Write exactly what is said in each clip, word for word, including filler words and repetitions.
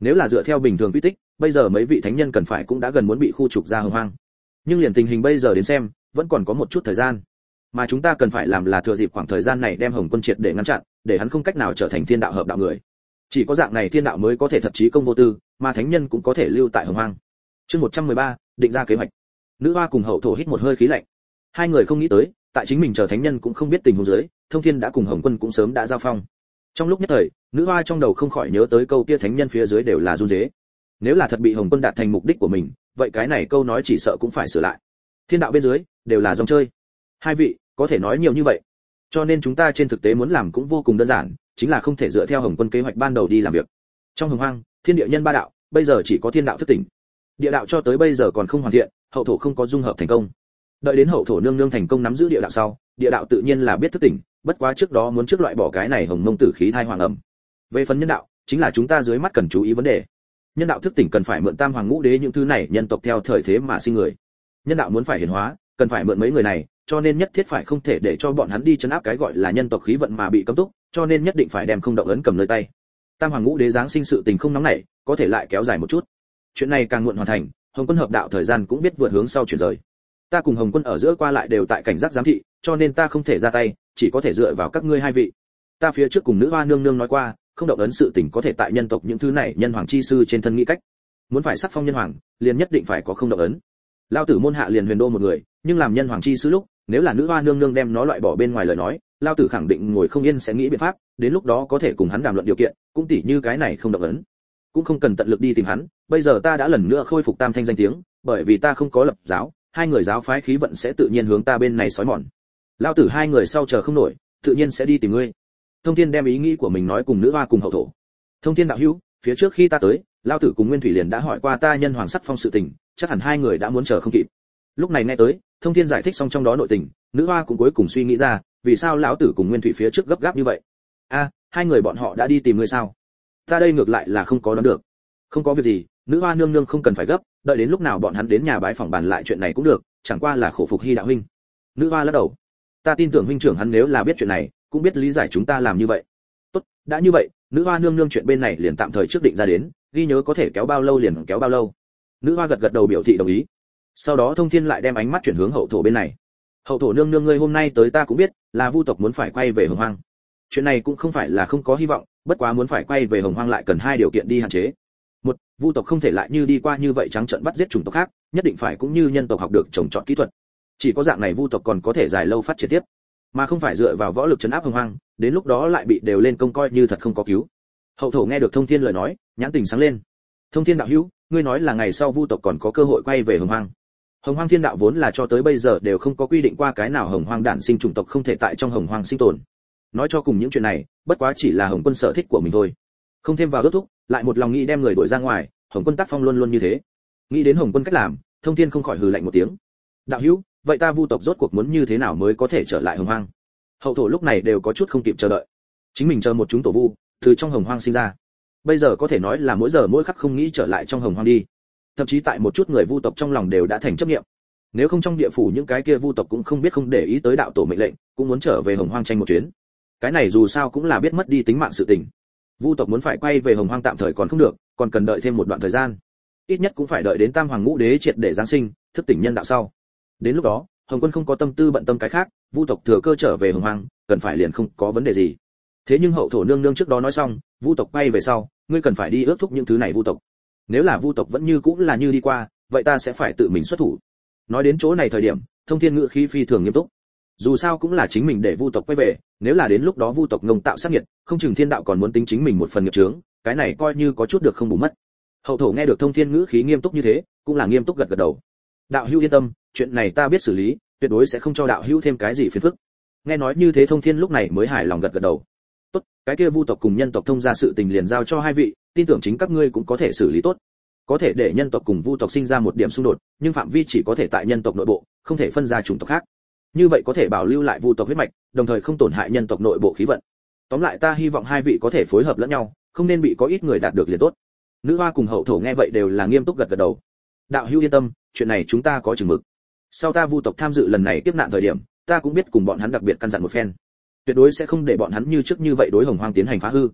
Nếu là dựa theo bình thường quy tích, bây giờ mấy vị thánh nhân cần phải cũng đã gần muốn bị khu trục ra hồng hoang. Nhưng liền tình hình bây giờ đến xem, vẫn còn có một chút thời gian. Mà chúng ta cần phải làm là thừa dịp khoảng thời gian này đem Hồng Quân triệt để ngăn chặn, để hắn không cách nào trở thành thiên đạo hợp đạo người. Chỉ có dạng này thiên đạo mới có thể thật chí công vô tư, mà thánh nhân cũng có thể lưu tại hồng hoang. Chương một trăm mười ba, định ra kế hoạch. Nữ hoa cùng Hậu Thổ hít một hơi khí lạnh. Hai người không nghĩ tới, tại chính mình trở thánh nhân cũng không biết tình huống dưới, Thông Thiên đã cùng Hồng Quân cũng sớm đã giao phong. Trong lúc nhất thời, nữ hoa trong đầu không khỏi nhớ tới câu kia thánh nhân phía dưới đều là run rế. Nếu là thật bị Hồng Quân đạt thành mục đích của mình, vậy cái này câu nói chỉ sợ cũng phải sửa lại. Thiên đạo bên dưới đều là dòng chơi. Hai vị có thể nói nhiều như vậy, cho nên chúng ta trên thực tế muốn làm cũng vô cùng đơn giản, chính là không thể dựa theo Hồng Quân kế hoạch ban đầu đi làm việc. Trong hồng hoang, thiên địa nhân ba đạo, bây giờ chỉ có thiên đạo thức tỉnh. Địa đạo cho tới bây giờ còn không hoàn thiện, Hậu Thổ không có dung hợp thành công. Đợi đến Hậu Thổ nương nương thành công nắm giữ địa đạo sau, địa đạo tự nhiên là biết thức tỉnh, bất quá trước đó muốn trước loại bỏ cái này hồng mông tử khí thai hoàng ẩm. Về phần nhân đạo, chính là chúng ta dưới mắt cần chú ý vấn đề. Nhân đạo thức tỉnh cần phải mượn tam hoàng ngũ đế những thứ này nhân tộc theo thời thế mà sinh người. Nhân đạo muốn phải hiển hóa, cần phải mượn mấy người này, cho nên nhất thiết phải không thể để cho bọn hắn đi chấn áp cái gọi là nhân tộc khí vận mà bị cấm túc, cho nên nhất định phải đem không động ấn cầm nơi tay. Tam hoàng ngũ đế giáng sinh sự tình không nóng nảy, có thể lại kéo dài một chút. Chuyện này càng muộn hoàn thành, Hồng Quân hợp đạo thời gian cũng biết vượt hướng sau chuyển rời. Ta cùng Hồng Quân ở giữa qua lại đều tại cảnh giác giám thị, cho nên ta không thể ra tay, chỉ có thể dựa vào các ngươi hai vị. Ta phía trước cùng nữ hoa nương nương nói qua, không động ấn sự tình có thể tại nhân tộc những thứ này nhân hoàng chi sư trên thân nghĩ cách. Muốn phải sắc phong nhân hoàng, liền nhất định phải có không động ấn. Lao tử môn hạ liền huyền đô một người, nhưng làm nhân hoàng chi sư lúc, nếu là nữ hoa nương nương đem nó loại bỏ bên ngoài lời nói, Lao tử khẳng định ngồi không yên sẽ nghĩ biện pháp, đến lúc đó có thể cùng hắn đàm luận điều kiện, cũng tỉ như cái này không động ấn. Cũng không cần tận lực đi tìm hắn, bây giờ ta đã lần nữa khôi phục tam thanh danh tiếng, bởi vì ta không có lập giáo, hai người giáo phái khí vận sẽ tự nhiên hướng ta bên này xói mòn. Lao tử hai người sau chờ không nổi, tự nhiên sẽ đi tìm ngươi. Thông Thiên đem ý nghĩ của mình nói cùng nữ hoa cùng Hậu Thổ. Thông Thiên đạo hữu, phía trước khi ta tới, Lao tử cùng Nguyên Thủy liền đã hỏi qua ta nhân hoàng sắc phong sự tình, chắc hẳn hai người đã muốn chờ không kịp. Lúc này nghe tới, Thông Thiên giải thích xong trong đó nội tình, nữ hoa cũng cuối cùng suy nghĩ ra, vì sao lão tử cùng Nguyên Thủy phía trước gấp gáp như vậy. A, hai người bọn họ đã đi tìm ngươi sao? Ta đây ngược lại là không có đoán được. Không có việc gì, nữ hoa nương nương không cần phải gấp, đợi đến lúc nào bọn hắn đến nhà bái phỏng bàn lại chuyện này cũng được, chẳng qua là khổ phục Hy đạo huynh. Nữ hoa lắc đầu. Ta tin tưởng huynh trưởng hắn nếu là biết chuyện này, cũng biết lý giải chúng ta làm như vậy. Tốt, đã như vậy, nữ hoa nương nương chuyện bên này liền tạm thời trước định ra đến, ghi nhớ có thể kéo bao lâu liền kéo bao lâu. Nữ hoa gật gật đầu biểu thị đồng ý. Sau đó Thông Thiên lại đem ánh mắt chuyển hướng Hậu Thổ bên này. Hậu Thổ nương nương ngươi hôm nay tới ta cũng biết, là Vu tộc muốn phải quay về Hồng Hoang. Chuyện này cũng không phải là không có hy vọng, bất quá muốn phải quay về Hồng Hoang lại cần hai điều kiện đi hạn chế. Một, Vu tộc không thể lại như đi qua như vậy trắng trợn bắt giết chủng tộc khác, nhất định phải cũng như nhân tộc học được trồng trọt kỹ thuật. Chỉ có dạng này Vu tộc còn có thể dài lâu phát triển tiếp, mà không phải dựa vào võ lực trấn áp Hồng Hoang, đến lúc đó lại bị đều lên công coi như thật không có cứu. Hậu Thổ nghe được Thông Thiên lời nói, nhãn tình sáng lên. Thông Thiên đạo hữu, ngươi nói là ngày sau Vu tộc còn có cơ hội quay về Hồng Hoang. Hồng Hoang thiên đạo vốn là cho tới bây giờ đều không có quy định qua cái nào Hồng Hoang đản sinh chủng tộc không thể tại trong Hồng Hoang sinh tồn. Nói cho cùng những chuyện này, bất quá chỉ là Hồng Quân sở thích của mình thôi. Không thêm vào ước thúc, lại một lòng nghĩ đem người đuổi ra ngoài, Hồng Quân tác phong luôn luôn như thế. Nghĩ đến Hồng Quân cách làm, Thông Thiên không khỏi hừ lạnh một tiếng. Đạo hữu, vậy ta Vu tộc rốt cuộc muốn như thế nào mới có thể trở lại Hồng Hoang? Hậu Thổ lúc này đều có chút không kịp chờ đợi. Chính mình chờ một chúng tổ Vu, từ trong Hồng Hoang sinh ra. Bây giờ có thể nói là mỗi giờ mỗi khắc không nghĩ trở lại trong Hồng Hoang đi. Thậm chí tại một chút người Vu tộc trong lòng đều đã thành chấp niệm. Nếu không trong địa phủ những cái kia Vu tộc cũng không biết không để ý tới đạo tổ mệnh lệnh, cũng muốn trở về Hồng Hoang tranh một chuyến. Cái này dù sao cũng là biết mất đi tính mạng sự tình. Vu tộc muốn phải quay về Hồng Hoang tạm thời còn không được, còn cần đợi thêm một đoạn thời gian. Ít nhất cũng phải đợi đến Tam Hoàng Ngũ Đế triệt để giáng sinh, thức tỉnh nhân đạo sau. Đến lúc đó, Hồng Quân không có tâm tư bận tâm cái khác, Vu tộc thừa cơ trở về Hồng Hoang, cần phải liền không có vấn đề gì. Thế nhưng Hậu Thổ nương nương trước đó nói xong, Vu tộc quay về sau, ngươi cần phải đi ước thúc những thứ này Vu tộc. Nếu là Vu tộc vẫn như cũng là như đi qua, vậy ta sẽ phải tự mình xuất thủ. Nói đến chỗ này thời điểm, Thông Thiên ngữ khí phi thường nghiêm túc. Dù sao cũng là chính mình để Vu tộc quay về, nếu là đến lúc đó Vu tộc ngông tạo sát nghiệt, không chừng thiên đạo còn muốn tính chính mình một phần nghiệp chướng, cái này coi như có chút được không bù mất. Hậu Thổ nghe được Thông Thiên ngữ khí nghiêm túc như thế, cũng là nghiêm túc gật gật đầu. Đạo hữu yên tâm, chuyện này ta biết xử lý, tuyệt đối sẽ không cho đạo hữu thêm cái gì phiền phức. Nghe nói như thế Thông Thiên lúc này mới hài lòng gật gật đầu. Tốt, cái kia Vu tộc cùng nhân tộc thông ra sự tình liền giao cho hai vị, tin tưởng chính các ngươi cũng có thể xử lý tốt. Có thể để nhân tộc cùng Vu tộc sinh ra một điểm xung đột, nhưng phạm vi chỉ có thể tại nhân tộc nội bộ, không thể phân ra chủng tộc khác. Như vậy có thể bảo lưu lại Vu tộc huyết mạch, đồng thời không tổn hại nhân tộc nội bộ khí vận. Tóm lại ta hy vọng hai vị có thể phối hợp lẫn nhau, không nên bị có ít người đạt được liền tốt. Nữ Hoa cùng Hậu Thổ nghe vậy đều là nghiêm túc gật gật đầu. Đạo hữu yên tâm, chuyện này chúng ta có chừng mực. Sau ta Vu tộc tham dự lần này tiếp nạn thời điểm, ta cũng biết cùng bọn hắn đặc biệt căn dặn một phen. Tuyệt đối sẽ không để bọn hắn như trước như vậy đối Hồng Hoang tiến hành phá hư.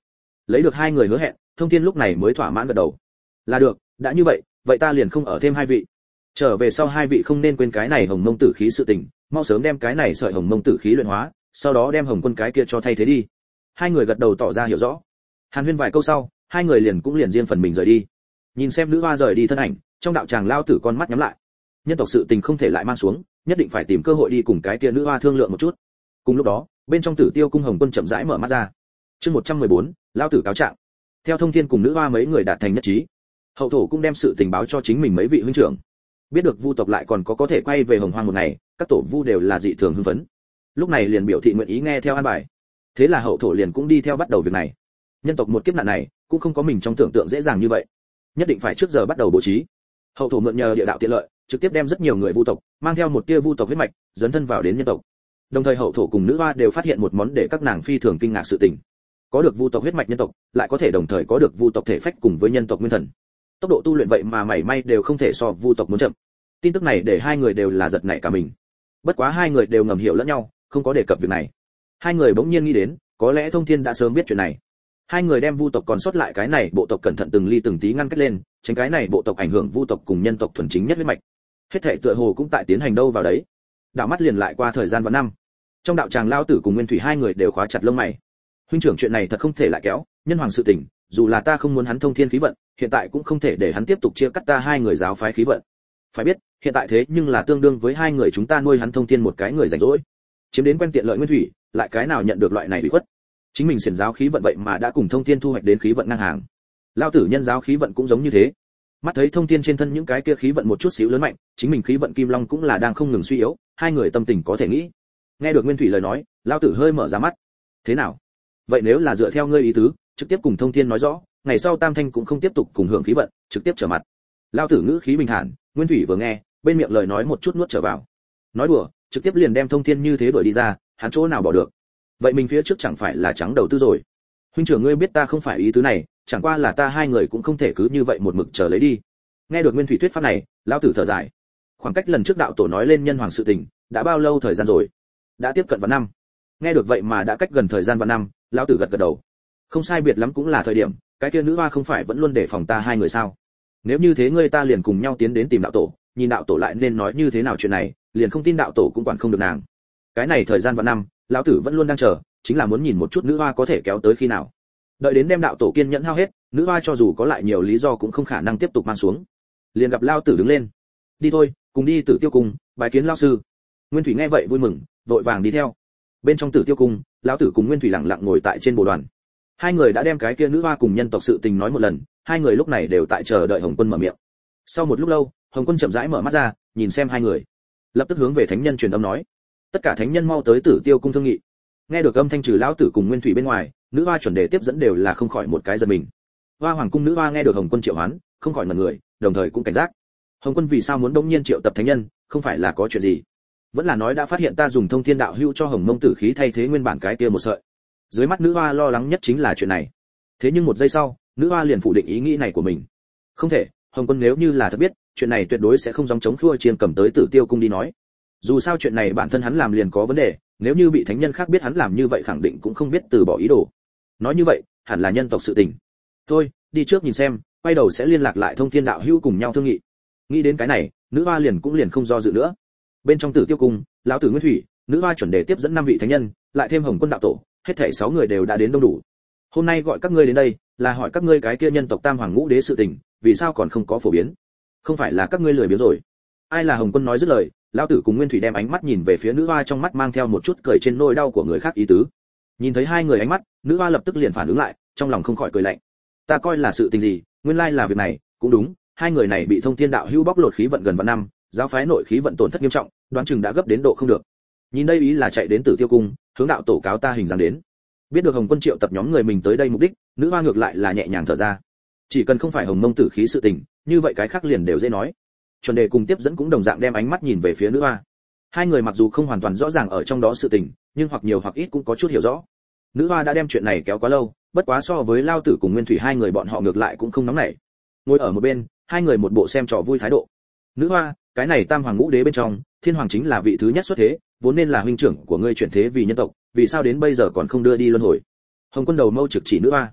Lấy được hai người hứa hẹn, Thông Thiên lúc này mới thỏa mãn gật đầu. Là được, đã như vậy, vậy ta liền không ở thêm hai vị. Trở về sau hai vị không nên quên cái này hồng mông tử khí sự tình, mau sớm đem cái này sợi hồng mông tử khí luyện hóa, sau đó đem hồng quân cái kia cho thay thế đi. Hai người gật đầu tỏ ra hiểu rõ. Hàn huyên vài câu sau, hai người liền cũng liền riêng phần mình rời đi. Nhìn xem nữ hoa rời đi thân ảnh, trong đạo tràng lao tử con mắt nhắm lại. Nhân tộc sự tình không thể lại mang xuống, nhất định phải tìm cơ hội đi cùng cái kia nữ hoa thương lượng một chút. Cùng lúc đó, bên trong Tử Tiêu cung Hồng Quân chậm rãi mở mắt ra. Chương một trăm mười bốn, lao tử cáo trạng. Theo Thông Thiên cùng nữ hoa mấy người đạt thành nhất trí, hậu thổ cũng đem sự tình báo cho chính mình mấy vị huynh trưởng. Biết được Vu tộc lại còn có có thể quay về Hồng Hoang một ngày, các tổ Vu đều là dị thường hưng phấn. Lúc này liền biểu thị nguyện ý nghe theo an bài. Thế là hậu thổ liền cũng đi theo bắt đầu việc này. Nhân tộc một kiếp nạn này, cũng không có mình trong tưởng tượng dễ dàng như vậy. Nhất định phải trước giờ bắt đầu bố trí. Hậu thổ mượn nhờ địa đạo tiện lợi, trực tiếp đem rất nhiều người Vu tộc, mang theo một tia Vu tộc huyết mạch, dấn thân vào đến nhân tộc. Đồng thời hậu thổ cùng nữ hoa đều phát hiện một món để các nàng phi thường kinh ngạc sự tình. Có được Vu tộc huyết mạch nhân tộc, lại có thể đồng thời có được Vu tộc thể phách cùng với nhân tộc nguyên thần. Tốc độ tu luyện vậy mà mảy may đều không thể so Vu tộc muốn chậm. Tin tức này để hai người đều là giật nảy cả mình. Bất quá hai người đều ngầm hiểu lẫn nhau, không có đề cập việc này. Hai người bỗng nhiên nghĩ đến, có lẽ Thông Thiên đã sớm biết chuyện này. Hai người đem Vu tộc còn sót lại cái này bộ tộc cẩn thận từng ly từng tí ngăn cách lên, tránh cái này bộ tộc ảnh hưởng Vu tộc cùng nhân tộc thuần chính nhất huyết mạch. Hết thảy tựa hồ cũng tại tiến hành đâu vào đấy. Đạo mắt liền lại qua thời gian vạn năm. Trong đạo tràng lao tử cùng Nguyên Thủy hai người đều khóa chặt lông mày. Huynh trưởng chuyện này thật không thể lại kéo, nhân hoàng sự tình, dù là ta không muốn hắn thông thiên khí vận, hiện tại cũng không thể để hắn tiếp tục chia cắt ta hai người giáo phái khí vận. Phải biết, hiện tại thế nhưng là tương đương với hai người chúng ta nuôi hắn thông thiên một cái người rảnh rỗi. Chiếm đến quen tiện lợi Nguyên Thủy, lại cái nào nhận được loại này bị khuất. Chính mình xiển giáo khí vận vậy mà đã cùng thông thiên thu hoạch đến khí vận ngang hàng. Lao tử nhân giáo khí vận cũng giống như thế. Mắt thấy thông thiên trên thân những cái kia khí vận một chút xíu lớn mạnh, chính mình khí vận kim long cũng là đang không ngừng suy yếu, hai người tâm tình có thể nghĩ. Nghe được Nguyên Thủy lời nói, Lao tử hơi mở ra mắt. Thế nào? Vậy nếu là dựa theo ngươi ý tứ, trực tiếp cùng thông thiên nói rõ, ngày sau tam thanh cũng không tiếp tục cùng hưởng khí vận, trực tiếp trở mặt. Lao tử ngữ khí bình thản, Nguyên Thủy vừa nghe, bên miệng lời nói một chút nuốt trở vào. Nói đùa, trực tiếp liền đem thông thiên như thế đuổi đi ra, hắn chỗ nào bỏ được. Vậy mình phía trước chẳng phải là trắng đầu tư rồi. Huynh trưởng ngươi biết ta không phải ý tứ này, chẳng qua là ta hai người cũng không thể cứ như vậy một mực chờ lấy đi. Nghe được Nguyên Thủy thuyết pháp này, lão tử thở dài. Khoảng cách lần trước đạo tổ nói lên nhân hoàng sự tình, đã bao lâu thời gian rồi? Đã tiếp cận vạn năm. Nghe được vậy mà đã cách gần thời gian vạn năm, lão tử gật gật đầu. Không sai biệt lắm cũng là thời điểm, cái kia nữ hoa không phải vẫn luôn để phòng ta hai người sao? Nếu như thế ngươi ta liền cùng nhau tiến đến tìm đạo tổ, nhìn đạo tổ lại nên nói như thế nào chuyện này, liền không tin đạo tổ cũng quản không được nàng. Cái này thời gian vạn năm, lão tử vẫn luôn đang chờ, chính là muốn nhìn một chút nữ hoa có thể kéo tới khi nào. Đợi đến đem đạo tổ kiên nhẫn hao hết, nữ hoa cho dù có lại nhiều lý do cũng không khả năng tiếp tục mang xuống. Liền gặp lão tử đứng lên. Đi thôi, cùng đi Tử Tiêu cung, bái kiến lão sư. Nguyên Thủy nghe vậy vui mừng, vội vàng đi theo. Bên trong Tử Tiêu cung, lão tử cùng Nguyên Thủy lặng lặng ngồi tại trên bồ đoàn. Hai người đã đem cái kia nữ hoa cùng nhân tộc sự tình nói một lần, hai người lúc này đều tại chờ đợi Hồng Quân mở miệng. Sau một lúc lâu, Hồng Quân chậm rãi mở mắt ra, nhìn xem hai người, lập tức hướng về thánh nhân truyền âm nói: tất cả thánh nhân mau tới Tử Tiêu cung thương nghị. Nghe được âm thanh trừ lão tử cùng Nguyên Thủy bên ngoài, nữ hoa chuẩn đề tiếp dẫn đều là không khỏi một cái giật mình. Hoa hoàng cung nữ hoa nghe được Hồng Quân triệu hoán, không khỏi ngẩn người, đồng thời cũng cảnh giác. Hồng Quân vì sao muốn đống nhiên triệu tập thánh nhân, không phải là có chuyện gì? Vẫn là nói đã phát hiện ta dùng thông thiên đạo hưu cho Hồng Mông tử khí thay thế nguyên bản cái kia một sợi. Dưới mắt nữ hoa lo lắng nhất chính là chuyện này. Thế nhưng một giây sau, nữ hoa liền phủ định ý nghĩ này của mình. Không thể, Hồng Quân nếu như là thật biết, chuyện này tuyệt đối sẽ không giống chống khua chiên cầm tới Tử Tiêu cung đi nói. Dù sao chuyện này bản thân hắn làm liền có vấn đề, nếu như bị thánh nhân khác biết hắn làm như vậy khẳng định cũng không biết từ bỏ ý đồ. Nói như vậy, hẳn là nhân tộc sự tình. Thôi, đi trước nhìn xem, quay đầu sẽ liên lạc lại thông thiên đạo hữu cùng nhau thương nghị. Nghĩ đến cái này, nữ hoa liền cũng liền không do dự nữa. Bên trong Tử Tiêu cung, lão tử Nguyên Thủy, nữ hoa chuẩn đề tiếp dẫn năm vị thánh nhân, lại thêm Hồng Quân đạo tổ, hết thảy sáu người đều đã đến đông đủ. Hôm nay gọi các ngươi đến đây, là hỏi các ngươi cái kia nhân tộc Tam Hoàng Ngũ Đế sự tình, vì sao còn không có phổ biến? Không phải là các ngươi lười biếng rồi? Ai là Hồng Quân nói dứt lời, lão tử cùng Nguyên Thủy đem ánh mắt nhìn về phía nữ hoa, trong mắt mang theo một chút cười trên nỗi đau của người khác ý tứ. Nhìn thấy hai người ánh mắt, nữ hoa lập tức liền phản ứng lại, trong lòng không khỏi cười lạnh. Ta coi là sự tình gì, nguyên lai là việc này, cũng đúng, hai người này bị thông thiên đạo hữu bóc lột khí vận gần vạn năm, giáo phái nội khí vận tổn thất nghiêm trọng, đoán chừng đã gấp đến độ không được. Nhìn đây ý là chạy đến Tử Tiêu cung, hướng đạo tổ cáo ta hình dáng đến. Biết được Hồng Quân triệu tập nhóm người mình tới đây mục đích, nữ hoa ngược lại là nhẹ nhàng thở ra. Chỉ cần không phải Hồng Mông tử khí sự tình, như vậy cái khác liền đều dễ nói. Chuẩn đề cùng tiếp dẫn cũng đồng dạng đem ánh mắt nhìn về phía nữ hoa. Hai người mặc dù không hoàn toàn rõ ràng ở trong đó sự tình, nhưng hoặc nhiều hoặc ít cũng có chút hiểu rõ. Nữ hoa đã đem chuyện này kéo quá lâu, bất quá so với Lao Tử cùng Nguyên Thủy hai người bọn họ ngược lại cũng không nóng nảy. Ngồi ở một bên, hai người một bộ xem trò vui thái độ. Nữ hoa, cái này Tam Hoàng Ngũ Đế bên trong, Thiên Hoàng chính là vị thứ nhất xuất thế, vốn nên là huynh trưởng của ngươi chuyển thế vì nhân tộc, vì sao đến bây giờ còn không đưa đi luân hồi? Hồng Quân đầu mâu trực chỉ nữ hoa.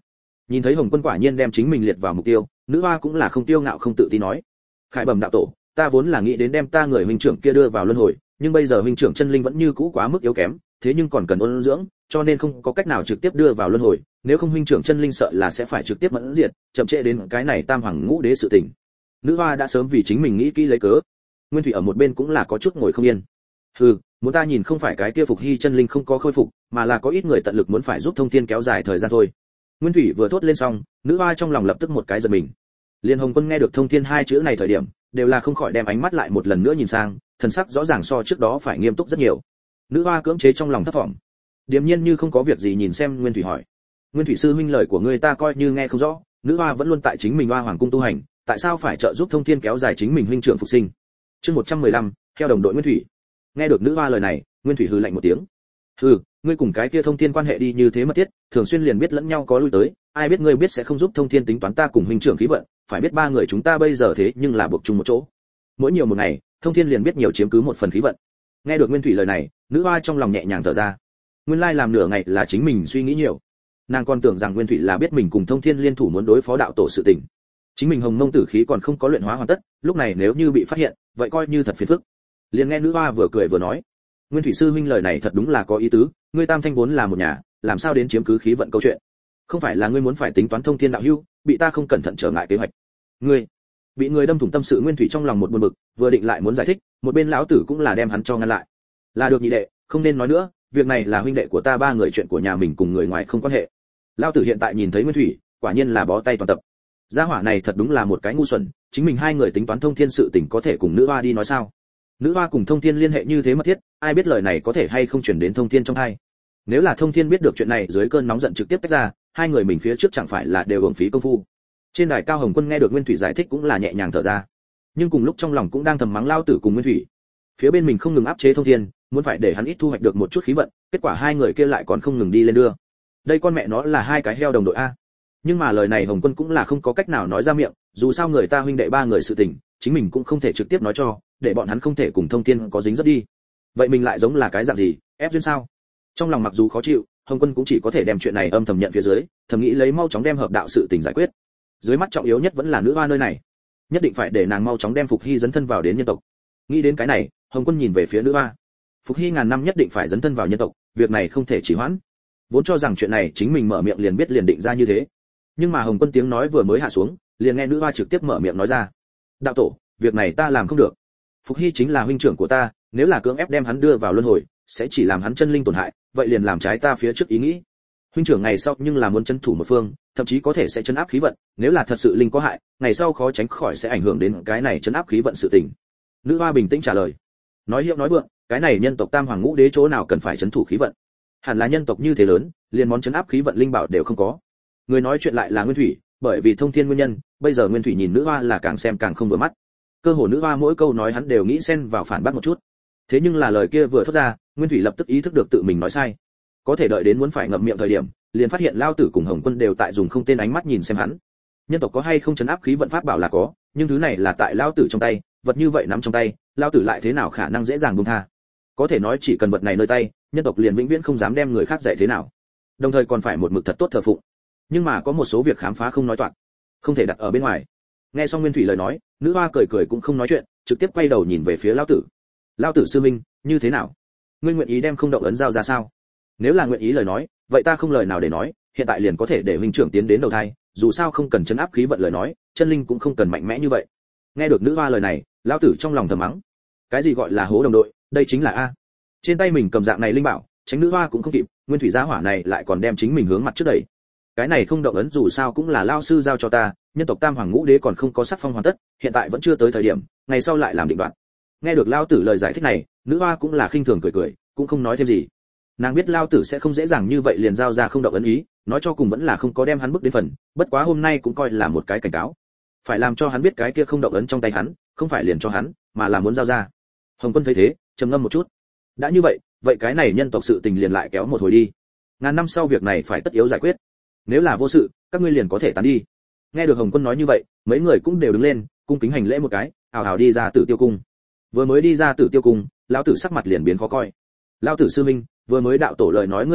Nhìn thấy Hồng Quân quả nhiên đem chính mình liệt vào mục tiêu, nữ hoa cũng là không tiêu ngạo không tự tin nói: "Khải bẩm đạo tổ, ta vốn là nghĩ đến đem ta người huynh trưởng kia đưa vào luân hồi, nhưng bây giờ huynh trưởng chân linh vẫn như cũ quá mức yếu kém, thế nhưng còn cần ôn dưỡng, cho nên không có cách nào trực tiếp đưa vào luân hồi, nếu không huynh trưởng chân linh sợ là sẽ phải trực tiếp mẫn diệt, chậm trễ đến cái này tam hoàng ngũ đế sự tình." Nữ hoa đã sớm vì chính mình nghĩ kỹ lấy cớ. Nguyên Thủy ở một bên cũng là có chút ngồi không yên. Hừ, muốn ta nhìn không phải cái kia Phục Hy chân linh không có khôi phục, mà là có ít người tận lực muốn phải giúp Thông Thiên kéo dài thời gian thôi. Nguyên Thủy vừa thốt lên xong, nữ hoa trong lòng lập tức một cái giật mình. Liên Hồng Quân nghe được Thông Thiên hai chữ này thời điểm, đều là không khỏi đem ánh mắt lại một lần nữa nhìn sang, thần sắc rõ ràng so trước đó phải nghiêm túc rất nhiều. Nữ hoa cưỡng chế trong lòng thấp vọng, điềm nhiên như không có việc gì nhìn xem Nguyên Thủy hỏi: "Nguyên Thủy sư huynh, lời của ngươi ta coi như nghe không rõ, nữ hoa vẫn luôn tại chính mình Hoa Hoàng cung tu hành, tại sao phải trợ giúp Thông Thiên kéo dài chính mình huynh trưởng phục sinh?" Chương một trăm mười lăm, theo đồng đội Nguyên Thủy. Nghe được nữ hoa lời này, Nguyên Thủy hừ lạnh một tiếng. "Hừ, ngươi cùng cái kia Thông Thiên quan hệ đi như thế mật thiết, thường xuyên liền biết lẫn nhau có lui tới, ai biết ngươi biết sẽ không giúp Thông Thiên tính toán ta cùng huynh trưởng khí vận, phải biết ba người chúng ta bây giờ thế nhưng là buộc chung một chỗ. Mỗi nhiều một ngày, Thông Thiên liền biết nhiều chiếm cứ một phần khí vận." Nghe được Nguyên Thủy lời này, nữ hoa trong lòng nhẹ nhàng thở ra. Nguyên lai làm nửa ngày là chính mình suy nghĩ nhiều. Nàng còn tưởng rằng Nguyên Thủy là biết mình cùng Thông Thiên liên thủ muốn đối phó đạo tổ sự tình. Chính mình Hồng Mông tử khí còn không có luyện hóa hoàn tất, lúc này nếu như bị phát hiện, vậy coi như thật phiền phức. Liền nghe nữ hoa vừa cười vừa nói: "Nguyên Thủy sư huynh lời này thật đúng là có ý tứ, ngươi Tam Thanh vốn là một nhà, làm sao đến chiếm cứ khí vận câu chuyện? Không phải là ngươi muốn phải tính toán Thông Thiên đạo hữu, bị ta không cẩn thận trở ngại kế hoạch?" Ngươi bị người đâm thủng tâm sự, Nguyên Thủy trong lòng một buồn bực, vừa định lại muốn giải thích, một bên lão tử cũng là đem hắn cho ngăn lại. "Là được nhị đệ, không nên nói nữa, việc này là huynh đệ của ta ba người, chuyện của nhà mình cùng người ngoài không quan hệ." Lão tử hiện tại nhìn thấy Nguyên Thủy, quả nhiên là bó tay toàn tập. Gia hỏa này thật đúng là một cái ngu xuẩn, chính mình hai người tính toán Thông Thiên sự tình có thể cùng nữ hoa đi nói sao? Nữ hoa cùng Thông Thiên liên hệ như thế mật thiết, ai biết lời này có thể hay không truyền đến Thông Thiên trong tai. Nếu là Thông Thiên biết được chuyện này, dưới cơn nóng giận trực tiếp tách ra, hai người mình phía trước chẳng phải là đều uổng phí công phu. Trên đài cao, Hồng Quân nghe được Nguyên Thủy giải thích cũng là nhẹ nhàng thở ra, nhưng cùng lúc trong lòng cũng đang thầm mắng lao tử cùng Nguyên Thủy. Phía bên mình không ngừng áp chế Thông Thiên, muốn phải để hắn ít thu hoạch được một chút khí vận, kết quả hai người kia lại còn không ngừng đi lên đưa. Đây con mẹ nó là hai cái heo đồng đội a. Nhưng mà lời này Hồng Quân cũng là không có cách nào nói ra miệng, dù sao người ta huynh đệ ba người sự tình, chính mình cũng không thể trực tiếp nói cho, để bọn hắn không thể cùng Thông Thiên có dính dấp đi. Vậy mình lại giống là cái dạng gì, ép duyên sao? Trong lòng mặc dù khó chịu, Hồng Quân cũng chỉ có thể đem chuyện này âm thầm nhận phía dưới, thầm nghĩ lấy mau chóng đem hợp đạo sự tình giải quyết. Dưới mắt trọng yếu nhất vẫn là nữ hoa nơi này, nhất định phải để nàng mau chóng đem Phục Hy dấn thân vào đến nhân tộc. Nghĩ đến cái này, Hồng Quân nhìn về phía nữ hoa. Phục Hy ngàn năm nhất định phải dấn thân vào nhân tộc, việc này không thể trì hoãn. Vốn cho rằng chuyện này chính mình mở miệng liền biết liền định ra như thế, nhưng mà Hồng Quân tiếng nói vừa mới hạ xuống, liền nghe nữ hoa trực tiếp mở miệng nói ra: "Đạo tổ, việc này ta làm không được. Phục Hy chính là huynh trưởng của ta, nếu là cưỡng ép đem hắn đưa vào luân hồi, sẽ chỉ làm hắn chân linh tổn hại, vậy liền làm trái ta phía trước ý nghĩ. Huynh trưởng ngày sau nhưng là muốn trấn thủ một phương, thậm chí có thể sẽ trấn áp khí vận, nếu là thật sự linh có hại, ngày sau khó tránh khỏi sẽ ảnh hưởng đến cái này trấn áp khí vận sự tình." Nữ hoa bình tĩnh trả lời. Nói hiệu nói vượng, cái này nhân tộc tam hoàng ngũ đế chỗ nào cần phải trấn thủ khí vận? Hẳn là nhân tộc như thế lớn, liền món trấn áp khí vận linh bảo đều không có. Người nói chuyện lại là Nguyên Thủy, bởi vì Thông Thiên nguyên nhân, bây giờ Nguyên Thủy nhìn nữ hoa là càng xem càng không vừa mắt. Cơ hồ nữ hoa mỗi câu nói hắn đều nghĩ xen vào phản bác một chút. Thế nhưng là lời kia vừa thốt ra, Nguyên Thủy lập tức ý thức được tự mình nói sai. Có thể đợi đến muốn phải ngậm miệng thời điểm, liền phát hiện lao tử cùng Hồng Quân đều tại dùng không tên ánh mắt nhìn xem hắn. Nhân tộc có hay không trấn áp khí vận pháp bảo là có, nhưng thứ này là tại lao tử trong tay, vật như vậy nắm trong tay, lao tử lại thế nào khả năng dễ dàng buông tha? Có thể nói chỉ cần vật này nơi tay, nhân tộc liền vĩnh viễn không dám đem người khác dạy thế nào. Đồng thời còn phải một mực thật tốt thờ phụng. Nhưng mà có một số việc khám phá không nói toạc, không thể đặt ở bên ngoài. Nghe xong Nguyên Thủy lời nói, nữ hoa cười cười cũng không nói chuyện, trực tiếp quay đầu nhìn về phía lão tử. "Lão tử sư minh, như thế nào? Ngươi nguyện ý đem không động ấn giao ra sao? Nếu là nguyện ý lời nói, vậy ta không lời nào để nói, hiện tại liền có thể để huynh trưởng tiến đến đầu thai, dù sao không cần chấn áp khí vận lời nói, chân linh cũng không cần mạnh mẽ như vậy." Nghe được nữ hoa lời này, lão tử trong lòng thầm mắng. Cái gì gọi là hố đồng đội, đây chính là a. Trên tay mình cầm dạng này linh bảo, tránh nữ hoa cũng không kịp, Nguyên Thủy gia hỏa này lại còn đem chính mình hướng mặt trước đẩy. Cái này không động ấn dù sao cũng là lao sư giao cho ta, nhân tộc tam hoàng ngũ đế còn không có sắc phong hoàn tất, hiện tại vẫn chưa tới thời điểm, ngày sau lại làm định đoạt. Nghe được lao tử lời giải thích này, nữ hoa cũng là khinh thường cười cười, cũng không nói thêm gì. Nàng biết lao tử sẽ không dễ dàng như vậy liền giao ra không động ấn ý, nói cho cùng vẫn là không có đem hắn bước đến phần, bất quá hôm nay cũng coi là một cái cảnh cáo, phải làm cho hắn biết cái kia không động ấn trong tay hắn, không phải liền cho hắn, mà là muốn giao ra. Hồng Quân thấy thế, trầm ngâm một chút. Đã như vậy, vậy cái này nhân tộc sự tình liền lại kéo một hồi đi. Ngàn năm sau việc này phải tất yếu giải quyết. Nếu là vô sự, các ngươi liền có thể tán đi. Nghe được Hồng Quân nói như vậy, mấy người cũng đều đứng lên, cung kính hành lễ một cái, ào ào đi ra Tử Tiêu cung. Vừa mới đi ra Tử Tiêu cung, lão tử sắc mặt liền biến khó coi. Lão tử sư minh, vừa mới đạo tổ lời nói ngươi nghe được,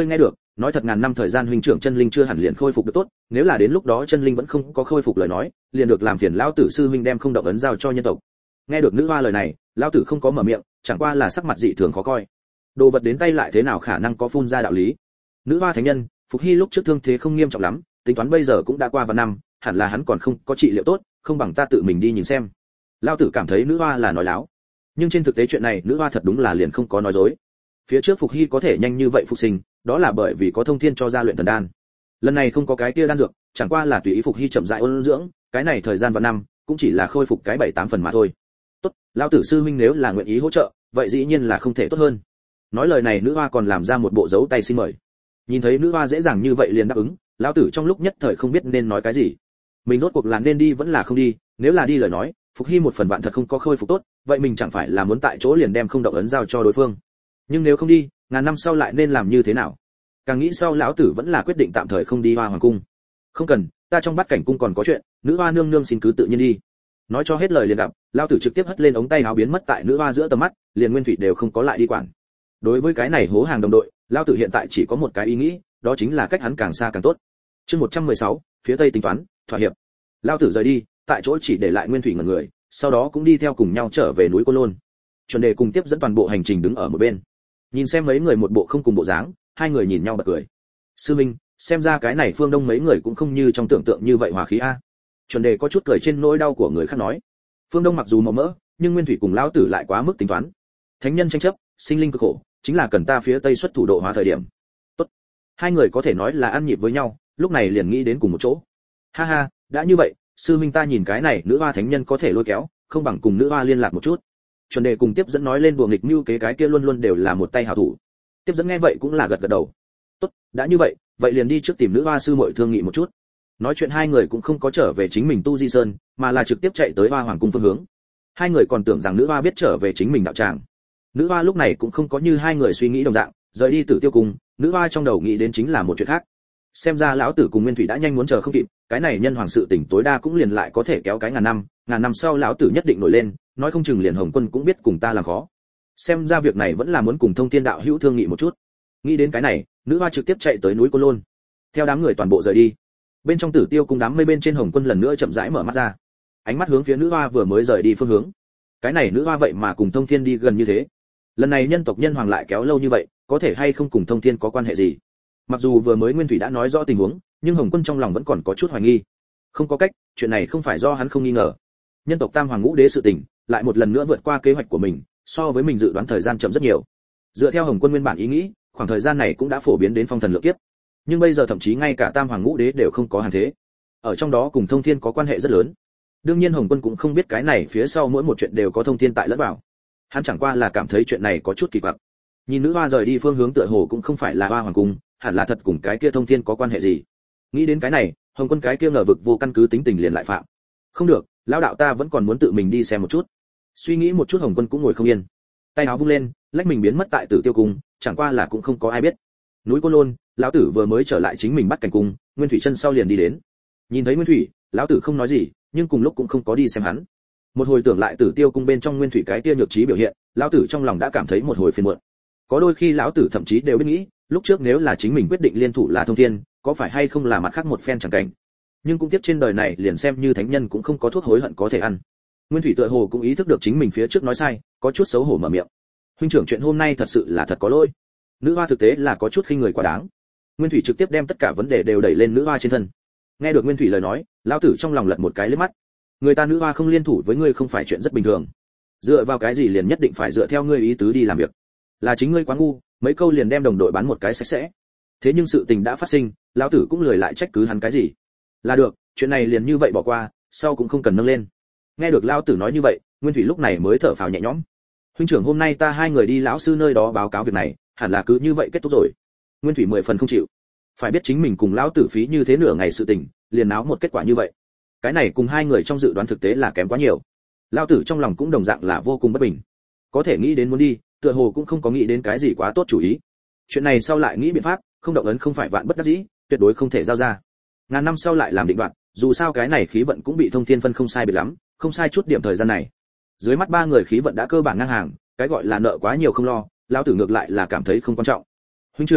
nói thật ngàn năm thời gian huynh trưởng chân linh chưa hẳn liền khôi phục được tốt, nếu là đến lúc đó chân linh vẫn không có khôi phục lời nói, liền được làm phiền lão tử sư huynh đem không động ấn giao cho nhân tộc. Nghe được nữ hoa lời này, lão tử không có mở miệng, chẳng qua là sắc mặt dị thường khó coi. Đồ vật đến tay lại thế nào khả năng có phun ra đạo lý. Nữ hoa thánh nhân, Phục Hy lúc trước thương thế không nghiêm trọng lắm, tính toán bây giờ cũng đã qua vài năm, hẳn là hắn còn không có trị liệu tốt, không bằng ta tự mình đi nhìn xem. Lão tử cảm thấy nữ hoa là nói láo, nhưng trên thực tế chuyện này nữ hoa thật đúng là liền không có nói dối. Phía trước Phục Hy có thể nhanh như vậy phục sinh, đó là bởi vì có thông thiên cho ra luyện thần đan. Lần này không có cái kia đan dược, chẳng qua là tùy ý Phục Hy chậm rãi ôn dưỡng, cái này thời gian vài năm, cũng chỉ là khôi phục cái bảy tám phần mà thôi. Tốt, lão tử sư huynh nếu là nguyện ý hỗ trợ, vậy dĩ nhiên là không thể tốt hơn. Nói lời này nữ hoa còn làm ra một bộ dấu tay xin mời. Nhìn thấy nữ hoa dễ dàng như vậy liền đáp ứng, lão tử trong lúc nhất thời không biết nên nói cái gì. Mình rốt cuộc là nên đi vẫn là không đi, nếu là đi lời nói, Phục Hy một phần vạn thật không có khôi phục tốt, vậy mình chẳng phải là muốn tại chỗ liền đem không động ấn giao cho đối phương. Nhưng nếu không đi, ngàn năm sau lại nên làm như thế nào? Càng nghĩ sau lão tử vẫn là quyết định tạm thời không đi Hoa Hoàng cung. Không cần, ta trong Bát Cảnh cung còn có chuyện, nữ hoa nương nương xin cứ tự nhiên đi. Nói cho hết lời liền gặp, lão tử trực tiếp hất lên ống tay áo biến mất tại nữ hoa giữa tầm mắt, liền Nguyên Thủy đều không có lại đi quản. Đối với cái này hố hàng đồng đội, lão tử hiện tại chỉ có một cái ý nghĩ, đó chính là cách hắn càng xa càng tốt. Chương một trăm mười sáu, phía tây tính toán, thỏa hiệp. Lão tử rời đi, tại chỗ chỉ để lại Nguyên Thủy ngẩn người, sau đó cũng đi theo cùng nhau trở về núi Côn Lôn. Chuẩn Đề cùng tiếp dẫn toàn bộ hành trình đứng ở một bên. Nhìn xem mấy người một bộ không cùng bộ dáng, hai người nhìn nhau bật cười. Sư Minh, xem ra cái này phương Đông mấy người cũng không như trong tưởng tượng như vậy hòa khí a. Chuẩn Đề có chút cười trên nỗi đau của người khác nói. Phương Đông mặc dù màu mỡ, nhưng Nguyên Thủy cùng lão tử lại quá mức tính toán. Thánh nhân tranh chấp, sinh linh cực khổ, chính là cần ta phía Tây xuất thủ độ hóa thời điểm. Tốt. Hai người có thể nói là ăn nhịp với nhau, lúc này liền nghĩ đến cùng một chỗ. Ha ha, đã như vậy, sư minh ta nhìn cái này nữ hoa thánh nhân có thể lôi kéo, không bằng cùng nữ hoa liên lạc một chút. Chuẩn Đề cùng tiếp dẫn nói lên đùa nghịch mưu kế cái kia luôn luôn đều là một tay hảo thủ. Tiếp dẫn nghe vậy cũng là gật gật đầu. Tốt, đã như vậy, vậy liền đi trước tìm nữ hoa sư muội thương nghị một chút. Nói chuyện hai người cũng không có trở về chính mình tu di sơn, mà là trực tiếp chạy tới Hoa Hoàng cung phương hướng. Hai người còn tưởng rằng nữ hoa biết trở về chính mình đạo tràng. Nữ hoa lúc này cũng không có như hai người suy nghĩ đồng dạng, rời đi Tử Tiêu cung, nữ hoa trong đầu nghĩ đến chính là một chuyện khác. Xem ra lão tử cùng Nguyên Thủy đã nhanh muốn chờ không kịp, cái này nhân hoàng sự tỉnh tối đa cũng liền lại có thể kéo cái ngàn năm, ngàn năm sau lão tử nhất định nổi lên, nói không chừng liền Hồng Quân cũng biết cùng ta làm khó. Xem ra việc này vẫn là muốn cùng Thông Thiên đạo hữu thương nghị một chút. Nghĩ đến cái này, nữ hoa trực tiếp chạy tới núi Côn Lôn. Theo đám người toàn bộ rời đi. Bên trong Tử Tiêu cung đám mây bên trên Hồng Quân lần nữa chậm rãi mở mắt ra. Ánh mắt hướng phía nữ hoa vừa mới rời đi phương hướng. Cái này nữ hoa vậy mà cùng Thông Thiên đi gần như thế. Lần này nhân tộc nhân hoàng lại kéo lâu như vậy, có thể hay không cùng Thông Thiên có quan hệ gì? Mặc dù vừa mới Nguyên Thủy đã nói rõ tình huống, nhưng Hồng Quân trong lòng vẫn còn có chút hoài nghi. Không có cách, chuyện này không phải do hắn không nghi ngờ. Nhân tộc Tam Hoàng Ngũ Đế sự tình, lại một lần nữa vượt qua kế hoạch của mình, so với mình dự đoán thời gian chậm rất nhiều. Dựa theo Hồng Quân nguyên bản ý nghĩ, khoảng thời gian này cũng đã phổ biến đến phong thần lượng kiếp. Nhưng bây giờ thậm chí ngay cả Tam Hoàng Ngũ Đế đều không có hàng thế. Ở trong đó cùng Thông Thiên có quan hệ rất lớn. Đương nhiên Hồng Quân cũng không biết cái này phía sau mỗi một chuyện đều có Thông Thiên tại lẫn vào. Hắn chẳng qua là cảm thấy chuyện này có chút kỳ quặc. Nhìn nữ hoa rời đi phương hướng tựa hồ cũng không phải là Hoa Hoàng cung, hẳn là thật cùng cái kia Thông Thiên có quan hệ gì. Nghĩ đến cái này, Hồng Quân cái kia ngờ vực vô căn cứ tính tình liền lại phạm. Không được, lão đạo ta vẫn còn muốn tự mình đi xem một chút. Suy nghĩ một chút Hồng Quân cũng ngồi không yên. Tay áo vung lên, lách mình biến mất tại Tử Tiêu cung, chẳng qua là cũng không có ai biết. Núi Côn Lôn, lão tử vừa mới trở lại chính mình Bát Cảnh cung, Nguyên Thủy chân sau liền đi đến. Nhìn thấy Nguyên Thủy, lão tử không nói gì, nhưng cùng lúc cũng không có đi xem hắn. Một hồi tưởng lại Tử Tiêu cung bên trong Nguyên Thủy cái kia nhược trí biểu hiện, lão tử trong lòng đã cảm thấy một hồi phiền muộn. Có đôi khi lão tử thậm chí đều biết nghĩ, lúc trước nếu là chính mình quyết định liên thủ là Thông Thiên, có phải hay không là mặt khác một phen chẳng cảnh. Nhưng cũng tiếp trên đời này liền xem như thánh nhân cũng không có thuốc hối hận có thể ăn. Nguyên Thủy tựa hồ cũng ý thức được chính mình phía trước nói sai, có chút xấu hổ mở miệng. Huynh trưởng chuyện hôm nay thật sự là thật có lỗi. Nữ hoa thực tế là có chút khinh người quá đáng. Nguyên Thủy trực tiếp đem tất cả vấn đề đều đẩy lên nữ hoa trên thân. Nghe được Nguyên Thủy lời nói, lão tử trong lòng lật một cái liếc mắt. Người ta nữ hoa không liên thủ với ngươi không phải chuyện rất bình thường. Dựa vào cái gì liền nhất định phải dựa theo ngươi ý tứ đi làm việc? Là chính ngươi quá ngu, mấy câu liền đem đồng đội bán một cái sạch sẽ. Thế nhưng sự tình đã phát sinh, lão tử cũng lười lại trách cứ hắn cái gì. Là được, chuyện này liền như vậy bỏ qua, sau cũng không cần nâng lên. Nghe được lão tử nói như vậy, Nguyên Thủy lúc này mới thở phào nhẹ nhõm. Huynh trưởng hôm nay ta hai người đi lão sư nơi đó báo cáo việc này, hẳn là cứ như vậy kết thúc rồi. Nguyên Thủy mười phần không chịu. Phải biết chính mình cùng lão tử phí như thế nửa ngày sự tình, liền náo một kết quả như vậy. Cái này cùng hai người trong dự đoán thực tế là kém quá nhiều. Lão tử trong lòng cũng đồng dạng là vô cùng bất bình. Có thể nghĩ đến muốn đi, tựa hồ cũng không có nghĩ đến cái gì quá tốt chủ ý. Chuyện này sau lại nghĩ biện pháp, không động ấn không phải vạn bất đắc dĩ, tuyệt đối không thể giao ra. Ngàn năm sau lại làm định đoạn, dù sao cái này khí vận cũng bị Thông Thiên phân không sai biệt lắm, không sai chút điểm thời gian này. Dưới mắt ba người khí vận đã cơ bản ngang hàng, cái gọi là nợ quá nhiều không lo, lão tử ngược lại là cảm thấy không quan trọng. Huynh trưởng,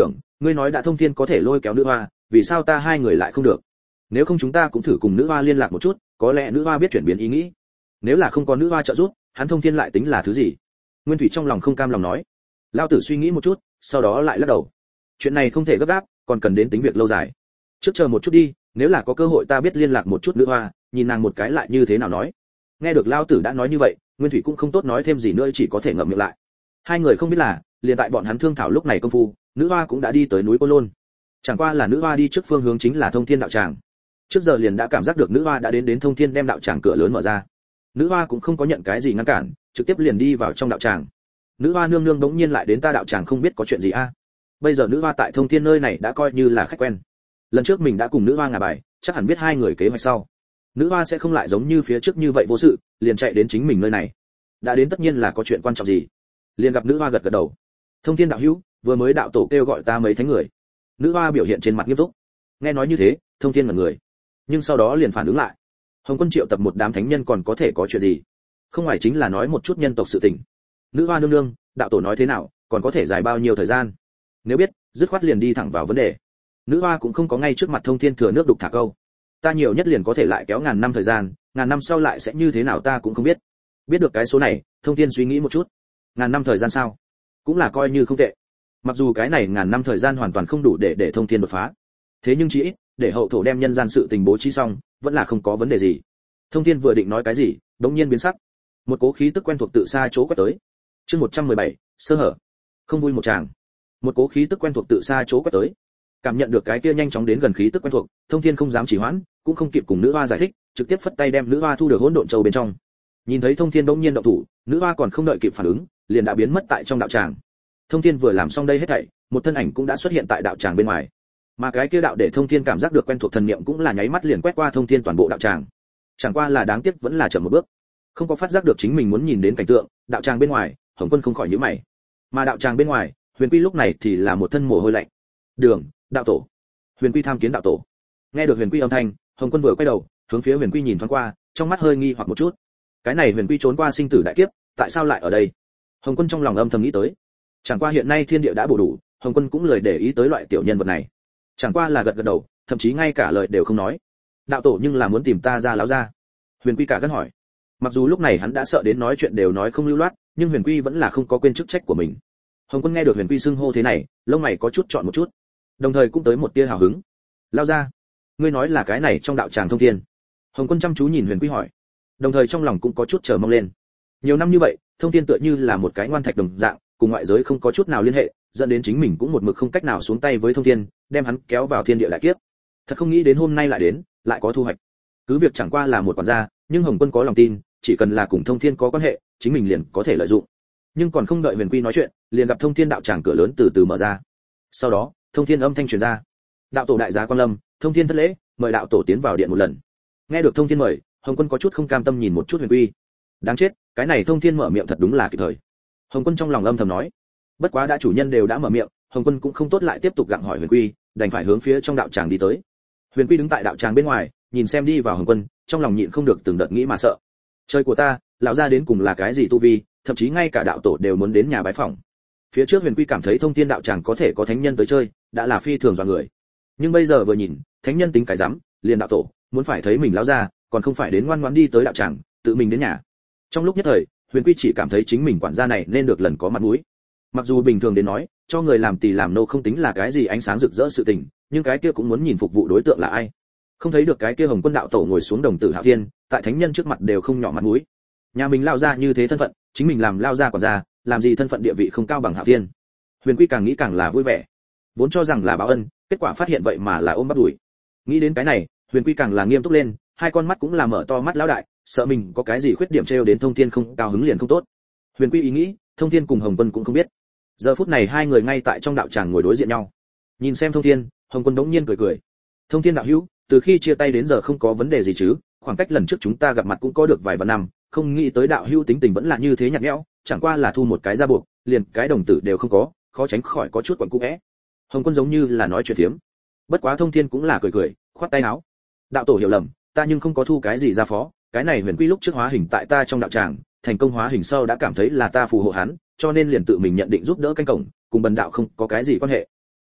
ngươi nói đã thông thiên có thể lôi kéo nữ hoa, vì sao ta hai người lại không được? Nếu không chúng ta cũng thử cùng nữ hoa liên lạc một chút, có lẽ nữ hoa biết chuyển biến ý nghĩ. Nếu là không có nữ hoa trợ giúp, hắn thông thiên lại tính là thứ gì? Nguyên Thủy trong lòng không cam lòng nói. Lão tử suy nghĩ một chút, sau đó lại lắc đầu. Chuyện này không thể gấp gáp, còn cần đến tính việc lâu dài. Trước chờ một chút đi, nếu là có cơ hội ta biết liên lạc một chút nữ hoa, nhìn nàng một cái lại như thế nào nói. Nghe được Lão tử đã nói như vậy, Nguyên Thủy cũng không tốt nói thêm gì nữa, chỉ có thể ngậm miệng lại. Hai người không biết là, liền tại bọn hắn thương thảo lúc này công phu, nữ hoa cũng đã đi tới núi Côn Lôn. Chẳng qua là nữ hoa đi trước phương hướng chính là Thông Thiên đạo tràng. Trước giờ liền đã cảm giác được nữ hoa đã đến đến Thông Thiên đem đạo tràng cửa lớn mở ra. Nữ hoa cũng không có nhận cái gì ngăn cản, trực tiếp liền đi vào trong đạo tràng. Nữ hoa nương nương đống nhiên lại đến ta đạo tràng không biết có chuyện gì a. Bây giờ nữ hoa tại Thông Thiên nơi này đã coi như là khách quen. Lần trước mình đã cùng nữ hoa ngả bài, chắc hẳn biết hai người kế hoạch sau. Nữ hoa sẽ không lại giống như phía trước như vậy vô sự, liền chạy đến chính mình nơi này. Đã đến tất nhiên là có chuyện quan trọng gì. Liền gặp nữ hoa gật gật đầu. Thông Thiên đạo hữu, vừa mới đạo tổ kêu gọi ta mấy thánh người. Nữ hoa biểu hiện trên mặt nghiêm túc. Nghe nói như thế, Thông Thiên ngẩn người, nhưng sau đó liền phản ứng lại. Hồng Quân triệu tập một đám thánh nhân còn có thể có chuyện gì? Không ngoài chính là nói một chút nhân tộc sự tình. Nữ hoa nương nương, đạo tổ nói thế nào, còn có thể dài bao nhiêu thời gian? Nếu biết, dứt khoát liền đi thẳng vào vấn đề. Nữ hoa cũng không có ngay trước mặt Thông Thiên thừa nước đục thả câu. Ta nhiều nhất liền có thể lại kéo ngàn năm thời gian, ngàn năm sau lại sẽ như thế nào ta cũng không biết. Biết được cái số này, Thông Thiên suy nghĩ một chút. Ngàn năm thời gian sao? Cũng là coi như không tệ. Mặc dù cái này ngàn năm thời gian hoàn toàn không đủ để để Thông Thiên đột phá, thế nhưng chỉ ít để hậu thổ đem nhân gian sự tình bố trí xong, vẫn là không có vấn đề gì. Thông Thiên vừa định nói cái gì, đống nhiên biến sắc. Một cố khí tức quen thuộc tự xa chỗ quét tới. Chương một trăm mười bảy, sơ hở. Không vui một chàng. Một cố khí tức quen thuộc tự xa chỗ quét tới. Cảm nhận được cái kia nhanh chóng đến gần khí tức quen thuộc, Thông Thiên không dám trì hoãn, cũng không kịp cùng nữ hoa giải thích, trực tiếp phất tay đem nữ hoa thu được hỗn độn châu bên trong. Nhìn thấy Thông Thiên đống nhiên động thủ, nữ hoa còn không đợi kịp phản ứng, liền đã biến mất tại trong đạo tràng. Thông Thiên vừa làm xong đây hết thảy, một thân ảnh cũng đã xuất hiện tại đạo tràng bên ngoài. Mà cái kia đạo để Thông Thiên cảm giác được quen thuộc thần niệm cũng là nháy mắt liền quét qua Thông Thiên toàn bộ đạo tràng. Chẳng qua là đáng tiếc vẫn là chậm một bước, không có phát giác được chính mình muốn nhìn đến cảnh tượng. Đạo tràng bên ngoài, Hồng Quân không khỏi nhíu mày. Mà đạo tràng bên ngoài, Huyền Quy lúc này thì là một thân mồ hôi lạnh. Đường, đạo tổ. Huyền Quy tham kiến đạo tổ. Nghe được Huyền Quy âm thanh, Hồng Quân vừa quay đầu, hướng phía Huyền Quy nhìn thoáng qua, trong mắt hơi nghi hoặc một chút. Cái này Huyền Quy trốn qua sinh tử đại kiếp, tại sao lại ở đây? Hồng Quân trong lòng âm thầm nghĩ tới. Chẳng qua hiện nay thiên địa đã bổ đủ, Hồng Quân cũng lười để ý tới loại tiểu nhân vật này. Chẳng qua là gật gật đầu, thậm chí ngay cả lời đều không nói. Đạo tổ nhưng là muốn tìm ta ra láo ra. Huyền Quy cả gân hỏi. Mặc dù lúc này hắn đã sợ đến nói chuyện đều nói không lưu loát, nhưng Huyền Quy vẫn là không có quên chức trách của mình. Hồng Quân nghe được Huyền Quy xưng hô thế này, lông mày có chút chọn một chút, đồng thời cũng tới một tia hào hứng. Lao ra, ngươi nói là cái này trong đạo tràng Thông Thiên? Hồng Quân chăm chú nhìn Huyền Quy hỏi, đồng thời trong lòng cũng có chút chờ mong lên. Nhiều năm như vậy, Thông Thiên tựa như là một cái ngoan thạch đồng dạng, cùng ngoại giới không có chút nào liên hệ, dẫn đến chính mình cũng một mực không cách nào xuống tay với Thông Thiên, đem hắn kéo vào thiên địa đại kiếp. Thật không nghĩ đến hôm nay lại đến, lại có thu hoạch. Cứ việc chẳng qua là một quản gia, nhưng Hồng Quân có lòng tin, chỉ cần là cùng Thông Thiên có quan hệ, chính mình liền có thể lợi dụng. Nhưng còn không đợi Huyền Quy nói chuyện, liền gặp Thông Thiên đạo tràng cửa lớn từ từ mở ra. Sau đó, Thông Thiên âm thanh truyền ra: "Đạo tổ đại giá quan lâm, Thông Thiên thất lễ, mời đạo tổ tiến vào điện một lần." Nghe được Thông Thiên mời, Hồng Quân có chút không cam tâm nhìn một chút Huyền Quy. Đáng chết, cái này Thông Thiên mở miệng thật đúng là kịp thời. Hồng Quân trong lòng âm thầm nói. Bất quá đã chủ nhân đều đã mở miệng, Hồng Quân cũng không tốt lại tiếp tục gặng hỏi Huyền Quy, đành phải hướng phía trong đạo tràng đi tới. Huyền Quy đứng tại đạo tràng bên ngoài, nhìn xem đi vào Hồng Quân, trong lòng nhịn không được từng đợt nghĩ mà sợ. Trời của ta, lão gia đến cùng là cái gì tu vi, thậm chí ngay cả đạo tổ đều muốn đến nhà bái phỏng. Phía trước Huyền Quy cảm thấy Thông Thiên đạo tràng có thể có thánh nhân tới chơi, đã là phi thường dọa người. Nhưng bây giờ vừa nhìn, thánh nhân tính cái rắm, liền đạo tổ muốn phải thấy mình lão gia, còn không phải đến ngoan ngoãn đi tới đạo tràng, tự mình đến nhà. Trong lúc nhất thời, Huyền Quy chỉ cảm thấy chính mình quản gia này nên được lần có mặt mũi. Mặc dù bình thường đến nói, cho người làm tỳ làm nô không tính là cái gì ánh sáng rực rỡ sự tình, nhưng cái kia cũng muốn nhìn phục vụ đối tượng là ai. Không thấy được cái kia Hồng Quân đạo tổ ngồi xuống đồng tử Hạo Thiên, tại thánh nhân trước mặt đều không nhỏ mặt mũi. Nhà mình lao ra như thế thân phận, chính mình làm lao ra quản gia, làm gì thân phận địa vị không cao bằng Hạo Thiên. Huyền Quy càng nghĩ càng là vui vẻ, vốn cho rằng là báo ân, kết quả phát hiện vậy mà là ôm bắt đuổi. Nghĩ đến cái này, Huyền Quy càng là nghiêm túc lên, hai con mắt cũng là mở to mắt lão đại, sợ mình có cái gì khuyết điểm trêu đến Thông Thiên không cao hứng liền không tốt. Huyền Quy ý nghĩ, Thông Thiên cùng Hồng Quân cũng không biết. Giờ phút này hai người ngay tại trong đạo tràng ngồi đối diện nhau. Nhìn xem Thông Thiên, Hồng Quân đống nhiên cười cười. Thông Thiên đạo hữu, từ khi chia tay đến giờ không có vấn đề gì chứ? Khoảng cách lần trước chúng ta gặp mặt cũng có được vài vạn năm, không nghĩ tới đạo hữu tính tình vẫn là như thế nhạt nhẽo, chẳng qua là thu một cái ra buộc, liền cái đồng tử đều không có, khó tránh khỏi có chút quặn cũ é. Hồng Quân giống như là nói chuyện phiếm. Bất quá Thông Thiên cũng là cười cười, khoát tay áo. Đạo tổ hiểu lầm, ta nhưng không có thu cái gì ra phó, cái này Huyền Quy lúc trước hóa hình tại ta trong đạo tràng, thành công hóa hình sau đã cảm thấy là ta phù hộ hắn, cho nên liền tự mình nhận định giúp đỡ canh cổng, cùng bần đạo không có cái gì quan hệ.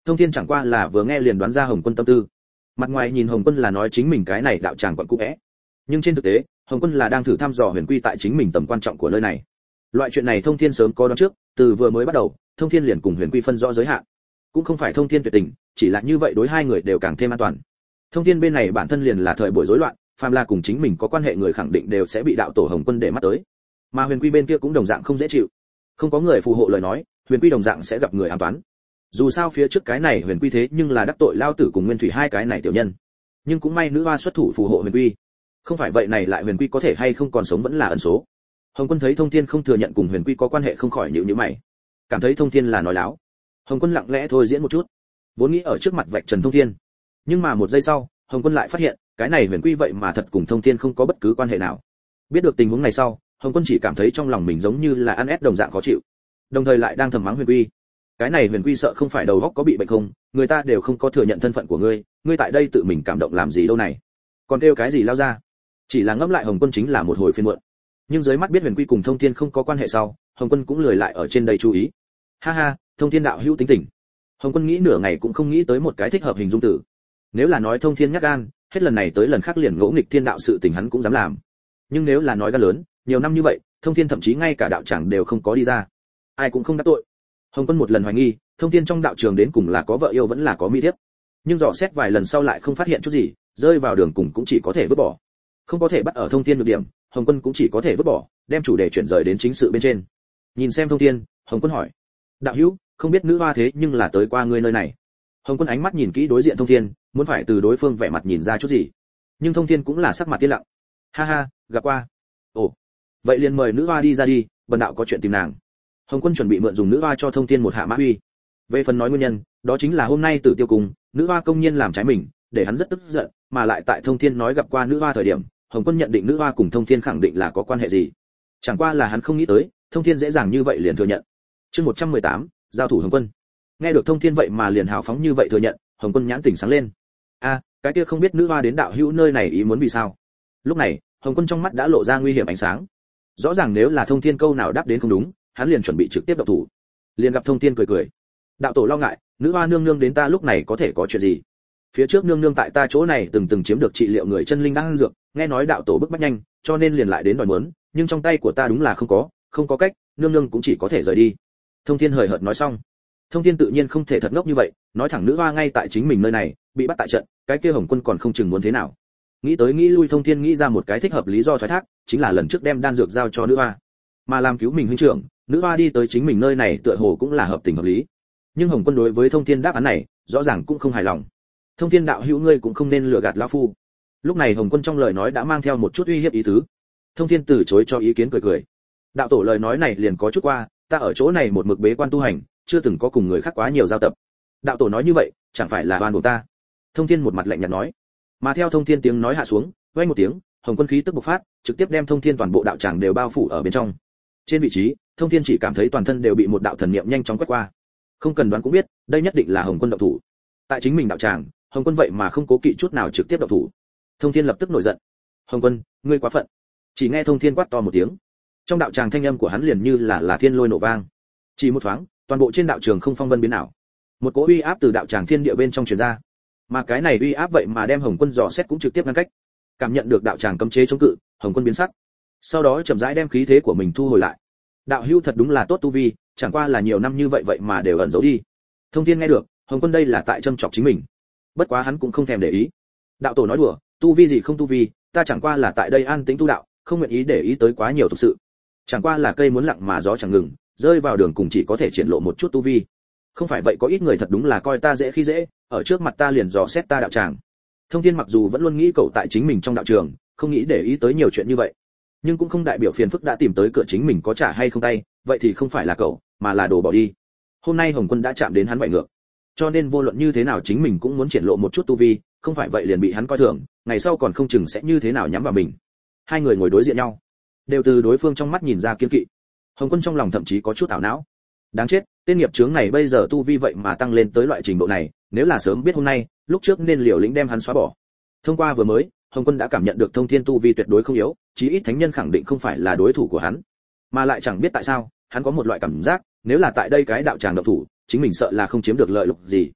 Thông Thiên chẳng qua là vừa nghe liền đoán ra Hồng Quân tâm tư. Mặt ngoài nhìn Hồng Quân là nói chính mình cái này đạo tràng quận cũ é, nhưng trên thực tế, Hồng Quân là đang thử thăm dò Huyền Quy tại chính mình tầm quan trọng của nơi này. Loại chuyện này Thông Thiên sớm có đoán trước, từ vừa mới bắt đầu, Thông Thiên liền cùng Huyền Quy phân rõ giới hạn. Cũng không phải Thông Thiên tuyệt tình, chỉ là như vậy đối hai người đều càng thêm an toàn. Thông Thiên bên này bản thân liền là thời buổi rối loạn, phàm là cùng chính mình có quan hệ người khẳng định đều sẽ bị đạo tổ Hồng Quân để mắt tới. Mà Huyền Quy bên kia cũng đồng dạng không dễ chịu. Không có người phù hộ lời nói, Huyền Quy đồng dạng sẽ gặp người ám toán. Dù sao phía trước cái này Huyền Quy thế nhưng là đắc tội lao tử cùng Nguyên Thủy hai cái này tiểu nhân. Nhưng cũng may nữ hoa xuất thủ phù hộ Huyền Quy. Không phải vậy này lại Huyền Quy có thể hay không còn sống vẫn là ẩn số. Hồng Quân thấy Thông Thiên không thừa nhận cùng Huyền Quy có quan hệ không khỏi nhíu nhíu mày. Cảm thấy Thông Thiên là nói láo. Hồng Quân lặng lẽ thôi diễn một chút. Vốn nghĩ ở trước mặt vạch trần Thông Thiên. Nhưng mà một giây sau, Hồng Quân lại phát hiện, cái này Huyền Quy vậy mà thật cùng Thông Thiên không có bất cứ quan hệ nào. Biết được tình huống này sau, Hồng Quân chỉ cảm thấy trong lòng mình giống như là ăn ép đồng dạng khó chịu. Đồng thời lại đang thầm mắng Huyền Quy. Cái này Huyền Quy sợ không phải đầu óc có bị bệnh không, người ta đều không có thừa nhận thân phận của ngươi, ngươi tại đây tự mình cảm động làm gì đâu này? Còn kêu cái gì lao ra? Chỉ là ngẫm lại Hồng Quân chính là một hồi phiền muộn. Nhưng dưới mắt biết Huyền Quy cùng Thông Thiên không có quan hệ sau, Hồng Quân cũng lười lại ở trên đây chú ý. Ha ha, Thông Thiên đạo hữu tính tình. Hồng Quân nghĩ nửa ngày cũng không nghĩ tới một cái thích hợp hình dung từ. Nếu là nói Thông Thiên nhát gan, hết lần này tới lần khác liền ngỗ nghịch thiên đạo sự tình hắn cũng dám làm. Nhưng nếu là nói gan lớn, nhiều năm như vậy, Thông Thiên thậm chí ngay cả đạo tràng đều không có đi ra. Ai cũng không đắc tội. Hồng Quân một lần hoài nghi, Thông Thiên trong đạo trường đến cùng là có vợ yêu vẫn là có mỹ thiếp. Nhưng dò xét vài lần sau lại không phát hiện chút gì, rơi vào đường cùng cũng chỉ có thể vứt bỏ. Không có thể bắt ở Thông Thiên được điểm, Hồng Quân cũng chỉ có thể vứt bỏ, đem chủ đề chuyển rời đến chính sự bên trên. Nhìn xem Thông Thiên, Hồng Quân hỏi: "Đạo hữu, không biết nữ hoa thế nhưng là tới qua ngươi nơi này?" Hồng Quân ánh mắt nhìn kỹ đối diện Thông Thiên, muốn phải từ đối phương vẻ mặt nhìn ra chút gì. Nhưng Thông Thiên cũng là sắc mặt yên lặng. "Ha ha, gặp qua." "Ồ, vậy liền mời nữ hoa đi ra đi, bần đạo có chuyện tìm nàng." Hồng Quân chuẩn bị mượn dùng nữ hoa cho Thông Thiên một hạ mã uy. Về phần nói nguyên nhân, đó chính là hôm nay Tử Tiêu Cung, nữ hoa công nhiên làm trái mình, để hắn rất tức giận, mà lại tại Thông Thiên nói gặp qua nữ hoa thời điểm, Hồng Quân nhận định nữ hoa cùng Thông Thiên khẳng định là có quan hệ gì. Chẳng qua là hắn không nghĩ tới, Thông Thiên dễ dàng như vậy liền thừa nhận. Chương một trăm mười tám, giao thủ Hồng Quân. Nghe được Thông Thiên vậy mà liền hào phóng như vậy thừa nhận, Hồng Quân nhãn tỉnh sáng lên. A, cái kia không biết nữ hoa đến đạo hữu nơi này ý muốn vì sao? Lúc này, Hồng Quân trong mắt đã lộ ra nguy hiểm ánh sáng. Rõ ràng nếu là Thông Thiên câu nào đáp đến không đúng, hắn liền chuẩn bị trực tiếp động thủ. Liền gặp Thông Thiên cười cười. Đạo tổ lo ngại, nữ hoa nương nương đến ta lúc này có thể có chuyện gì? Phía trước nương nương tại ta chỗ này từng từng chiếm được trị liệu người chân linh đang dược, nghe nói đạo tổ bức bách nhanh, cho nên liền lại đến đòi muốn, nhưng trong tay của ta đúng là không có, không có cách, nương nương cũng chỉ có thể rời đi. Thông Thiên hời hợt nói xong. Thông Thiên tự nhiên không thể thật ngốc như vậy, nói thẳng nữ hoa ngay tại chính mình nơi này, bị bắt tại trận, cái kia Hồng Quân còn không chừng muốn thế nào. Nghĩ tới nghĩ lui Thông Thiên nghĩ ra một cái thích hợp lý do thoái thác, chính là lần trước đem đan dược giao cho nữ hoa, mà làm cứu mình huynh trưởng, nữ hoa đi tới chính mình nơi này tựa hồ cũng là hợp tình hợp lý. Nhưng Hồng Quân đối với Thông Thiên đáp án này, rõ ràng cũng không hài lòng. Thông Thiên đạo hữu ngươi cũng không nên lừa gạt lão phu. Lúc này Hồng Quân trong lời nói đã mang theo một chút uy hiếp ý tứ. Thông Thiên từ chối cho ý kiến cười cười. Đạo tổ lời nói này liền có chút qua, ta ở chỗ này một mực bế quan tu hành, chưa từng có cùng người khác quá nhiều giao tập. Đạo tổ nói như vậy, chẳng phải là oan của ta? Thông Thiên một mặt lạnh nhạt nói. Mà theo Thông Thiên tiếng nói hạ xuống, vang một tiếng, Hồng Quân khí tức bộc phát, trực tiếp đem Thông Thiên toàn bộ đạo tràng đều bao phủ ở bên trong. Trên vị trí, Thông Thiên chỉ cảm thấy toàn thân đều bị một đạo thần niệm nhanh chóng quét qua. Không cần đoán cũng biết, đây nhất định là Hồng Quân động thủ. Tại chính mình đạo tràng, Hồng Quân vậy mà không cố kỵ chút nào trực tiếp động thủ. Thông Thiên lập tức nổi giận. Hồng Quân, ngươi quá phận. Chỉ nghe Thông Thiên quát to một tiếng. Trong đạo tràng thanh âm của hắn liền như là là thiên lôi nổ vang. Chỉ một thoáng, toàn bộ trên đạo trường không phong vân biến ảo. Một cỗ uy áp từ đạo tràng thiên địa bên trong truyền ra. Mà cái này uy áp vậy mà đem Hồng Quân dò xét cũng trực tiếp ngăn cách. Cảm nhận được đạo tràng cấm chế chống cự, Hồng Quân biến sắc. Sau đó chậm rãi đem khí thế của mình thu hồi lại. Đạo hữu thật đúng là tốt tu vi, chẳng qua là nhiều năm như vậy vậy mà đều ẩn giấu đi. Thông Thiên nghe được, Hồng Quân đây là tại châm chọc chính mình. Bất quá hắn cũng không thèm để ý. Đạo tổ nói đùa, tu vi gì không tu vi, ta chẳng qua là tại đây an tĩnh tu đạo, không nguyện ý để ý tới quá nhiều thực sự. Chẳng qua là cây muốn lặng mà gió chẳng ngừng, rơi vào đường cùng chỉ có thể triển lộ một chút tu vi. Không phải vậy có ít người thật đúng là coi ta dễ khi dễ, ở trước mặt ta liền dò xét ta đạo tràng. Thông Thiên mặc dù vẫn luôn nghĩ cậu tại chính mình trong đạo trường, không nghĩ để ý tới nhiều chuyện như vậy, nhưng cũng không đại biểu phiền phức đã tìm tới cửa chính mình có trả hay không tay, vậy thì không phải là cậu, mà là đồ bỏ đi. Hôm nay Hồng Quân đã chạm đến hắn vậy ngược, cho nên vô luận như thế nào chính mình cũng muốn triển lộ một chút tu vi, không phải vậy liền bị hắn coi thường, ngày sau còn không chừng sẽ như thế nào nhắm vào mình. Hai người ngồi đối diện nhau, đều từ đối phương trong mắt nhìn ra kiên kỵ. Hồng Quân trong lòng thậm chí có chút ảo não. Đáng chết, tên nghiệp chướng này bây giờ tu vi vậy mà tăng lên tới loại trình độ này, nếu là sớm biết hôm nay, lúc trước nên liều lĩnh đem hắn xóa bỏ. Thông qua vừa mới, Hồng Quân đã cảm nhận được Thông Thiên tu vi tuyệt đối không yếu, chí ít thánh nhân khẳng định không phải là đối thủ của hắn. Mà lại chẳng biết tại sao, hắn có một loại cảm giác, nếu là tại đây cái đạo tràng động thủ, chính mình sợ là không chiếm được lợi lộc gì.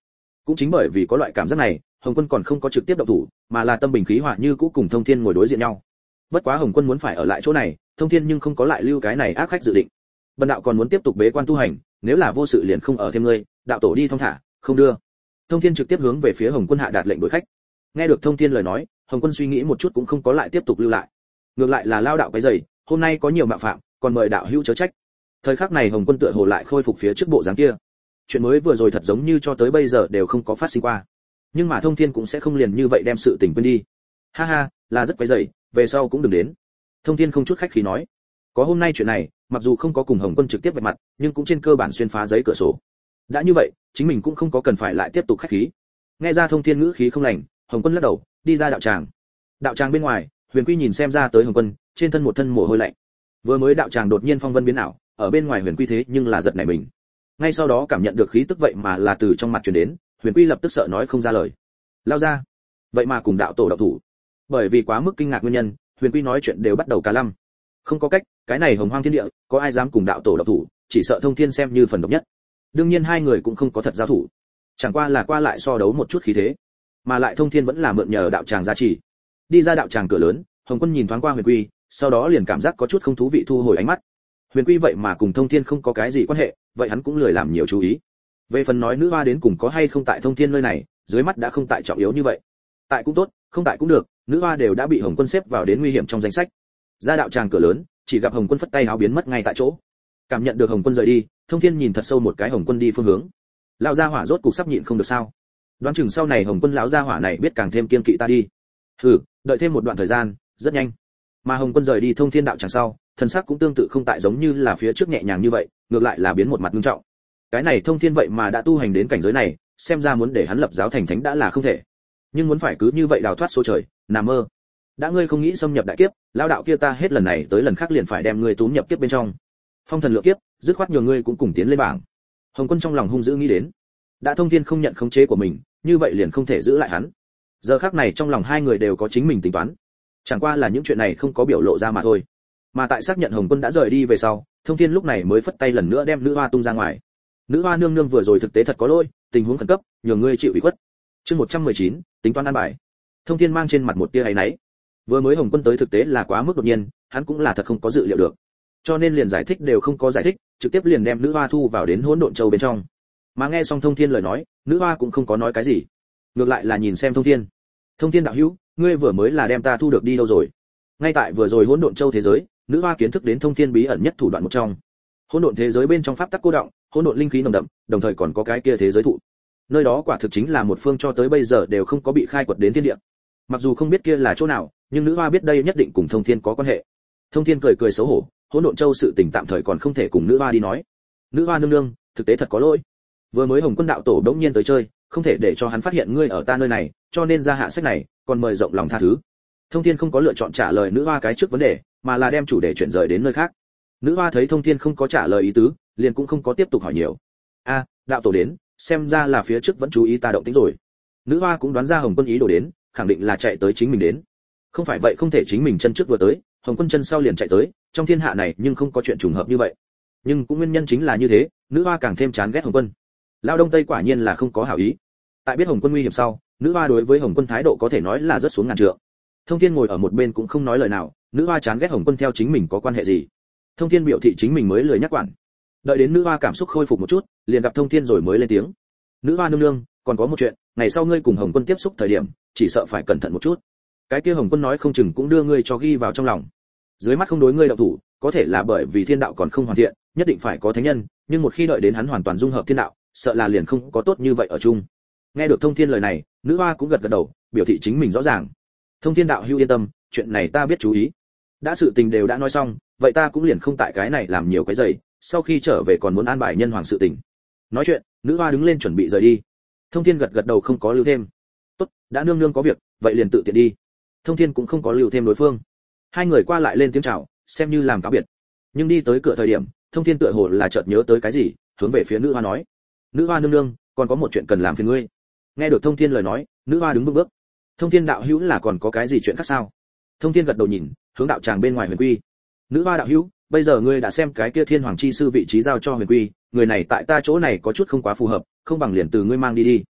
Cũng chính bởi vì có loại cảm giác này, Hồng Quân còn không có trực tiếp động thủ, mà là tâm bình khí hòa như cũ cùng Thông Thiên ngồi đối diện nhau. Bất quá Hồng Quân muốn phải ở lại chỗ này, Thông Thiên nhưng không có lại lưu cái này ác khách dự định. Bần đạo còn muốn tiếp tục bế quan tu hành, nếu là vô sự liền không ở thêm ngươi, đạo tổ đi thong thả, không đưa. Thông Thiên trực tiếp hướng về phía Hồng Quân hạ đạt lệnh đuổi khách. Nghe được Thông Thiên lời nói, Hồng Quân suy nghĩ một chút cũng không có lại tiếp tục lưu lại. Ngược lại là lao đạo cái giày, hôm nay có nhiều mạo phạm, còn mời đạo hữu chớ trách. Thời khắc này Hồng Quân tựa hồ lại khôi phục phía trước bộ dáng kia. Chuyện mới vừa rồi thật giống như cho tới bây giờ đều không có phát sinh qua. Nhưng mà Thông Thiên cũng sẽ không liền như vậy đem sự tình quên đi. Ha ha, là rất quấy rầy, về sau cũng đừng đến. Thông Thiên không chút khách khí nói. Có hôm nay chuyện này, mặc dù không có cùng Hồng Quân trực tiếp vạch mặt, nhưng cũng trên cơ bản xuyên phá giấy cửa sổ. Đã như vậy, chính mình cũng không có cần phải lại tiếp tục khách khí. Nghe ra Thông Thiên ngữ khí không lành, Hồng Quân lắc đầu, đi ra đạo tràng. Đạo tràng bên ngoài, Huyền Quy nhìn xem ra tới Hồng Quân, trên thân một thân mồ hôi lạnh. Vừa mới đạo tràng đột nhiên phong vân biến ảo, ở bên ngoài Huyền Quy thế nhưng là giật nảy mình. Ngay sau đó cảm nhận được khí tức vậy mà là từ trong mặt truyền đến, Huyền Quy lập tức sợ nói không ra lời. Lao ra, vậy mà cùng đạo tổ đạo thủ. Bởi vì quá mức kinh ngạc nguyên nhân, Huyền Quy nói chuyện đều bắt đầu cả lăm. Không có cách, cái này hồng hoang thiên địa, có ai dám cùng đạo tổ đạo thủ, chỉ sợ Thông Thiên xem như phần độc nhất. Đương nhiên hai người cũng không có thật giao thủ, chẳng qua là qua lại so đấu một chút khí thế, mà lại Thông Thiên vẫn là mượn nhờ đạo tràng gia trì. Đi ra đạo tràng cửa lớn, Hồng Quân nhìn thoáng qua Huyền Quy, sau đó liền cảm giác có chút không thú vị thu hồi ánh mắt. Huyền Quy vậy mà cùng Thông Thiên không có cái gì quan hệ, vậy hắn cũng lười làm nhiều chú ý. Về phần nói nữ hoa đến cùng có hay không tại Thông Thiên nơi này, dưới mắt đã không tại trọng yếu như vậy. Tại cũng tốt, không tại cũng được, nữ hoa đều đã bị Hồng Quân xếp vào đến nguy hiểm trong danh sách. Ra đạo tràng cửa lớn, chỉ gặp Hồng Quân phất tay áo biến mất ngay tại chỗ. Cảm nhận được Hồng Quân rời đi, Thông Thiên nhìn thật sâu một cái Hồng Quân đi phương hướng. Lão gia hỏa rốt cục sắp nhịn không được sao? Đoán chừng sau này Hồng Quân lão gia hỏa này biết càng thêm kiên kỵ ta đi. Hừ, đợi thêm một đoạn thời gian, rất nhanh. Mà Hồng Quân rời đi Thông Thiên đạo tràng sau, thần sắc cũng tương tự không tại giống như là phía trước nhẹ nhàng như vậy, ngược lại là biến một mặt nghiêm trọng. Cái này Thông Thiên vậy mà đã tu hành đến cảnh giới này, xem ra muốn để hắn lập giáo thành thánh đã là không thể. Nhưng muốn phải cứ như vậy đào thoát số trời, nằm mơ. Đã ngươi không nghĩ xâm nhập đại kiếp, lão đạo kia ta hết lần này tới lần khác liền phải đem ngươi túm nhập kiếp bên trong. Phong thần lượng kiếp, dứt khoát nhường ngươi cũng cùng tiến lên bảng. Hồng Quân trong lòng hung dữ nghĩ đến. Đã Thông Thiên không nhận khống chế của mình, như vậy liền không thể giữ lại hắn. Giờ khắc này trong lòng hai người đều có chính mình tính toán. Chẳng qua là những chuyện này không có biểu lộ ra mà thôi. Mà tại xác nhận Hồng Quân đã rời đi về sau, Thông Thiên lúc này mới phất tay lần nữa đem nữ hoa tung ra ngoài. Nữ hoa nương nương vừa rồi thực tế thật có lỗi, tình huống khẩn cấp, nhường ngươi chịu ủy khuất. Chương một trăm mười chín, tính toán an bài. Thông Thiên mang trên mặt một tia áy náy. Vừa mới Hồng Quân tới thực tế là quá mức đột nhiên, hắn cũng là thật không có dự liệu được. Cho nên liền giải thích đều không có giải thích, trực tiếp liền đem nữ hoa thu vào đến Hỗn Độn Châu bên trong. Mà nghe xong Thông Thiên lời nói, nữ hoa cũng không có nói cái gì, ngược lại là nhìn xem Thông Thiên. Thông Thiên đạo hữu, ngươi vừa mới là đem ta thu được đi đâu rồi? Ngay tại vừa rồi Hỗn Độn Châu thế giới, nữ hoa kiến thức đến Thông Thiên bí ẩn nhất thủ đoạn một trong. Hỗn độn thế giới bên trong pháp tắc cô động, hỗn độn linh khí nồng đậm, đồng thời còn có cái kia thế giới thụ. Nơi đó quả thực chính là một phương cho tới bây giờ đều không có bị khai quật đến thiên địa. Mặc dù không biết kia là chỗ nào, nhưng nữ hoa biết đây nhất định cùng Thông Thiên có quan hệ. Thông Thiên cười cười xấu hổ, Hỗn Độn Châu sự tình tạm thời còn không thể cùng nữ hoa đi nói. Nữ hoa nương nương, thực tế thật có lỗi. Vừa mới Hồng Quân đạo tổ đống nhiên tới chơi, không thể để cho hắn phát hiện ngươi ở ta nơi này, cho nên ra hạ sách này, còn mời rộng lòng tha thứ. Thông Thiên không có lựa chọn trả lời nữ hoa cái trước vấn đề, mà là đem chủ đề chuyển rời đến nơi khác. Nữ hoa thấy Thông Thiên không có trả lời ý tứ, liền cũng không có tiếp tục hỏi nhiều. A, đạo tổ đến, xem ra là phía trước vẫn chú ý ta động tĩnh rồi. Nữ hoa cũng đoán ra Hồng Quân ý đồ đến, khẳng định là chạy tới chính mình đến. Không phải vậy không thể chính mình chân trước vừa tới, Hồng Quân chân sau liền chạy tới, trong thiên hạ này nhưng không có chuyện trùng hợp như vậy. Nhưng cũng nguyên nhân chính là như thế, nữ hoa càng thêm chán ghét Hồng Quân. Lao Đông Tây quả nhiên là không có hảo ý. Tại biết Hồng Quân nguy hiểm sau, nữ hoa đối với Hồng Quân thái độ có thể nói là rất xuống ngàn trượng. Thông Thiên ngồi ở một bên cũng không nói lời nào, nữ hoa chán ghét Hồng Quân theo chính mình có quan hệ gì? Thông Thiên biểu thị chính mình mới lười nhắc quản. Đợi đến nữ hoa cảm xúc khôi phục một chút, liền gặp Thông Thiên rồi mới lên tiếng. Nữ hoa nương nương, còn có một chuyện, ngày sau ngươi cùng Hồng Quân tiếp xúc thời điểm, chỉ sợ phải cẩn thận một chút. Cái kia Hồng Quân nói không chừng cũng đưa ngươi cho ghi vào trong lòng. Dưới mắt không đối ngươi động thủ, có thể là bởi vì thiên đạo còn không hoàn thiện, nhất định phải có thánh nhân, nhưng một khi đợi đến hắn hoàn toàn dung hợp thiên đạo, sợ là liền không có tốt như vậy ở chung. Nghe được Thông Thiên lời này, nữ hoa cũng gật gật đầu, biểu thị chính mình rõ ràng. Thông Thiên đạo hữu yên tâm, chuyện này ta biết chú ý. Đã sự tình đều đã nói xong, vậy ta cũng liền không tại cái này làm nhiều cái giày, sau khi trở về còn muốn an bài nhân hoàng sự tình. Nói chuyện, nữ hoa đứng lên chuẩn bị rời đi. Thông Thiên gật gật đầu không có lưu thêm. Tốt, đã nương nương có việc, vậy liền tự tiện đi. Thông Thiên cũng không có lưu thêm đối phương. Hai người qua lại lên tiếng chào, xem như làm cáo biệt. Nhưng đi tới cửa thời điểm, Thông Thiên tựa hồ là chợt nhớ tới cái gì, hướng về phía nữ hoa nói: "Nữ hoa nương nương, còn có một chuyện cần làm phiền ngươi." Nghe được Thông Thiên lời nói, nữ hoa đứng vững bước. Thông Thiên đạo hữu là còn có cái gì chuyện khác sao? Thông Thiên gật đầu nhìn, hướng đạo tràng bên ngoài Huyền Quy. Nữ hoa đạo hữu, bây giờ ngươi đã xem cái kia Thiên Hoàng chi sư vị trí giao cho Huyền Quy, người này tại ta chỗ này có chút không quá phù hợp, không bằng liền từ ngươi mang đi đi.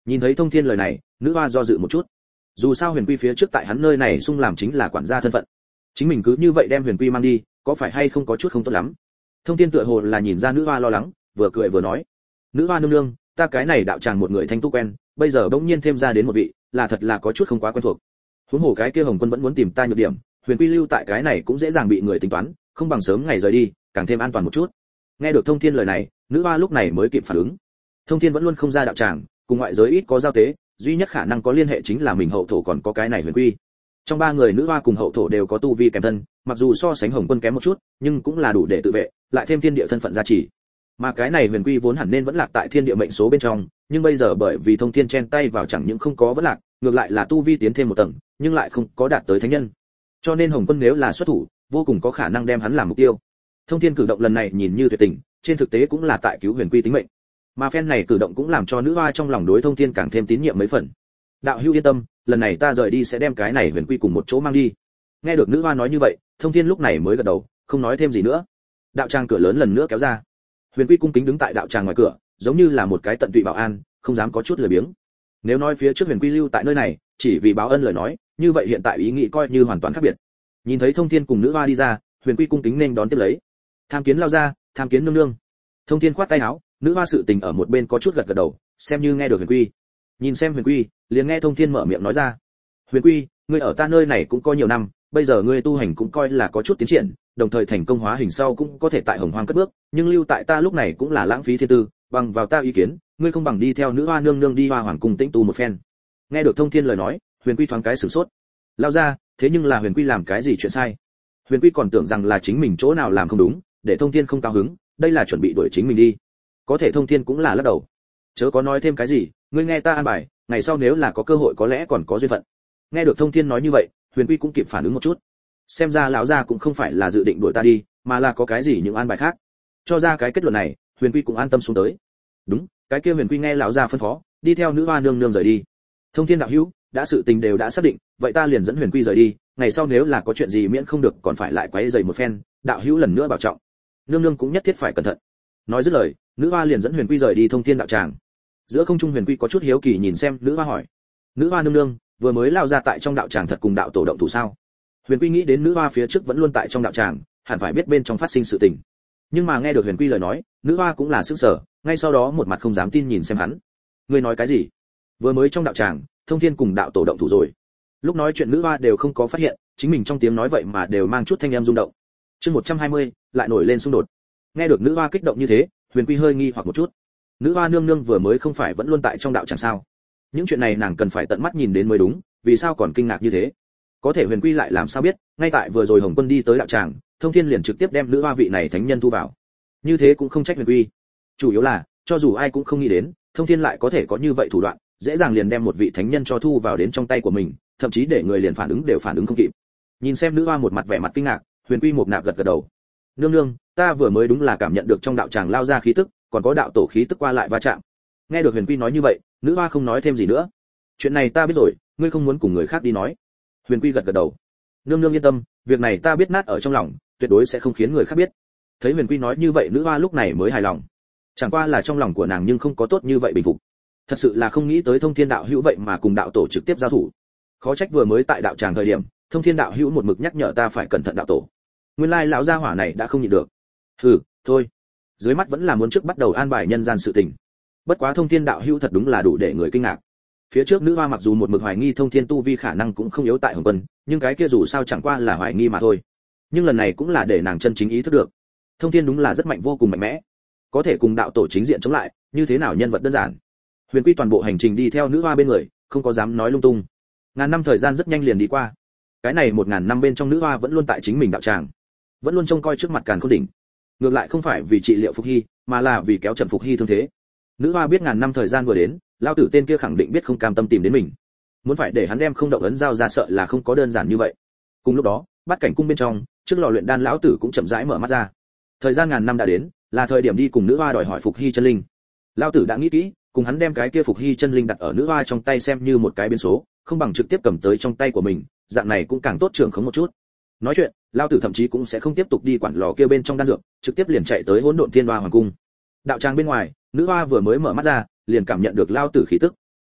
Nhìn thấy Thông Thiên lời này, nữ hoa do dự một chút. Dù sao Huyền Quy phía trước tại hắn nơi này xung làm chính là quản gia thân phận, chính mình cứ như vậy đem Huyền Quy mang đi, có phải hay không có chút không tốt lắm. Thông Thiên tựa hồ là nhìn ra nữ hoa lo lắng, vừa cười vừa nói: "Nữ hoa nương nương, ta cái này đạo tràng một người thanh tu quen, bây giờ bỗng nhiên thêm ra đến một vị, là thật là có chút không quá quen thuộc. Huống hồ cái kia Hồng Quân vẫn muốn tìm ta nhược điểm, Huyền Quy lưu tại cái này cũng dễ dàng bị người tính toán, không bằng sớm ngày rời đi, càng thêm an toàn một chút." Nghe được Thông Thiên lời này, nữ hoa lúc này mới kịp phản ứng. Thông Thiên vẫn luôn không ra đạo tràng, cùng ngoại giới ít có giao tế, duy nhất khả năng có liên hệ chính là mình hậu thổ còn có cái này Huyền Quy. Trong ba người nữ hoa cùng hậu thổ đều có tu vi kèm thân, mặc dù so sánh Hồng Quân kém một chút, nhưng cũng là đủ để tự vệ, lại thêm thiên địa thân phận gia trì. Mà cái này Huyền Quy vốn hẳn nên vẫn lạc tại thiên địa mệnh số bên trong, nhưng bây giờ bởi vì Thông Thiên chen tay vào chẳng những không có vẫn lạc, ngược lại là tu vi tiến thêm một tầng, nhưng lại không có đạt tới thánh nhân. Cho nên Hồng Quân nếu là xuất thủ, vô cùng có khả năng đem hắn làm mục tiêu. Thông Thiên cử động lần này nhìn như tuyệt tình, trên thực tế cũng là tại cứu Huyền Quy tính mệnh. Mà phen này cử động cũng làm cho nữ hoa trong lòng đối Thông Thiên càng thêm tín nhiệm mấy phần. Đạo hữu yên tâm, lần này ta rời đi sẽ đem cái này Huyền Quy cùng một chỗ mang đi. Nghe được nữ hoa nói như vậy, Thông Thiên lúc này mới gật đầu, không nói thêm gì nữa. Đạo tràng cửa lớn lần nữa kéo ra. Huyền Quy cung kính đứng tại đạo tràng ngoài cửa, giống như là một cái tận tụy bảo an, không dám có chút lười biếng. Nếu nói phía trước Huyền Quy lưu tại nơi này, chỉ vì báo ân lời nói, như vậy hiện tại ý nghĩ coi như hoàn toàn khác biệt. Nhìn thấy Thông Thiên cùng nữ hoa đi ra, Huyền Quy cung kính nên đón tiếp lấy. Tham kiến lao ra, tham kiến nương nương. Thông Thiên khoát tay áo, nữ hoa sự tình ở một bên có chút gật gật đầu, xem như nghe được Huyền Quy. Nhìn xem Huyền Quy, liền nghe Thông Thiên mở miệng nói ra: "Huyền Quy, ngươi ở ta nơi này cũng có nhiều năm, bây giờ ngươi tu hành cũng coi là có chút tiến triển, đồng thời thành công hóa hình sau cũng có thể tại Hồng Hoang cất bước, nhưng lưu tại ta lúc này cũng là lãng phí thiên tư, bằng vào ta ý kiến, ngươi không bằng đi theo nữ hoa nương nương đi Hoa Hoàng cung tĩnh tu một phen." Nghe được Thông Thiên lời nói, Huyền Quy thoáng cái sửng sốt. Lao ra, thế nhưng là Huyền Quy làm cái gì chuyện sai? Huyền Quy còn tưởng rằng là chính mình chỗ nào làm không đúng, để Thông Thiên không cao hứng, đây là chuẩn bị đuổi chính mình đi. Có thể Thông Thiên cũng là lắc đầu. Chớ có nói thêm cái gì, ngươi nghe ta an bài, ngày sau nếu là có cơ hội có lẽ còn có duyên phận. Nghe được Thông Thiên nói như vậy, Huyền Quy cũng kịp phản ứng một chút. Xem ra lão gia cũng không phải là dự định đuổi ta đi, mà là có cái gì những an bài khác. Cho ra cái kết luận này, Huyền Quy cũng an tâm xuống tới. Đúng, cái kia Huyền Quy nghe lão gia phân phó, đi theo nữ hoa nương nương rời đi. Thông Thiên đạo hữu, đã sự tình đều đã xác định, vậy ta liền dẫn Huyền Quy rời đi, ngày sau nếu là có chuyện gì miễn không được còn phải lại quấy rầy một phen, đạo hữu lần nữa bảo trọng. Nương nương cũng nhất thiết phải cẩn thận. Nói dứt lời, nữ hoa liền dẫn Huyền Quy rời đi Thông Thiên đạo tràng. Giữa không trung Huyền Quy có chút hiếu kỳ nhìn xem nữ hoa hỏi: "Nữ hoa nương nương, vừa mới lao ra tại trong đạo tràng thật cùng đạo tổ động thủ sao?" Huyền Quy nghĩ đến nữ hoa phía trước vẫn luôn tại trong đạo tràng, hẳn phải biết bên trong phát sinh sự tình. Nhưng mà nghe được Huyền Quy lời nói, nữ hoa cũng là sửng sở, ngay sau đó một mặt không dám tin nhìn xem hắn. "Ngươi nói cái gì? Vừa mới trong đạo tràng, Thông Thiên cùng đạo tổ động thủ rồi?" Lúc nói chuyện nữ hoa đều không có phát hiện, chính mình trong tiếng nói vậy mà đều mang chút thanh âm rung động. Chương một trăm hai mươi, lại nổi lên xung đột. Nghe được nữ hoa kích động như thế, Huyền Quy hơi nghi hoặc một chút. Nữ hoa nương nương vừa mới không phải vẫn luôn tại trong đạo tràng sao? Những chuyện này nàng cần phải tận mắt nhìn đến mới đúng, vì sao còn kinh ngạc như thế? Có thể Huyền Quy lại làm sao biết, ngay tại vừa rồi Hồng Quân đi tới đạo tràng, Thông Thiên liền trực tiếp đem nữ hoa vị này thánh nhân thu vào. Như thế cũng không trách Huyền Quy. Chủ yếu là, cho dù ai cũng không nghĩ đến, Thông Thiên lại có thể có như vậy thủ đoạn, dễ dàng liền đem một vị thánh nhân cho thu vào đến trong tay của mình, thậm chí để người liền phản ứng đều phản ứng không kịp. Nhìn xem nữ hoa một mặt vẻ mặt kinh ngạc, Huyền Quy một nạp gật gật đầu. "Nương nương, ta vừa mới đúng là cảm nhận được trong đạo tràng lao ra khí tức, còn có đạo tổ khí tức qua lại va chạm." Nghe được Huyền Quy nói như vậy, nữ hoa không nói thêm gì nữa. "Chuyện này ta biết rồi, ngươi không muốn cùng người khác đi nói." Huyền Quy gật gật đầu. "Nương nương yên tâm, việc này ta biết nát ở trong lòng, tuyệt đối sẽ không khiến người khác biết." Thấy Huyền Quy nói như vậy, nữ hoa lúc này mới hài lòng. Chẳng qua là trong lòng của nàng nhưng không có tốt như vậy bình phục. Thật sự là không nghĩ tới Thông Thiên đạo hữu vậy mà cùng đạo tổ trực tiếp giao thủ. Khó trách vừa mới tại đạo tràng thời điểm, Thông Thiên đạo hữu một mực nhắc nhở ta phải cẩn thận đạo tổ. Nguyên lai lão gia hỏa này đã không nhịn được. Hừ, thôi. Dưới mắt vẫn là muốn trước bắt đầu an bài nhân gian sự tình. Bất quá Thông Thiên đạo hữu thật đúng là đủ để người kinh ngạc. Phía trước nữ hoa mặc dù một mực hoài nghi Thông Thiên tu vi khả năng cũng không yếu tại Hồng Quân, nhưng cái kia dù sao chẳng qua là hoài nghi mà thôi. Nhưng lần này cũng là để nàng chân chính ý thức được, Thông Thiên đúng là rất mạnh vô cùng mạnh mẽ, có thể cùng đạo tổ chính diện chống lại, như thế nào nhân vật đơn giản. Huyền Quy toàn bộ hành trình đi theo nữ hoa bên người, không có dám nói lung tung. Ngàn năm thời gian rất nhanh liền đi qua. Cái này một ngàn năm bên trong nữ hoa vẫn luôn tại chính mình đạo tràng, vẫn luôn trông coi trước mặt Càn Khôn đỉnh. Ngược lại không phải vì trị liệu Phục Hy, mà là vì kéo chậm Phục Hy thương thế. Nữ hoa biết ngàn năm thời gian vừa đến, lao tử tên kia khẳng định biết không cam tâm tìm đến mình, muốn phải để hắn đem không động ấn giao ra sợ là không có đơn giản như vậy. Cùng lúc đó, Bát Cảnh cung bên trong, trước lò luyện đan lão tử cũng chậm rãi mở mắt ra. Thời gian ngàn năm đã đến, là thời điểm đi cùng nữ hoa đòi hỏi Phục Hy chân linh. Lão tử đã nghĩ kỹ, cùng hắn đem cái kia Phục Hy chân linh đặt ở nữ hoa trong tay xem như một cái biến số, không bằng trực tiếp cầm tới trong tay của mình, dạng này cũng càng tốt trưởng khống một chút. Nói chuyện, lão tử thậm chí cũng sẽ không tiếp tục đi quản lò kia bên trong đan dược, trực tiếp liền chạy tới Hỗn Độn Thiên Hoa Hoàng cung. Đạo tràng bên ngoài, nữ hoa vừa mới mở mắt ra, liền cảm nhận được lão tử khí tức.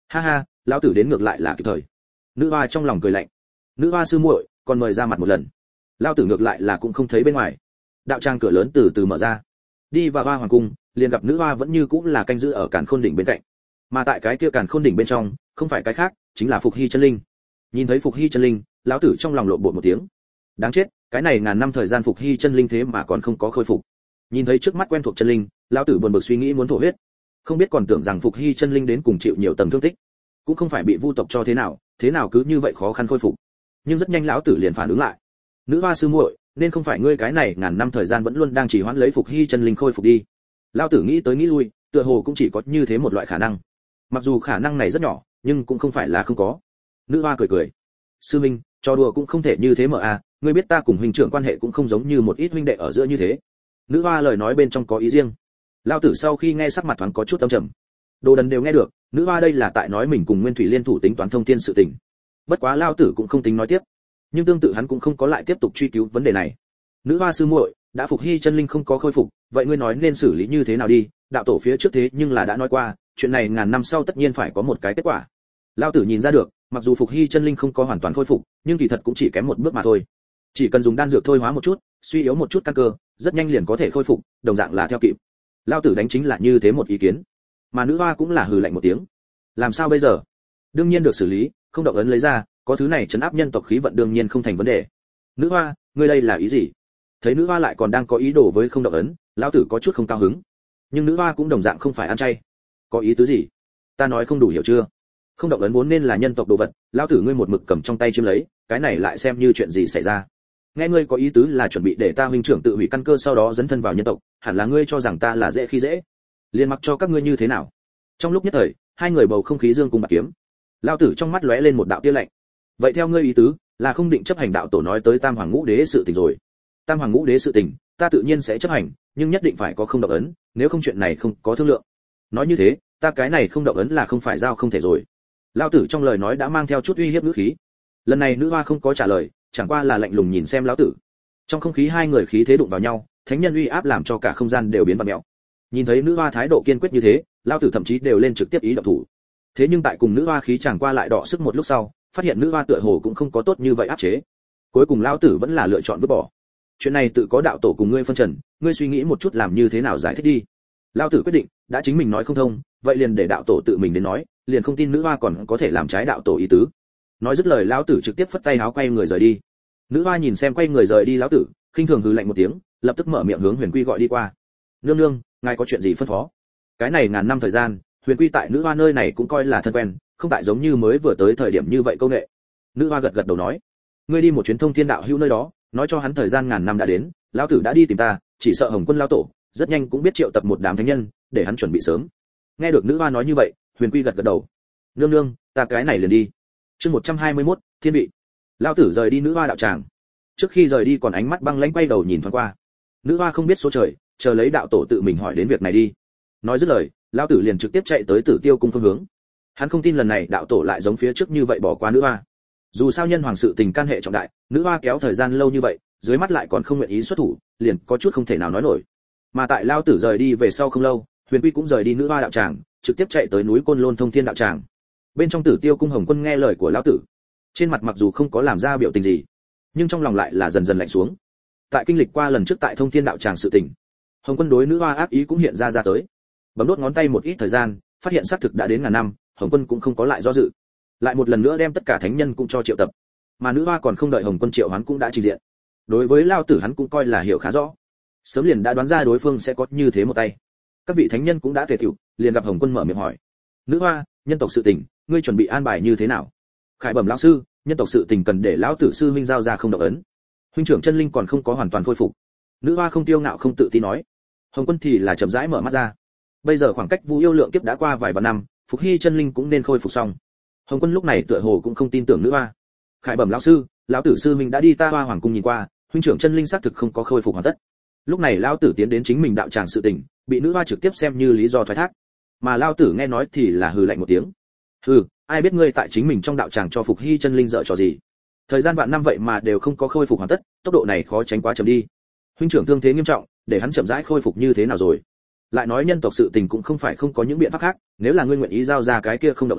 Ha ha, lão tử đến ngược lại là kịp thời. Nữ hoa trong lòng cười lạnh. Nữ hoa sư muội, còn mời ra mặt một lần. Lão tử ngược lại là cũng không thấy bên ngoài. Đạo tràng cửa lớn từ từ mở ra. Đi vào hoa hoàng cung, liền gặp nữ hoa vẫn như cũng là canh giữ ở càn khôn đỉnh bên cạnh. Mà tại cái kia càn khôn đỉnh bên trong, không phải cái khác, chính là Phục Hy chân linh. Nhìn thấy Phục Hy chân linh, lão tử trong lòng lộn bột một tiếng. Đáng chết, cái này ngàn năm thời gian Phục Hy chân linh thế mà còn không có khôi phục. Nhìn thấy trước mắt quen thuộc chân linh, lão tử buồn bực suy nghĩ muốn thổ huyết. Không biết còn tưởng rằng Phục Hy chân linh đến cùng chịu nhiều tầng thương tích, cũng không phải bị vu tộc cho thế nào, thế nào cứ như vậy khó khăn khôi phục. Nhưng rất nhanh lão tử liền phản ứng lại. Nữ hoa sư muội, nên không phải ngươi cái này ngàn năm thời gian vẫn luôn đang chỉ hoãn lấy Phục Hy chân linh khôi phục đi. Lão tử nghĩ tới nghĩ lui, tựa hồ cũng chỉ có như thế một loại khả năng. Mặc dù khả năng này rất nhỏ, nhưng cũng không phải là không có. Nữ hoa cười cười. Sư minh, trò đùa cũng không thể như thế mở à, ngươi biết ta cùng huynh trưởng quan hệ cũng không giống như một ít huynh đệ ở giữa như thế. Nữ hoa lời nói bên trong có ý riêng. Lão tử sau khi nghe sắc mặt thoáng có chút âm trầm. Đồ đần đều nghe được, nữ hoa đây là tại nói mình cùng Nguyên Thủy liên thủ tính toán thông thiên sự tình. Bất quá lão tử cũng không tính nói tiếp, nhưng tương tự hắn cũng không có lại tiếp tục truy cứu vấn đề này. Nữ hoa sư muội, đã Phục Hy chân linh không có khôi phục, vậy ngươi nói nên xử lý như thế nào đi? Đạo tổ phía trước thế nhưng là đã nói qua, chuyện này ngàn năm sau tất nhiên phải có một cái kết quả. Lão tử nhìn ra được, mặc dù Phục Hy chân linh không có hoàn toàn khôi phục, nhưng kỳ thật cũng chỉ kém một bước mà thôi. Chỉ cần dùng đan dược thôi hóa một chút, suy yếu một chút căn cơ, rất nhanh liền có thể khôi phục, đồng dạng là theo kịp. Lão tử đánh chính là như thế một ý kiến. Mà nữ hoa cũng là hừ lạnh một tiếng. Làm sao bây giờ? Đương nhiên được xử lý, không động ấn lấy ra, có thứ này trấn áp nhân tộc khí vận đương nhiên không thành vấn đề. Nữ hoa, ngươi đây là ý gì? Thấy nữ hoa lại còn đang có ý đồ với không động ấn, lão tử có chút không cao hứng. Nhưng nữ hoa cũng đồng dạng không phải ăn chay. Có ý tứ gì? Ta nói không đủ hiểu chưa? Không động ấn vốn nên là nhân tộc đồ vật, lão tử ngươi một mực cầm trong tay chiếm lấy, cái này lại xem như chuyện gì xảy ra? Nghe ngươi có ý tứ là chuẩn bị để ta huynh trưởng tự hủy căn cơ sau đó dấn thân vào nhân tộc, hẳn là ngươi cho rằng ta là dễ khi dễ, liền mặc cho các ngươi như thế nào. Trong lúc nhất thời, hai người bầu không khí dương cùng bạc kiếm. Lão tử trong mắt lóe lên một đạo tia lạnh. Vậy theo ngươi ý tứ, là không định chấp hành đạo tổ nói tới Tam Hoàng Ngũ Đế sự tình rồi. Tam Hoàng Ngũ Đế sự tình, ta tự nhiên sẽ chấp hành, nhưng nhất định phải có không động ấn, nếu không chuyện này không có thương lượng. Nói như thế, ta cái này không động ấn là không phải giao không thể rồi. Lão tử trong lời nói đã mang theo chút uy hiếp ngữ khí. Lần này nữ hoa không có trả lời, chẳng qua là lạnh lùng nhìn xem lão tử. Trong không khí hai người khí thế đụng vào nhau, thánh nhân uy áp làm cho cả không gian đều biến vặn mèo. Nhìn thấy nữ hoa thái độ kiên quyết như thế, lão tử thậm chí đều lên trực tiếp ý động thủ. Thế nhưng tại cùng nữ hoa khí chẳng qua lại đọ sức một lúc sau, phát hiện nữ hoa tựa hồ cũng không có tốt như vậy áp chế. Cuối cùng lão tử vẫn là lựa chọn vứt bỏ. Chuyện này tự có đạo tổ cùng ngươi phân trần, ngươi suy nghĩ một chút làm như thế nào giải thích đi. Lão tử quyết định, đã chính mình nói không thông, vậy liền để đạo tổ tự mình đến nói, liền không tin nữ hoa còn có thể làm trái đạo tổ ý tứ. Nói dứt lời lão tử trực tiếp phất tay áo quay người rời đi. Nữ hoa nhìn xem quay người rời đi lão tử, khinh thường hừ lạnh một tiếng, lập tức mở miệng hướng Huyền Quy gọi đi qua. Nương nương, ngài có chuyện gì phân phó? Cái này ngàn năm thời gian, Huyền Quy tại nữ hoa nơi này cũng coi là thân quen, không tại giống như mới vừa tới thời điểm như vậy câu nệ. Nữ hoa gật gật đầu nói, ngươi đi một chuyến thông thiên đạo hữu nơi đó, nói cho hắn thời gian ngàn năm đã đến, lão tử đã đi tìm ta, chỉ sợ Hồng Quân lão tổ rất nhanh cũng biết triệu tập một đám thánh nhân, để hắn chuẩn bị sớm. Nghe được nữ hoa nói như vậy, Huyền Quy gật gật đầu. Nương nương, ta cái này liền đi. Chương một trăm hai mươi mốt, thiên vị. Lão tử rời đi nữ hoa đạo tràng. Trước khi rời đi còn ánh mắt băng lãnh quay đầu nhìn thoáng qua. Nữ hoa không biết số trời, chờ lấy đạo tổ tự mình hỏi đến việc này đi. Nói dứt lời, lão tử liền trực tiếp chạy tới Tử Tiêu cung phương hướng. Hắn không tin lần này đạo tổ lại giống phía trước như vậy bỏ qua nữ hoa. Dù sao nhân hoàng sự tình can hệ trọng đại, nữ hoa kéo thời gian lâu như vậy, dưới mắt lại còn không nguyện ý xuất thủ, liền có chút không thể nào nói nổi. Mà tại lão tử rời đi về sau không lâu, Huyền Quy cũng rời đi nữ hoa đạo tràng, trực tiếp chạy tới núi Côn Lôn Thông Thiên đạo tràng. Bên trong Tử Tiêu cung Hồng Quân nghe lời của lão tử, trên mặt mặc dù không có làm ra biểu tình gì, nhưng trong lòng lại là dần dần lạnh xuống. Tại kinh lịch qua lần trước tại Thông Thiên đạo tràng sự tình, Hồng Quân đối nữ hoa ác ý cũng hiện ra ra tới. Bấm đốt ngón tay một ít thời gian, phát hiện xác thực đã đến ngàn năm, Hồng Quân cũng không có lại do dự, lại một lần nữa đem tất cả thánh nhân cũng cho triệu tập. Mà nữ hoa còn không đợi Hồng Quân triệu hắn cũng đã trình diện. Đối với lão tử hắn cũng coi là hiểu khá rõ, sớm liền đã đoán ra đối phương sẽ có như thế một tay. Các vị thánh nhân cũng đã tề tựu, liền gặp Hồng Quân mở miệng hỏi, nữ hoa, nhân tộc sự tình, ngươi chuẩn bị an bài như thế nào? Khải bẩm lão sư, nhân tộc sự tình cần để lão tử sư huynh giao ra không động ấn, huynh trưởng chân linh còn không có hoàn toàn khôi phục. Nữ hoa không tiêu ngạo không tự tin nói. Hồng Quân thì là chậm rãi mở mắt ra. Bây giờ khoảng cách Vũ Yêu lượng kiếp đã qua vài vạn năm, Phục Hy chân linh cũng nên khôi phục xong. Hồng Quân lúc này tựa hồ cũng không tin tưởng nữ hoa. Khải bẩm lão sư, lão tử sư huynh đã đi ta Hoa Hoàng cung nhìn qua, huynh trưởng chân linh xác thực không có khôi phục hoàn tất. Lúc này lão tử tiến đến chính mình đạo tràng sự tình, bị nữ hoa trực tiếp xem như lý do thoái thác. Mà lão tử nghe nói thì là hừ lạnh một tiếng. Hừ, ai biết ngươi tại chính mình trong đạo tràng cho Phục Hy chân linh dở trò gì? Thời gian vạn năm vậy mà đều không có khôi phục hoàn tất, tốc độ này khó tránh quá chậm đi. Huynh trưởng thương thế nghiêm trọng, để hắn chậm rãi khôi phục như thế nào rồi? Lại nói nhân tộc sự tình cũng không phải không có những biện pháp khác, nếu là ngươi nguyện ý giao ra cái kia không động ấn,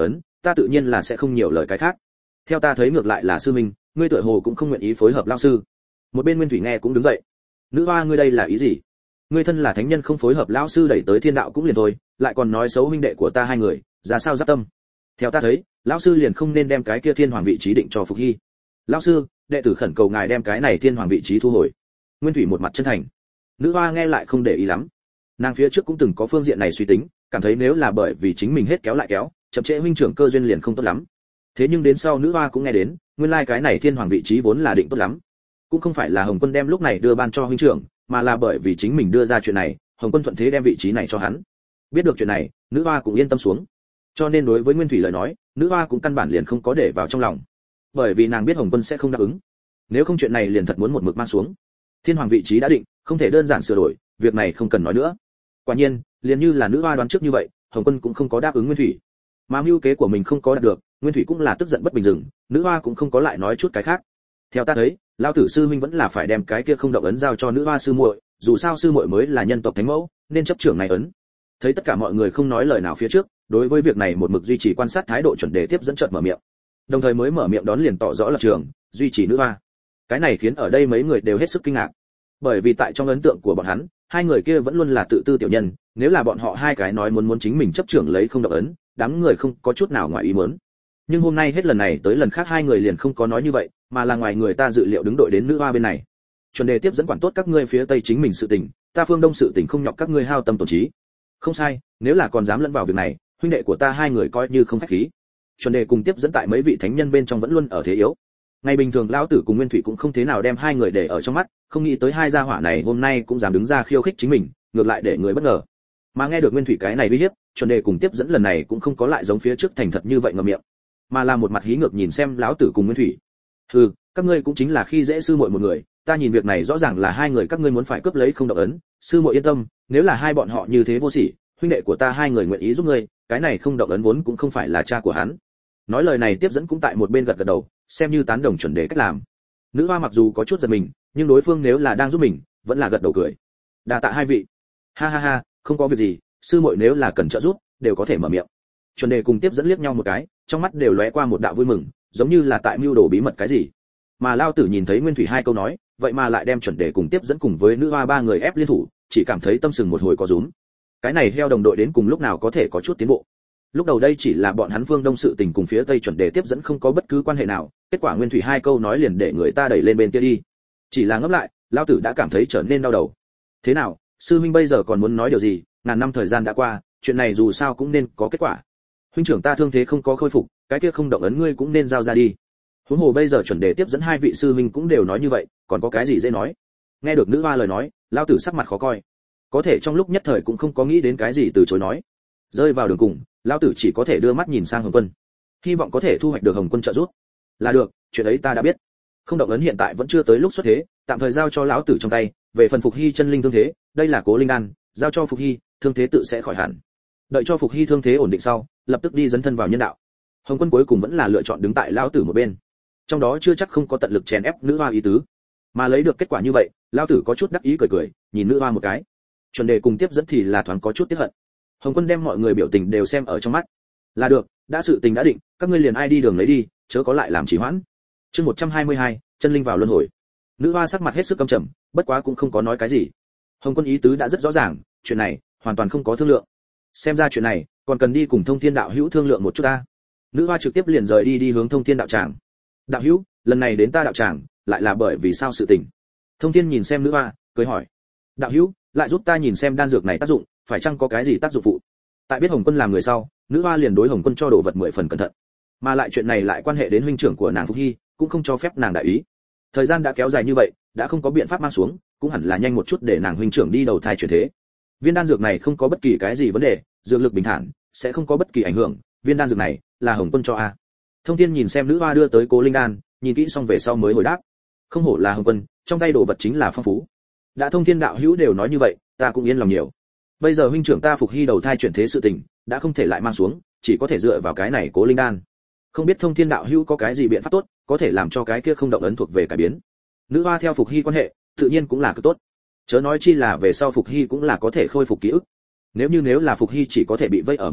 ta tự nhiên là sẽ không nhiều lời cái khác. Theo ta thấy ngược lại là sư minh, ngươi tựa hồ cũng không nguyện ý phối hợp lão sư. Một bên Nguyên Thủy nghe cũng đứng dậy. Nữ hoa, ngươi đây là ý gì? Ngươi thân là thánh nhân không phối hợp lão sư đẩy tới thiên đạo cũng liền thôi, lại còn nói xấu huynh đệ của ta hai người, ra sao giáp tâm? Theo ta thấy, lão sư liền không nên đem cái kia thiên hoàng vị trí định cho Phục Hy. Lão sư, đệ tử khẩn cầu ngài đem cái này thiên hoàng vị trí thu hồi. Nguyên Thủy một mặt chân thành. Nữ hoa nghe lại không để ý lắm. Nàng phía trước cũng từng có phương diện này suy tính, cảm thấy nếu là bởi vì chính mình hết kéo lại kéo, chậm trễ huynh trưởng cơ duyên liền không tốt lắm. Thế nhưng đến sau nữ hoa cũng nghe đến, nguyên lai cái này thiên hoàng vị trí vốn là định tốt lắm. Cũng không phải là Hồng Quân đem lúc này đưa ban cho huynh trưởng, mà là bởi vì chính mình đưa ra chuyện này, Hồng Quân thuận thế đem vị trí này cho hắn. Biết được chuyện này, nữ hoa cũng yên tâm xuống. Cho nên đối với Nguyên Thủy lời nói, nữ hoa cũng căn bản liền không có để vào trong lòng. Bởi vì nàng biết Hồng Quân sẽ không đáp ứng. Nếu không chuyện này liền thật muốn một mực mang xuống. Thiên hoàng vị trí đã định, không thể đơn giản sửa đổi, việc này không cần nói nữa. Quả nhiên, liền như là nữ hoa đoán trước như vậy, Hồng Quân cũng không có đáp ứng Nguyên Thủy. Mà mưu kế của mình không có đạt được, Nguyên Thủy cũng là tức giận bất bình dừng, nữ hoa cũng không có lại nói chút cái khác. Theo ta thấy, lão tử sư huynh vẫn là phải đem cái kia không động ấn giao cho nữ hoa sư muội, dù sao sư muội mới là nhân tộc thánh mẫu, nên chấp trưởng này ấn. Thấy tất cả mọi người không nói lời nào phía trước, đối với việc này một mực duy trì quan sát thái độ chuẩn đề tiếp dẫn chợt mở miệng. Đồng thời mới mở miệng đón liền tỏ rõ lập trường, duy trì nữ hoa. Cái này khiến ở đây mấy người đều hết sức kinh ngạc. Bởi vì tại trong ấn tượng của bọn hắn, hai người kia vẫn luôn là tự tư tiểu nhân, nếu là bọn họ hai cái nói muốn muốn chính mình chấp trưởng lấy không động ấn, đám người không có chút nào ngoài ý muốn. Nhưng hôm nay hết lần này tới lần khác hai người liền không có nói như vậy, mà là ngoài người ta dự liệu đứng đội đến nữ hoa bên này. Chuẩn đề tiếp dẫn quản tốt các ngươi phía tây chính mình sự tình, ta phương đông sự tình không nhọc các ngươi hao tâm tổn trí. Không sai, nếu là còn dám lẫn vào việc này, huynh đệ của ta hai người coi như không khách khí. Chuẩn đề cùng tiếp dẫn tại mấy vị thánh nhân bên trong vẫn luôn ở thế yếu. Ngày bình thường lão tử cùng Nguyên Thủy cũng không thế nào đem hai người để ở trong mắt, không nghĩ tới hai gia hỏa này hôm nay cũng dám đứng ra khiêu khích chính mình, ngược lại để người bất ngờ. Mà nghe được Nguyên Thủy cái này uy hiếp, Chuẩn đề cùng tiếp dẫn lần này cũng không có lại giống phía trước thành thật như vậy ngậm miệng, mà là một mặt hí ngược nhìn xem lão tử cùng Nguyên Thủy. Hừ, các ngươi cũng chính là khi dễ sư muội một người, ta nhìn việc này rõ ràng là hai người các ngươi muốn phải cướp lấy không động ấn, sư muội yên tâm, nếu là hai bọn họ như thế vô sỉ, huynh đệ của ta hai người nguyện ý giúp ngươi, cái này không động ấn vốn cũng không phải là cha của hắn. Nói lời này tiếp dẫn cũng tại một bên gật gật đầu, xem như tán đồng Chuẩn đề cách làm. Nữ hoa mặc dù có chút giật mình, nhưng đối phương nếu là đang giúp mình, vẫn là gật đầu cười. Đa tạ hai vị. Ha ha ha, không có việc gì, sư muội nếu là cần trợ giúp, đều có thể mở miệng. Chuẩn đề cùng tiếp dẫn liếc nhau một cái, trong mắt đều lóe qua một đạo vui mừng, giống như là tại mưu đồ bí mật cái gì. Mà Lao Tử nhìn thấy Nguyên Thủy hai câu nói, vậy mà lại đem Chuẩn đề cùng tiếp dẫn cùng với nữ hoa ba người ép liên thủ, chỉ cảm thấy tâm sừng một hồi có rúm. Cái này heo đồng đội đến cùng lúc nào có thể có chút tiến bộ. Lúc đầu đây chỉ là bọn hắn phương đông sự tình cùng phía tây Chuẩn đề tiếp dẫn không có bất cứ quan hệ nào, kết quả Nguyên Thủy hai câu nói liền để người ta đẩy lên bên kia đi. Chỉ là ngẫm lại, Lao Tử đã cảm thấy trở nên đau đầu. Thế nào, sư huynh bây giờ còn muốn nói điều gì? Ngàn năm thời gian đã qua, chuyện này dù sao cũng nên có kết quả. Huynh trưởng ta thương thế không có khôi phục, cái kia không động ấn ngươi cũng nên giao ra đi. Huống hồ bây giờ Chuẩn đề tiếp dẫn hai vị sư huynh cũng đều nói như vậy, còn có cái gì dễ nói. Nghe được nữ hoa lời nói, Lao Tử sắc mặt khó coi. Có thể trong lúc nhất thời cũng không có nghĩ đến cái gì từ chối nói. Rơi vào đường cùng, Lao Tử chỉ có thể đưa mắt nhìn sang Hồng Quân, hy vọng có thể thu hoạch được Hồng Quân trợ giúp. Là được, chuyện ấy ta đã biết. Không động ấn hiện tại vẫn chưa tới lúc xuất thế, tạm thời giao cho lão tử trong tay, về phần Phục Hy chân linh thương thế, đây là Cố Linh Đan, giao cho Phục Hy, thương thế tự sẽ khỏi hẳn. Đợi cho Phục Hy thương thế ổn định sau, lập tức đi dấn thân vào nhân đạo. Hồng Quân cuối cùng vẫn là lựa chọn đứng tại lão tử một bên, trong đó chưa chắc không có tận lực chèn ép nữ hoa ý tứ, mà lấy được kết quả như vậy, lão tử có chút đắc ý cười cười, nhìn nữ hoa một cái. Chuẩn đề cùng tiếp dẫn thì là thoáng có chút tiếc hận. Hồng Quân đem mọi người biểu tình đều xem ở trong mắt. Là được, đã sự tình đã định, các ngươi liền ai đi đường lấy đi, chớ có lại làm trì hoãn. Chương một trăm hai mươi hai, chân linh vào luân hồi. Nữ hoa sắc mặt hết sức căm trầm, bất quá cũng không có nói cái gì. Hồng Quân ý tứ đã rất rõ ràng, chuyện này hoàn toàn không có thương lượng. Xem ra chuyện này còn cần đi cùng Thông Thiên đạo hữu thương lượng một chút ta. Nữ hoa trực tiếp liền rời đi đi hướng Thông Thiên đạo tràng. Đạo hữu, lần này đến ta đạo tràng, lại là bởi vì sao sự tình? Thông Thiên nhìn xem nữ hoa, cười hỏi. Đạo hữu, lại giúp ta nhìn xem đan dược này tác dụng, phải chăng có cái gì tác dụng phụ? Tại biết Hồng Quân làm người sau, nữ hoa liền đối Hồng Quân cho đồ vật mười phần cẩn thận, mà lại chuyện này lại quan hệ đến huynh trưởng của nàng Phục Hy, cũng không cho phép nàng đại ý. Thời gian đã kéo dài như vậy, đã không có biện pháp mang xuống, cũng hẳn là nhanh một chút để nàng huynh trưởng đi đầu thai chuyển thế. Viên đan dược này không có bất kỳ cái gì vấn đề, dược lực bình thản, sẽ không có bất kỳ ảnh hưởng, viên đan dược này là Hồng Quân cho a. Thông Thiên nhìn xem nữ hoa đưa tới Cố Linh Đan, nhìn kỹ xong về sau mới hồi đáp. Không hổ là Hồng Quân, trong tay đồ vật chính là phong phú. Đã Thông Thiên đạo hữu đều nói như vậy, ta cũng yên lòng nhiều. Bây giờ huynh trưởng ta Phục Hy đầu thai chuyển thế sự tình, đã không thể lại mang xuống, chỉ có thể dựa vào cái này Cố Linh Đan. Không biết Thông Thiên đạo hữu có cái gì biện pháp tốt, có thể làm cho cái kia không động ấn thuộc về cải biến. Nữ hoa theo Phục Hy quan hệ, tự nhiên cũng là cực tốt. Chớ nói chi là về sau Phục Hy cũng là có thể khôi phục ký ức. Nếu như nếu là Phục Hy chỉ có thể bị vây ở một chỗ,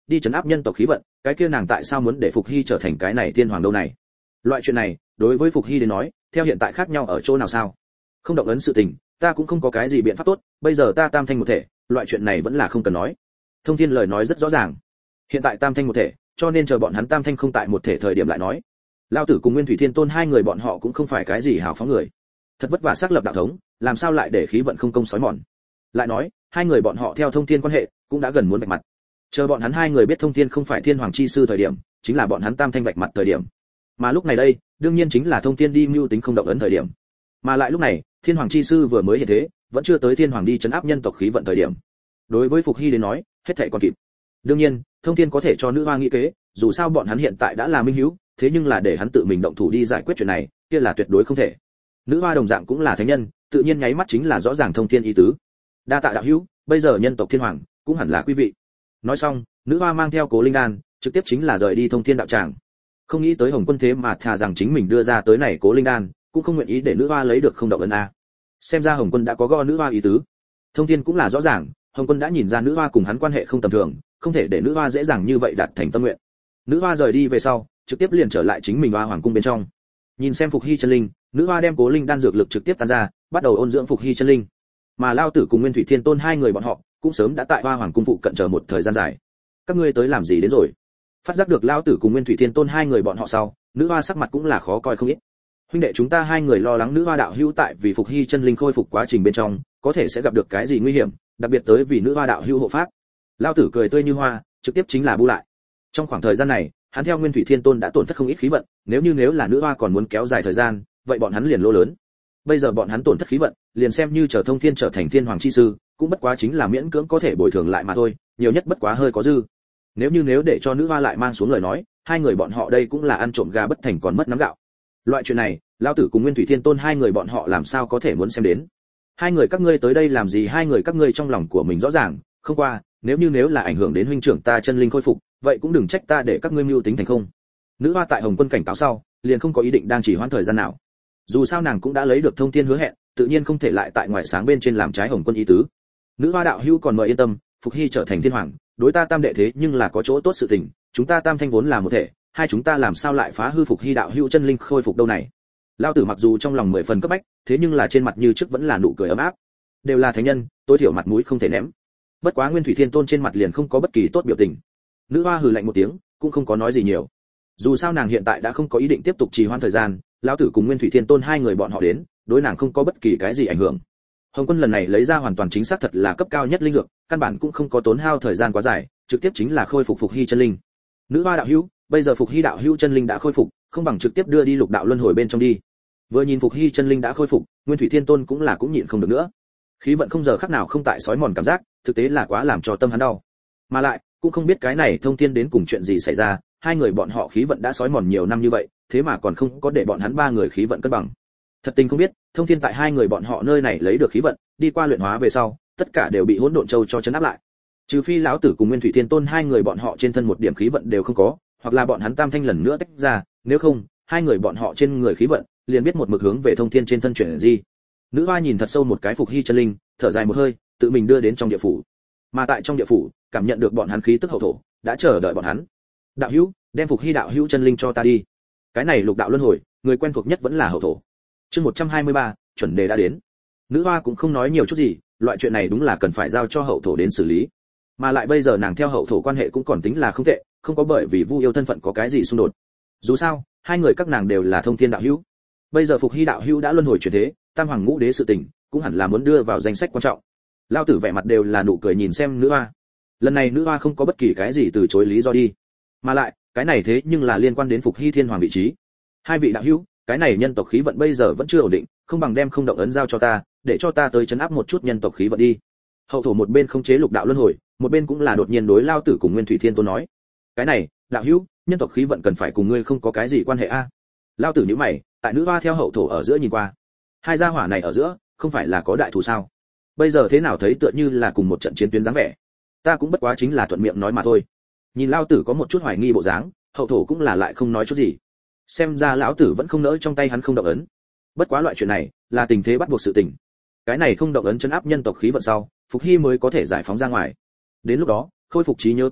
đi trấn áp nhân tộc khí vận, cái kia nàng tại sao muốn để Phục Hy trở thành cái này thiên hoàng đâu này? Loại chuyện này, đối với Phục Hy đến nói, theo hiện tại khác nhau ở chỗ nào sao? Không động ấn sự tình, ta cũng không có cái gì biện pháp tốt, bây giờ ta tam thanh một thể, loại chuyện này vẫn là không cần nói. Thông Thiên lời nói rất rõ ràng. Hiện tại tam thanh một thể, cho nên chờ bọn hắn tam thanh không tại một thể thời điểm lại nói. Lão tử cùng Nguyên Thủy Thiên Tôn hai người bọn họ cũng không phải cái gì hào phóng người. Thật vất vả xác lập đạo thống, làm sao lại để khí vận không công sói mòn? Lại nói, hai người bọn họ theo Thông Thiên quan hệ, cũng đã gần muốn vạch mặt. Chờ bọn hắn hai người biết Thông Thiên không phải thiên hoàng chi sư thời điểm, chính là bọn hắn tam thanh vạch mặt thời điểm. Mà lúc này đây, đương nhiên chính là Thông Thiên đi mưu tính không động ấn thời điểm. Mà lại lúc này, thiên hoàng chi sư vừa mới hiện thế, vẫn chưa tới thiên hoàng đi trấn áp nhân tộc khí vận thời điểm. Đối với Phục Hy đến nói, hết thảy còn kịp. Đương nhiên, Thông Thiên có thể cho nữ hoa nghĩ kế, dù sao bọn hắn hiện tại đã là minh hữu, thế nhưng là để hắn tự mình động thủ đi giải quyết chuyện này, kia là tuyệt đối không thể. Nữ hoa đồng dạng cũng là thánh nhân, tự nhiên nháy mắt chính là rõ ràng Thông Thiên ý tứ. Đa tạ đạo hữu, bây giờ nhân tộc thiên hoàng cũng hẳn là quý vị. Nói xong, nữ hoa mang theo Cố Linh Đan, trực tiếp chính là rời đi Thông Thiên đạo tràng. Không nghĩ tới Hồng Quân thế mà thà rằng chính mình đưa ra tới này Cố Linh Đan, cũng không nguyện ý để nữ hoa lấy được không động ấn a. Xem ra Hồng Quân đã có gõ nữ hoa ý tứ. Thông Thiên cũng là rõ ràng, Hồng Quân đã nhìn ra nữ hoa cùng hắn quan hệ không tầm thường, không thể để nữ hoa dễ dàng như vậy đạt thành tâm nguyện. Nữ hoa rời đi về sau, trực tiếp liền trở lại chính mình Hoa Hoàng cung bên trong. Nhìn xem Phục Hy chân linh, nữ hoa đem Cố Linh Đan dược lực trực tiếp tan ra, bắt đầu ôn dưỡng Phục Hy chân linh. Mà Lao Tử cùng Nguyên Thủy Thiên Tôn hai người bọn họ cũng sớm đã tại Hoa Hoàng cung phụ cận chờ một thời gian dài. Các ngươi tới làm gì đến rồi? Phát giác được Lao Tử cùng Nguyên Thủy Thiên Tôn hai người bọn họ sau, nữ hoa sắc mặt cũng là khó coi không ít. Huynh đệ chúng ta hai người lo lắng nữ hoa đạo hữu tại vì Phục Hy chân linh khôi phục quá trình bên trong, có thể sẽ gặp được cái gì nguy hiểm, đặc biệt tới vì nữ hoa đạo hữu hộ pháp. Lao Tử cười tươi như hoa, trực tiếp chính là bu lại. Trong khoảng thời gian này, hắn theo Nguyên Thủy Thiên Tôn đã tổn thất không ít khí vận, nếu như nếu là nữ hoa còn muốn kéo dài thời gian, vậy bọn hắn liền lỗ lớn. Bây giờ bọn hắn tổn thất khí vận, liền xem như trở Thông Thiên trở thành thiên hoàng chi sư, cũng bất quá chính là miễn cưỡng có thể bồi thường lại mà thôi, nhiều nhất bất quá hơi có dư. Nếu như nếu để cho nữ hoa lại mang xuống lời nói, hai người bọn họ đây cũng là ăn trộm gà bất thành còn mất nắm gạo. Loại chuyện này, Lão Tử cùng Nguyên Thủy Thiên Tôn hai người bọn họ làm sao có thể muốn xem đến. Hai người các ngươi tới đây làm gì? Hai người các ngươi trong lòng của mình rõ ràng, không qua, nếu như nếu là ảnh hưởng đến huynh trưởng ta chân linh khôi phục, vậy cũng đừng trách ta để các ngươi mưu tính thành không. Nữ hoa tại Hồng Quân cảnh cáo sau, liền không có ý định đang chỉ hoãn thời gian nào. Dù sao nàng cũng đã lấy được Thông Thiên hứa hẹn, tự nhiên không thể lại tại ngoại sáng bên trên làm trái Hồng Quân ý tứ. Nữ hoa đạo hữu còn mời yên tâm, Phục Hy trở thành thiên hoàng, đối ta tam đệ thế nhưng là có chỗ tốt sự tình, chúng ta tam thanh vốn là một thể, hai chúng ta làm sao lại phá hư Phục Hy đạo hữu chân linh khôi phục đâu này. Lao Tử mặc dù trong lòng mười phần cấp bách, thế nhưng là trên mặt như trước vẫn là nụ cười ấm áp. Đều là thánh nhân, tối thiểu mặt mũi không thể ném. Bất quá Nguyên Thủy Thiên Tôn trên mặt liền không có bất kỳ tốt biểu tình. Nữ hoa hừ lạnh một tiếng, cũng không có nói gì nhiều. Dù sao nàng hiện tại đã không có ý định tiếp tục trì hoãn thời gian, Lão Tử cùng Nguyên Thủy Thiên Tôn hai người bọn họ đến, đối nàng không có bất kỳ cái gì ảnh hưởng. Hồng Quân lần này lấy ra hoàn toàn chính xác thật là cấp cao nhất linh dược, căn bản cũng không có tốn hao thời gian quá dài, trực tiếp chính là khôi phục Phục Hy chân linh. Nữ hoa đạo hữu, bây giờ Phục Hy đạo hữu chân linh đã khôi phục, không bằng trực tiếp đưa đi lục đạo luân hồi bên trong đi. Vừa nhìn Phục Hy chân linh đã khôi phục, Nguyên Thủy Thiên Tôn cũng là cũng nhịn không được nữa. Khí vận không giờ khắc nào không tại sói mòn cảm giác, thực tế là quá làm cho tâm hắn đau. Mà lại, cũng không biết cái này Thông Thiên đến cùng chuyện gì xảy ra, hai người bọn họ khí vận đã sói mòn nhiều năm như vậy, thế mà còn không có để bọn hắn ba người khí vận cân bằng. Thật tình không biết, Thông Thiên tại hai người bọn họ nơi này lấy được khí vận, đi qua luyện hóa về sau, tất cả đều bị Hỗn Độn Châu cho chấn áp lại. Trừ phi lão tử cùng Nguyên Thủy Thiên Tôn hai người bọn họ trên thân một điểm khí vận đều không có, hoặc là bọn hắn tam thanh lần nữa tách ra, nếu không, hai người bọn họ trên người khí vận, liền biết một mực hướng về Thông Thiên trên thân chuyển gì. Nữ hoa nhìn thật sâu một cái Phục Hy chân linh, thở dài một hơi, tự mình đưa đến trong địa phủ. Mà tại trong địa phủ, cảm nhận được bọn hắn khí tức hậu thổ, đã chờ đợi bọn hắn. Đạo hữu, đem Phục Hy đạo hữu chân linh cho ta đi. Cái này lục đạo luân hồi, người quen thuộc nhất vẫn là hậu thổ. Chương một trăm hai mươi ba, chuẩn đề đã đến. Nữ hoa cũng không nói nhiều chút gì, loại chuyện này đúng là cần phải giao cho hậu thổ đến xử lý. Mà lại bây giờ nàng theo hậu thổ quan hệ cũng còn tính là không tệ, không có bởi vì Vu yêu thân phận có cái gì xung đột. Dù sao, hai người các nàng đều là thông thiên đạo hữu. Bây giờ Phục Hy đạo hữu đã luân hồi chuyển thế, tam hoàng ngũ đế sự tình, cũng hẳn là muốn đưa vào danh sách quan trọng. Lao tử vẻ mặt đều là nụ cười nhìn xem nữ hoa. Lần này nữ hoa không có bất kỳ cái gì từ chối lý do đi. Mà lại, cái này thế nhưng là liên quan đến Phục Hy thiên hoàng vị trí. Hai vị đạo hữu, cái này nhân tộc khí vận bây giờ vẫn chưa ổn định, không bằng đem không động ấn giao cho ta, để cho ta tới chấn áp một chút nhân tộc khí vận đi. Hậu thổ một bên không chế lục đạo luân hồi, một bên cũng là đột nhiên đối Lao tử cùng Nguyên Thủy Thiên Tôn nói: cái này, đạo hữu, nhân tộc khí vận cần phải cùng ngươi không có cái gì quan hệ a. À? Lao tử nhíu mày, tại nữ hoa theo hậu thổ ở giữa nhìn qua, hai gia hỏa này ở giữa, không phải là có đại thù sao? Bây giờ thế nào thấy tựa như là cùng một trận chiến tuyến dáng vẻ. Ta cũng bất quá chính là thuận miệng nói mà thôi. Nhìn Lao tử có một chút hoài nghi bộ dáng, hậu thổ cũng là lại không nói chút gì. Xem ra lão tử vẫn không nỡ trong tay hắn không động ấn. Bất quá loại chuyện này, là tình thế bắt buộc sự tình. Cái này không động ấn chấn áp nhân tộc khí vận sau, Phục Hy mới có thể giải phóng ra ngoài. Đến lúc đó, khôi phục trí nhớ kiếp trước,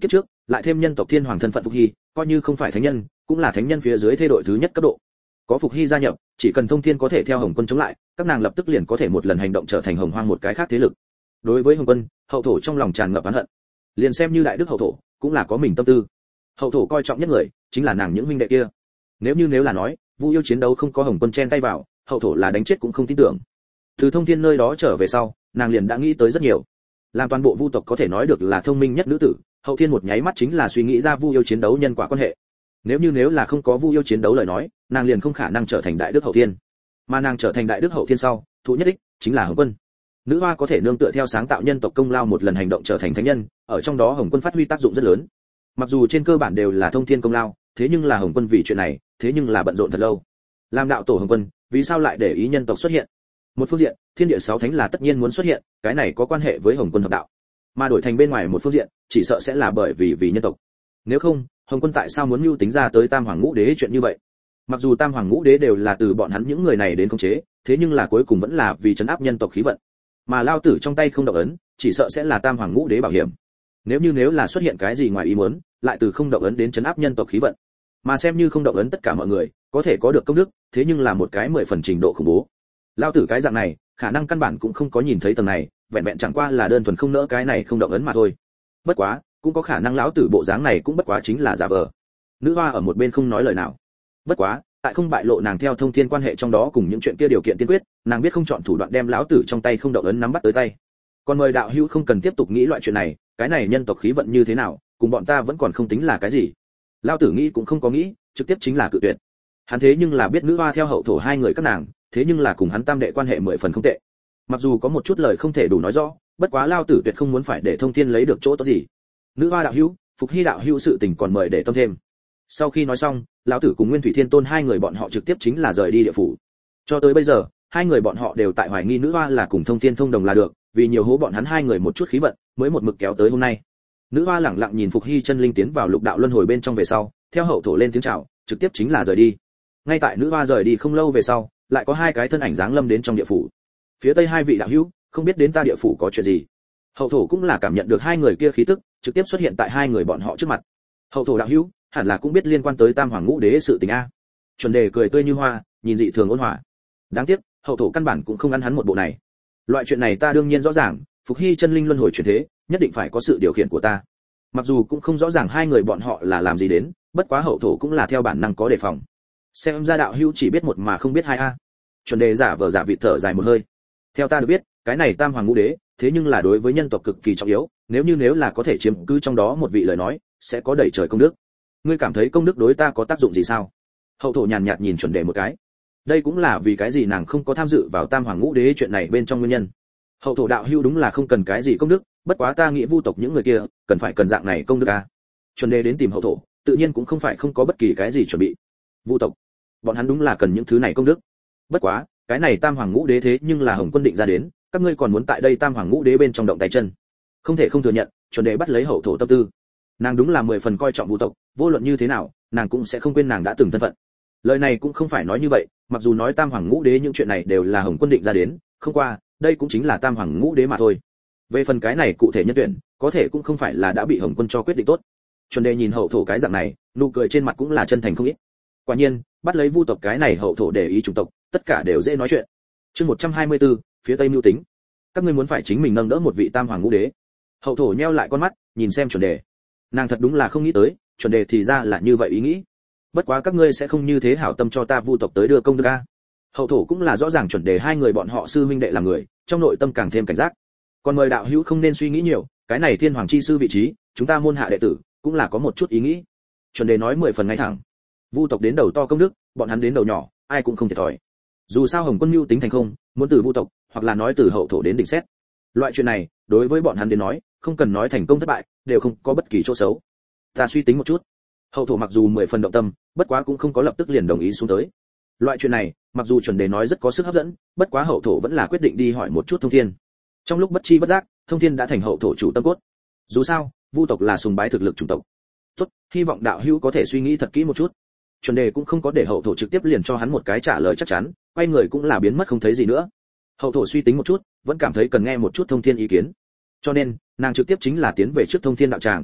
lại thêm nhân tộc thiên hoàng thân phận Phục Hy, coi như không phải thánh nhân, cũng là thánh nhân phía dưới thế đội thứ nhất cấp độ. Có Phục Hy gia nhập, chỉ cần Thông Thiên có thể theo Hồng Quân chống lại, các nàng lập tức liền có thể một lần hành động trở thành Hồng Hoang một cái khác thế lực. Đối với Hồng Quân, Hậu Thổ trong lòng tràn ngập oán hận. Liền xem như đại đức Hậu Thổ, cũng là có mình tâm tư. Hậu Thổ coi trọng nhất người, chính là nàng những huynh đệ kia. Nếu như nếu là nói, Vu Yêu chiến đấu không có Hồng Quân chen tay vào, Hậu Thổ là đánh chết cũng không tin tưởng. Từ Thông Thiên nơi đó trở về sau, nàng liền đã nghĩ tới rất nhiều. Làm toàn bộ Vu tộc có thể nói được là thông minh nhất nữ tử, Hậu Thiên một nháy mắt chính là suy nghĩ ra Vu Yêu chiến đấu nhân quả quan hệ. Nếu như nếu là không có Vu Yêu chiến đấu lời nói, nàng liền không khả năng trở thành đại đức Hậu Thiên. Mà nàng trở thành đại đức Hậu Thiên sau, thụ nhất ích chính là Hồng Quân. Nữ hoa có thể nương tựa theo sáng tạo nhân tộc công lao một lần hành động trở thành thánh nhân, ở trong đó Hồng Quân phát huy tác dụng rất lớn. Mặc dù trên cơ bản đều là Thông Thiên công lao, thế nhưng là Hồng Quân vì chuyện này, thế nhưng là bận rộn thật lâu. Làm đạo tổ Hồng Quân, vì sao lại để ý nhân tộc xuất hiện? Một phương diện, thiên địa sáu thánh là tất nhiên muốn xuất hiện, cái này có quan hệ với Hồng Quân hợp đạo. Mà đổi thành bên ngoài một phương diện, chỉ sợ sẽ là bởi vì vì nhân tộc. Nếu không, Hồng Quân tại sao muốn mưu tính ra tới Tam Hoàng Ngũ Đế chuyện như vậy? Mặc dù Tam Hoàng Ngũ Đế đều là từ bọn hắn những người này đến khống chế, thế nhưng là cuối cùng vẫn là vì trấn áp nhân tộc khí vận. Mà Lao Tử trong tay không động ấn, chỉ sợ sẽ là Tam Hoàng Ngũ Đế bảo hiểm. Nếu như nếu là xuất hiện cái gì ngoài ý muốn, lại từ không động ấn đến trấn áp nhân tộc khí vận. Mà xem như không động ấn tất cả mọi người, có thể có được công đức, thế nhưng là một cái mười phần trình độ khủng bố. Lao Tử cái dạng này, khả năng căn bản cũng không có nhìn thấy tầng này, vẹn vẹn chẳng qua là đơn thuần không nỡ cái này không động ấn mà thôi. Bất quá, cũng có khả năng lão tử bộ dáng này cũng bất quá chính là giả vờ. Nữ hoa ở một bên không nói lời nào. Bất quá, tại không bại lộ nàng theo Thông Thiên quan hệ trong đó cùng những chuyện kia điều kiện tiên quyết, nàng biết không chọn thủ đoạn đem lão tử trong tay không động ấn nắm bắt tới tay. Còn mời đạo hữu không cần tiếp tục nghĩ loại chuyện này, cái này nhân tộc khí vận như thế nào, cùng bọn ta vẫn còn không tính là cái gì. Lão tử nghĩ cũng không có nghĩ, trực tiếp chính là cự tuyệt. Hắn thế nhưng là biết nữ hoa theo Hậu Thổ hai người các nàng, thế nhưng là cùng hắn tam đệ quan hệ mười phần không tệ. Mặc dù có một chút lời không thể đủ nói rõ, bất quá Lão tử tuyệt không muốn phải để Thông Thiên lấy được chỗ tốt gì. Nữ hoa đạo hữu, Phục Hy đạo hữu sự tình còn mời để tâm thêm. Sau khi nói xong, lão tử cùng Nguyên Thủy Thiên Tôn hai người bọn họ trực tiếp chính là rời đi địa phủ. Cho tới bây giờ, hai người bọn họ đều tại hoài nghi nữ hoa là cùng Thông Thiên thông đồng là được, vì nhiều hố bọn hắn hai người một chút khí vận, mới một mực kéo tới hôm nay. Nữ hoa lẳng lặng nhìn Phục Hy chân linh tiến vào lục đạo luân hồi bên trong về sau, theo Hậu Thổ lên tiếng chào, trực tiếp chính là rời đi. Ngay tại nữ hoa rời đi không lâu về sau, lại có hai cái thân ảnh giáng lâm đến trong địa phủ. Phía tây hai vị đạo hữu, không biết đến ta địa phủ có chuyện gì. Hậu Thổ cũng là cảm nhận được hai người kia khí tức, trực tiếp xuất hiện tại hai người bọn họ trước mặt. Hậu Thổ đạo hữu, hẳn là cũng biết liên quan tới Tam Hoàng Ngũ Đế sự tình a. Chuẩn Đề cười tươi như hoa, nhìn dị thường ôn hòa. Đáng tiếc, Hậu Thổ căn bản cũng không ăn hắn một bộ này. Loại chuyện này ta đương nhiên rõ ràng, Phục Hy chân linh luân hồi chuyển thế, nhất định phải có sự điều khiển của ta. Mặc dù cũng không rõ ràng hai người bọn họ là làm gì đến, bất quá Hậu Thổ cũng là theo bản năng có đề phòng. Xem ra đạo hữu chỉ biết một mà không biết hai a. Chuẩn Đề giả vờ giả vịt thở dài một hơi. Theo ta được biết, cái này Tam Hoàng Ngũ Đế, thế nhưng là đối với nhân tộc cực kỳ trọng yếu, nếu như nếu là có thể chiếm cứ trong đó một vị lời nói, sẽ có đẩy trời công đức. Ngươi cảm thấy công đức đối ta có tác dụng gì sao? Hậu Thổ nhàn nhạt nhìn Chuẩn Đề một cái. Đây cũng là vì cái gì nàng không có tham dự vào Tam Hoàng Ngũ Đế chuyện này bên trong nguyên nhân. Hậu Thổ đạo hữu đúng là không cần cái gì công đức, bất quá ta nghĩ Vu tộc những người kia, cần phải cần dạng này công đức a. Chuẩn Đề đến tìm Hậu Thổ, tự nhiên cũng không phải không có bất kỳ cái gì chuẩn bị. Vu tộc, bọn hắn đúng là cần những thứ này công đức. Bất quá, cái này Tam Hoàng Ngũ Đế thế nhưng là Hồng Quân định ra đến, các ngươi còn muốn tại đây Tam Hoàng Ngũ Đế bên trong động tay chân. Không thể không thừa nhận, Chuẩn Đề bắt lấy Hậu Thổ tâm tư. Nàng đúng là mười phần coi trọng Vu tộc, vô luận như thế nào, nàng cũng sẽ không quên nàng đã từng thân phận. Lời này cũng không phải nói như vậy, mặc dù nói Tam Hoàng Ngũ Đế những chuyện này đều là Hồng Quân định ra đến, không qua, đây cũng chính là Tam Hoàng Ngũ Đế mà thôi. Về phần cái này cụ thể nhân tuyển, có thể cũng không phải là đã bị Hồng Quân cho quyết định tốt. Chuẩn Đề nhìn Hậu Thổ cái dạng này, nụ cười trên mặt cũng là chân thành không ít. Quả nhiên, bắt lấy Vu tộc cái này Hậu Thổ để ý chủng tộc, tất cả đều dễ nói chuyện. Chương một trăm hai mươi tư, phía Tây mưu tính. Các ngươi muốn phải chính mình nâng đỡ một vị Tam Hoàng Ngũ Đế. Hậu Thổ nheo lại con mắt, nhìn xem Chuẩn Đề. Nàng thật đúng là không nghĩ tới, Chuẩn Đề thì ra là như vậy ý nghĩ. Bất quá các ngươi sẽ không như thế hảo tâm cho ta Vu tộc tới đưa công đức a. Hậu Thổ cũng là rõ ràng Chuẩn Đề hai người bọn họ sư huynh đệ là người, trong nội tâm càng thêm cảnh giác. Còn mời đạo hữu không nên suy nghĩ nhiều, cái này Thiên Hoàng chi sư vị trí, chúng ta môn hạ đệ tử cũng là có một chút ý nghĩ. Chuẩn Đề nói mười phần ngay thẳng. Vu tộc đến đầu to công đức, bọn hắn đến đầu nhỏ, ai cũng không thiệt thòi. Dù sao Hồng Quân mưu tính thành không, muốn từ Vu tộc, hoặc là nói từ Hậu Thổ đến định xét. Loại chuyện này, đối với bọn hắn đến nói, không cần nói thành công thất bại, đều không có bất kỳ chỗ xấu. Ta suy tính một chút. Hậu Thổ mặc dù mười phần động tâm, bất quá cũng không có lập tức liền đồng ý xuống tới. Loại chuyện này, mặc dù Chuẩn Đề nói rất có sức hấp dẫn, bất quá Hậu Thổ vẫn là quyết định đi hỏi một chút Thông Thiên. Trong lúc bất chi bất giác, Thông Thiên đã thành Hậu Thổ chủ tâm cốt. Dù sao, Vu tộc là sùng bái thực lực chủng tộc. Tốt, hy vọng đạo hữu có thể suy nghĩ thật kỹ một chút. Chuẩn Đề cũng không có để Hậu Thổ trực tiếp liền cho hắn một cái trả lời chắc chắn, quay người cũng là biến mất không thấy gì nữa. Hậu Thổ suy tính một chút, vẫn cảm thấy cần nghe một chút Thông Thiên ý kiến. Cho nên, nàng trực tiếp chính là tiến về trước Thông Thiên đạo tràng.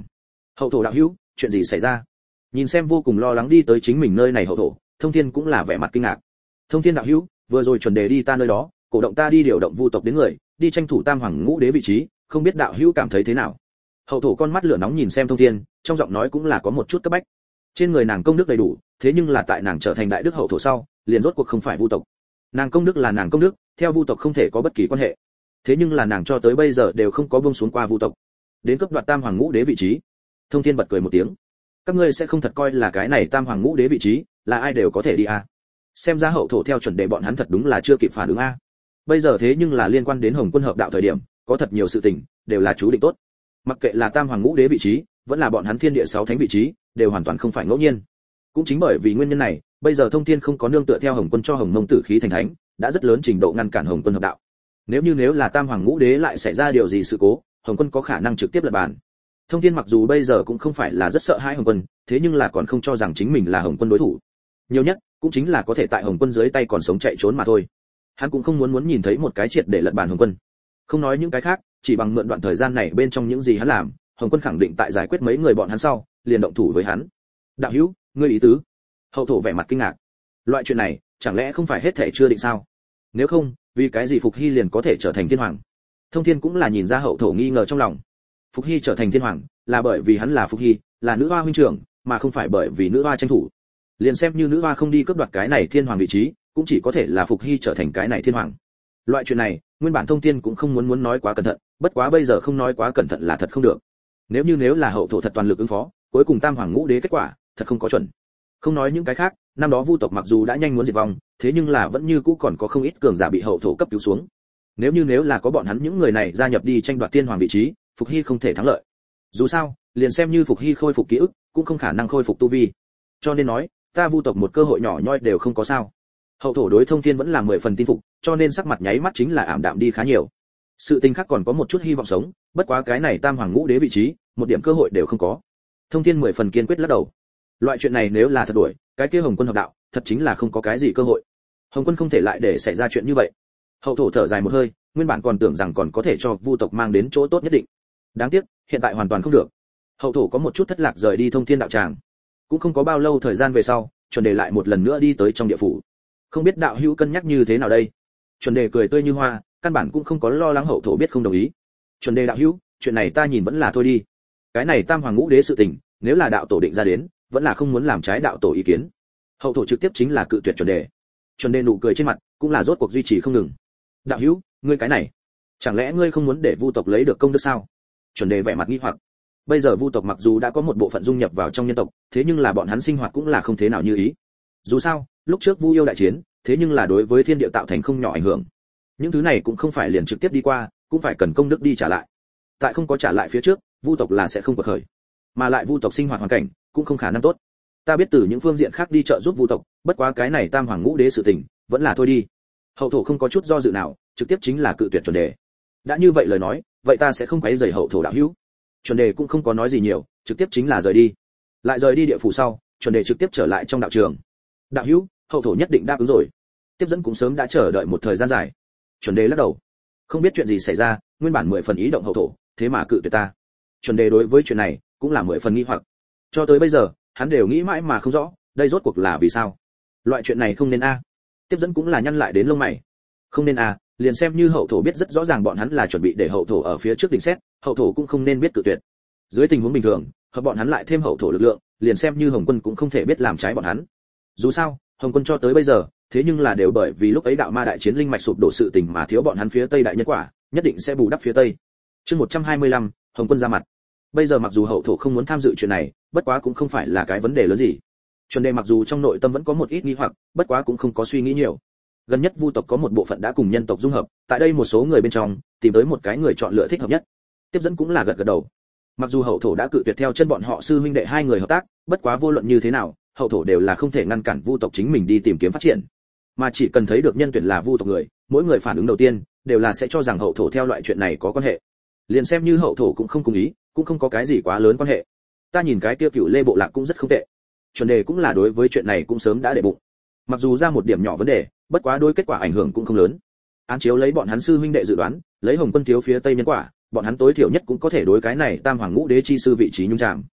Hậu thổ đạo hữu, chuyện gì xảy ra? Nhìn xem vô cùng lo lắng đi tới chính mình nơi này hậu thổ, Thông Thiên cũng là vẻ mặt kinh ngạc. Thông Thiên đạo hữu, vừa rồi chuẩn đề đi ta nơi đó, cổ động ta đi điều động vu tộc đến người, đi tranh thủ tam hoàng ngũ đế vị trí, không biết đạo hữu cảm thấy thế nào? Hậu thổ con mắt lửa nóng nhìn xem Thông Thiên, trong giọng nói cũng là có một chút cấp bách. Trên người nàng công đức đầy đủ, thế nhưng là tại nàng trở thành đại đức hậu thổ sau, liền rốt cuộc không phải vu tộc. Nàng công đức là nàng công đức, theo vu tộc không thể có bất kỳ quan hệ. Thế nhưng là nàng cho tới bây giờ đều không có buông xuống qua vu tộc. Đến cấp đoạt tam hoàng ngũ đế vị trí. Thông Thiên bật cười một tiếng. Các ngươi sẽ không thật coi là cái này tam hoàng ngũ đế vị trí là ai đều có thể đi à? Xem ra hậu thổ theo chuẩn đề bọn hắn thật đúng là chưa kịp phản ứng a. Bây giờ thế nhưng là liên quan đến Hồng Quân hợp đạo thời điểm, có thật nhiều sự tình đều là chú định tốt. Mặc kệ là tam hoàng ngũ đế vị trí, vẫn là bọn hắn thiên địa sáu thánh vị trí, đều hoàn toàn không phải ngẫu nhiên. Cũng chính bởi vì nguyên nhân này, bây giờ Thông Thiên không có nương tựa theo Hồng Quân cho Hồng Mông tử khí thành thánh, đã rất lớn trình độ ngăn cản Hồng Quân hợp đạo. Nếu như nếu là tam hoàng ngũ đế lại xảy ra điều gì sự cố, Hồng Quân có khả năng trực tiếp lật bàn. Thông Thiên mặc dù bây giờ cũng không phải là rất sợ hãi Hồng Quân, thế nhưng là còn không cho rằng chính mình là Hồng Quân đối thủ. Nhiều nhất cũng chính là có thể tại Hồng Quân dưới tay còn sống chạy trốn mà thôi. Hắn cũng không muốn muốn nhìn thấy một cái triệt để lật bàn Hồng Quân. Không nói những cái khác, chỉ bằng mượn đoạn thời gian này bên trong những gì hắn làm, Hồng Quân khẳng định tại giải quyết mấy người bọn hắn sau, liền động thủ với hắn. Đạo hữu, ngươi ý tứ? Hậu thổ vẻ mặt kinh ngạc. Loại chuyện này, chẳng lẽ không phải hết thể chưa định sao? Nếu không, vì cái gì Phục Hy liền có thể trở thành thiên hoàng? Thông Thiên cũng là nhìn ra hậu thổ nghi ngờ trong lòng. Phục Hy trở thành thiên hoàng, là bởi vì hắn là Phục Hy, là nữ hoa huynh trưởng, mà không phải bởi vì nữ hoa tranh thủ. Liền xem như nữ hoa không đi cướp đoạt cái này thiên hoàng vị trí, cũng chỉ có thể là Phục Hy trở thành cái này thiên hoàng. Loại chuyện này, nguyên bản Thông Thiên cũng không muốn muốn nói quá cẩn thận, bất quá bây giờ không nói quá cẩn thận là thật không được. Nếu như nếu là hậu thổ thật toàn lực ứng phó, cuối cùng tam hoàng ngũ đế kết quả, thật không có chuẩn. Không nói những cái khác, năm đó vu tộc mặc dù đã nhanh muốn diệt vong, thế nhưng là vẫn như cũ còn có không ít cường giả bị hậu thổ cấp cứu xuống. Nếu như nếu là có bọn hắn những người này gia nhập đi tranh đoạt thiên hoàng vị trí, Phục Hy không thể thắng lợi. Dù sao, liền xem như Phục Hy khôi phục ký ức, cũng không khả năng khôi phục tu vi. Cho nên nói, ta vu tộc một cơ hội nhỏ nhoi đều không có sao. Hậu thổ đối Thông Thiên vẫn là mười phần tin phục, cho nên sắc mặt nháy mắt chính là ảm đạm đi khá nhiều. Sự tình khác còn có một chút hy vọng sống, bất quá cái này tam hoàng ngũ đế vị trí, một điểm cơ hội đều không có. Thông Thiên mười phần kiên quyết lắc đầu. Loại chuyện này nếu là thật đuổi, cái kia Hồng Quân hợp đạo, thật chính là không có cái gì cơ hội. Hồng Quân không thể lại để xảy ra chuyện như vậy. Hậu thổ thở dài một hơi, nguyên bản còn tưởng rằng còn có thể cho vu tộc mang đến chỗ tốt nhất định. Đáng tiếc, hiện tại hoàn toàn không được. Hậu thổ có một chút thất lạc rời đi Thông Thiên đạo tràng. Cũng không có bao lâu thời gian về sau, chuẩn đề lại một lần nữa đi tới trong địa phủ. Không biết đạo hữu cân nhắc như thế nào đây? Chuẩn đề cười tươi như hoa, căn bản cũng không có lo lắng hậu thổ biết không đồng ý. Chuẩn đề đạo hữu, chuyện này ta nhìn vẫn là thôi đi. Cái này tam hoàng ngũ đế sự tình, nếu là đạo tổ định ra đến, vẫn là không muốn làm trái đạo tổ ý kiến. Hậu thổ trực tiếp chính là cự tuyệt chuẩn đề. Chuẩn đề nụ cười trên mặt, cũng là rốt cuộc duy trì không ngừng. Đạo hữu, ngươi cái này, chẳng lẽ ngươi không muốn để vu tộc lấy được công đức sao? Chuẩn đề vẻ mặt nghi hoặc. Bây giờ vu tộc mặc dù đã có một bộ phận dung nhập vào trong nhân tộc, thế nhưng là bọn hắn sinh hoạt cũng là không thế nào như ý. Dù sao, lúc trước vu yêu đại chiến, thế nhưng là đối với thiên địa tạo thành không nhỏ ảnh hưởng. Những thứ này cũng không phải liền trực tiếp đi qua, cũng phải cần công đức đi trả lại. Tại không có trả lại phía trước, vu tộc là sẽ không quật khởi, mà lại vu tộc sinh hoạt hoàn cảnh cũng không khả năng tốt. Ta biết từ những phương diện khác đi trợ giúp vu tộc, bất quá cái này tam hoàng ngũ đế sự tình, vẫn là thôi đi. Hậu thổ không có chút do dự nào, trực tiếp chính là cự tuyệt chuẩn đề. Đã như vậy lời nói, vậy ta sẽ không quấy rầy hậu thổ đạo hữu. Chuẩn đề cũng không có nói gì nhiều, trực tiếp chính là rời đi. Lại rời đi địa phủ sau, chuẩn đề trực tiếp trở lại trong đạo trường. Đạo hữu, hậu thổ nhất định đáp ứng rồi. Tiếp dẫn cũng sớm đã chờ đợi một thời gian dài. Chuẩn đề lắc đầu, không biết chuyện gì xảy ra, nguyên bản mười phần ý động hậu thổ, thế mà cự tuyệt ta. Chuẩn đề đối với chuyện này cũng là mười phần nghi hoặc. Cho tới bây giờ, hắn đều nghĩ mãi mà không rõ, đây rốt cuộc là vì sao? Loại chuyện này không nên a. Tiếp dẫn cũng là nhăn lại đến lông mày. Không nên a, liền xem như hậu thổ biết rất rõ ràng bọn hắn là chuẩn bị để hậu thổ ở phía trước định xét, hậu thổ cũng không nên biết cự tuyệt. Dưới tình huống bình thường, hợp bọn hắn lại thêm hậu thổ lực lượng, liền xem như Hồng Quân cũng không thể biết làm trái bọn hắn. Dù sao, Hồng Quân cho tới bây giờ, thế nhưng là đều bởi vì lúc ấy đạo ma đại chiến linh mạch sụp đổ sự tình mà thiếu bọn hắn phía Tây đại nhân quả, nhất định sẽ bù đắp phía Tây. Chương một trăm hai mươi lăm, Hồng Quân ra mặt. Bây giờ mặc dù hậu thổ không muốn tham dự chuyện này, bất quá cũng không phải là cái vấn đề lớn gì. Chuẩn đề mặc dù trong nội tâm vẫn có một ít nghi hoặc, bất quá cũng không có suy nghĩ nhiều. Gần nhất vu tộc có một bộ phận đã cùng nhân tộc dung hợp, tại đây một số người bên trong, tìm tới một cái người chọn lựa thích hợp nhất. Tiếp dẫn cũng là gật gật đầu. Mặc dù hậu thổ đã cự tuyệt theo chân bọn họ sư huynh đệ hai người hợp tác, bất quá vô luận như thế nào, hậu thổ đều là không thể ngăn cản vu tộc chính mình đi tìm kiếm phát triển. Mà chỉ cần thấy được nhân tuyển là vu tộc người, mỗi người phản ứng đầu tiên đều là sẽ cho rằng hậu thổ theo loại chuyện này có quan hệ. Liền xem như hậu thổ cũng không cùng ý, cũng không có cái gì quá lớn quan hệ. Ta nhìn cái kia Cửu Lê bộ lạc cũng rất không tệ. Chuẩn đề cũng là đối với chuyện này cũng sớm đã để bụng. Mặc dù ra một điểm nhỏ vấn đề, bất quá đối kết quả ảnh hưởng cũng không lớn. Án chiếu lấy bọn hắn sư huynh đệ dự đoán, lấy Hồng Quân thiếu phía Tây nhân quả, bọn hắn tối thiểu nhất cũng có thể đối cái này tam hoàng ngũ đế chi sư vị trí nhung chạm.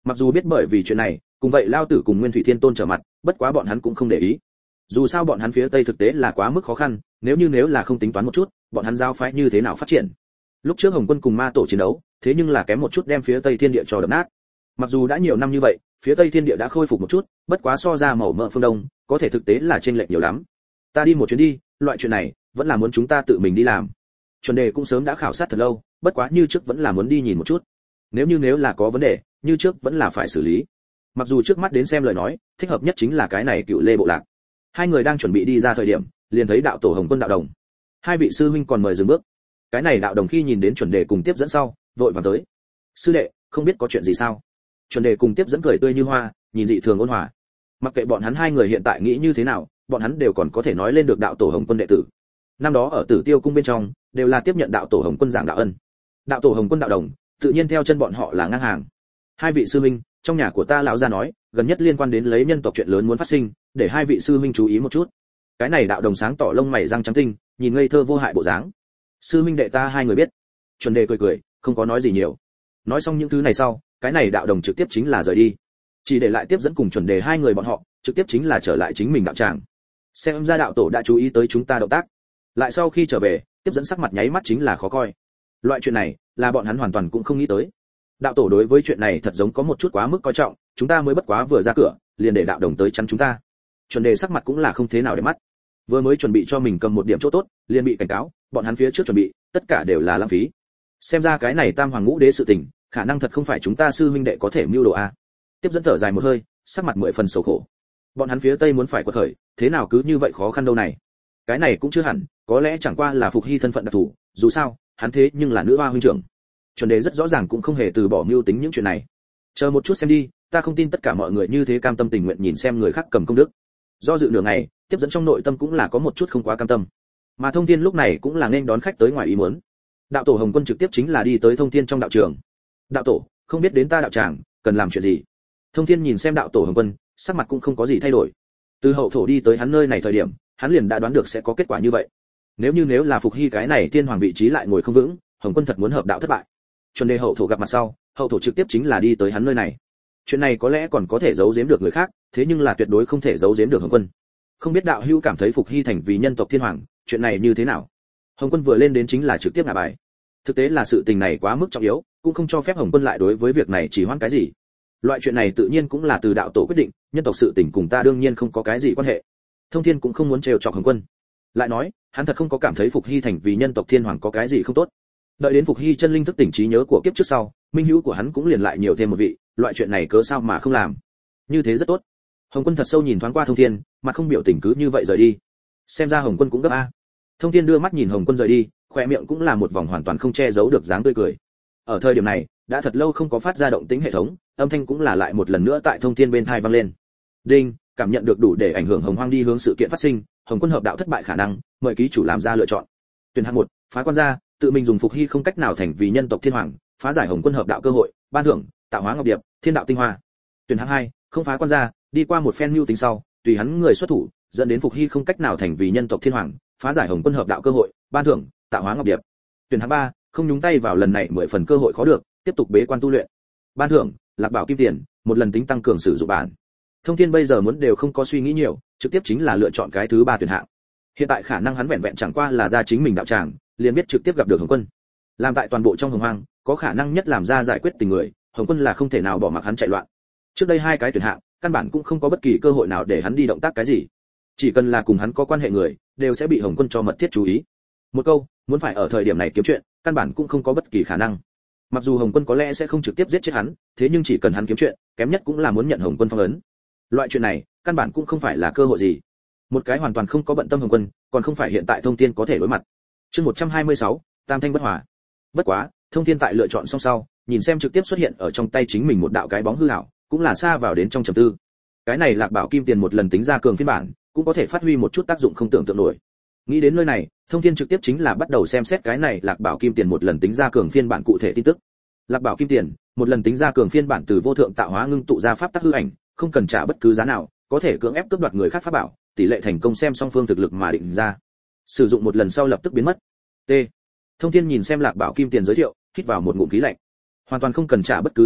Mặc dù biết bởi vì chuyện này, cùng vậy Lao Tử cùng Nguyên Thủy Thiên Tôn trở mặt, bất quá bọn hắn cũng không để ý. Dù sao bọn hắn phía Tây thực tế là quá mức khó khăn, nếu như nếu là không tính toán một chút, bọn hắn giao phái như thế nào phát triển. Lúc trước Hồng Quân cùng Ma Tổ chiến đấu, thế nhưng là kém một chút đem phía Tây Thiên Địa cho đập nát. Mặc dù đã nhiều năm như vậy, phía Tây Thiên Địa đã khôi phục một chút, bất quá so ra màu mỡ phương Đông, có thể thực tế là chênh lệch nhiều lắm. Ta đi một chuyến đi, loại chuyện này vẫn là muốn chúng ta tự mình đi làm. Chuẩn đề cũng sớm đã khảo sát thật lâu, bất quá như trước vẫn là muốn đi nhìn một chút. Nếu như nếu là có vấn đề, như trước vẫn là phải xử lý. Mặc dù trước mắt đến xem lời nói, thích hợp nhất chính là cái này Cựu Lê bộ lạc. Hai người đang chuẩn bị đi ra thời điểm, liền thấy đạo tổ Hồng Quân đạo đồng. Hai vị sư huynh còn mời dừng bước. Cái này đạo đồng khi nhìn đến chuẩn đề cùng tiếp dẫn sau, vội vàng tới. Sư đệ, không biết có chuyện gì sao? Chuẩn đề cùng tiếp dẫn cười tươi như hoa, nhìn dị thường ôn hòa. Mặc kệ bọn hắn hai người hiện tại nghĩ như thế nào, bọn hắn đều còn có thể nói lên được đạo tổ Hồng Quân đệ tử. Năm đó ở Tử Tiêu cung bên trong, đều là tiếp nhận đạo tổ Hồng Quân giảng đạo ân. Đạo tổ Hồng Quân đạo đồng, tự nhiên theo chân bọn họ là ngang hàng. Hai vị sư huynh, trong nhà của ta lão gia nói, gần nhất liên quan đến lấy nhân tộc chuyện lớn muốn phát sinh, để hai vị sư huynh chú ý một chút. Cái này đạo đồng sáng tỏ lông mày răng trắng tinh, nhìn ngây thơ vô hại bộ dáng. Sư huynh đệ ta hai người biết. Chuẩn đề cười cười, không có nói gì nhiều. Nói xong những thứ này sau, cái này đạo đồng trực tiếp chính là rời đi, chỉ để lại tiếp dẫn cùng chuẩn đề hai người bọn họ, trực tiếp chính là trở lại chính mình đạo tràng. Xem ra đạo tổ đã chú ý tới chúng ta động tác. Lại sau khi trở về, tiếp dẫn sắc mặt nháy mắt chính là khó coi. Loại chuyện này, là bọn hắn hoàn toàn cũng không nghĩ tới. Đạo tổ đối với chuyện này thật giống có một chút quá mức coi trọng, chúng ta mới bất quá vừa ra cửa, liền để đạo đồng tới chắn chúng ta. Chuẩn đề sắc mặt cũng là không thế nào để mắt. Vừa mới chuẩn bị cho mình cầm một điểm chỗ tốt, liền bị cảnh cáo, bọn hắn phía trước chuẩn bị, tất cả đều là lãng phí. Xem ra cái này Tam Hoàng Ngũ Đế sự tình, khả năng thật không phải chúng ta sư huynh đệ có thể mưu đồ a. Tiếp dẫn thở dài một hơi, sắc mặt mười phần sầu khổ. Bọn hắn phía Tây muốn phải quật khởi, thế nào cứ như vậy khó khăn đâu này. Cái này cũng chưa hẳn, có lẽ chẳng qua là Phục Hy thân phận đặc thù, dù sao, hắn thế nhưng là nữ hoa huynh trưởng. Chuẩn đề rất rõ ràng cũng không hề từ bỏ mưu tính những chuyện này. Chờ một chút xem đi, ta không tin tất cả mọi người như thế cam tâm tình nguyện nhìn xem người khác cầm công đức. Do dự nửa ngày, tiếp dẫn trong nội tâm cũng là có một chút không quá cam tâm. Mà Thông Thiên lúc này cũng là nên đón khách tới ngoài ý muốn. Đạo tổ Hồng Quân trực tiếp chính là đi tới Thông Thiên trong đạo trường. Đạo tổ, không biết đến ta đạo tràng cần làm chuyện gì? Thông Thiên nhìn xem đạo tổ Hồng Quân, sắc mặt cũng không có gì thay đổi. Từ hậu thổ đi tới hắn nơi này thời điểm, hắn liền đã đoán được sẽ có kết quả như vậy. Nếu như nếu là Phục Hy cái này tiên hoàng vị trí lại ngồi không vững, Hồng Quân thật muốn hợp đạo thất bại. Chuẩn đề hậu thổ gặp mặt sau, hậu thổ trực tiếp chính là đi tới hắn nơi này. Chuyện này có lẽ còn có thể giấu giếm được người khác, thế nhưng là tuyệt đối không thể giấu giếm được Hồng Quân. Không biết đạo hữu cảm thấy Phục Hy thành vì nhân tộc thiên hoàng, chuyện này như thế nào? Hồng Quân vừa lên đến chính là trực tiếp ngả bài. Thực tế là sự tình này quá mức trọng yếu, cũng không cho phép Hồng Quân lại đối với việc này chỉ hoãn cái gì. Loại chuyện này tự nhiên cũng là từ đạo tổ quyết định, nhân tộc sự tình cùng ta đương nhiên không có cái gì quan hệ. Thông Thiên cũng không muốn trêu chọc Hồng Quân. Lại nói, hắn thật không có cảm thấy Phục Hy thành vì nhân tộc thiên hoàng có cái gì không tốt. Đợi đến Phục Hy chân linh thức tỉnh trí nhớ của kiếp trước sau, minh hữu của hắn cũng liền lại nhiều thêm một vị, loại chuyện này cớ sao mà không làm. Như thế rất tốt. Hồng Quân thật sâu nhìn thoáng qua Thông Thiên, mặt không biểu tình cứ như vậy rời đi. Xem ra Hồng Quân cũng gấp a. Thông Thiên đưa mắt nhìn Hồng Quân rời đi, khóe miệng cũng là một vòng hoàn toàn không che giấu được dáng tươi cười. Ở thời điểm này, đã thật lâu không có phát ra động tĩnh hệ thống, âm thanh cũng là lại một lần nữa tại Thông Thiên bên tai vang lên. Đinh, cảm nhận được đủ để ảnh hưởng Hồng Hoang đi hướng sự kiện phát sinh, Hồng Quân hợp đạo thất bại khả năng, mời ký chủ làm ra lựa chọn. Tuyển hạng một, phá quan gia, tự mình dùng Phục Hy không cách nào thành vì nhân tộc thiên hoàng, phá giải Hồng Quân hợp đạo cơ hội, ban thưởng, tạo hóa ngọc điệp, thiên đạo tinh hoa. Tuyển hạng hai, không phá quan gia, đi qua một phen mưu tính sau, tùy hắn người xuất thủ, dẫn đến Phục Hy không cách nào thành vì nhân tộc thiên hoàng, phá giải Hồng Quân hợp đạo cơ hội, ban thưởng, tạo hóa ngọc điệp. Tuyển hạng ba, không nhúng tay vào lần này mười phần cơ hội khó được, tiếp tục bế quan tu luyện. Ban thưởng, lạc bảo kim tiền, một lần tính tăng cường sử dụng bản. Thông Thiên bây giờ muốn đều không có suy nghĩ nhiều, trực tiếp chính là lựa chọn cái thứ ba tuyển hạng. Hiện tại khả năng hắn vẹn vẹn chẳng qua là ra chính mình đạo tràng, liền biết trực tiếp gặp được Hồng Quân. Làm tại toàn bộ trong Hồng Hoang, có khả năng nhất làm ra giải quyết tình người, Hồng Quân là không thể nào bỏ mặc hắn chạy loạn. Trước đây hai cái tuyển hạng, căn bản cũng không có bất kỳ cơ hội nào để hắn đi động tác cái gì. Chỉ cần là cùng hắn có quan hệ người, đều sẽ bị Hồng Quân cho mật thiết chú ý. Một câu, muốn phải ở thời điểm này kiếm chuyện, căn bản cũng không có bất kỳ khả năng. Mặc dù Hồng Quân có lẽ sẽ không trực tiếp giết chết hắn, thế nhưng chỉ cần hắn kiếm chuyện, kém nhất cũng là muốn nhận Hồng Quân phong ấn. Loại chuyện này, căn bản cũng không phải là cơ hội gì. Một cái hoàn toàn không có bận tâm Hồng Quân, còn không phải hiện tại Thông Thiên có thể đối mặt. Chương một trăm hai mươi sáu, Tam Thanh bất hòa. Bất quá, Thông Thiên tại lựa chọn xong sau, nhìn xem trực tiếp xuất hiện ở trong tay chính mình một đạo cái bóng hư ảo, cũng là xa vào đến trong trầm tư. Cái này Lạc Bảo Kim Tiền một lần tính ra cường phiên bản, cũng có thể phát huy một chút tác dụng không tưởng tượng nổi. Nghĩ đến nơi này, Thông Thiên trực tiếp chính là bắt đầu xem xét cái này Lạc Bảo Kim Tiền một lần tính ra cường phiên bản cụ thể tin tức. Lạc Bảo Kim Tiền, một lần tính ra cường phiên bản từ vô thượng tạo hóa ngưng tụ ra pháp tắc hư ảnh, không cần trả bất cứ giá nào, có thể cưỡng ép cướp đoạt người khác pháp bảo, tỷ lệ thành công xem song phương thực lực mà định ra. Sử dụng một lần sau lập tức biến mất. T. Thông Thiên nhìn xem Lạc Bảo Kim Tiền giới thiệu, hít vào một ngụm khí lạnh. Hoàn toàn không cần trả bất cứ giá nào,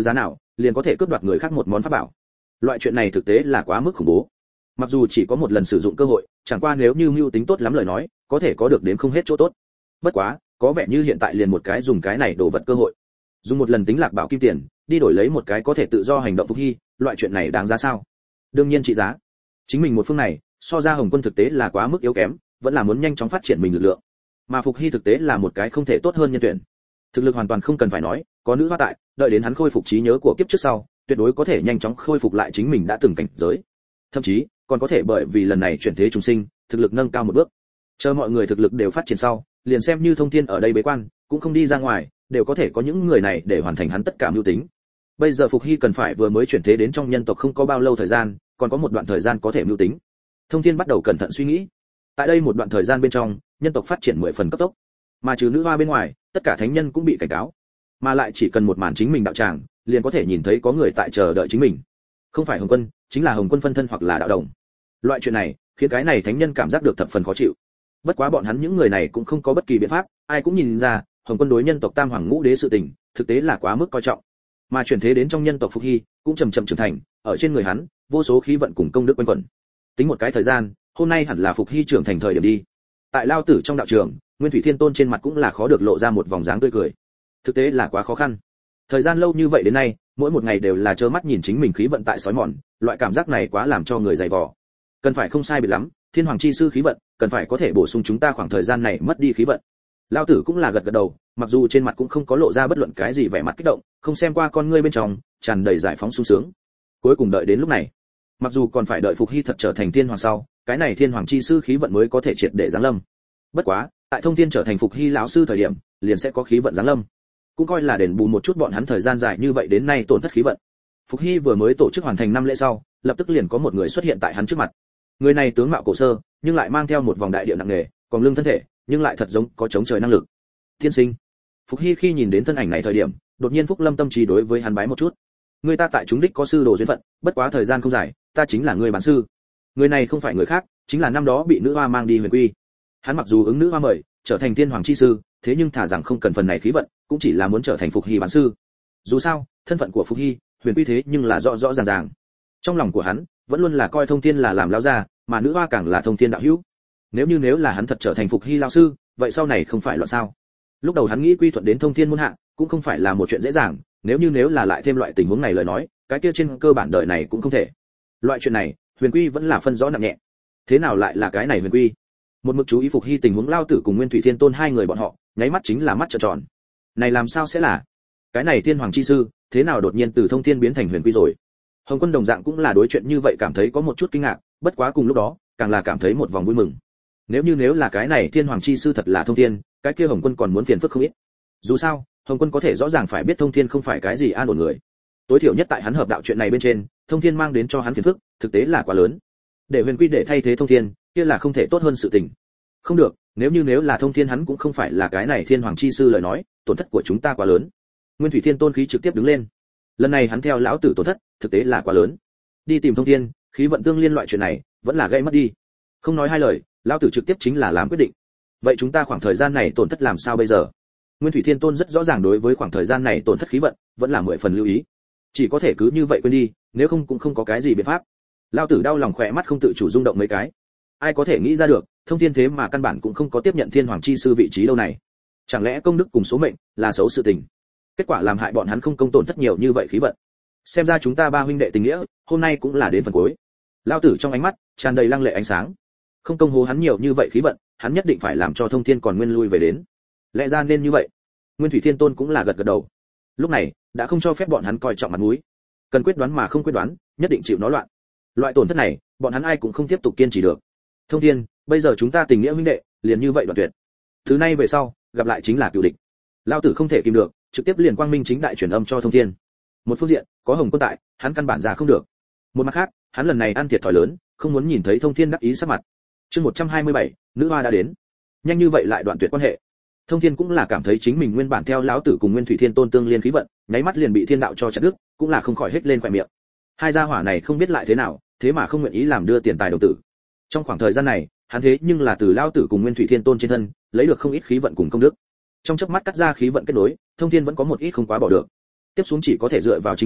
liền có thể cướp đoạt người khác một món pháp bảo. Loại chuyện này thực tế là quá mức khủng bố. Mặc dù chỉ có một lần sử dụng cơ hội, chẳng qua nếu như mưu tính tốt lắm lời nói, có thể có được đến không hết chỗ tốt. Bất quá, có vẻ như hiện tại liền một cái dùng cái này đổ vật cơ hội. Dùng một lần tính lạc bảo kim tiền, đi đổi lấy một cái có thể tự do hành động Phục Hy, loại chuyện này đáng giá sao? Đương nhiên trị giá. Chính mình một phương này, so ra Hồng Quân thực tế là quá mức yếu kém, vẫn là muốn nhanh chóng phát triển mình lực lượng. Mà Phục Hy thực tế là một cái không thể tốt hơn nhân tuyển. Thực lực hoàn toàn không cần phải nói, có nữ hoa tại, đợi đến hắn khôi phục trí nhớ của kiếp trước sau, tuyệt đối có thể nhanh chóng khôi phục lại chính mình đã từng cảnh giới. Thậm chí, còn có thể bởi vì lần này chuyển thế trùng sinh, thực lực nâng cao một bước. Chờ mọi người thực lực đều phát triển sau, liền xem như Thông Thiên ở đây bế quan, cũng không đi ra ngoài, đều có thể có những người này để hoàn thành hắn tất cả mưu tính. Bây giờ Phục Hy cần phải vừa mới chuyển thế đến trong nhân tộc không có bao lâu thời gian, còn có một đoạn thời gian có thể mưu tính. Thông Thiên bắt đầu cẩn thận suy nghĩ. Tại đây một đoạn thời gian bên trong, nhân tộc phát triển mười phần cấp tốc, mà trừ nữ hoa bên ngoài, tất cả thánh nhân cũng bị cảnh cáo, mà lại chỉ cần một màn chính mình đạo tràng, liền có thể nhìn thấy có người tại chờ đợi chính mình. Không phải Hồng Quân, chính là Hồng Quân phân thân hoặc là đạo đồng. Loại chuyện này, khiến cái này thánh nhân cảm giác được thập phần khó chịu. Bất quá bọn hắn những người này cũng không có bất kỳ biện pháp, ai cũng nhìn ra, Hồng Quân đối nhân tộc Tam Hoàng Ngũ Đế sự tình, thực tế là quá mức coi trọng. Mà chuyển thế đến trong nhân tộc Phục Hy, cũng chậm chậm trưởng thành, ở trên người hắn, vô số khí vận cùng công đức quanh quẩn. Tính một cái thời gian, hôm nay hẳn là Phục Hy trưởng thành thời điểm đi. Tại Lao Tử trong đạo trường, Nguyên Thủy Thiên Tôn trên mặt cũng là khó được lộ ra một vòng dáng tươi cười. Thực tế là quá khó khăn. Thời gian lâu như vậy đến nay, mỗi một ngày đều là trơ mắt nhìn chính mình khí vận tại sói mòn, loại cảm giác này quá làm cho người dày vò. Cần phải không sai biệt lắm, Thiên Hoàng chi sư khí vận, cần phải có thể bổ sung chúng ta khoảng thời gian này mất đi khí vận. Lao Tử cũng là gật gật đầu, mặc dù trên mặt cũng không có lộ ra bất luận cái gì vẻ mặt kích động, không xem qua con ngươi bên trong tràn đầy giải phóng sung sướng. Cuối cùng đợi đến lúc này, mặc dù còn phải đợi Phục Hy thật trở thành Thiên Hoàng sau, cái này Thiên Hoàng chi sư khí vận mới có thể triệt để giáng lâm. Bất quá, tại Thông Thiên trở thành Phục Hy lão sư thời điểm, liền sẽ có khí vận giáng lâm, cũng coi là đền bù một chút bọn hắn thời gian dài như vậy đến nay tổn thất khí vận. Phục Hy vừa mới tổ chức hoàn thành năm lễ sau, lập tức liền có một người xuất hiện tại hắn trước mặt. Người này tướng mạo cổ sơ, nhưng lại mang theo một vòng đại điệu nặng nề, còn lưng thân thể, nhưng lại thật giống có chống trời năng lực. Thiên sinh. Phục Hy khi nhìn đến thân ảnh này thời điểm, đột nhiên Phúc Lâm tâm trí đối với hắn bái một chút. Người ta tại chúng đích có sư đồ duyên phận, bất quá thời gian không dài, ta chính là người bản sư. Người này không phải người khác, chính là năm đó bị nữ hoa mang đi Huyền Quy. Hắn mặc dù ứng nữ hoa mời, trở thành Thiên Hoàng chi sư, thế nhưng thả rằng không cần phần này khí vận, cũng chỉ là muốn trở thành Phục Hy bản sư. Dù sao, thân phận của Phục Hy, Huyền Quy thế nhưng là rõ rõ ràng ràng. Trong lòng của hắn, vẫn luôn là coi Thông Thiên là làm lão gia, mà nữ hoa càng là Thông Thiên đạo hữu. Nếu như nếu là hắn thật trở thành Phục Hy lão sư, vậy sau này không phải loạn sao? Lúc đầu hắn nghĩ quy thuận đến Thông Thiên môn hạ, cũng không phải là một chuyện dễ dàng, nếu như nếu là lại thêm loại tình huống này lời nói, cái kia trên cơ bản đời này cũng không thể. Loại chuyện này, Huyền Quy vẫn là phân rõ nặng nhẹ. Thế nào lại là cái này Huyền Quy? Một mực chú ý Phục Hy tình huống Lao Tử cùng Nguyên Thủy Thiên Tôn hai người bọn họ, nháy mắt chính là mắt trợn tròn. Này làm sao sẽ là? Cái này Thiên Hoàng chi sư, thế nào đột nhiên từ Thông Thiên biến thành Huyền Quy rồi? Hồng Quân đồng dạng cũng là đối chuyện như vậy cảm thấy có một chút kinh ngạc, bất quá cùng lúc đó, càng là cảm thấy một vòng vui mừng. Nếu như nếu là cái này Thiên Hoàng chi sư thật là Thông Thiên, cái kia Hồng Quân còn muốn phiền phức không ít. Dù sao, Hồng Quân có thể rõ ràng phải biết Thông Thiên không phải cái gì an ổn người. Tối thiểu nhất tại hắn hợp đạo chuyện này bên trên, Thông Thiên mang đến cho hắn phiền phức, thực tế là quá lớn. Để Huyền Quy để thay thế Thông Thiên, kia là không thể tốt hơn sự tình. Không được, nếu như nếu là Thông Thiên hắn cũng không phải là cái này Thiên Hoàng chi sư lời nói, tổn thất của chúng ta quá lớn. Nguyên Thủy Thiên Tôn khí trực tiếp đứng lên. Lần này hắn theo lão tử tổn thất, thực tế là quá lớn. Đi tìm Thông Thiên, khí vận tương liên loại chuyện này, vẫn là gây mất đi. Không nói hai lời, lão tử trực tiếp chính là làm quyết định. Vậy chúng ta khoảng thời gian này tổn thất làm sao bây giờ? Nguyên Thủy Thiên Tôn rất rõ ràng đối với khoảng thời gian này tổn thất khí vận, vẫn là mười phần lưu ý. Chỉ có thể cứ như vậy quên đi, nếu không cũng không có cái gì biện pháp. Lão tử đau lòng khỏe mắt không tự chủ rung động mấy cái. Ai có thể nghĩ ra được, Thông Thiên thế mà căn bản cũng không có tiếp nhận Thiên Hoàng chi sư vị trí đâu này. Chẳng lẽ công đức cùng số mệnh là xấu sự tình? Kết quả làm hại bọn hắn không công tổn thất nhiều như vậy khí vận. Xem ra chúng ta ba huynh đệ tình nghĩa, hôm nay cũng là đến phần cuối. Lão tử trong ánh mắt tràn đầy lăng lệ ánh sáng. Không công hố hắn nhiều như vậy khí vận, hắn nhất định phải làm cho Thông Thiên còn nguyên lui về đến. Lẽ ra nên như vậy. Nguyên Thủy Thiên Tôn cũng là gật gật đầu. Lúc này, đã không cho phép bọn hắn coi trọng mặt mũi. Cần quyết đoán mà không quyết đoán, nhất định chịu nó loạn. Loại tổn thất này, bọn hắn ai cũng không tiếp tục kiên trì được. Thông Thiên, bây giờ chúng ta tình nghĩa huynh đệ, liền như vậy đoạn tuyệt. Thứ nay về sau, gặp lại chính là cựu địch. Lão tử không thể kìm được, trực tiếp liền quang minh chính đại truyền âm cho Thông Thiên. Một phương diện, có Hồng Quân tại, hắn căn bản ra không được. Một mặt khác, hắn lần này ăn thiệt thòi lớn, không muốn nhìn thấy Thông Thiên đắc ý sắc mặt. Chương một trăm hai mươi bảy, nữ hoa đã đến. Nhanh như vậy lại đoạn tuyệt quan hệ. Thông Thiên cũng là cảm thấy chính mình nguyên bản theo lão tử cùng Nguyên Thủy Thiên Tôn tương liên khí vận, nháy mắt liền bị thiên đạo cho chặt đứt, cũng là không khỏi hết lên khóe miệng. Hai gia hỏa này không biết lại thế nào, thế mà không nguyện ý làm đưa tiền tài đầu tử. Trong khoảng thời gian này, hắn thế nhưng là từ lão tử cùng Nguyên Thủy Thiên Tôn trên thân, lấy được không ít khí vận cùng công đức. Trong chớp mắt cắt ra khí vận kết nối, Thông Thiên vẫn có một ít không quá bỏ được. Tiếp xuống chỉ có thể dựa vào chính mình,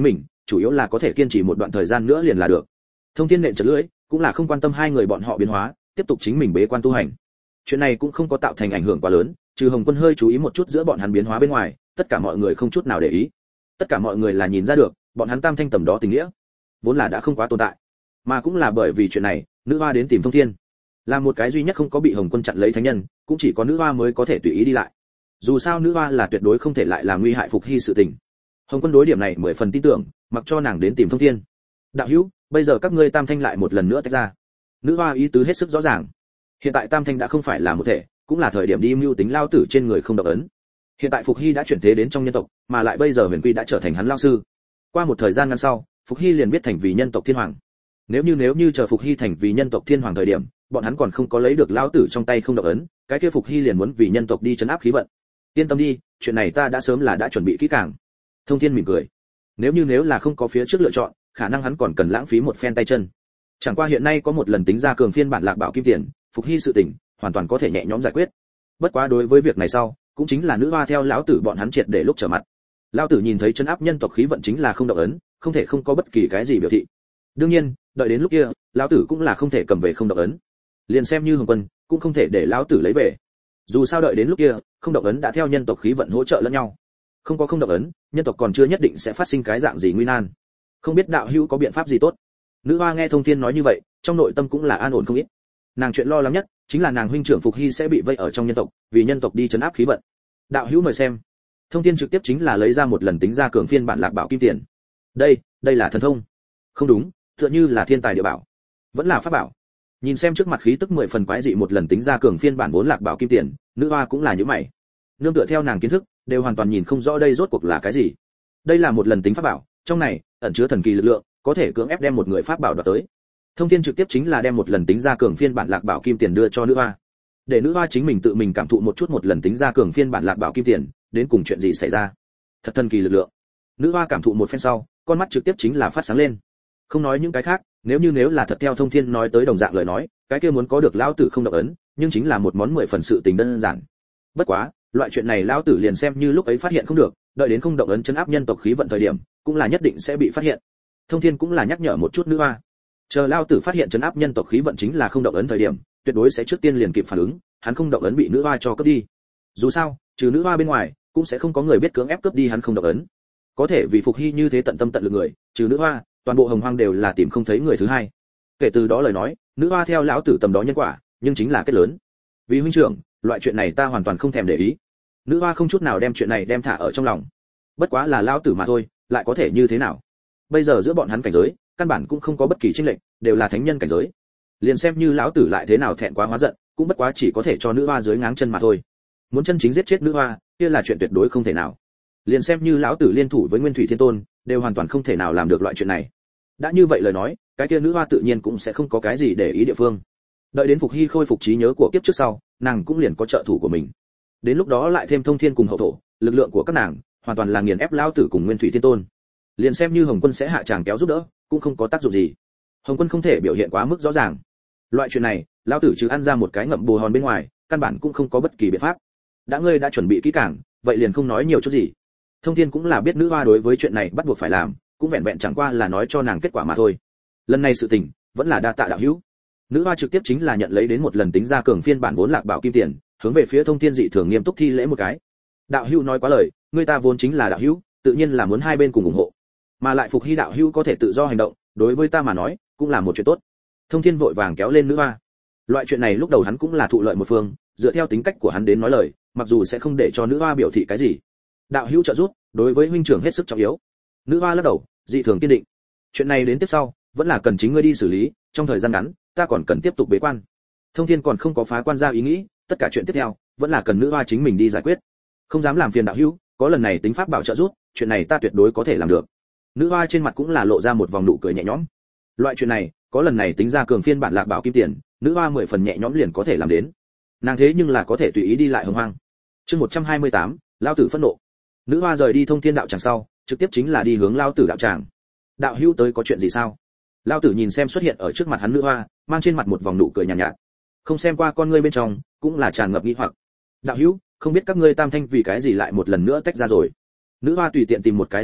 chủ yếu là có thể kiên trì một đoạn thời gian nữa liền là được. Thông Thiên nện chật lưỡi, cũng là không quan tâm hai người bọn họ biến hóa, tiếp tục chính mình bế quan tu hành. Chuyện này cũng không có tạo thành ảnh hưởng quá lớn, trừ Hồng Quân hơi chú ý một chút giữa bọn hắn biến hóa bên ngoài, tất cả mọi người không chút nào để ý. Tất cả mọi người là nhìn ra được, bọn hắn tam thanh tầm đó tình nghĩa, vốn là đã không quá tồn tại, mà cũng là bởi vì chuyện này, nữ hoa đến tìm Thông Thiên. Là một cái duy nhất không có bị Hồng Quân chặn lấy thánh nhân, cũng chỉ có nữ hoa mới có thể tùy ý đi lại. Dù sao nữ hoa là tuyệt đối không thể lại làm nguy hại Phục Hy sự tình. Hồng Quân đối điểm này mười phần tin tưởng, mặc cho nàng đến tìm Thông Thiên. Đạo hữu, bây giờ các ngươi tam thanh lại một lần nữa tách ra. Nữ hoa ý tứ hết sức rõ ràng. Hiện tại tam thanh đã không phải là một thể, cũng là thời điểm đi mưu tính lao tử trên người không độc ấn. Hiện tại Phục Hy đã chuyển thế đến trong nhân tộc, mà lại bây giờ Huyền Quy đã trở thành hắn lao sư. Qua một thời gian ngắn sau, Phục Hy liền biết thành vì nhân tộc thiên hoàng. Nếu như nếu như chờ Phục Hy thành vì nhân tộc thiên hoàng thời điểm, bọn hắn còn không có lấy được lao tử trong tay không độc ấn, cái kia Phục Hy liền muốn vì nhân tộc đi trấn áp khí vận. Yên tâm đi, chuyện này ta đã sớm là đã chuẩn bị kỹ càng. Thông Thiên mỉm cười. Nếu như nếu là không có phía trước lựa chọn, khả năng hắn còn cần lãng phí một phen tay chân. Chẳng qua hiện nay có một lần tính ra cường phiên bản Lạc Bảo Kim Tiền, Phục Hy sự tình, hoàn toàn có thể nhẹ nhõm giải quyết. Bất quá đối với việc này sau, cũng chính là nữ hoa theo lão tử bọn hắn triệt để lúc trở mặt. Lão tử nhìn thấy chân áp nhân tộc khí vận chính là không động ấn, không thể không có bất kỳ cái gì biểu thị. Đương nhiên, đợi đến lúc kia, lão tử cũng là không thể cầm về không động ấn. Liền xem như Hồng Quân, cũng không thể để lão tử lấy về. Dù sao đợi đến lúc kia, không động ấn đã theo nhân tộc khí vận hỗ trợ lẫn nhau. Không có không động ấn, nhân tộc còn chưa nhất định sẽ phát sinh cái dạng gì nguy nan. Không biết đạo hữu có biện pháp gì tốt. Nữ hoa nghe Thông Thiên nói như vậy, trong nội tâm cũng là an ổn không ít. Nàng chuyện lo lắng nhất chính là nàng huynh trưởng Phục Hy sẽ bị vây ở trong nhân tộc, vì nhân tộc đi trấn áp khí vận. Đạo hữu mời xem. Thông Thiên trực tiếp chính là lấy ra một lần tính ra cường phiên bản Lạc Bảo Kim Tiền. Đây, đây là thần thông. Không đúng, tựa như là thiên tài địa bảo, vẫn là pháp bảo. Nhìn xem trước mặt khí tức mười phần quái dị một lần tính ra cường phiên bản vốn Lạc Bảo Kim Tiền, nữ hoa cũng là như mày. Nương tựa theo nàng kiến thức, đều hoàn toàn nhìn không rõ đây rốt cuộc là cái gì. Đây là một lần tính pháp bảo, trong này ẩn chứa thần kỳ lực lượng, có thể cưỡng ép đem một người pháp bảo đoạt tới. Thông Thiên trực tiếp chính là đem một lần tính ra cường phiên bản Lạc Bảo Kim Tiền đưa cho nữ hoa, để nữ hoa chính mình tự mình cảm thụ một chút một lần tính ra cường phiên bản Lạc Bảo Kim Tiền đến cùng chuyện gì xảy ra. Thật thần kỳ lực lượng. Nữ hoa cảm thụ một phen sau, con mắt trực tiếp chính là phát sáng lên. Không nói những cái khác, nếu như nếu là thật theo Thông Thiên nói tới đồng dạng lời nói, cái kia muốn có được lão tử không độc ấn, nhưng chính là một món mười phần sự tình đơn giản. Bất quá, loại chuyện này lão tử liền xem như lúc ấy phát hiện không được, đợi đến không động ấn chấn áp nhân tộc khí vận thời điểm, cũng là nhất định sẽ bị phát hiện. Thông Thiên cũng là nhắc nhở một chút nữ hoa, chờ lão tử phát hiện chấn áp nhân tộc khí vận chính là không động ấn thời điểm, tuyệt đối sẽ trước tiên liền kịp phản ứng, hắn không động ấn bị nữ hoa cho cướp đi. Dù sao, trừ nữ hoa bên ngoài, cũng sẽ không có người biết cưỡng ép cướp đi hắn không động ấn. Có thể vì Phục Hy như thế tận tâm tận lực người, trừ nữ hoa, toàn bộ hồng hoang đều là tìm không thấy người thứ hai. Kể từ đó lời nói, nữ hoa theo lão tử tầm đó nhân quả, nhưng chính là kết lớn. Vì huynh trưởng, loại chuyện này ta hoàn toàn không thèm để ý. Nữ hoa không chút nào đem chuyện này đem thả ở trong lòng. Bất quá là lão tử mà thôi, lại có thể như thế nào? Bây giờ giữa bọn hắn cảnh giới, căn bản cũng không có bất kỳ chênh lệch, đều là thánh nhân cảnh giới. Liền xem như lão tử lại thế nào thẹn quá hóa giận, cũng bất quá chỉ có thể cho nữ hoa dưới ngáng chân mà thôi. Muốn chân chính giết chết nữ hoa, kia là chuyện tuyệt đối không thể nào. Liền xem như lão tử liên thủ với Nguyên Thủy Thiên Tôn, đều hoàn toàn không thể nào làm được loại chuyện này. Đã như vậy lời nói, cái kia nữ hoa tự nhiên cũng sẽ không có cái gì để ý địa phương. Đợi đến Phục Hy khôi phục trí nhớ của kiếp trước sau, nàng cũng liền có trợ thủ của mình. Đến lúc đó lại thêm Thông Thiên cùng hậu thổ, lực lượng của các nàng hoàn toàn là nghiền ép lão tử cùng Nguyên Thủy Thiên Tôn. Liền xem như Hồng Quân sẽ hạ tràng kéo giúp đỡ, cũng không có tác dụng gì. Hồng Quân không thể biểu hiện quá mức rõ ràng. Loại chuyện này, lão tử trừ ăn ra một cái ngậm bù hòn bên ngoài, căn bản cũng không có bất kỳ biện pháp. Đã ngươi đã chuẩn bị kỹ càng, vậy liền không nói nhiều chút gì. Thông Thiên cũng là biết nữ hoa đối với chuyện này bắt buộc phải làm, cũng vẹn vẹn chẳng qua là nói cho nàng kết quả mà thôi. Lần này sự tình, vẫn là đa tạ đạo hữu. Nữ hoa trực tiếp chính là nhận lấy đến một lần tính ra cường phiên bản vốn Lạc Bảo Kim Tiền, hướng về phía Thông Thiên dị thường nghiêm túc thi lễ một cái. Đạo hữu nói quá lời, người ta vốn chính là đạo hữu, tự nhiên là muốn hai bên cùng ủng hộ. Mà lại Phục Hy đạo hữu có thể tự do hành động, đối với ta mà nói, cũng là một chuyện tốt. Thông Thiên vội vàng kéo lên nữ hoa. Loại chuyện này lúc đầu hắn cũng là thụ lợi một phương, dựa theo tính cách của hắn đến nói lời, mặc dù sẽ không để cho nữ hoa biểu thị cái gì. Đạo hữu trợ giúp, đối với huynh trưởng hết sức trọng yếu. Nữ hoa lắc đầu, dị thường kiên định. Chuyện này đến tiếp sau, vẫn là cần chính ngươi đi xử lý, trong thời gian ngắn, ta còn cần tiếp tục bế quan. Thông Thiên còn không có phá quan ra ý nghĩ, tất cả chuyện tiếp theo, vẫn là cần nữ hoa chính mình đi giải quyết. Không dám làm phiền đạo hữu, có lần này tính pháp bảo trợ giúp, chuyện này ta tuyệt đối có thể làm được. Nữ hoa trên mặt cũng là lộ ra một vòng nụ cười nhẹ nhõm. Loại chuyện này, có lần này tính ra cường phiên bản Lạc Bảo Kim Tiền, nữ hoa mười phần nhẹ nhõm liền có thể làm đến. Nàng thế nhưng là có thể tùy ý đi lại hồng hoang. Chương một trăm hai mươi tám, lao tử phẫn nộ. Nữ hoa rời đi Thông Thiên đạo tràng sau, trực tiếp chính là đi hướng lao tử đạo tràng. Đạo hữu tới có chuyện gì sao? Lao tử nhìn xem xuất hiện ở trước mặt hắn nữ hoa, mang trên mặt một vòng nụ cười nhàn nhạt, nhạt. Không xem qua con ngươi bên trong, cũng là tràn ngập nghi hoặc. Đạo hữu, không biết các ngươi tam thanh vì cái gì lại một lần nữa tách ra rồi? Nữ hoa tùy tiện tìm một cái lấy cớ,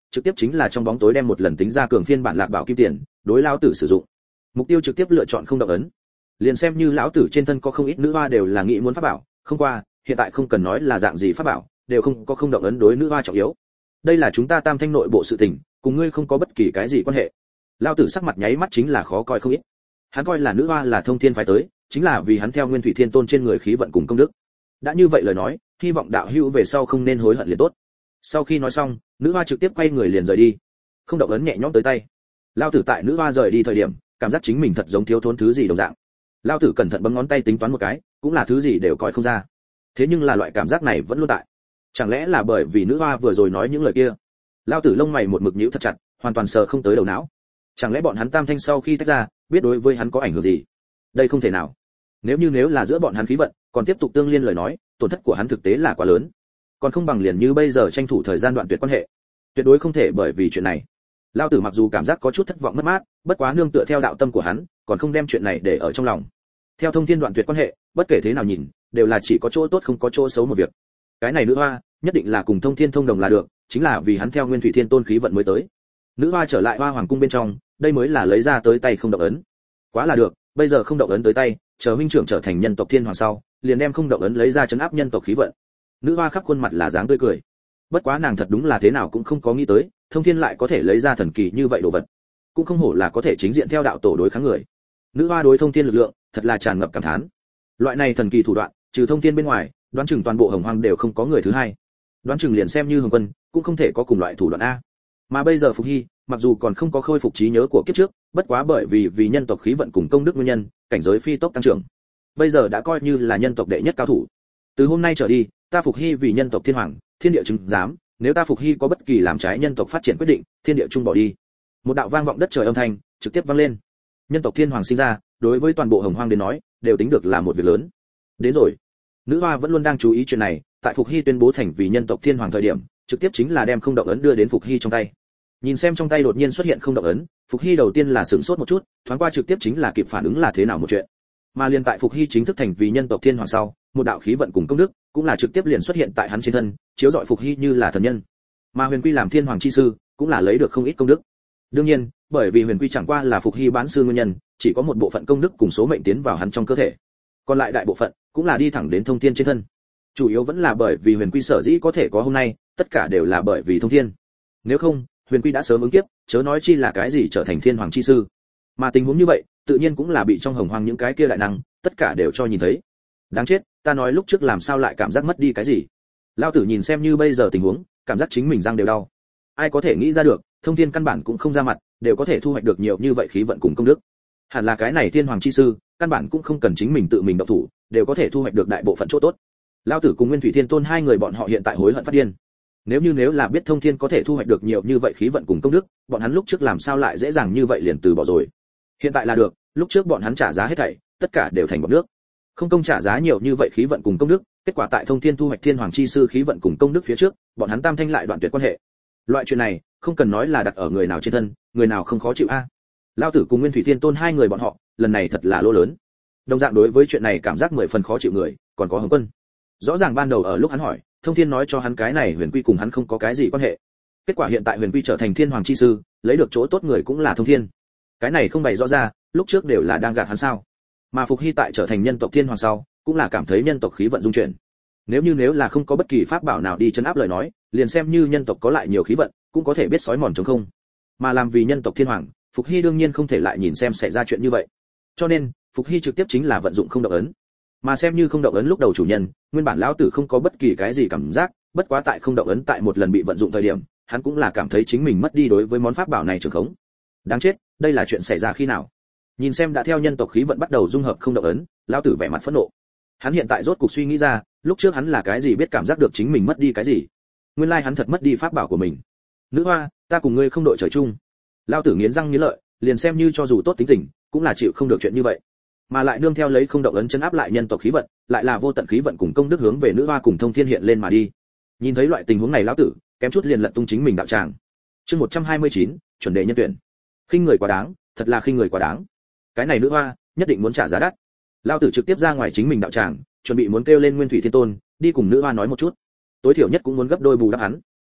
trực tiếp chính là trong bóng tối đem một lần tính ra cường phiên bản lạc bảo kim tiền đối lão tử sử dụng. Mục tiêu trực tiếp lựa chọn không động ấn. Liền xem như lão tử trên thân có không ít nữ hoa đều là nghĩ muốn pháp bảo, không qua, hiện tại không cần nói là dạng gì pháp bảo, đều không có không động ấn đối nữ hoa trọng yếu. Đây là chúng ta Tam Thanh nội bộ sự tình, cùng ngươi không có bất kỳ cái gì quan hệ. Lão tử sắc mặt nháy mắt chính là khó coi không ít. Hắn coi là nữ hoa là thông thiên phái tới, chính là vì hắn theo Nguyên Thủy Thiên Tôn trên người khí vận cùng công đức. Đã như vậy lời nói, hy vọng đạo hữu về sau không nên hối hận liền tốt. Sau khi nói xong, nữ hoa trực tiếp quay người liền rời đi. Không động ấn nhẹ nhõm tới tay. Lão tử tại nữ hoa rời đi thời điểm, cảm giác chính mình thật giống thiếu thốn thứ gì đồng dạng. Lão tử cẩn thận bấm ngón tay tính toán một cái, cũng là thứ gì đều coi không ra. Thế nhưng là loại cảm giác này vẫn luôn tại. Chẳng lẽ là bởi vì nữ hoa vừa rồi nói những lời kia? Lão tử lông mày một mực nhíu thật chặt, hoàn toàn sờ không tới đầu não. Chẳng lẽ bọn hắn Tam Thanh sau khi tách ra, biết đối với hắn có ảnh hưởng gì? Đây không thể nào. Nếu như nếu là giữa bọn hắn khí vận, còn tiếp tục tương liên lời nói, tổn thất của hắn thực tế là quá lớn. Còn không bằng liền như bây giờ tranh thủ thời gian đoạn tuyệt quan hệ. Tuyệt đối không thể bởi vì chuyện này. Lão tử mặc dù cảm giác có chút thất vọng mất mát, bất quá nương tựa theo đạo tâm của hắn, còn không đem chuyện này để ở trong lòng. Theo thông thiên đoạn tuyệt quan hệ, bất kể thế nào nhìn, đều là chỉ có chỗ tốt không có chỗ xấu một việc. Cái này nữ hoa, nhất định là cùng thông thiên thông đồng là được, chính là vì hắn theo Nguyên Thủy Thiên Tôn khí vận mới tới. Nữ hoa trở lại Hoa Hoàng cung bên trong, đây mới là lấy ra tới tay không động ấn. Quá là được, bây giờ không động ấn tới tay, chờ huynh trưởng trở thành nhân tộc thiên hoàng sau, liền đem không động ấn lấy ra trấn áp nhân tộc khí vận. Nữ hoa khắp khuôn mặt là dáng tươi cười. Bất quá nàng thật đúng là thế nào cũng không có nghĩ tới, thông thiên lại có thể lấy ra thần kỳ như vậy đồ vật. Cũng không hổ là có thể chính diện theo đạo tổ đối kháng người. Nữ hoa đối thông thiên lực lượng, thật là tràn ngập cảm thán. Loại này thần kỳ thủ đoạn, trừ thông thiên bên ngoài, đoán chừng toàn bộ Hồng Hoang đều không có người thứ hai. Đoán chừng liền xem như Hồng Quân, cũng không thể có cùng loại thủ đoạn a. Mà bây giờ Phục Hy, mặc dù còn không có khôi phục trí nhớ của kiếp trước, bất quá bởi vì vì nhân tộc khí vận cùng công đức nguyên nhân, cảnh giới phi tốc tăng trưởng. Bây giờ đã coi như là nhân tộc đệ nhất cao thủ. Từ hôm nay trở đi, ta Phục Hy vì nhân tộc thiên hoàng, thiên địa chứng giám, nếu ta Phục Hy có bất kỳ làm trái nhân tộc phát triển quyết định, thiên địa trung bỏ đi. Một đạo vang vọng đất trời âm thanh, trực tiếp vang lên. Nhân tộc thiên hoàng sinh ra, đối với toàn bộ Hồng Hoang đến nói, đều tính được là một việc lớn. Đến rồi. Nữ hoa vẫn luôn đang chú ý chuyện này, tại Phục Hy tuyên bố thành vì nhân tộc thiên hoàng thời điểm, trực tiếp chính là đem không động ấn đưa đến Phục Hy trong tay. Nhìn xem trong tay đột nhiên xuất hiện không động ấn, Phục Hy đầu tiên là sửng sốt một chút, thoáng qua trực tiếp chính là kịp phản ứng là thế nào một chuyện. Mà liền tại Phục Hy chính thức thành vì nhân tộc thiên hoàng sau, một đạo khí vận cùng công đức, cũng là trực tiếp liền xuất hiện tại hắn trên thân, chiếu rọi Phục Hy như là thần nhân. Mà Huyền Quy làm thiên hoàng chi sư, cũng là lấy được không ít công đức. Đương nhiên, bởi vì Huyền Quy chẳng qua là Phục Hy bán sư nguyên nhân, chỉ có một bộ phận công đức cùng số mệnh tiến vào hắn trong cơ thể. Còn lại đại bộ phận, cũng là đi thẳng đến thông thiên trên thân. Chủ yếu vẫn là bởi vì Huyền Quy sở dĩ có thể có hôm nay, tất cả đều là bởi vì thông thiên. Nếu không, Huyền Quy đã sớm ứng kiếp, chớ nói chi là cái gì trở thành thiên hoàng chi sư. Mà tình huống như vậy, tự nhiên cũng là bị trong Hồng Hoang những cái kia đại năng, tất cả đều cho nhìn thấy. Đáng chết, ta nói lúc trước làm sao lại cảm giác mất đi cái gì? Lão tử nhìn xem như bây giờ tình huống, cảm giác chính mình răng đều đau. Ai có thể nghĩ ra được, thông thiên căn bản cũng không ra mặt, đều có thể thu hoạch được nhiều như vậy khí vận cùng công đức. Hẳn là cái này thiên hoàng chi sư, căn bản cũng không cần chính mình tự mình động thủ, đều có thể thu hoạch được đại bộ phận chỗ tốt. Lão tử cùng Nguyên Thủy Thiên Tôn hai người bọn họ hiện tại hối hận phát điên. Nếu như nếu là biết thông thiên có thể thu hoạch được nhiều như vậy khí vận cùng công đức, bọn hắn lúc trước làm sao lại dễ dàng như vậy liền từ bỏ rồi. Hiện tại là được, lúc trước bọn hắn trả giá hết thảy, tất cả đều thành bọt nước. Không công trả giá nhiều như vậy khí vận cùng công đức, kết quả tại thông thiên thu hoạch thiên hoàng chi sư khí vận cùng công đức phía trước, bọn hắn Tam Thanh lại đoạn tuyệt quan hệ. Loại chuyện này, không cần nói là đặt ở người nào trên thân, người nào không khó chịu a. À. Lão tử cùng Nguyên Thủy Thiên Tôn hai người bọn họ, lần này thật là lỗ lớn. Đồng dạng đối với chuyện này cảm giác mười phần khó chịu người, còn có Hồng Quân. Rõ ràng ban đầu ở lúc hắn hỏi, thông thiên nói cho hắn cái này Huyền Quy cùng hắn không có cái gì quan hệ. Kết quả hiện tại Huyền Quy trở thành thiên hoàng chi sư, lấy được chỗ tốt người cũng là thông thiên. Cái này không bày rõ ra, lúc trước đều là đang gạt hắn sao? Mà Phục Hy tại trở thành nhân tộc thiên hoàng sau, cũng là cảm thấy nhân tộc khí vận dung chuyển. Nếu như nếu là không có bất kỳ pháp bảo nào đi chấn áp lời nói, liền xem như nhân tộc có lại nhiều khí vận, cũng có thể biết sói mòn trống không. Mà làm vì nhân tộc thiên hoàng, Phục Hy đương nhiên không thể lại nhìn xem xảy ra chuyện như vậy. Cho nên, Phục Hy trực tiếp chính là vận dụng không động ấn. Mà xem như không động ấn lúc đầu chủ nhân, nguyên bản lão tử không có bất kỳ cái gì cảm giác, bất quá tại không động ấn tại một lần bị vận dụng thời điểm, hắn cũng là cảm thấy chính mình mất đi đối với món pháp bảo này trường khống. Đáng chết, đây là chuyện xảy ra khi nào? Nhìn xem đã theo nhân tộc khí vận bắt đầu dung hợp không động ấn, lão tử vẻ mặt phẫn nộ. Hắn hiện tại rốt cục suy nghĩ ra, lúc trước hắn là cái gì biết cảm giác được chính mình mất đi cái gì. Nguyên lai hắn thật mất đi pháp bảo của mình. Nữ hoa, ta cùng ngươi không đội trời chung. Lão tử nghiến răng nghiến lợi, liền xem như cho dù tốt tính tình, cũng là chịu không được chuyện như vậy. Mà lại nương theo lấy không động ấn chấn áp lại nhân tộc khí vận, lại là vô tận khí vận cùng công đức hướng về nữ hoa cùng thông thiên hiện lên mà đi. Nhìn thấy loại tình huống này lão tử, kém chút liền lật tung chính mình đạo tràng. Chương một trăm hai mươi chín, chuẩn đề nhân tuyển. Khinh người quá đáng, thật là khinh người quá đáng. Cái này nữ hoa, nhất định muốn trả giá đắt. Lão tử trực tiếp ra ngoài chính mình đạo tràng, chuẩn bị muốn kêu lên Nguyên Thủy Thiên Tôn, đi cùng nữ hoa nói một chút. Tối thiểu nhất cũng muốn gấp đôi bù đắp hắn.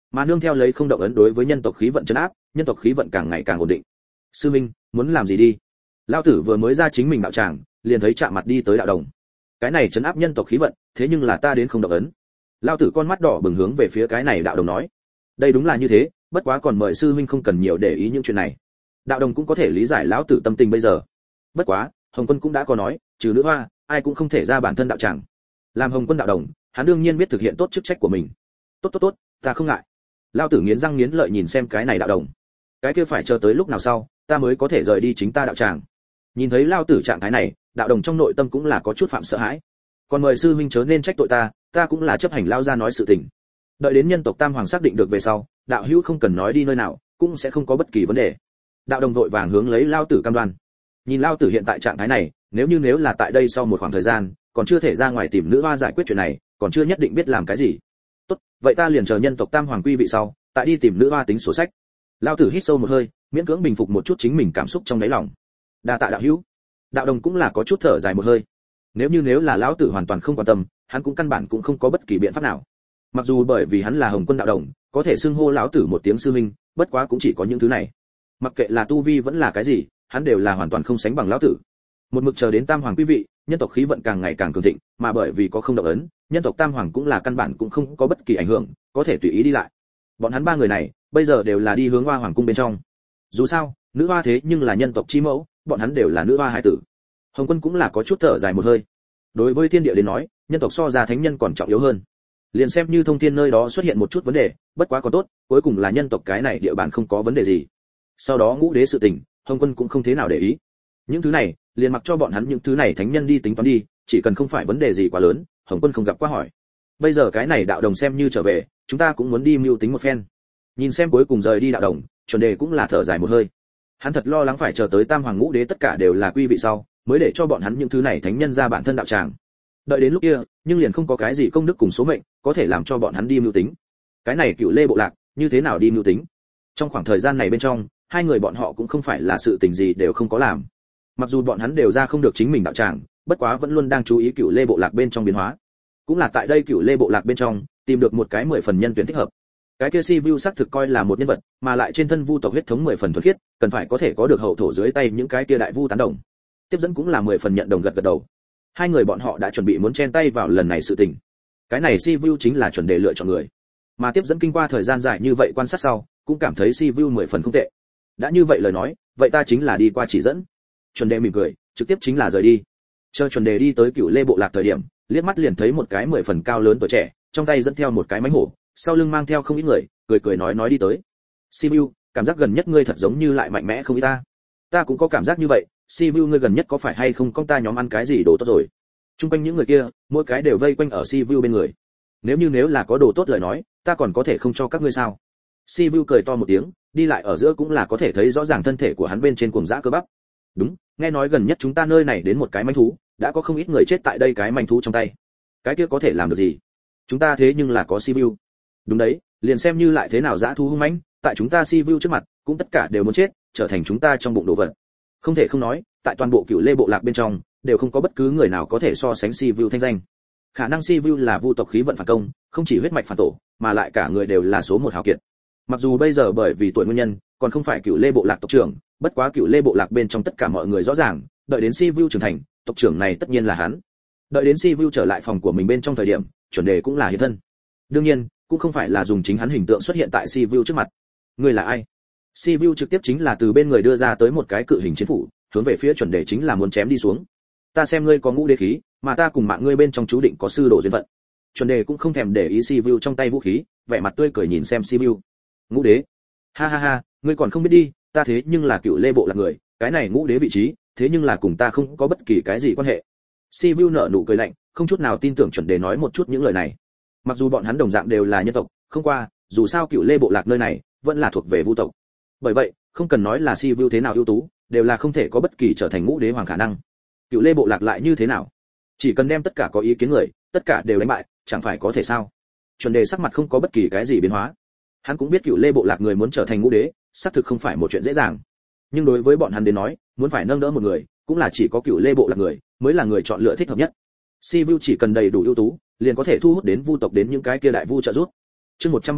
Mà nương theo lấy không động ấn đối với nhân tộc khí vận trấn áp, nhân tộc khí vận càng ngày càng ổn định. Sư minh, muốn làm gì đi? Lão tử vừa mới ra chính mình đạo tràng, liền thấy chạm mặt đi tới đạo đồng. Cái này trấn áp nhân tộc khí vận, thế nhưng là ta đến không động ấn. Lão tử con mắt đỏ bừng hướng về phía cái này đạo đồng nói, đây đúng là như thế, bất quá còn mời sư huynh không cần nhiều để ý những chuyện này. Đạo đồng cũng có thể lý giải lão tử tâm tình bây giờ. Bất quá, Hồng Quân cũng đã có nói, trừ nữ hoa, ai cũng không thể ra bản thân đạo tràng. Làm Hồng Quân đạo đồng, hắn đương nhiên biết thực hiện tốt chức trách của mình. Tốt tốt tốt, ta không ngại. Lão tử nghiến răng nghiến lợi nhìn xem cái này đạo đồng. Cái kia phải chờ tới lúc nào sau, ta mới có thể rời đi chính ta đạo tràng. Nhìn thấy lão tử trạng thái này, đạo đồng trong nội tâm cũng là có chút phạm sợ hãi. Còn mời sư huynh chớ nên trách tội ta, ta cũng là chấp hành lão gia nói sự tình. Đợi đến nhân tộc Tam Hoàng xác định được về sau, đạo hữu không cần nói đi nơi nào, cũng sẽ không có bất kỳ vấn đề. Đạo đồng vội vàng hướng lấy lão tử cam đoan. Nhìn lão tử hiện tại trạng thái này, nếu như nếu là tại đây sau một khoảng thời gian, còn chưa thể ra ngoài tìm nữ hoa giải quyết chuyện này, còn chưa nhất định biết làm cái gì. Tốt, vậy ta liền chờ nhân tộc Tam Hoàng quy vị sau, tại đi tìm nữ hoa tính sổ sách. Lão tử hít sâu một hơi, miễn cưỡng bình phục một chút chính mình cảm xúc trong đáy lòng. Đa tạ đạo hữu. Đạo đồng cũng là có chút thở dài một hơi. Nếu như nếu là lão tử hoàn toàn không quan tâm, hắn cũng căn bản cũng không có bất kỳ biện pháp nào. Mặc dù bởi vì hắn là Hồng Quân đạo đồng, có thể xưng hô lão tử một tiếng sư huynh, bất quá cũng chỉ có những thứ này. Mặc kệ là tu vi vẫn là cái gì, hắn đều là hoàn toàn không sánh bằng lão tử. Một mực chờ đến Tam Hoàng quý vị, nhân tộc khí vận càng ngày càng cường thịnh, mà bởi vì có không động ấn, nhân tộc Tam Hoàng cũng là căn bản cũng không có bất kỳ ảnh hưởng, có thể tùy ý đi lại. Bọn hắn ba người này, bây giờ đều là đi hướng Hoa Hoàng cung bên trong. Dù sao, nữ hoa thế nhưng là nhân tộc chi mẫu, bọn hắn đều là nữ hoa hải tử. Hồng Quân cũng là có chút thở dài một hơi. Đối với thiên địa đến nói, nhân tộc so ra thánh nhân còn trọng yếu hơn. Liền xem như thông thiên nơi đó xuất hiện một chút vấn đề, bất quá còn tốt, cuối cùng là nhân tộc cái này địa bàn không có vấn đề gì. Sau đó ngũ đế sự tình, Hồng Quân cũng không thế nào để ý. Những thứ này, liền mặc cho bọn hắn những thứ này thánh nhân đi tính toán đi, chỉ cần không phải vấn đề gì quá lớn, Hồng Quân không gặp quá hỏi. Bây giờ cái này đạo đồng xem như trở về, chúng ta cũng muốn đi mưu tính một phen. Nhìn xem cuối cùng rời đi đạo đồng, chuẩn đề cũng là thở dài một hơi. Hắn thật lo lắng phải chờ tới Tam Hoàng ngũ đế tất cả đều là quy vị sau, mới để cho bọn hắn những thứ này thánh nhân ra bản thân đạo tràng. Đợi đến lúc kia, nhưng liền không có cái gì công đức cùng số mệnh, có thể làm cho bọn hắn đi mưu tính. Cái này Cựu Lê bộ lạc, như thế nào đi mưu tính? Trong khoảng thời gian này bên trong, hai người bọn họ cũng không phải là sự tình gì đều không có làm. Mặc dù bọn hắn đều ra không được chính mình đạo tràng, bất quá vẫn luôn đang chú ý Cựu Lê bộ lạc bên trong biến hóa. Cũng là tại đây Cựu Lê bộ lạc bên trong, tìm được một cái mười phần nhân tuyển thích hợp. Cái kia Si Vu xác thực coi là một nhân vật, mà lại trên thân vu tộc huyết thống mười phần thuần khiết, cần phải có thể có được hậu thổ dưới tay những cái kia đại vu tán đồng. Tiếp dẫn cũng là mười phần nhận đồng gật gật đầu. Hai người bọn họ đã chuẩn bị muốn chen tay vào lần này sự tình. Cái này Si Vu chính là chuẩn đề lựa chọn người. Mà tiếp dẫn kinh qua thời gian dài như vậy quan sát sau, cũng cảm thấy Si Vu mười phần không tệ. Đã như vậy lời nói, vậy ta chính là đi qua chỉ dẫn. Chuẩn đề mỉm cười, trực tiếp chính là rời đi. Chờ chuẩn đề đi tới Cựu Lê bộ lạc thời điểm, liếc mắt liền thấy một cái mười phần cao lớn tuổi trẻ, trong tay dẫn theo một cái mánh hổ, sau lưng mang theo không ít người, cười cười nói nói đi tới. Si Vu, cảm giác gần nhất ngươi thật giống như lại mạnh mẽ không ít ta. Ta cũng có cảm giác như vậy, Si Vu ngươi gần nhất có phải hay không con ta nhóm ăn cái gì đồ tốt rồi? Trung quanh những người kia, mỗi cái đều vây quanh ở Si Vu bên người. Nếu như nếu là có đồ tốt lời nói, ta còn có thể không cho các ngươi sao? Si Vu cười to một tiếng, đi lại ở giữa cũng là có thể thấy rõ ràng thân thể của hắn bên trên cuồng dã cơ bắp. Đúng, nghe nói gần nhất chúng ta nơi này đến một cái manh thú, đã có không ít người chết tại đây cái manh thú trong tay. Cái kia có thể làm được gì? Chúng ta thế nhưng là có Si Vu. Đúng đấy, liền xem như lại thế nào dã thú hung mãnh, tại chúng ta Si Vu trước mặt, cũng tất cả đều muốn chết, trở thành chúng ta trong bụng đồ vật. Không thể không nói, tại toàn bộ Cựu Lê bộ lạc bên trong, đều không có bất cứ người nào có thể so sánh Si Vu thanh danh. Khả năng Si Vu là vu tộc khí vận phản công, không chỉ huyết mạch phản tổ, mà lại cả người đều là số một hào kiệt. Mặc dù bây giờ bởi vì tuổi nguyên nhân, còn không phải Cựu Lê bộ lạc tộc trưởng, bất quá Cựu Lê bộ lạc bên trong tất cả mọi người rõ ràng, đợi đến Si Vu trưởng thành, tộc trưởng này tất nhiên là hắn. Đợi đến Si Vu trở lại phòng của mình bên trong thời điểm, chuẩn đề cũng là hiện thân. Đương nhiên, cũng không phải là dùng chính hắn hình tượng xuất hiện tại Si Vu trước mặt. Ngươi là ai? Si Vu trực tiếp chính là từ bên người đưa ra tới một cái cự hình chiến phủ, hướng về phía chuẩn đề chính là muốn chém đi xuống. Ta xem ngươi có ngũ đế khí, mà ta cùng mạng ngươi bên trong chú định có sư đồ duyên phận. Chuẩn đề cũng không thèm để ý Si Vu trong tay vũ khí, vẻ mặt tươi cười nhìn xem Si Vu. Ngũ đế? Ha ha ha, ngươi còn không biết đi, ta thế nhưng là Cựu Lê bộ là người, cái này ngũ đế vị trí, thế nhưng là cùng ta không có bất kỳ cái gì quan hệ. Si Vu nở nụ cười lạnh, không chút nào tin tưởng chuẩn đề nói một chút những lời này. Mặc dù bọn hắn đồng dạng đều là nhân tộc, không qua, dù sao Cựu Lê bộ lạc nơi này vẫn là thuộc về vu tộc. Bởi vậy, không cần nói là Si Vu thế nào ưu tú, đều là không thể có bất kỳ trở thành ngũ đế hoàng khả năng. Cựu Lê bộ lạc lại như thế nào? Chỉ cần đem tất cả có ý kiến người, tất cả đều đánh bại, chẳng phải có thể sao? Chuẩn đề sắc mặt không có bất kỳ cái gì biến hóa. Hắn cũng biết Cựu Lê bộ lạc người muốn trở thành ngũ đế, xác thực không phải một chuyện dễ dàng. Nhưng đối với bọn hắn đến nói, muốn phải nâng đỡ một người, cũng là chỉ có Cựu Lê bộ lạc người mới là người chọn lựa thích hợp nhất. Si Vu chỉ cần đầy đủ ưu tú, liền có thể thu hút đến vu tộc đến những cái kia đại vu trợ giúp. Chương một trăm ba mươi,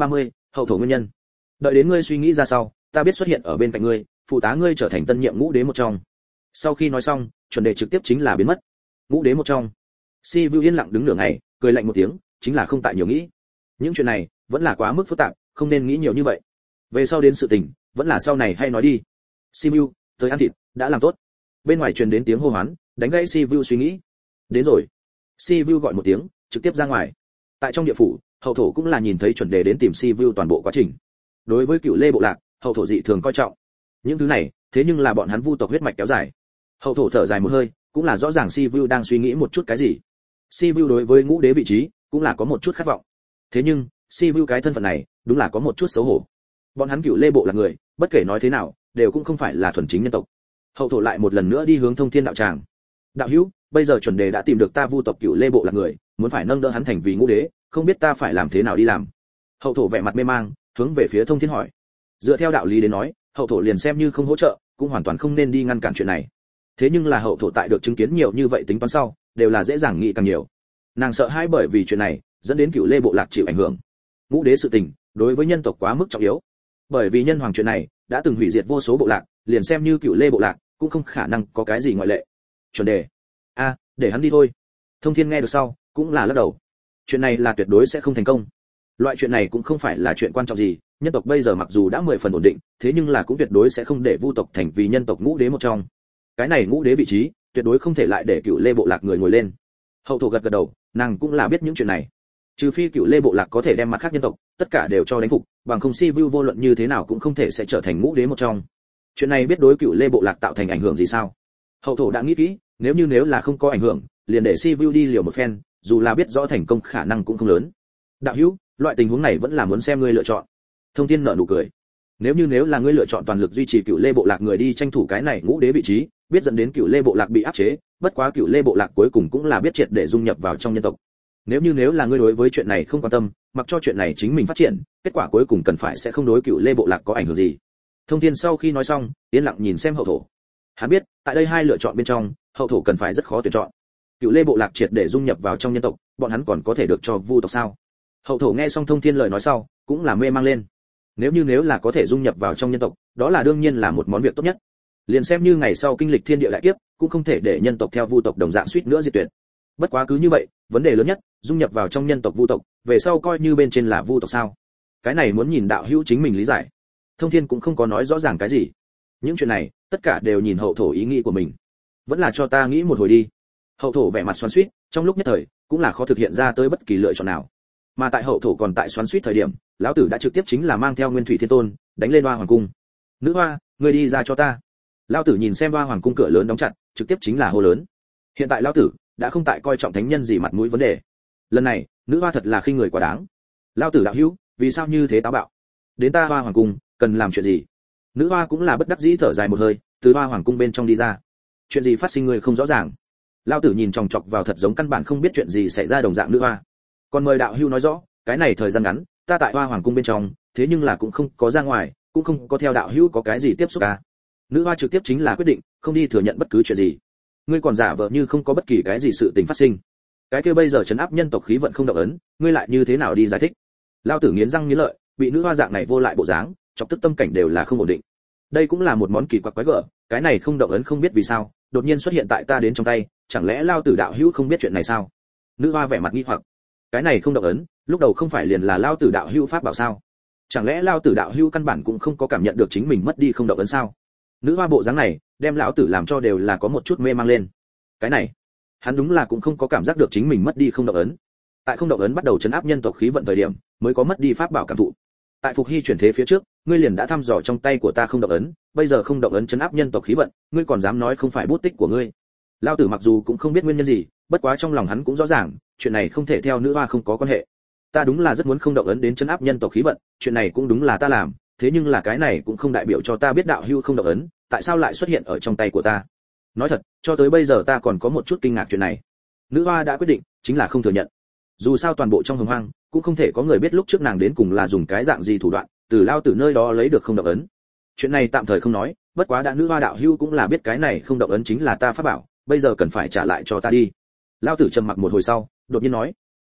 hậu thổ nguyên nhân. Đợi đến ngươi suy nghĩ ra sau, ta biết xuất hiện ở bên cạnh ngươi, phụ tá ngươi trở thành tân nhiệm ngũ đế một trong. Sau khi nói xong, chuẩn đề trực tiếp chính là biến mất. Ngũ đế một trong. Si Vu yên lặng đứng nửa ngày, cười lạnh một tiếng, chính là không tại nhiều nghĩ. Những chuyện này vẫn là quá mức phức tạp, không nên nghĩ nhiều như vậy. Về sau đến sự tình, vẫn là sau này hay nói đi. Si Vu, tới ăn thịt, đã làm tốt. Bên ngoài truyền đến tiếng hô hoán, đánh gãy Si Vu suy nghĩ. Đến rồi. Si Vu gọi một tiếng, trực tiếp ra ngoài. Tại trong địa phủ, hậu thổ cũng là nhìn thấy chuẩn đề đến tìm Si Vu toàn bộ quá trình. Đối với Cựu Lê bộ lạc, hậu thổ dị thường coi trọng. Những thứ này, thế nhưng là bọn hắn Vu tộc huyết mạch kéo dài. Hậu thổ thở dài một hơi, cũng là rõ ràng Si Vu đang suy nghĩ một chút cái gì. Si Vu đối với ngũ đế vị trí, cũng là có một chút khát vọng. Thế nhưng, Si Vu cái thân phận này, đúng là có một chút xấu hổ. Bọn hắn Cựu Lê bộ là người, bất kể nói thế nào, đều cũng không phải là thuần chính nhân tộc. Hậu thổ lại một lần nữa đi hướng Thông Thiên đạo tràng. Đạo hữu, bây giờ chuẩn đề đã tìm được ta Vu tộc Cựu Lê bộ là người, muốn phải nâng đỡ hắn thành vì ngũ đế, không biết ta phải làm thế nào đi làm. Hậu thổ vẻ mặt mê mang, hướng về phía Thông Thiên hỏi. Dựa theo đạo lý đến nói, hậu thổ liền xem như không hỗ trợ, cũng hoàn toàn không nên đi ngăn cản chuyện này. Thế nhưng là hậu thổ tại được chứng kiến nhiều như vậy tính toán sau, đều là dễ dàng nghĩ càng nhiều. Nàng sợ hãi bởi vì chuyện này, dẫn đến Cựu Lê bộ lạc chịu ảnh hưởng. Ngũ đế sự tình, đối với nhân tộc quá mức trọng yếu. Bởi vì nhân hoàng chuyện này, đã từng hủy diệt vô số bộ lạc, liền xem như Cựu Lê bộ lạc, cũng không khả năng có cái gì ngoại lệ. Chuẩn đề, a, để hắn đi thôi. Thông Thiên nghe được sau, cũng là lắc đầu. Chuyện này là tuyệt đối sẽ không thành công. Loại chuyện này cũng không phải là chuyện quan trọng gì, nhân tộc bây giờ mặc dù đã mười phần ổn định, thế nhưng là cũng tuyệt đối sẽ không để Vu tộc thành vì nhân tộc ngũ đế một trong. Cái này ngũ đế vị trí, tuyệt đối không thể lại để Cựu Lê bộ lạc người ngồi lên. Hậu thổ gật gật đầu, nàng cũng là biết những chuyện này. Trừ phi Cựu Lê bộ lạc có thể đem mặt khác nhân tộc, tất cả đều cho đánh phục, bằng không Si Vu vô luận như thế nào cũng không thể sẽ trở thành ngũ đế một trong. Chuyện này biết đối Cựu Lê bộ lạc tạo thành ảnh hưởng gì sao? Hậu thổ đã nghĩ kỹ, nếu như nếu là không có ảnh hưởng, liền để Si Vu đi liều một phen, dù là biết rõ thành công khả năng cũng không lớn. Đạo hữu, loại tình huống này vẫn là muốn xem ngươi lựa chọn. Thông Thiên nở nụ cười. Nếu như nếu là ngươi lựa chọn toàn lực duy trì Cựu Lê bộ lạc người đi tranh thủ cái này ngũ đế vị trí, biết dẫn đến Cựu Lê bộ lạc bị áp chế, bất quá Cựu Lê bộ lạc cuối cùng cũng là biết triệt để dung nhập vào trong nhân tộc. Nếu như nếu là ngươi đối với chuyện này không quan tâm, mặc cho chuyện này chính mình phát triển, kết quả cuối cùng cần phải sẽ không đối Cựu Lê bộ lạc có ảnh hưởng gì. Thông Thiên sau khi nói xong, yên lặng nhìn xem hậu thổ. Hắn biết, tại đây hai lựa chọn bên trong, hậu thổ cần phải rất khó tuyển chọn. Cựu Lê bộ lạc triệt để dung nhập vào trong nhân tộc, bọn hắn còn có thể được cho Vu tộc sao? Hậu thổ nghe xong Thông Thiên lời nói sau, cũng là mê mang lên. Nếu như nếu là có thể dung nhập vào trong nhân tộc, đó là đương nhiên là một món việc tốt nhất. Liền xem như ngày sau kinh lịch thiên địa đại kiếp, cũng không thể để nhân tộc theo Vu tộc đồng dạng suýt nữa diệt tuyệt. Bất quá cứ như vậy, vấn đề lớn nhất, dung nhập vào trong nhân tộc Vu tộc, về sau coi như bên trên là Vu tộc sao? Cái này muốn nhìn đạo hữu chính mình lý giải. Thông Thiên cũng không có nói rõ ràng cái gì. Những chuyện này, tất cả đều nhìn hậu thổ ý nghĩ của mình. Vẫn là cho ta nghĩ một hồi đi. Hậu thổ vẻ mặt xoắn xuýt, trong lúc nhất thời, cũng là khó thực hiện ra tới bất kỳ lựa chọn nào. Mà tại hậu thổ còn tại xoắn xuýt thời điểm, lão tử đã trực tiếp chính là mang theo Nguyên Thủy Thiên Tôn, đánh lên Hoa Hoàng cung. Nữ hoa, ngươi đi ra cho ta. Lão tử nhìn xem Hoa Hoàng cung cửa lớn đóng chặt, trực tiếp chính là hô lớn. Hiện tại lão tử đã không tại coi trọng thánh nhân gì mặt mũi vấn đề. Lần này, nữ hoa thật là khinh người quá đáng. Lão tử đạo hữu, vì sao như thế táo bạo? Đến ta Hoa Hoàng cung, cần làm chuyện gì? Nữ hoa cũng là bất đắc dĩ thở dài một hơi, từ Hoa Hoàng cung bên trong đi ra. Chuyện gì phát sinh người không rõ ràng. Lão tử nhìn chòng chọc vào thật giống căn bản không biết chuyện gì xảy ra đồng dạng nữ hoa. Còn mời đạo hữu nói rõ, cái này thời gian ngắn, ta tại Hoa Hoàng cung bên trong, thế nhưng là cũng không có ra ngoài, cũng không có theo đạo hữu có cái gì tiếp xúc cả. Nữ hoa trực tiếp chính là quyết định, không đi thừa nhận bất cứ chuyện gì. Ngươi còn giả vờ như không có bất kỳ cái gì sự tình phát sinh. Cái kia bây giờ trấn áp nhân tộc khí vận không động ấn, ngươi lại như thế nào đi giải thích? Lão tử nghiến răng nghiến lợi, bị nữ hoa dạng này vô lại bộ dáng, chọc tức tâm cảnh đều là không ổn định. Đây cũng là một món kỳ quặc quái gở, cái này không động ấn không biết vì sao, đột nhiên xuất hiện tại ta đến trong tay, chẳng lẽ Lão tử đạo hữu không biết chuyện này sao? Nữ hoa vẻ mặt nghi hoặc. Cái này không động ấn, lúc đầu không phải liền là Lão tử đạo hữu pháp bảo sao? Chẳng lẽ Lão tử đạo hữu căn bản cũng không có cảm nhận được chính mình mất đi không động ấn sao? Nữ hoa bộ dáng này, đem lão tử làm cho đều là có một chút mê mang lên. Cái này, hắn đúng là cũng không có cảm giác được chính mình mất đi không động ấn. Tại không động ấn bắt đầu chấn áp nhân tộc khí vận thời điểm, mới có mất đi pháp bảo cảm thụ. Tại phục hy chuyển thế phía trước, ngươi liền đã thăm dò trong tay của ta không động ấn, bây giờ không động ấn chấn áp nhân tộc khí vận, ngươi còn dám nói không phải bút tích của ngươi? Lão tử mặc dù cũng không biết nguyên nhân gì, bất quá trong lòng hắn cũng rõ ràng, chuyện này không thể theo nữ hoa không có quan hệ. Ta đúng là rất muốn không động ấn đến chấn áp nhân tộc khí vận, chuyện này cũng đúng là ta làm, thế nhưng là cái này cũng không đại biểu cho ta biết đạo hữu không động ấn, tại sao lại xuất hiện ở trong tay của ta? Nói thật, cho tới bây giờ ta còn có một chút kinh ngạc chuyện này. Nữ hoa đã quyết định, chính là không thừa nhận. Dù sao toàn bộ trong hồng hoang, cũng không thể có người biết lúc trước nàng đến cùng là dùng cái dạng gì thủ đoạn, từ lao tử nơi đó lấy được không động ấn. Chuyện này tạm thời không nói, bất quá đã nữ hoa đạo hữu cũng là biết cái này không động ấn chính là ta pháp bảo, bây giờ cần phải trả lại cho ta đi. Lao tử trầm mặc một hồi sau, đột nhiên nói,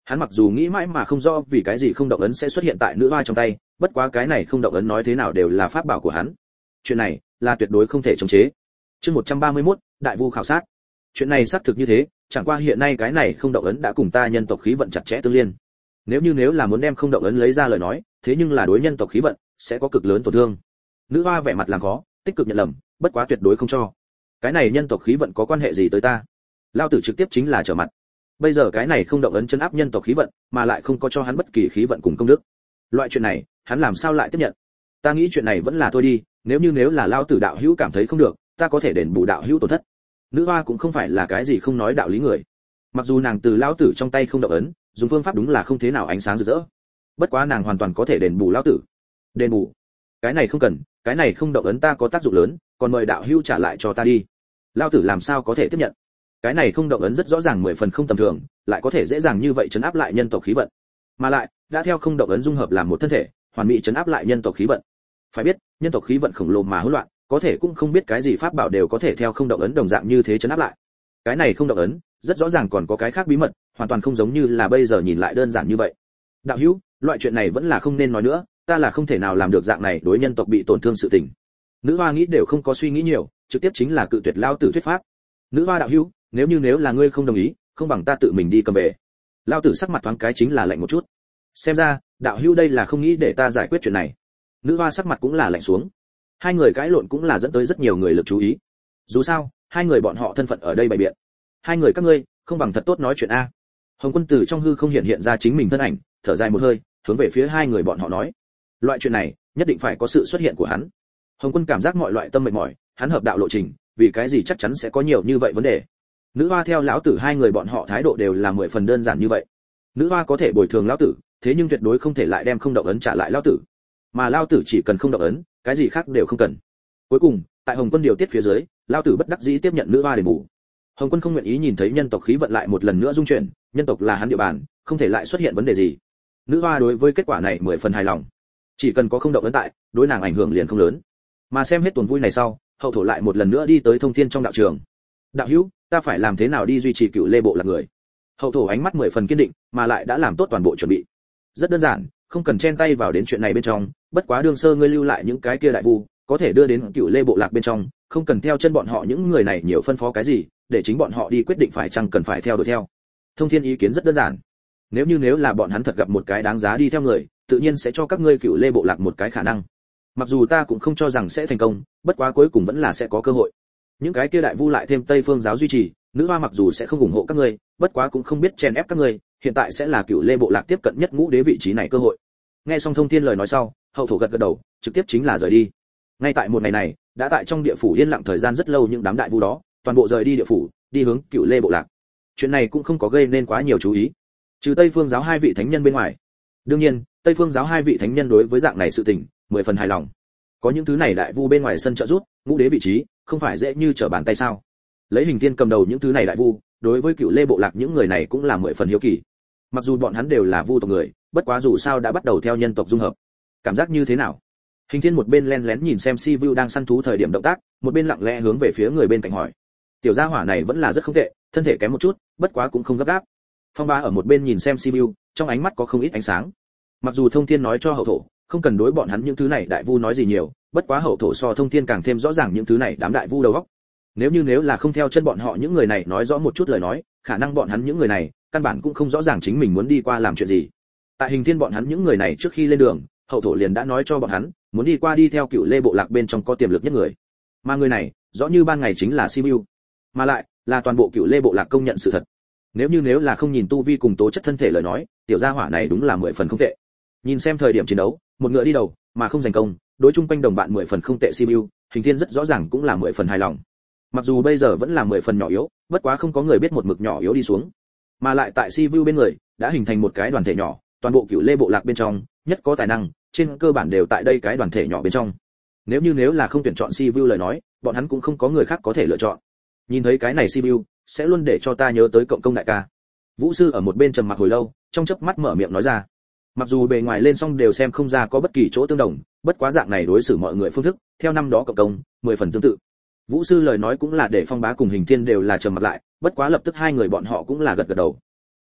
Hắn mặc dù nghĩ mãi mà không rõ vì cái gì không động ấn sẽ xuất hiện tại nữ hoa trong tay, bất quá cái này không động ấn nói thế nào đều là pháp bảo của hắn. Chuyện này là tuyệt đối không thể chống chế. Chương một trăm ba mươi mốt, đại vu khảo sát. Chuyện này xác thực như thế, chẳng qua hiện nay cái này không động ấn đã cùng ta nhân tộc khí vận chặt chẽ tương liên. Nếu như nếu là muốn đem không động ấn lấy ra lời nói, thế nhưng là đối nhân tộc khí vận sẽ có cực lớn tổn thương. Nữ hoa vẻ mặt làm khó, tích cực nhận lầm, bất quá tuyệt đối không cho. Cái này nhân tộc khí vận có quan hệ gì tới ta? Lao tử trực tiếp chính là trở mặt. Bây giờ cái này không động ấn chân áp nhân tộc khí vận, mà lại không có cho hắn bất kỳ khí vận cùng công đức. Loại chuyện này, hắn làm sao lại tiếp nhận? Ta nghĩ chuyện này vẫn là thôi đi, nếu như nếu là lao tử đạo hữu cảm thấy không được, ta có thể đền bù đạo hữu tổn thất. Nữ hoa cũng không phải là cái gì không nói đạo lý người. Mặc dù nàng từ lão tử trong tay không động ấn, dùng phương pháp đúng là không thế nào ánh sáng rực rỡ. Bất quá nàng hoàn toàn có thể đền bù lão tử. Đền bù? Cái này không cần, cái này không động ấn ta có tác dụng lớn, còn mời đạo hữu trả lại cho ta đi. Lão tử làm sao có thể tiếp nhận? Cái này không động ấn rất rõ ràng mười phần không tầm thường, lại có thể dễ dàng như vậy trấn áp lại nhân tộc khí vận. Mà lại, đã theo không động ấn dung hợp làm một thân thể, hoàn mỹ trấn áp lại nhân tộc khí vận. Phải biết, nhân tộc khí vận khổng lồ mà hỗn loạn, có thể cũng không biết cái gì pháp bảo đều có thể theo không động ấn đồng dạng như thế trấn áp lại. Cái này không động ấn, rất rõ ràng còn có cái khác bí mật, hoàn toàn không giống như là bây giờ nhìn lại đơn giản như vậy. Đạo hữu, loại chuyện này vẫn là không nên nói nữa, ta là không thể nào làm được dạng này đối nhân tộc bị tổn thương sự tình. Nữ hoa nghĩ đều không có suy nghĩ nhiều, trực tiếp chính là cự tuyệt lao tử thuyết pháp. Nữ hoa đạo hữu, nếu như nếu là ngươi không đồng ý, không bằng ta tự mình đi cầm về. Lao tử sắc mặt thoáng cái chính là lạnh một chút. Xem ra, đạo hữu đây là không nghĩ để ta giải quyết chuyện này. Nữ hoa sắc mặt cũng là lạnh xuống. Hai người cãi lộn cũng là dẫn tới rất nhiều người lực chú ý. Dù sao, hai người bọn họ thân phận ở đây bày biện. Hai người các ngươi, không bằng thật tốt nói chuyện a. Hồng Quân từ trong hư không hiện hiện ra chính mình thân ảnh, thở dài một hơi, hướng về phía hai người bọn họ nói: loại chuyện này, nhất định phải có sự xuất hiện của hắn. Hồng Quân cảm giác mọi loại tâm mệt mỏi, hắn hợp đạo lộ trình, vì cái gì chắc chắn sẽ có nhiều như vậy vấn đề. Nữ hoa theo lão tử hai người bọn họ thái độ đều là mười phần đơn giản như vậy. Nữ hoa có thể bồi thường lão tử, thế nhưng tuyệt đối không thể lại đem không động ấn trả lại lão tử. Mà lão tử chỉ cần không động ấn, cái gì khác đều không cần. Cuối cùng, tại Hồng Quân điều tiết phía dưới, lão tử bất đắc dĩ tiếp nhận nữ hoa để bù. Hồng Quân không nguyện ý nhìn thấy nhân tộc khí vận lại một lần nữa dung chuyển, nhân tộc là hắn địa bàn, không thể lại xuất hiện vấn đề gì. Nữ hoa đối với kết quả này mười phần hài lòng. Chỉ cần có không động ấn tại, đối nàng ảnh hưởng liền không lớn. Mà xem hết tuần vui này sau, hậu thổ lại một lần nữa đi tới thông thiên trong đạo trường. Đạo hữu, ta phải làm thế nào đi duy trì cựu lê bộ là người? Hậu thổ ánh mắt mười phần kiên định, mà lại đã làm tốt toàn bộ chuẩn bị. Rất đơn giản, không cần chen tay vào đến chuyện này bên trong, bất quá đương sơ ngươi lưu lại những cái kia đại vu, có thể đưa đến cựu lê bộ lạc bên trong, không cần theo chân bọn họ những người này nhiều phân phó cái gì, để chính bọn họ đi quyết định phải chăng cần phải theo đuổi theo. Thông thiên ý kiến rất đơn giản. Nếu như nếu là bọn hắn thật gặp một cái đáng giá đi theo người, tự nhiên sẽ cho các ngươi cựu lê bộ lạc một cái khả năng. Mặc dù ta cũng không cho rằng sẽ thành công, bất quá cuối cùng vẫn là sẽ có cơ hội. Những cái kia đại vu lại thêm Tây Phương giáo duy trì, nữ hoa mặc dù sẽ không ủng hộ các ngươi, bất quá cũng không biết chen ép các ngươi, hiện tại sẽ là cựu lê bộ lạc tiếp cận nhất ngũ đế vị trí này cơ hội. Nghe xong Thông Thiên lời nói sau, hậu thổ gật gật đầu, trực tiếp chính là rời đi. Ngay tại một ngày này, đã tại trong địa phủ yên lặng thời gian rất lâu, những đám đại vu đó toàn bộ rời đi địa phủ, đi hướng cựu lê bộ lạc. Chuyện này cũng không có gây nên quá nhiều chú ý, trừ Tây Phương giáo hai vị thánh nhân bên ngoài. Đương nhiên, Tây Phương giáo hai vị thánh nhân đối với dạng này sự tình mười phần hài lòng. Có những thứ này đại vu bên ngoài sân trợ giúp, ngũ đế vị trí không phải dễ như trở bàn tay sao? Lấy Hình Thiên cầm đầu những thứ này đại vu, đối với cựu lê bộ lạc những người này cũng là mười phần hiếu kỳ. Mặc dù bọn hắn đều là vu tộc người, bất quá dù sao đã bắt đầu theo nhân tộc dung hợp. Cảm giác như thế nào? Hình Thiên một bên lén lén nhìn xem Si Vu đang săn thú thời điểm động tác, một bên lặng lẽ hướng về phía người bên cạnh hỏi. Tiểu gia hỏa này vẫn là rất không tệ, thân thể kém một chút, bất quá cũng không gấp gáp. Phong Ba ở một bên nhìn xem Si Vu, trong ánh mắt có không ít ánh sáng. Mặc dù Thông Thiên nói cho hậu thổ, không cần đối bọn hắn những thứ này đại vu nói gì nhiều, bất quá hậu thổ so Thông Thiên càng thêm rõ ràng những thứ này đám đại vu đầu óc. Nếu như nếu là không theo chân bọn họ những người này nói rõ một chút lời nói, khả năng bọn hắn những người này căn bản cũng không rõ ràng chính mình muốn đi qua làm chuyện gì. Tại Hình Thiên bọn hắn những người này trước khi lên đường, hậu thổ liền đã nói cho bọn hắn, muốn đi qua đi theo cựu lê bộ lạc bên trong có tiềm lực nhất người. Mà người này, rõ như ban ngày chính là Si Vu, mà lại là toàn bộ cựu lê bộ lạc công nhận sự thật. Nếu như nếu là không nhìn tu vi cùng tố chất thân thể lời nói, tiểu gia hỏa này đúng là mười phần không tệ. Nhìn xem thời điểm chiến đấu, một ngựa đi đầu mà không giành công, đối chung quanh đồng bạn mười phần không tệ Si Vu, Hình Thiên rất rõ ràng cũng là mười phần hài lòng. Mặc dù bây giờ vẫn là mười phần nhỏ yếu, bất quá không có người biết một mực nhỏ yếu đi xuống, mà lại tại Si Vu bên người đã hình thành một cái đoàn thể nhỏ, toàn bộ cựu lê bộ lạc bên trong nhất có tài năng, trên cơ bản đều tại đây cái đoàn thể nhỏ bên trong. Nếu như nếu là không tuyển chọn Si Vu lời nói, bọn hắn cũng không có người khác có thể lựa chọn. Nhìn thấy cái này Si Vu, sẽ luôn để cho ta nhớ tới cộng công đại ca. Vũ sư ở một bên trầm mặc hồi lâu, trong chớp mắt mở miệng nói ra. Mặc dù bề ngoài lên xong đều xem không ra có bất kỳ chỗ tương đồng, bất quá dạng này đối xử mọi người phương thức, theo năm đó cộng công, mười phần tương tự. Vũ sư lời nói cũng là để Phong Bá cùng Hình Thiên đều là trầm mặt lại, bất quá lập tức hai người bọn họ cũng là gật gật đầu.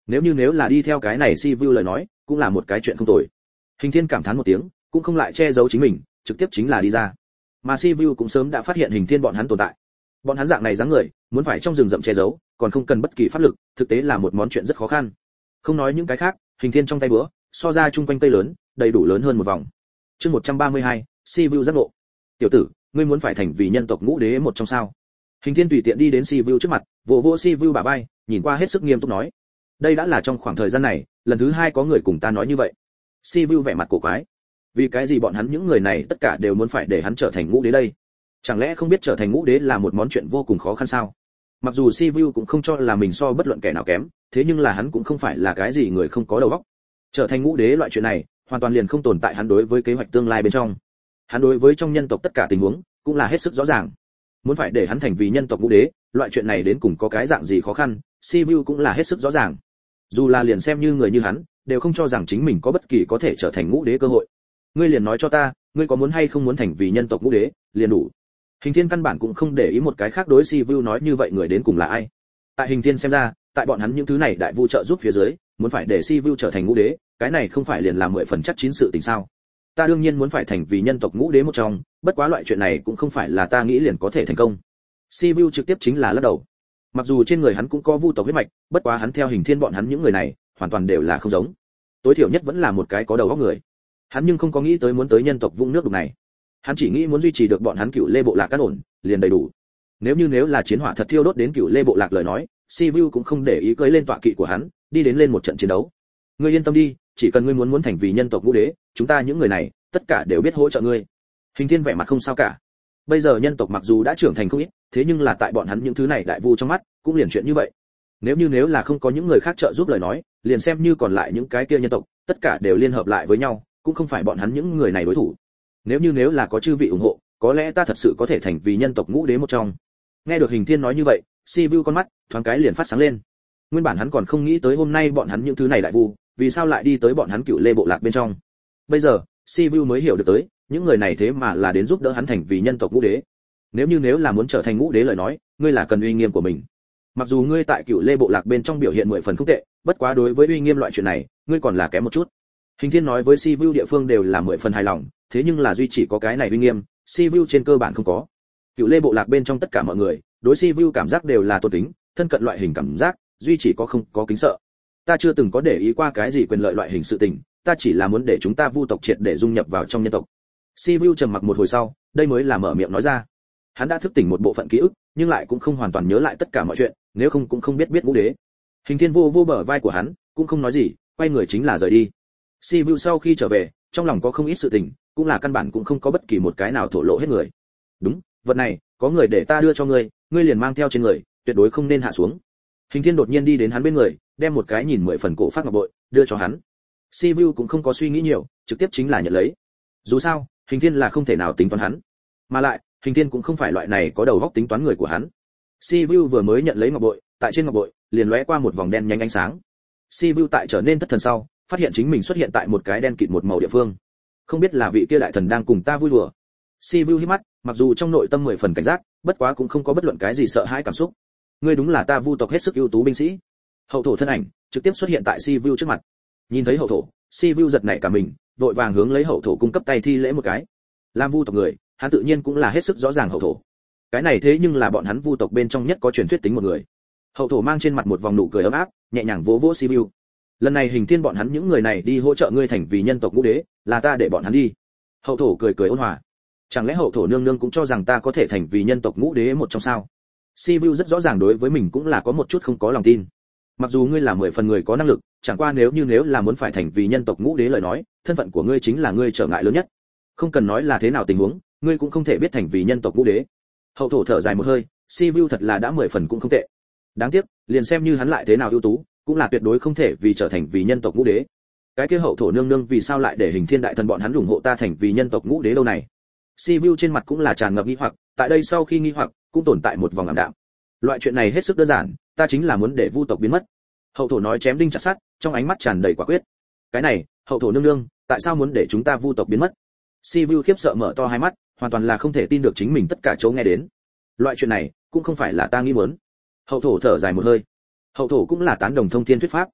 Nếu như nếu là đi theo cái này Si Vu lời nói, cũng là một cái chuyện không tồi. Hình Thiên cảm thán một tiếng, cũng không lại che giấu chính mình, trực tiếp chính là đi ra. Mà Si Vu cũng sớm đã phát hiện Hình Thiên bọn hắn tồn tại. Bọn hắn dạng này dáng người, muốn phải trong rừng rậm che giấu, còn không cần bất kỳ pháp lực, thực tế là một món chuyện rất khó khăn. Không nói những cái khác, Hình Thiên trong tay búa, so ra chung quanh cây lớn, đầy đủ lớn hơn một vòng. Chương một trăm ba mươi hai, Si Vu giác ngộ. Tiểu tử, ngươi muốn phải thành vì nhân tộc ngũ đế một trong sao? Hình Thiên tùy tiện đi đến Si Vu trước mặt, vỗ vỗ Si Vu bả vai, nhìn qua hết sức nghiêm túc nói: đây đã là trong khoảng thời gian này, lần thứ hai có người cùng ta nói như vậy. Si Vu vẻ mặt cổ quái. Vì cái gì bọn hắn những người này tất cả đều muốn phải để hắn trở thành ngũ đế đây? Chẳng lẽ không biết trở thành ngũ đế là một món chuyện vô cùng khó khăn sao? Mặc dù Si Vu cũng không cho là mình so bất luận kẻ nào kém, thế nhưng là hắn cũng không phải là cái gì người không có đầu óc. Trở thành ngũ đế loại chuyện này, hoàn toàn liền không tồn tại hắn đối với kế hoạch tương lai bên trong. Hắn đối với trong nhân tộc tất cả tình huống, cũng là hết sức rõ ràng. Muốn phải để hắn thành vì nhân tộc ngũ đế, loại chuyện này đến cùng có cái dạng gì khó khăn, Si Vu cũng là hết sức rõ ràng. Dù là liền xem như người như hắn, đều không cho rằng chính mình có bất kỳ có thể trở thành ngũ đế cơ hội. Ngươi liền nói cho ta, ngươi có muốn hay không muốn thành vì nhân tộc ngũ đế, liền đủ. Hình Thiên căn bản cũng không để ý một cái khác đối Si Vu nói như vậy người đến cùng là ai. Tại Hình Thiên xem ra, tại bọn hắn những thứ này đại vu trợ giúp phía dưới, muốn phải để Si Vu trở thành ngũ đế, cái này không phải liền là mười phần chắc chín sự tình sao? Ta đương nhiên muốn phải thành vì nhân tộc ngũ đế một trong, bất quá loại chuyện này cũng không phải là ta nghĩ liền có thể thành công. Si Vu trực tiếp chính là lắc đầu. Mặc dù trên người hắn cũng có vu tộc huyết mạch, bất quá hắn theo Hình Thiên bọn hắn những người này, hoàn toàn đều là không giống. Tối thiểu nhất vẫn là một cái có đầu óc người. Hắn nhưng không có nghĩ tới muốn tới nhân tộc vũng nước đục này. Hắn chỉ nghĩ muốn duy trì được bọn hắn Cựu Lê bộ lạc cát ổn, liền đầy đủ. Nếu như nếu là chiến hỏa thật thiêu đốt đến Cựu Lê bộ lạc lời nói, Si Vu cũng không để ý cưỡi lên tọa kỵ của hắn, đi đến lên một trận chiến đấu. Ngươi yên tâm đi, chỉ cần ngươi muốn muốn thành vì nhân tộc ngũ đế, chúng ta những người này, tất cả đều biết hỗ trợ ngươi. Hình Thiên vẻ mặt không sao cả. Bây giờ nhân tộc mặc dù đã trưởng thành không ít, thế nhưng là tại bọn hắn những thứ này đại vu trong mắt, cũng liền chuyện như vậy. Nếu như nếu là không có những người khác trợ giúp lời nói, liền xem như còn lại những cái kia nhân tộc, tất cả đều liên hợp lại với nhau, cũng không phải bọn hắn những người này đối thủ. Nếu như nếu là có chư vị ủng hộ, có lẽ ta thật sự có thể thành vì nhân tộc ngũ đế một trong. Nghe được Hình Thiên nói như vậy, Si Vu con mắt thoáng cái liền phát sáng lên. Nguyên bản hắn còn không nghĩ tới hôm nay bọn hắn những thứ này đại vu, vì sao lại đi tới bọn hắn Cựu Lê bộ lạc bên trong. Bây giờ, Si Vu mới hiểu được tới, những người này thế mà là đến giúp đỡ hắn thành vì nhân tộc ngũ đế. Nếu như nếu là muốn trở thành ngũ đế lời nói, ngươi là cần uy nghiêm của mình. Mặc dù ngươi tại Cựu Lê bộ lạc bên trong biểu hiện mười phần không tệ, bất quá đối với uy nghiêm loại chuyện này, ngươi còn là kém một chút. Hình Thiên nói với Si Vu địa phương đều là mười phần hài lòng, thế nhưng là duy chỉ có cái này uy nghiêm, Si Vu trên cơ bản không có. Cựu Lê bộ lạc bên trong tất cả mọi người, đối Si Vu cảm giác đều là tôn kính, thân cận loại hình cảm giác, duy chỉ có không có kính sợ. Ta chưa từng có để ý qua cái gì quyền lợi loại hình sự tình, ta chỉ là muốn để chúng ta vu tộc triệt để dung nhập vào trong nhân tộc. Si Vu trầm mặc một hồi sau, đây mới là mở miệng nói ra. Hắn đã thức tỉnh một bộ phận ký ức, nhưng lại cũng không hoàn toàn nhớ lại tất cả mọi chuyện, nếu không cũng không biết biết ngũ đế. Hình Thiên vô vô bờ vai của hắn, cũng không nói gì, quay người chính là rời đi. Si Vu sau khi trở về, trong lòng có không ít sự tình, cũng là căn bản cũng không có bất kỳ một cái nào thổ lộ hết người. Đúng, vật này, có người để ta đưa cho ngươi, ngươi liền mang theo trên người, tuyệt đối không nên hạ xuống. Hình Thiên đột nhiên đi đến hắn bên người, đem một cái nhìn mười phần cổ phát ngọc bội đưa cho hắn. Si Vu cũng không có suy nghĩ nhiều, trực tiếp chính là nhận lấy. Dù sao, Hình Thiên là không thể nào tính toán hắn, mà lại, Hình Thiên cũng không phải loại này có đầu óc tính toán người của hắn. Si Vu vừa mới nhận lấy ngọc bội, tại trên ngọc bội liền lóe qua một vòng đen nhanh ánh sáng. Si Vu tại trở nên thất thần sau, phát hiện chính mình xuất hiện tại một cái đen kịt một màu địa phương. Không biết là vị kia đại thần đang cùng ta vui đùa. Si Vu hí mắt, mặc dù trong nội tâm mười phần cảnh giác, bất quá cũng không có bất luận cái gì sợ hãi cảm xúc. Ngươi đúng là ta vu tộc hết sức ưu tú binh sĩ. Hậu thổ thân ảnh trực tiếp xuất hiện tại Si Vu trước mặt. Nhìn thấy hậu thổ, Si Vu giật nảy cả mình, vội vàng hướng lấy hậu thổ cung cấp tay thi lễ một cái. Làm vu tộc người, hắn tự nhiên cũng là hết sức rõ ràng hậu thổ. Cái này thế nhưng là bọn hắn vu tộc bên trong nhất có truyền thuyết tính một người. Hậu thổ mang trên mặt một vòng nụ cười ấm áp, nhẹ nhàng vỗ vỗ Si Vu. Lần này Hình Thiên bọn hắn những người này đi hỗ trợ ngươi thành vì nhân tộc ngũ đế, là ta để bọn hắn đi. Hậu thổ cười cười ôn hòa. Chẳng lẽ hậu thổ nương nương cũng cho rằng ta có thể thành vì nhân tộc ngũ đế một trong sao? Si Vu rất rõ ràng đối với mình cũng là có một chút không có lòng tin. Mặc dù ngươi là mười phần người có năng lực, chẳng qua nếu như nếu là muốn phải thành vì nhân tộc ngũ đế lời nói, thân phận của ngươi chính là ngươi trở ngại lớn nhất. Không cần nói là thế nào tình huống, ngươi cũng không thể biết thành vì nhân tộc ngũ đế. Hậu thổ thở dài một hơi, Si Vu thật là đã mười phần cũng không tệ. Đáng tiếc, liền xem như hắn lại thế nào ưu tú, cũng là tuyệt đối không thể vì trở thành vì nhân tộc ngũ đế. Cái kia hậu thổ nương nương vì sao lại để Hình Thiên đại thần bọn hắn ủng hộ ta thành vì nhân tộc ngũ đế lâu này? Si Vu trên mặt cũng là tràn ngập nghi hoặc, tại đây sau khi nghi hoặc, cũng tồn tại một vòng ảm đạm. Loại chuyện này hết sức đơn giản, ta chính là muốn để vu tộc biến mất. Hậu thổ nói chém đinh chặt sắt, trong ánh mắt tràn đầy quả quyết. Cái này, hậu thổ nương nương, tại sao muốn để chúng ta vu tộc biến mất? Si Vu khiếp sợ mở to hai mắt, hoàn toàn là không thể tin được chính mình tất cả chỗ nghe đến. Loại chuyện này, cũng không phải là ta nghĩ muốn. Hậu thổ thở dài một hơi. Hậu thổ cũng là tán đồng thông thiên thuyết pháp.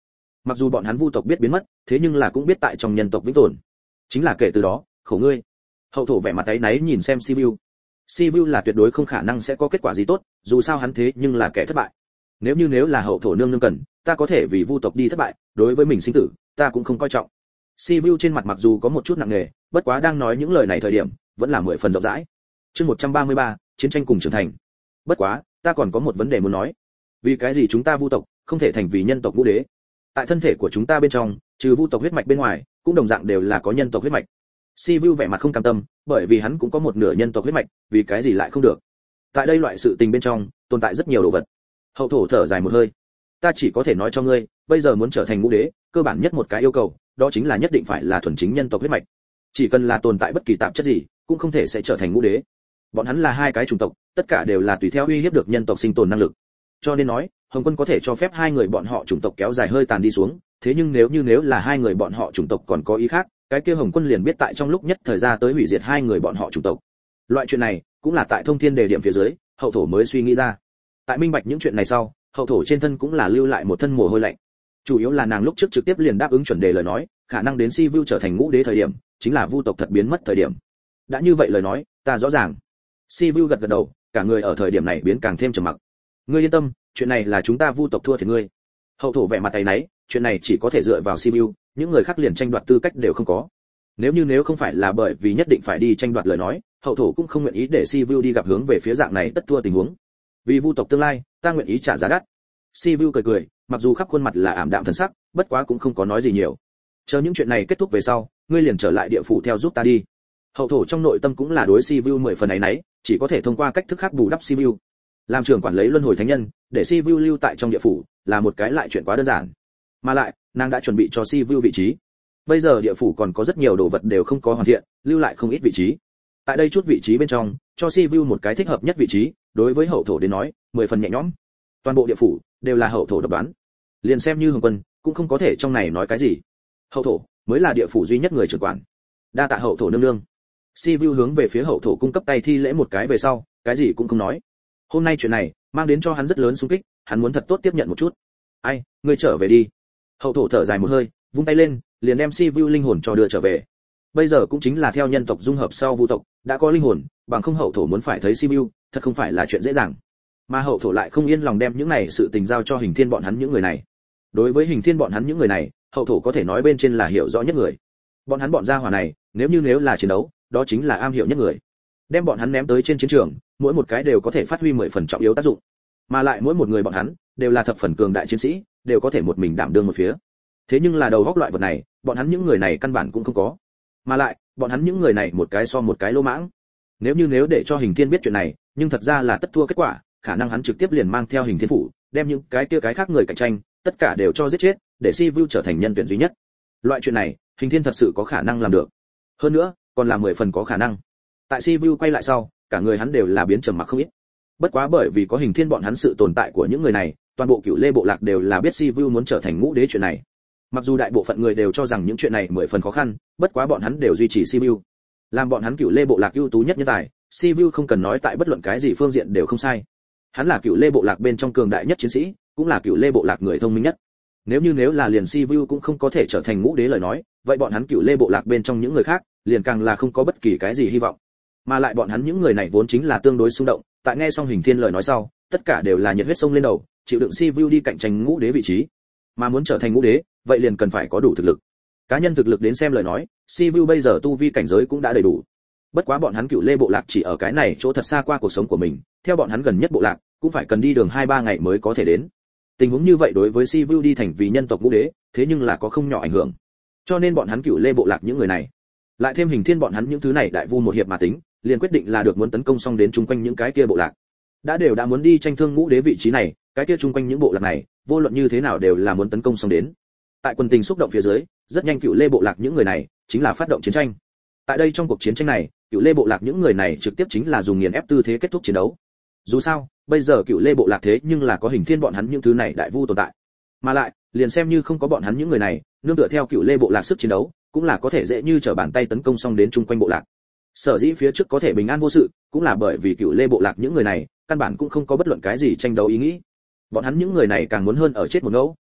Mặc dù bọn hắn vu tộc biết biến mất, thế nhưng là cũng biết tại trong nhân tộc vĩnh tồn. Chính là kể từ đó, khổ ngươi. Hậu thổ vẻ mặt áy náy nhìn xem Sivu. Sivu là tuyệt đối không khả năng sẽ có kết quả gì tốt, dù sao hắn thế nhưng là kẻ thất bại. Nếu như nếu là hậu thổ nương nương cần, ta có thể vì vu tộc đi thất bại, đối với mình sinh tử, ta cũng không coi trọng. Sivu trên mặt mặc dù có một chút nặng nề, bất quá đang nói những lời này thời điểm, vẫn là mười phần rộng rãi. Chương một trăm ba mươi ba, chiến tranh cùng trưởng thành. Bất quá, ta còn có một vấn đề muốn nói. Vì cái gì chúng ta vu tộc không thể thành vì nhân tộc ngũ đế? Tại thân thể của chúng ta bên trong, trừ vu tộc huyết mạch bên ngoài, cũng đồng dạng đều là có nhân tộc huyết mạch. Sivu vẻ mặt không cam tâm, bởi vì hắn cũng có một nửa nhân tộc huyết mạch, vì cái gì lại không được? Tại đây loại sự tình bên trong, tồn tại rất nhiều đồ vật. Hậu thổ thở dài một hơi. Ta chỉ có thể nói cho ngươi, bây giờ muốn trở thành ngũ đế, cơ bản nhất một cái yêu cầu, đó chính là nhất định phải là thuần chính nhân tộc huyết mạch. Chỉ cần là tồn tại bất kỳ tạp chất gì, cũng không thể sẽ trở thành ngũ đế. Bọn hắn là hai cái chủng tộc, tất cả đều là tùy theo uy hiếp được nhân tộc sinh tồn năng lực. Cho nên nói, Hồng Quân có thể cho phép hai người bọn họ chủng tộc kéo dài hơi tàn đi xuống, thế nhưng nếu như nếu là hai người bọn họ chủng tộc còn có ý khác, cái kia Hồng Quân liền biết tại trong lúc nhất thời ra tới hủy diệt hai người bọn họ chủng tộc. Loại chuyện này, cũng là tại thông thiên đề điểm phía dưới, hậu thổ mới suy nghĩ ra. Tại minh bạch những chuyện này sau, hậu thổ trên thân cũng là lưu lại một thân mồ hôi lạnh. Chủ yếu là nàng lúc trước trực tiếp liền đáp ứng chuẩn đề lời nói, khả năng đến Sivu trở thành ngũ đế thời điểm, chính là vu tộc thật biến mất thời điểm. Đã như vậy lời nói, ta rõ ràng. Sivu gật gật đầu, cả người ở thời điểm này biến càng thêm trầm mặc. Ngươi yên tâm, chuyện này là chúng ta vu tộc thua thì ngươi. Hậu thổ vẻ mặt tay náy, chuyện này chỉ có thể dựa vào Sivu, những người khác liền tranh đoạt tư cách đều không có. Nếu như nếu không phải là bởi vì nhất định phải đi tranh đoạt lời nói, hậu thổ cũng không nguyện ý để Sivu đi gặp hướng về phía dạng này tất thua tình huống. Vì vu tộc tương lai, ta nguyện ý trả giá đắt. Sivu cười cười, mặc dù khắp khuôn mặt là ảm đạm thần sắc, bất quá cũng không có nói gì nhiều. Chờ những chuyện này kết thúc về sau, ngươi liền trở lại địa phủ theo giúp ta đi. Hậu thổ trong nội tâm cũng là đối Sivu mười phần ấy nấy, chỉ có thể thông qua cách thức khác bù đắp Sivu. Làm trưởng quản lấy luân hồi thánh nhân, để Sivu lưu tại trong địa phủ, là một cái lại chuyện quá đơn giản. Mà lại, nàng đã chuẩn bị cho Sivu vị trí. Bây giờ địa phủ còn có rất nhiều đồ vật đều không có hoàn thiện, lưu lại không ít vị trí. Tại đây chút vị trí bên trong, cho Sivu một cái thích hợp nhất vị trí, đối với hậu thổ đến nói, mười phần nhẹ nhõm. Toàn bộ địa phủ đều là hậu thổ độc đoán. Liền xem như Hồng Quân, cũng không có thể trong này nói cái gì. Hậu thổ mới là địa phủ duy nhất người trưởng quản. Đa tạ hậu thổ nương nương. Sivu hướng về phía hậu thổ cung cấp tay thi lễ một cái về sau, cái gì cũng không nói. Hôm nay chuyện này mang đến cho hắn rất lớn xung kích, hắn muốn thật tốt tiếp nhận một chút. Ai, ngươi trở về đi. Hậu thổ thở dài một hơi, vung tay lên, liền đem Sivu linh hồn cho đưa trở về. Bây giờ cũng chính là theo nhân tộc dung hợp sau vu tộc, đã có linh hồn, bằng không hậu thổ muốn phải thấy Sivu, thật không phải là chuyện dễ dàng. Mà hậu thổ lại không yên lòng đem những này sự tình giao cho Hình Thiên bọn hắn những người này. Đối với Hình Thiên bọn hắn những người này, hậu thổ có thể nói bên trên là hiểu rõ nhất người. Bọn hắn bọn gia hỏa này, nếu như nếu là chiến đấu, đó chính là am hiểu nhất người. Đem bọn hắn ném tới trên chiến trường, mỗi một cái đều có thể phát huy mười phần trọng yếu tác dụng. Mà lại mỗi một người bọn hắn đều là thập phần cường đại chiến sĩ, đều có thể một mình đảm đương một phía. Thế nhưng là đầu góc loại vật này, bọn hắn những người này căn bản cũng không có. Mà lại, bọn hắn những người này một cái so một cái lỗ mãng. Nếu như nếu để cho Hình Thiên biết chuyện này, nhưng thật ra là tất thua kết quả, khả năng hắn trực tiếp liền mang theo Hình Thiên phủ, đem những cái kia cái khác người cạnh tranh, tất cả đều cho giết chết, để Sivu trở thành nhân tuyển duy nhất. Loại chuyện này, Hình Thiên thật sự có khả năng làm được. Hơn nữa, còn là mười phần có khả năng. Tại Sivu quay lại sau, cả người hắn đều là biến trầm mặc không ít. Bất quá bởi vì có Hình Thiên bọn hắn sự tồn tại của những người này, toàn bộ Cửu Lê bộ lạc đều là biết Sivu muốn trở thành ngũ đế chuyện này. Mặc dù đại bộ phận người đều cho rằng những chuyện này mười phần khó khăn, bất quá bọn hắn đều duy trì Sivu. Làm bọn hắn Cửu Lê bộ lạc ưu tú nhất nhân tài, Sivu không cần nói tại bất luận cái gì phương diện đều không sai. Hắn là Cửu Lê bộ lạc bên trong cường đại nhất chiến sĩ, cũng là Cửu Lê bộ lạc người thông minh nhất. Nếu như nếu là liền Sivu cũng không có thể trở thành ngũ đế lời nói, vậy bọn hắn Cửu Lê bộ lạc bên trong những người khác, liền càng là không có bất kỳ cái gì hy vọng. Mà lại bọn hắn những người này vốn chính là tương đối xung động, tại nghe xong Hình Thiên lời nói sau, tất cả đều là nhiệt huyết sông lên đầu, chịu đựng Sivu đi cạnh tranh ngũ đế vị trí. Mà muốn trở thành ngũ đế, vậy liền cần phải có đủ thực lực. Cá nhân thực lực đến xem lời nói, Sivu bây giờ tu vi cảnh giới cũng đã đầy đủ. Bất quá bọn hắn Cửu Lê bộ lạc chỉ ở cái này chỗ thật xa qua cuộc sống của mình, theo bọn hắn gần nhất bộ lạc, cũng phải cần đi đường hai ba ngày mới có thể đến. Tình huống như vậy đối với Sivu đi thành vì nhân tộc ngũ đế, thế nhưng là có không nhỏ ảnh hưởng. Cho nên bọn hắn Cửu Lê bộ lạc những người này, lại thêm Hình Thiên bọn hắn những thứ này đại vu một hiệp mà tính, liền quyết định là được muốn tấn công xong đến chung quanh những cái kia bộ lạc. Đã đều đã muốn đi tranh thương ngũ đế vị trí này, cái kia chung quanh những bộ lạc này, vô luận như thế nào đều là muốn tấn công xong đến. Tại quân tình xúc động phía dưới, rất nhanh Cửu Lê bộ lạc những người này chính là phát động chiến tranh. Tại đây trong cuộc chiến tranh này, Cửu Lê bộ lạc những người này trực tiếp chính là dùng nghiền ép tư thế kết thúc chiến đấu. Dù sao, bây giờ Cửu Lê bộ lạc thế nhưng là có Hình Thiên bọn hắn những thứ này đại vu tồn tại. Mà lại, liền xem như không có bọn hắn những người này, nương tựa theo Cửu Lê bộ lạc sức chiến đấu, cũng là có thể dễ như trở bàn tay tấn công xong đến chung quanh bộ lạc. Sở dĩ phía trước có thể bình an vô sự, cũng là bởi vì Cửu Lê bộ lạc những người này, căn bản cũng không có bất luận cái gì tranh đấu ý nghĩ. Bọn hắn những người này càng muốn hơn ở chết một ngẫu,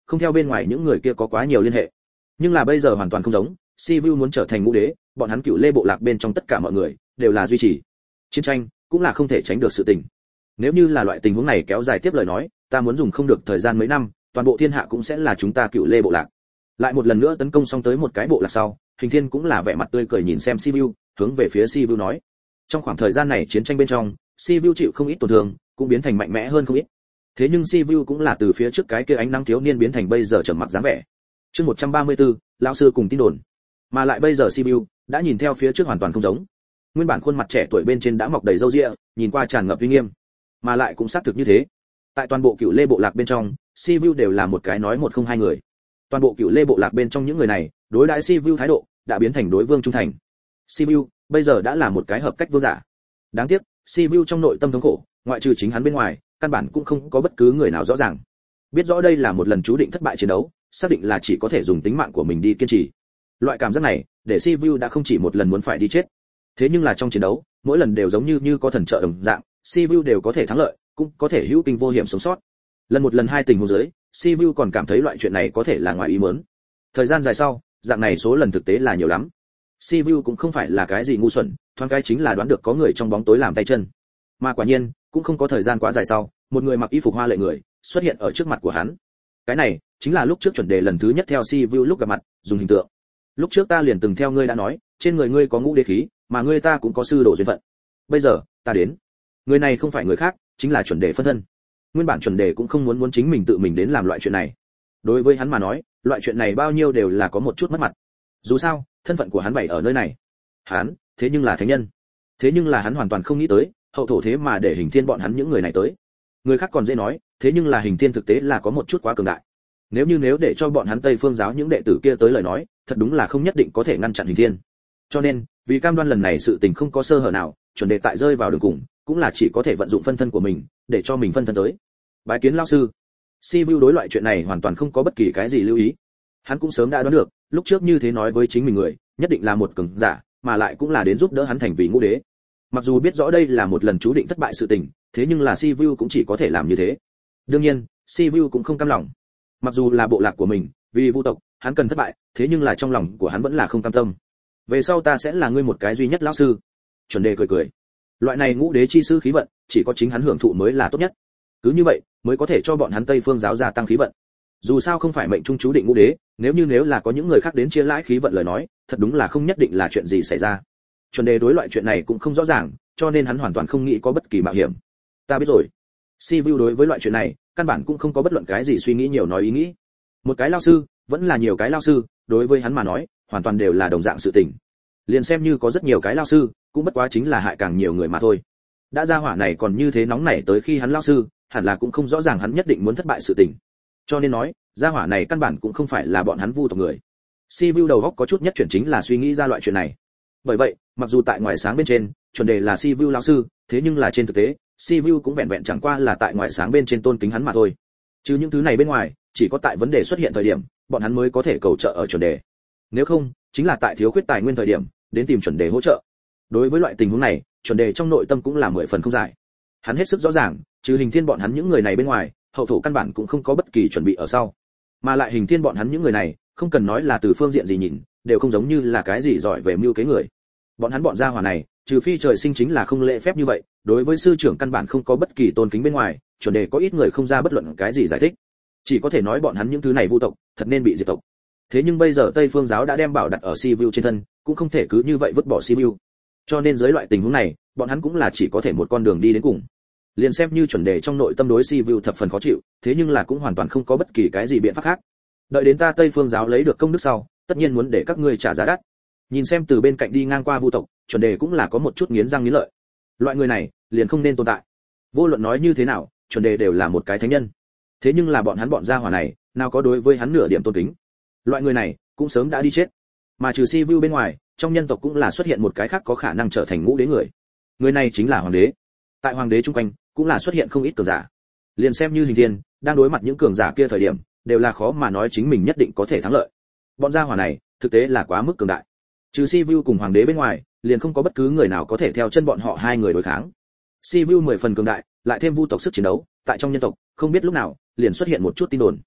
không theo bên ngoài những người kia có quá nhiều liên hệ. Nhưng là bây giờ hoàn toàn không giống, Sivu muốn trở thành ngũ đế, bọn hắn cựu lê bộ lạc bên trong tất cả mọi người đều là duy trì. Chiến tranh cũng là không thể tránh được sự tình. Nếu như là loại tình huống này kéo dài tiếp lời nói, ta muốn dùng không được thời gian mấy năm, toàn bộ thiên hạ cũng sẽ là chúng ta cựu lê bộ lạc. Lại một lần nữa tấn công xong tới một cái bộ lạc sau, Hình Thiên cũng là vẻ mặt tươi cười nhìn xem Sivu, hướng về phía Sivu nói: trong khoảng thời gian này chiến tranh bên trong, Sivu chịu không ít tổn thương, cũng biến thành mạnh mẽ hơn không ít. Thế nhưng Sivu cũng là từ phía trước cái kia ánh nắng thiếu niên biến thành bây giờ trầm mặc dáng vẻ. Chương một trăm ba mươi tư, lão sư cùng tin đồn. Mà lại bây giờ Sivu đã nhìn theo phía trước hoàn toàn không giống. Nguyên bản khuôn mặt trẻ tuổi bên trên đã mọc đầy râu ria, nhìn qua tràn ngập uy nghiêm. Mà lại cũng xác thực như thế. Tại toàn bộ cựu lê bộ lạc bên trong, Sivu đều là một cái nói một không hai người. Toàn bộ cựu lê bộ lạc bên trong những người này, đối đãi Sivu thái độ đã biến thành đối vương trung thành. Sivu bây giờ đã là một cái hợp cách vương giả. Đáng tiếc, Sivu trong nội tâm thống khổ, ngoại trừ chính hắn bên ngoài, căn bản cũng không có bất cứ người nào rõ ràng. Biết rõ đây là một lần chú định thất bại chiến đấu, xác định là chỉ có thể dùng tính mạng của mình đi kiên trì. Loại cảm giác này, để Sivu đã không chỉ một lần muốn phải đi chết. Thế nhưng là trong chiến đấu, mỗi lần đều giống như như có thần trợ đồng dạng, Sivu đều có thể thắng lợi, cũng có thể hữu kinh vô hiểm sống sót. Lần một lần hai tình huống dưới, Sivu còn cảm thấy loại chuyện này có thể là ngoài ý muốn. Thời gian dài sau, dạng này số lần thực tế là nhiều lắm. Sivu cũng không phải là cái gì ngu xuẩn, thoáng cái chính là đoán được có người trong bóng tối làm tay chân. Mà quả nhiên, cũng không có thời gian quá dài sau, một người mặc y phục hoa lệ người xuất hiện ở trước mặt của hắn. Cái này chính là lúc trước chuẩn đề lần thứ nhất theo Sivu lúc gặp mặt, dùng hình tượng. Lúc trước ta liền từng theo ngươi đã nói, trên người ngươi có ngũ đế khí, mà ngươi ta cũng có sư đồ duyên phận. Bây giờ, ta đến. Người này không phải người khác, chính là chuẩn đề phân thân. Nguyên bản chuẩn đề cũng không muốn muốn chính mình tự mình đến làm loại chuyện này. Đối với hắn mà nói, loại chuyện này bao nhiêu đều là có một chút mất mặt. Dù sao, thân phận của hắn bày ở nơi này. Hắn, thế nhưng là thánh nhân. Thế nhưng là hắn hoàn toàn không nghĩ tới, hậu thổ thế mà để Hình Thiên bọn hắn những người này tới. Người khác còn dễ nói, thế nhưng là Hình Thiên thực tế là có một chút quá cường đại. Nếu như nếu để cho bọn hắn Tây Phương giáo những đệ tử kia tới lời nói, thật đúng là không nhất định có thể ngăn chặn Hình Thiên. Cho nên, vì cam đoan lần này sự tình không có sơ hở nào, chuẩn đề tại rơi vào đường cùng, cũng là chỉ có thể vận dụng phân thân của mình, để cho mình phân thân tới. Bái kiến lão sư. Sivu đối loại chuyện này hoàn toàn không có bất kỳ cái gì lưu ý. Hắn cũng sớm đã đoán được, lúc trước như thế nói với chính mình người, nhất định là một cường giả, mà lại cũng là đến giúp đỡ hắn thành vị ngũ đế. Mặc dù biết rõ đây là một lần chú định thất bại sự tình, thế nhưng là Sivu cũng chỉ có thể làm như thế. Đương nhiên, Sivu cũng không cam lòng. Mặc dù là bộ lạc của mình, vì vu tộc, hắn cần thất bại, thế nhưng là trong lòng của hắn vẫn là không cam tâm. Về sau ta sẽ là ngươi một cái duy nhất lão sư. Chuẩn đề cười cười. Loại này ngũ đế chi sư khí vận, chỉ có chính hắn hưởng thụ mới là tốt nhất. Cứ như vậy, mới có thể cho bọn hắn Tây Phương giáo gia tăng khí vận. Dù sao không phải mệnh trung chú định ngũ đế, nếu như nếu là có những người khác đến chia lãi khí vận lời nói, thật đúng là không nhất định là chuyện gì xảy ra. Chuẩn đề đối loại chuyện này cũng không rõ ràng, cho nên hắn hoàn toàn không nghĩ có bất kỳ mạo hiểm. Ta biết rồi. Sivu đối với loại chuyện này, căn bản cũng không có bất luận cái gì suy nghĩ nhiều nói ý nghĩ. Một cái lao sư, vẫn là nhiều cái lao sư, đối với hắn mà nói, hoàn toàn đều là đồng dạng sự tình. Liền xem như có rất nhiều cái lao sư, cũng bất quá chính là hại càng nhiều người mà thôi. Đã ra hỏa này còn như thế nóng nảy tới khi hắn lao sư, hẳn là cũng không rõ ràng hắn nhất định muốn thất bại sự tình. Cho nên nói, gia hỏa này căn bản cũng không phải là bọn hắn vu tộc người. Sivu đầu óc có chút nhất chuyển chính là suy nghĩ ra loại chuyện này. Bởi vậy, mặc dù tại ngoài sáng bên trên, chuẩn đề là Sivu lão sư, thế nhưng là trên thực tế, Sivu cũng vẹn vẹn chẳng qua là tại ngoài sáng bên trên tôn kính hắn mà thôi. Chứ những thứ này bên ngoài, chỉ có tại vấn đề xuất hiện thời điểm, bọn hắn mới có thể cầu trợ ở chuẩn đề. Nếu không, chính là tại thiếu khuyết tài nguyên thời điểm, đến tìm chuẩn đề hỗ trợ. Đối với loại tình huống này, chuẩn đề trong nội tâm cũng là mười phần không giải. Hắn hết sức rõ ràng, trừ Hình Thiên bọn hắn những người này bên ngoài, hậu thổ căn bản cũng không có bất kỳ chuẩn bị ở sau. Mà lại Hình Thiên bọn hắn những người này, không cần nói là từ phương diện gì nhìn, đều không giống như là cái gì giỏi về mưu kế người. Bọn hắn bọn gia hỏa này, trừ phi trời sinh chính là không lễ phép như vậy, đối với sư trưởng căn bản không có bất kỳ tôn kính bên ngoài, chuẩn đề có ít người không ra bất luận cái gì giải thích. Chỉ có thể nói bọn hắn những thứ này vu tộc, thật nên bị diệt tộc. Thế nhưng bây giờ Tây Phương giáo đã đem bảo đặt ở Sivu trên thân, cũng không thể cứ như vậy vứt bỏ Sivu. Cho nên dưới loại tình huống này, bọn hắn cũng là chỉ có thể một con đường đi đến cùng. Liền xem như chuẩn đề trong nội tâm đối Sivu thập phần khó chịu, thế nhưng là cũng hoàn toàn không có bất kỳ cái gì biện pháp khác. Đợi đến ta Tây Phương giáo lấy được công đức sau, tất nhiên muốn để các ngươi trả giá đắt. Nhìn xem từ bên cạnh đi ngang qua vu tộc, chuẩn đề cũng là có một chút nghiến răng nghiến lợi. Loại người này, liền không nên tồn tại. Vô luận nói như thế nào, chuẩn đề đều là một cái thánh nhân. Thế nhưng là bọn hắn bọn gia hỏa này, nào có đối với hắn nửa điểm tôn kính. Loại người này, cũng sớm đã đi chết. Mà trừ Sivu bên ngoài, trong nhân tộc cũng là xuất hiện một cái khác có khả năng trở thành ngũ đế người. Người này chính là hoàng đế. Tại hoàng đế trung quanh, cũng là xuất hiện không ít cường giả. Liền xem như Hình Thiên, đang đối mặt những cường giả kia thời điểm, đều là khó mà nói chính mình nhất định có thể thắng lợi. Bọn gia hỏa này, thực tế là quá mức cường đại. Trừ Sivu cùng hoàng đế bên ngoài, liền không có bất cứ người nào có thể theo chân bọn họ hai người đối kháng. Sivu mười phần cường đại, lại thêm vu tộc sức chiến đấu, tại trong nhân tộc, không biết lúc nào, liền xuất hiện một chút tin đồn.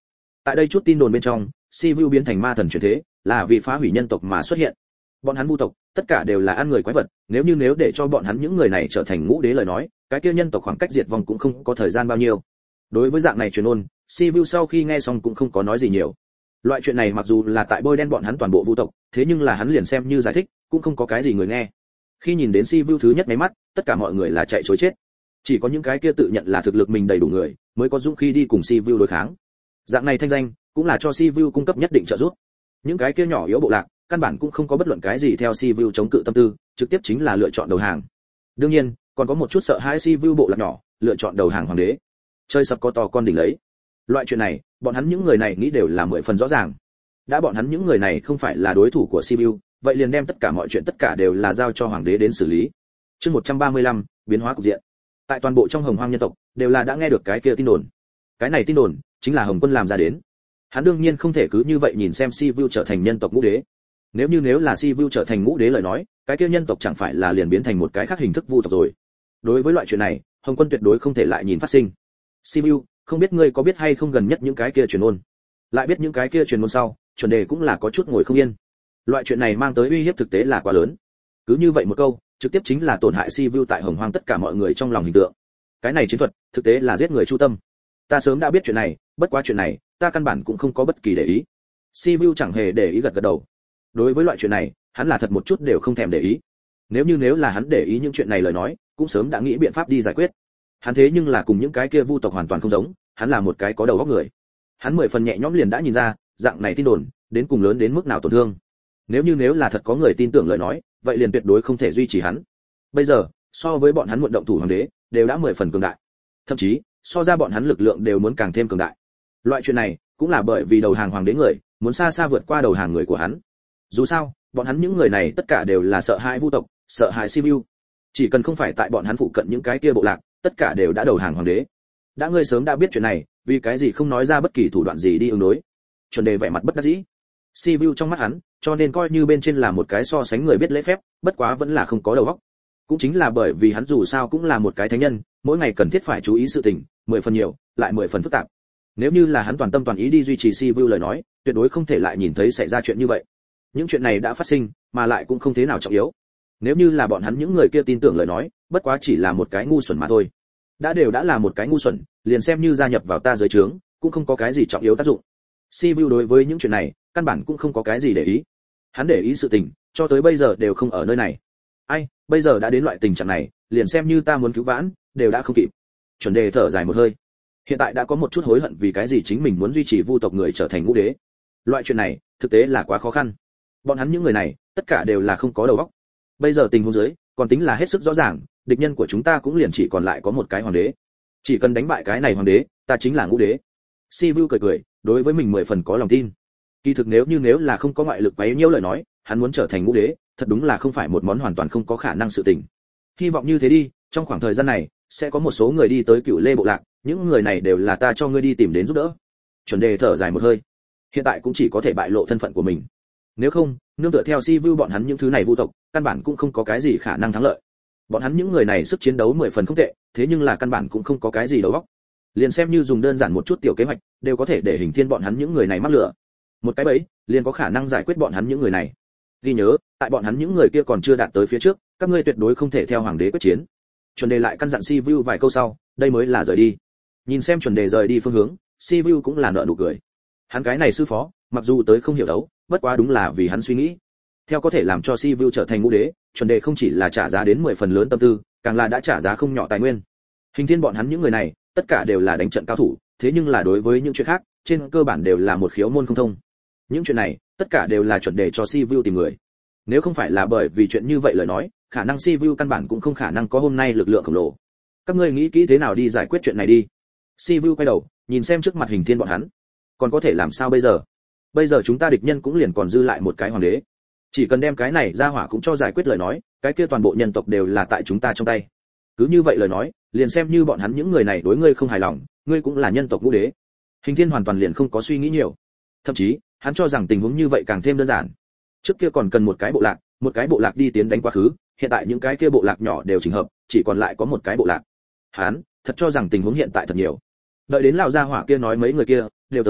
Tại đây chút tin đồn bên trong, Sivu biến thành ma thần chuyển thế, là vì phá hủy nhân tộc mà xuất hiện. Bọn hắn vu tộc, tất cả đều là ăn người quái vật, nếu như nếu để cho bọn hắn những người này trở thành ngũ đế lời nói, cái kia nhân tộc khoảng cách diệt vong cũng không có thời gian bao nhiêu. Đối với dạng này truyền ôn, Sivu sau khi nghe xong cũng không có nói gì nhiều. Loại chuyện này mặc dù là tại bôi đen bọn hắn toàn bộ vu tộc, thế nhưng là hắn liền xem như giải thích, cũng không có cái gì người nghe. Khi nhìn đến Sivu thứ nhất mấy mắt, tất cả mọi người là chạy trối chết. Chỉ có những cái kia tự nhận là thực lực mình đầy đủ người, mới có dũng khí đi cùng Sivu đối kháng. Dạng này thanh danh, cũng là cho Sivu cung cấp nhất định trợ giúp. Những cái kia nhỏ yếu bộ lạc, căn bản cũng không có bất luận cái gì theo Sivu chống cự tâm tư, trực tiếp chính là lựa chọn đầu hàng. Đương nhiên, còn có một chút sợ hãi Sivu bộ lạc nhỏ, lựa chọn đầu hàng hoàng đế. Chơi sập có to con đỉnh lấy. Loại chuyện này, bọn hắn những người này nghĩ đều là mười phần rõ ràng. Đã bọn hắn những người này không phải là đối thủ của Sivu, vậy liền đem tất cả mọi chuyện tất cả đều là giao cho hoàng đế đến xử lý. Chương một trăm ba mươi lăm, biến hóa cục diện. Tại toàn bộ trong Hồng Hoang nhân tộc, đều là đã nghe được cái kia tin đồn. Cái này tin đồn chính là Hồng Quân làm ra đến. Hắn đương nhiên không thể cứ như vậy nhìn xem Sivu trở thành nhân tộc ngũ đế. Nếu như nếu là Sivu trở thành ngũ đế lời nói, cái kia nhân tộc chẳng phải là liền biến thành một cái khác hình thức vu tộc rồi. Đối với loại chuyện này, Hồng Quân tuyệt đối không thể lại nhìn phát sinh. Sivu, không biết ngươi có biết hay không gần nhất những cái kia truyền ôn. Lại biết những cái kia truyền ôn sau, chuẩn đề cũng là có chút ngồi không yên. Loại chuyện này mang tới uy hiếp thực tế là quá lớn. Cứ như vậy một câu, trực tiếp chính là tổn hại Sivu tại Hồng Hoang tất cả mọi người trong lòng hình tượng. Cái này chiến thuật, thực tế là giết người chu tâm. Ta sớm đã biết chuyện này, bất quá chuyện này, ta căn bản cũng không có bất kỳ để ý. Sivu chẳng hề để ý gật gật đầu. Đối với loại chuyện này, hắn là thật một chút đều không thèm để ý. Nếu như nếu là hắn để ý những chuyện này lời nói, cũng sớm đã nghĩ biện pháp đi giải quyết. Hắn thế nhưng là cùng những cái kia vu tộc hoàn toàn không giống, hắn là một cái có đầu óc người. Hắn mười phần nhẹ nhõm liền đã nhìn ra, dạng này tin đồn, đến cùng lớn đến mức nào tổn thương. Nếu như nếu là thật có người tin tưởng lời nói, vậy liền tuyệt đối không thể duy trì hắn. Bây giờ, so với bọn hắn muộn động thủ hoàng đế, đều đã mười phần cường đại. Thậm chí, so ra bọn hắn lực lượng đều muốn càng thêm cường đại. Loại chuyện này, cũng là bởi vì đầu hàng hoàng đế người, muốn xa xa vượt qua đầu hàng người của hắn. Dù sao, bọn hắn những người này tất cả đều là sợ hãi vu tộc, sợ hãi Sivu. Chỉ cần không phải tại bọn hắn phụ cận những cái kia bộ lạc, tất cả đều đã đầu hàng hoàng đế. Đã ngươi sớm đã biết chuyện này, vì cái gì không nói ra bất kỳ thủ đoạn gì đi ứng đối? Chuẩn đề vẻ mặt bất đắc dĩ. Sivu trong mắt hắn, cho nên coi như bên trên là một cái so sánh người biết lễ phép, bất quá vẫn là không có đầu óc. Cũng chính là bởi vì hắn dù sao cũng là một cái thánh nhân, mỗi ngày cần thiết phải chú ý sự tình, mười phần nhiều, lại mười phần phức tạp. Nếu như là hắn toàn tâm toàn ý đi duy trì Sivu lời nói, tuyệt đối không thể lại nhìn thấy xảy ra chuyện như vậy. Những chuyện này đã phát sinh, mà lại cũng không thế nào trọng yếu. Nếu như là bọn hắn những người kia tin tưởng lời nói, bất quá chỉ là một cái ngu xuẩn mà thôi. Đã đều đã là một cái ngu xuẩn, liền xem như gia nhập vào ta dưới trướng, cũng không có cái gì trọng yếu tác dụng. Sivu đối với những chuyện này, căn bản cũng không có cái gì để ý. Hắn để ý sự tình, cho tới bây giờ đều không ở nơi này. Ai, bây giờ đã đến loại tình trạng này, liền xem như ta muốn cứu vãn, đều đã không kịp. Chuẩn đề thở dài một hơi. Hiện tại đã có một chút hối hận vì cái gì chính mình muốn duy trì vu tộc người trở thành ngũ đế. Loại chuyện này, thực tế là quá khó khăn. Bọn hắn những người này, tất cả đều là không có đầu óc. Bây giờ tình huống dưới, còn tính là hết sức rõ ràng, địch nhân của chúng ta cũng liền chỉ còn lại có một cái hoàng đế. Chỉ cần đánh bại cái này hoàng đế, ta chính là ngũ đế. Sivu cười cười, đối với mình mười phần có lòng tin. Kỳ thực nếu như nếu là không có ngoại lực quấy nhiễu lời nói, hắn muốn trở thành ngũ đế, thật đúng là không phải một món hoàn toàn không có khả năng sự tình. Hy vọng như thế đi, trong khoảng thời gian này, sẽ có một số người đi tới Cửu Lê bộ lạc, những người này đều là ta cho ngươi đi tìm đến giúp đỡ. Chuẩn đề thở dài một hơi. Hiện tại cũng chỉ có thể bại lộ thân phận của mình. Nếu không, nương tựa theo Sivu bọn hắn những thứ này vu tộc, căn bản cũng không có cái gì khả năng thắng lợi. Bọn hắn những người này sức chiến đấu mười phần không tệ, thế nhưng là căn bản cũng không có cái gì đầu óc. Liền xem như dùng đơn giản một chút tiểu kế hoạch, đều có thể để hình thiên bọn hắn những người này mắc lửa. Một cái bẫy, liền có khả năng giải quyết bọn hắn những người này. Ghi nhớ, tại bọn hắn những người kia còn chưa đạt tới phía trước, các ngươi tuyệt đối không thể theo hoàng đế quyết chiến. Chuẩn đề lại căn dặn Sivu vài câu sau, đây mới là rời đi. Nhìn xem chuẩn đề rời đi phương hướng, Sivu cũng là nở nụ cười. Hắn cái này sư phó, mặc dù tới không hiểu đấu, bất quá đúng là vì hắn suy nghĩ. Theo có thể làm cho Sivu trở thành ngũ đế, chuẩn đề không chỉ là trả giá đến mười phần lớn tâm tư, càng là đã trả giá không nhỏ tài nguyên. Hình thiên bọn hắn những người này, tất cả đều là đánh trận cao thủ, thế nhưng là đối với những chuyện khác, trên cơ bản đều là một khiếu môn không thông. Những chuyện này, tất cả đều là chuẩn đề cho Sivu tìm người. Nếu không phải là bởi vì chuyện như vậy lời nói, khả năng Sivu căn bản cũng không khả năng có hôm nay lực lượng khổng lồ. Các ngươi nghĩ kỹ thế nào đi giải quyết chuyện này đi. Sivu quay đầu, nhìn xem trước mặt hình thiên bọn hắn. Còn có thể làm sao bây giờ? Bây giờ chúng ta địch nhân cũng liền còn dư lại một cái hoàng đế. Chỉ cần đem cái này ra hỏa cũng cho giải quyết lời nói, cái kia toàn bộ nhân tộc đều là tại chúng ta trong tay. Cứ như vậy lời nói, liền xem như bọn hắn những người này đối ngươi không hài lòng, ngươi cũng là nhân tộc ngũ đế. Hình thiên hoàn toàn liền không có suy nghĩ nhiều. Thậm chí, hắn cho rằng tình huống như vậy càng thêm đơn giản. Trước kia còn cần một cái bộ lạc, một cái bộ lạc đi tiến đánh quá khứ, hiện tại những cái kia bộ lạc nhỏ đều chỉnh hợp, chỉ còn lại có một cái bộ lạc. Hắn thật cho rằng tình huống hiện tại thật nhiều. Đợi đến lão gia hỏa kia nói mấy người kia đều tới,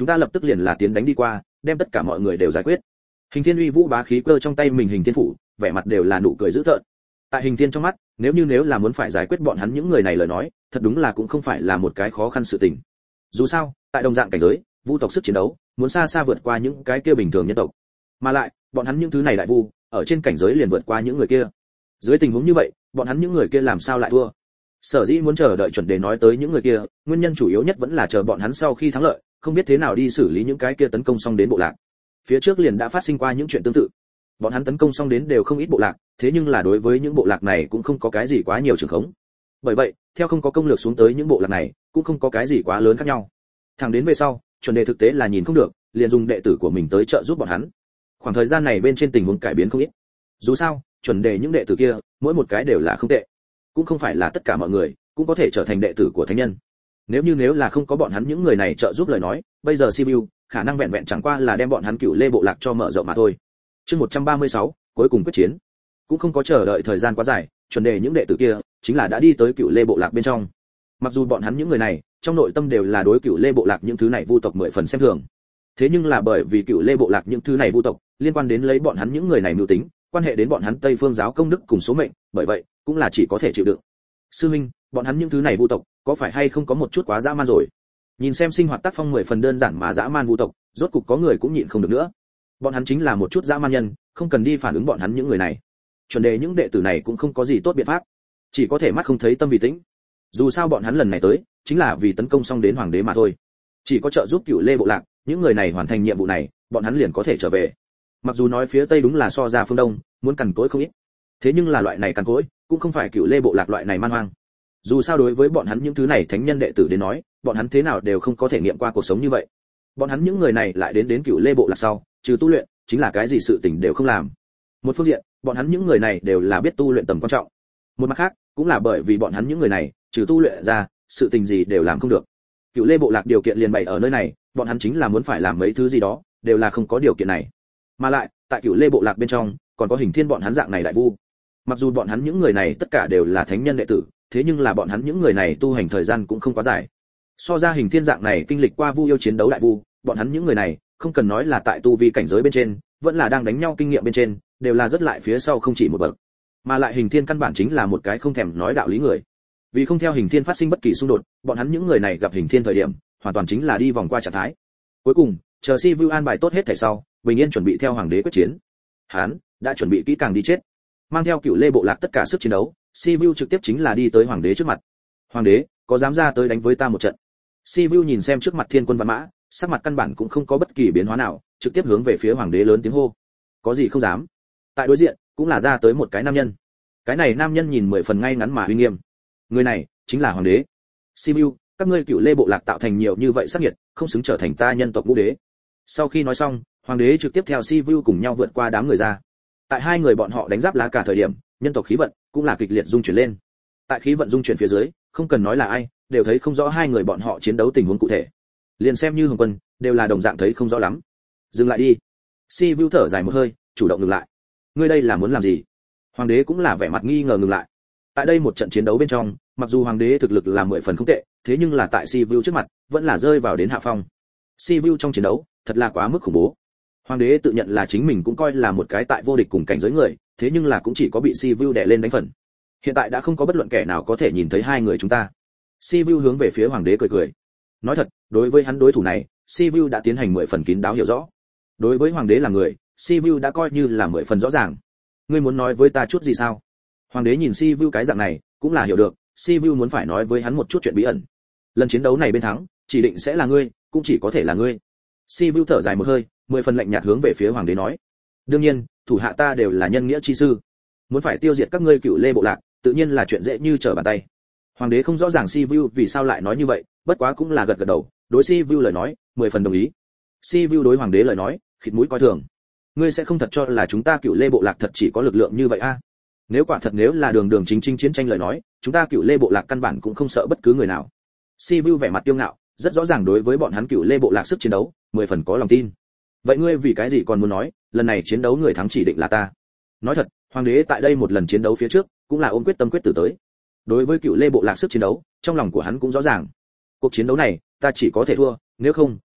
chúng ta lập tức liền là tiến đánh đi qua, đem tất cả mọi người đều giải quyết. Hình Thiên uy vũ bá khí cơ trong tay mình hình thiên phủ, vẻ mặt đều là nụ cười dữ tợn. Tại Hình Thiên trong mắt, nếu như nếu là muốn phải giải quyết bọn hắn những người này lời nói, thật đúng là cũng không phải là một cái khó khăn sự tình. Dù sao, tại đồng dạng cảnh giới, vu tộc sức chiến đấu muốn xa xa vượt qua những cái kia bình thường nhân tộc. Mà lại, bọn hắn những thứ này đại vu, ở trên cảnh giới liền vượt qua những người kia. Dưới tình huống như vậy, bọn hắn những người kia làm sao lại thua? Sở dĩ muốn chờ đợi chuẩn đề nói tới những người kia, nguyên nhân chủ yếu nhất vẫn là chờ bọn hắn sau khi thắng lợi, không biết thế nào đi xử lý những cái kia tấn công xong đến bộ lạc. Phía trước liền đã phát sinh qua những chuyện tương tự. Bọn hắn tấn công xong đến đều không ít bộ lạc, thế nhưng là đối với những bộ lạc này cũng không có cái gì quá nhiều trường khống. Bởi vậy, theo không có công lược xuống tới những bộ lạc này, cũng không có cái gì quá lớn khác nhau. Thẳng đến về sau, chuẩn đề thực tế là nhìn không được, liền dùng đệ tử của mình tới trợ giúp bọn hắn. Khoảng thời gian này bên trên tình huống cải biến không ít. Dù sao, chuẩn đề những đệ tử kia, mỗi một cái đều là không tệ. Cũng không phải là tất cả mọi người cũng có thể trở thành đệ tử của thánh nhân. Nếu như nếu là không có bọn hắn những người này trợ giúp lời nói, bây giờ Sibiu khả năng vẹn vẹn chẳng qua là đem bọn hắn Cửu Lê bộ lạc cho mở rộng mà thôi. Chương một trăm ba mươi sáu, cuối cùng quyết chiến. Cũng không có chờ đợi thời gian quá dài, chuẩn đề những đệ tử kia chính là đã đi tới Cửu Lê bộ lạc bên trong. Mặc dù bọn hắn những người này trong nội tâm đều là đối Cửu Lê bộ lạc những thứ này vu tộc mười phần xem thường. Thế nhưng là bởi vì Cửu Lê bộ lạc những thứ này vu tộc liên quan đến lấy bọn hắn những người này mưu tính, quan hệ đến bọn hắn Tây Phương giáo công đức cùng số mệnh, bởi vậy cũng là chỉ có thể chịu đựng. Sư minh, bọn hắn những thứ này vu tộc có phải hay không có một chút quá dã man rồi? Nhìn xem sinh hoạt tác phong mười phần đơn giản mà dã man vu tộc, rốt cục có người cũng nhịn không được nữa. Bọn hắn chính là một chút dã man nhân, không cần đi phản ứng bọn hắn những người này. Chuẩn đề những đệ tử này cũng không có gì tốt biện pháp, chỉ có thể mắt không thấy tâm vì tĩnh. Dù sao bọn hắn lần này tới, chính là vì tấn công xong đến hoàng đế mà thôi. Chỉ có trợ giúp Cửu Lê bộ lạc, những người này hoàn thành nhiệm vụ này, bọn hắn liền có thể trở về. Mặc dù nói phía tây đúng là so ra phương đông, muốn cằn cỗi không ít. Thế nhưng là loại này cằn cỗi, cũng không phải Cửu Lê bộ lạc loại này man hoang. Dù sao đối với bọn hắn những thứ này thánh nhân đệ tử đến nói, bọn hắn thế nào đều không có thể nghiệm qua cuộc sống như vậy. Bọn hắn những người này lại đến đến Cửu Lê bộ lạc sau, trừ tu luyện, chính là cái gì sự tình đều không làm. Một phương diện, bọn hắn những người này đều là biết tu luyện tầm quan trọng. Một mặt khác, cũng là bởi vì bọn hắn những người này, trừ tu luyện ra, sự tình gì đều làm không được. Cửu Lê bộ lạc điều kiện liền bày ở nơi này, bọn hắn chính là muốn phải làm mấy thứ gì đó, đều là không có điều kiện này. Mà lại, tại Cửu Lê bộ lạc bên trong, còn có Hình Thiên bọn hắn dạng này đại vu. Mặc dù bọn hắn những người này tất cả đều là thánh nhân đệ tử, thế nhưng là bọn hắn những người này tu hành thời gian cũng không quá dài. So ra Hình Thiên dạng này kinh lịch qua vu yêu chiến đấu đại vu, bọn hắn những người này, không cần nói là tại tu vi cảnh giới bên trên, vẫn là đang đánh nhau kinh nghiệm bên trên, đều là rất lại phía sau không chỉ một bậc. Mà lại Hình Thiên căn bản chính là một cái không thèm nói đạo lý người. Vì không theo Hình Thiên phát sinh bất kỳ xung đột, bọn hắn những người này gặp Hình Thiên thời điểm, hoàn toàn chính là đi vòng qua trạng thái. Cuối cùng, chờ Si Vu an bài tốt hết thảy sau, bình yên chuẩn bị theo hoàng đế quyết chiến. Hắn đã chuẩn bị kỹ càng đi chết. Mang theo Cửu Lê bộ lạc tất cả sức chiến đấu, Si Vu trực tiếp chính là đi tới hoàng đế trước mặt. Hoàng đế, có dám ra tới đánh với ta một trận? Si Vu nhìn xem trước mặt thiên quân văn mã, sắc mặt căn bản cũng không có bất kỳ biến hóa nào, trực tiếp hướng về phía hoàng đế lớn tiếng hô. Có gì không dám? Tại đối diện, cũng là ra tới một cái nam nhân. Cái này nam nhân nhìn mười phần ngay ngắn mà uy nghiêm. Người này chính là hoàng đế. Si Vu, các ngươi Cửu Lê bộ lạc tạo thành nhiều như vậy sát nghiệt, không xứng trở thành ta nhân tộc ngũ đế. Sau khi nói xong, hoàng đế trực tiếp theo Si Vu cùng nhau vượt qua đám người ra. Tại hai người bọn họ đánh giáp lá cả thời điểm, nhân tộc khí vận cũng là kịch liệt dung chuyển lên. Tại khí vận dung chuyển phía dưới, không cần nói là ai, đều thấy không rõ hai người bọn họ chiến đấu tình huống cụ thể. Liền xem như Hồng Quân, đều là đồng dạng thấy không rõ lắm. Dừng lại đi. Si Vu thở dài một hơi, chủ động ngừng lại. Ngươi đây là muốn làm gì? Hoàng đế cũng là vẻ mặt nghi ngờ ngừng lại. Tại đây một trận chiến đấu bên trong, mặc dù hoàng đế thực lực là mười phần không tệ, thế nhưng là tại Si Vu trước mặt, vẫn là rơi vào đến hạ phong. Si Vu trong chiến đấu, thật là quá mức khủng bố. Hoàng đế tự nhận là chính mình cũng coi là một cái tại vô địch cùng cảnh giới người, thế nhưng là cũng chỉ có bị Si Vu đè lên đánh phần. Hiện tại đã không có bất luận kẻ nào có thể nhìn thấy hai người chúng ta. Si Vu hướng về phía hoàng đế cười cười. Nói thật, đối với hắn đối thủ này, Si Vu đã tiến hành mười phần kín đáo hiểu rõ. Đối với hoàng đế là người, Si Vu đã coi như là mười phần rõ ràng. Ngươi muốn nói với ta chút gì sao? Hoàng đế nhìn Si Vu cái dạng này, cũng là hiểu được, Si Vu muốn phải nói với hắn một chút chuyện bí ẩn. Lần chiến đấu này bên thắng, chỉ định sẽ là ngươi, cũng chỉ có thể là ngươi. Si Vu thở dài một hơi, mười phần lạnh nhạt hướng về phía hoàng đế nói. Đương nhiên, thủ hạ ta đều là nhân nghĩa chi sư, muốn phải tiêu diệt các ngươi Cửu Lê bộ lạc, tự nhiên là chuyện dễ như trở bàn tay. Hoàng đế không rõ ràng Si Vu vì sao lại nói như vậy, bất quá cũng là gật gật đầu, đối Si Vu lời nói, mười phần đồng ý. Si Vu đối hoàng đế lời nói, khịt mũi coi thường. Ngươi sẽ không thật cho là chúng ta Cửu Lê bộ lạc thật chỉ có lực lượng như vậy a? À? Nếu quả thật nếu là đường đường chính chính chiến tranh lời nói, chúng ta Cửu Lê bộ lạc căn bản cũng không sợ bất cứ người nào. Si Vu vẻ mặt kiêu ngạo, rất rõ ràng đối với bọn hắn Cửu Lê bộ lạc sức chiến đấu, mười phần có lòng tin. Vậy ngươi vì cái gì còn muốn nói, lần này chiến đấu người thắng chỉ định là ta? Nói thật, hoàng đế tại đây một lần chiến đấu phía trước, cũng là ôm quyết tâm quyết tử tới. Đối với Cửu Lê bộ lạc sức chiến đấu, trong lòng của hắn cũng rõ ràng. Cuộc chiến đấu này, ta chỉ có thể thua, nếu không,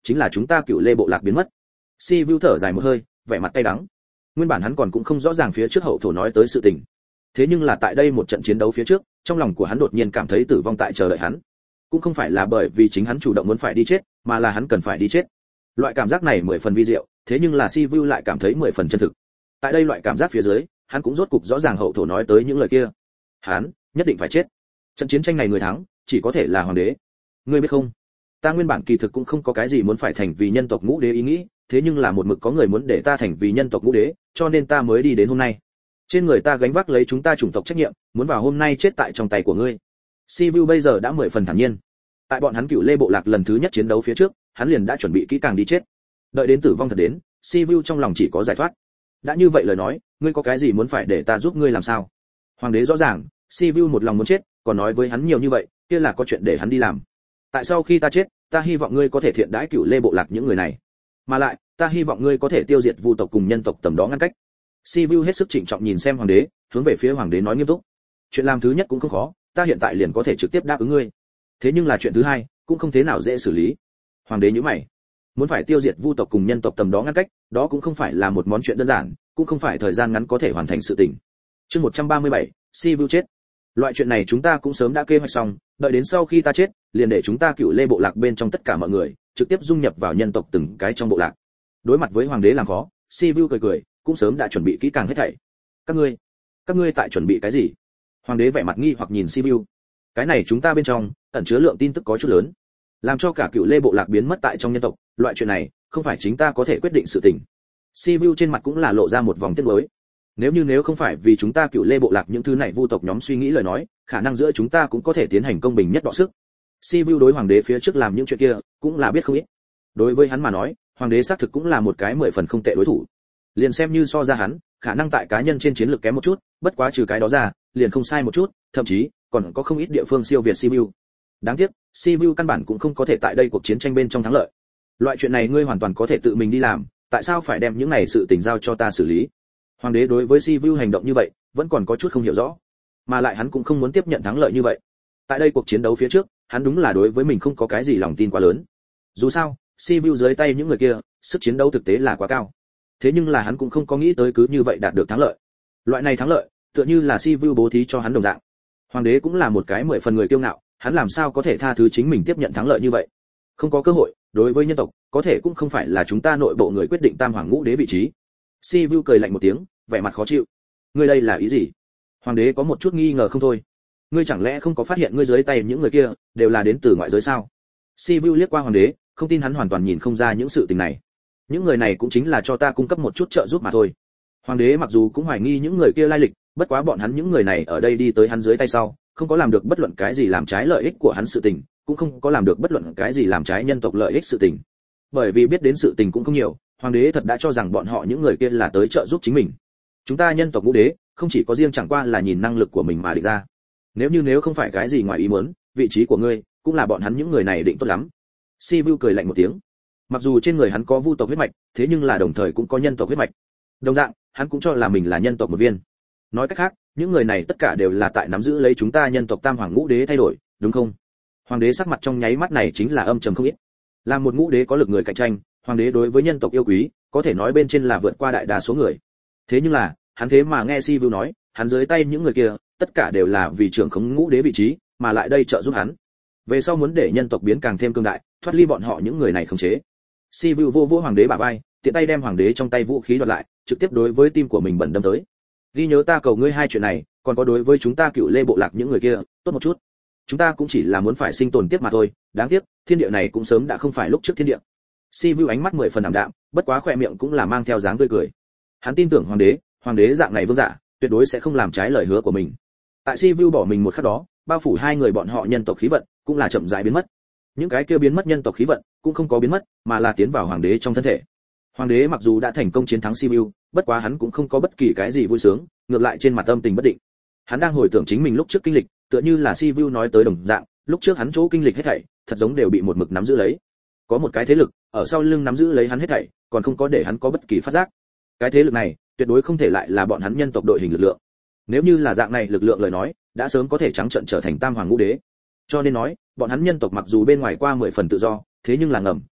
chính là chúng ta Cựu Lê bộ lạc biến mất. Sivu thở dài một hơi, vẻ mặt cay đắng. Nguyên bản hắn còn cũng không rõ ràng phía trước hậu thổ nói tới sự tình. Thế nhưng là tại đây một trận chiến đấu phía trước, trong lòng của hắn đột nhiên cảm thấy tử vong tại chờ đợi hắn. Cũng không phải là bởi vì chính hắn chủ động muốn phải đi chết, mà là hắn cần phải đi chết. Loại cảm giác này mười phần vi diệu, thế nhưng là Sivu lại cảm thấy mười phần chân thực. Tại đây loại cảm giác phía dưới, hắn cũng rốt cục rõ ràng hậu thổ nói tới những lời kia. Hắn nhất định phải chết. Trận chiến tranh này người thắng, chỉ có thể là hoàng đế. Ngươi biết không? Ta nguyên bản kỳ thực cũng không có cái gì muốn phải thành vì nhân tộc ngũ đế ý nghĩ, thế nhưng là một mực có người muốn để ta thành vì nhân tộc ngũ đế, cho nên ta mới đi đến hôm nay. Trên người ta gánh vác lấy chúng ta chủng tộc trách nhiệm, muốn vào hôm nay chết tại trong tay của ngươi. Sivu bây giờ đã mười phần thản nhiên. Tại bọn hắn Cựu Lê bộ lạc lần thứ nhất chiến đấu phía trước, hắn liền đã chuẩn bị kỹ càng đi chết. Đợi đến tử vong thật đến, Sivu trong lòng chỉ có giải thoát. Đã như vậy lời nói, ngươi có cái gì muốn phải để ta giúp ngươi làm sao? Hoàng đế rõ ràng, Sivu một lòng muốn chết, còn nói với hắn nhiều như vậy, kia là có chuyện để hắn đi làm. Tại sao khi ta chết, ta hy vọng ngươi có thể thiện đãi Cựu Lê bộ lạc những người này, mà lại, ta hy vọng ngươi có thể tiêu diệt vu tộc cùng nhân tộc tầm đó ngăn cách. Sivu hết sức trịnh trọng nhìn xem hoàng đế, hướng về phía hoàng đế nói nghiêm túc. Chuyện làm thứ nhất cũng không khó, ta hiện tại liền có thể trực tiếp đáp ứng ngươi. Thế nhưng là chuyện thứ hai, cũng không thế nào dễ xử lý. Hoàng đế nhíu mày, muốn phải tiêu diệt vu tộc cùng nhân tộc tầm đó ngăn cách, đó cũng không phải là một món chuyện đơn giản, cũng không phải thời gian ngắn có thể hoàn thành sự tình. Chương một trăm ba mươi bảy, Sivu chết. Loại chuyện này chúng ta cũng sớm đã kế hoạch xong, đợi đến sau khi ta chết, liền để chúng ta Cựu Lê bộ lạc bên trong tất cả mọi người trực tiếp dung nhập vào nhân tộc từng cái trong bộ lạc. Đối mặt với hoàng đế làm khó, Sivu cười cười, cũng sớm đã chuẩn bị kỹ càng hết thảy. Các ngươi, các ngươi tại chuẩn bị cái gì? Hoàng đế vẻ mặt nghi hoặc nhìn Sivu. Cái này chúng ta bên trong ẩn chứa lượng tin tức có chút lớn, làm cho cả Cựu Lê bộ lạc biến mất tại trong nhân tộc, loại chuyện này không phải chính ta có thể quyết định sự tình. Sivu trên mặt cũng là lộ ra một vòng tiếc nuối. Nếu như nếu không phải vì chúng ta Cựu Lê bộ lạc những thứ này vu tộc nhóm suy nghĩ lời nói, khả năng giữa chúng ta cũng có thể tiến hành công bình nhất đọ sức. Sivu đối hoàng đế phía trước làm những chuyện kia, cũng là biết không ít. Đối với hắn mà nói, hoàng đế xác thực cũng là một cái mười phần không tệ đối thủ. Liền xem như so ra hắn, khả năng tại cá nhân trên chiến lược kém một chút, bất quá trừ cái đó ra, liền không sai một chút, thậm chí còn có không ít địa phương siêu việt Sivu. Đáng tiếc, Sivu căn bản cũng không có thể tại đây cuộc chiến tranh bên trong thắng lợi. Loại chuyện này ngươi hoàn toàn có thể tự mình đi làm, tại sao phải đem những này sự tình giao cho ta xử lý? Hoàng đế đối với Sivu hành động như vậy, vẫn còn có chút không hiểu rõ, mà lại hắn cũng không muốn tiếp nhận thắng lợi như vậy. Tại đây cuộc chiến đấu phía trước, hắn đúng là đối với mình không có cái gì lòng tin quá lớn. Dù sao, Sivu dưới tay những người kia, sức chiến đấu thực tế là quá cao. Thế nhưng là hắn cũng không có nghĩ tới cứ như vậy đạt được thắng lợi. Loại này thắng lợi, tựa như là Sivu bố thí cho hắn đồng dạng. Hoàng đế cũng là một cái mười phần người kiêu ngạo, hắn làm sao có thể tha thứ chính mình tiếp nhận thắng lợi như vậy? Không có cơ hội, đối với nhân tộc, có thể cũng không phải là chúng ta nội bộ người quyết định tam hoàng ngũ đế vị trí. Sivu cười lạnh một tiếng, vẻ mặt khó chịu. Ngươi đây là ý gì? Hoàng đế có một chút nghi ngờ không thôi. Ngươi chẳng lẽ không có phát hiện ngươi dưới tay những người kia đều là đến từ ngoại giới sao? Sivu liếc qua hoàng đế, không tin hắn hoàn toàn nhìn không ra những sự tình này. Những người này cũng chính là cho ta cung cấp một chút trợ giúp mà thôi. Hoàng đế mặc dù cũng hoài nghi những người kia lai lịch, bất quá bọn hắn những người này ở đây đi tới hắn dưới tay sau, không có làm được bất luận cái gì làm trái lợi ích của hắn sự tình, cũng không có làm được bất luận cái gì làm trái nhân tộc lợi ích sự tình. Bởi vì biết đến sự tình cũng không nhiều, hoàng đế thật đã cho rằng bọn họ những người kia là tới trợ giúp chính mình. Chúng ta nhân tộc ngũ đế, không chỉ có riêng chẳng qua là nhìn năng lực của mình mà định ra. Nếu như nếu không phải cái gì ngoài ý muốn, vị trí của ngươi cũng là bọn hắn những người này định tốt lắm. Sivu cười lạnh một tiếng. Mặc dù trên người hắn có vu tộc huyết mạch, thế nhưng là đồng thời cũng có nhân tộc huyết mạch. Đồng dạng, hắn cũng cho là mình là nhân tộc một viên. Nói cách khác, những người này tất cả đều là tại nắm giữ lấy chúng ta nhân tộc tam hoàng ngũ đế thay đổi, đúng không? Hoàng đế sắc mặt trong nháy mắt này chính là âm trầm không ít. Là một ngũ đế có lực người cạnh tranh, hoàng đế đối với nhân tộc yêu quý, có thể nói bên trên là vượt qua đại đa số người. Thế nhưng là, hắn thế mà nghe Sivu nói, hắn dưới tay những người kia, tất cả đều là vì trưởng khống ngũ đế vị trí, mà lại đây trợ giúp hắn. Về sau muốn để nhân tộc biến càng thêm cương đại, thoát ly bọn họ những người này khống chế. Sivu vô vô hoàng đế bả vai, tiện tay đem hoàng đế trong tay vũ khí đoạt lại, trực tiếp đối với tim của mình bẩn đâm tới. Ghi nhớ ta cầu ngươi hai chuyện này, còn có đối với chúng ta Cựu Lê bộ lạc những người kia, tốt một chút. Chúng ta cũng chỉ là muốn phải sinh tồn tiếp mà thôi, đáng tiếc, thiên địa này cũng sớm đã không phải lúc trước thiên địa. Sivu ánh mắt mười phần ảm đạm, bất quá khỏe miệng cũng là mang theo dáng tươi cười. Hắn tin tưởng hoàng đế, hoàng đế dạng này vương giả, tuyệt đối sẽ không làm trái lời hứa của mình. Tại Sivu bỏ mình một khắc đó, bao phủ hai người bọn họ nhân tộc khí vận cũng là chậm rãi biến mất. Những cái kia biến mất nhân tộc khí vận cũng không có biến mất, mà là tiến vào hoàng đế trong thân thể. Hoàng đế mặc dù đã thành công chiến thắng Sivu, bất quá hắn cũng không có bất kỳ cái gì vui sướng, ngược lại trên mặt âm tình bất định. Hắn đang hồi tưởng chính mình lúc trước kinh lịch, tựa như là Sivu nói tới đồng dạng, lúc trước hắn chỗ kinh lịch hết thảy, thật giống đều bị một mực nắm giữ lấy. Có một cái thế lực ở sau lưng nắm giữ lấy hắn hết thảy, còn không có để hắn có bất kỳ phát giác. Cái thế lực này, tuyệt đối không thể lại là bọn hắn nhân tộc đội hình lực lượng. Nếu như là dạng này lực lượng lời nói, đã sớm có thể trắng trợn trở thành tam hoàng ngũ đế. Cho nên nói, bọn hắn nhân tộc mặc dù bên ngoài qua mười phần tự do, thế nhưng là ngầm,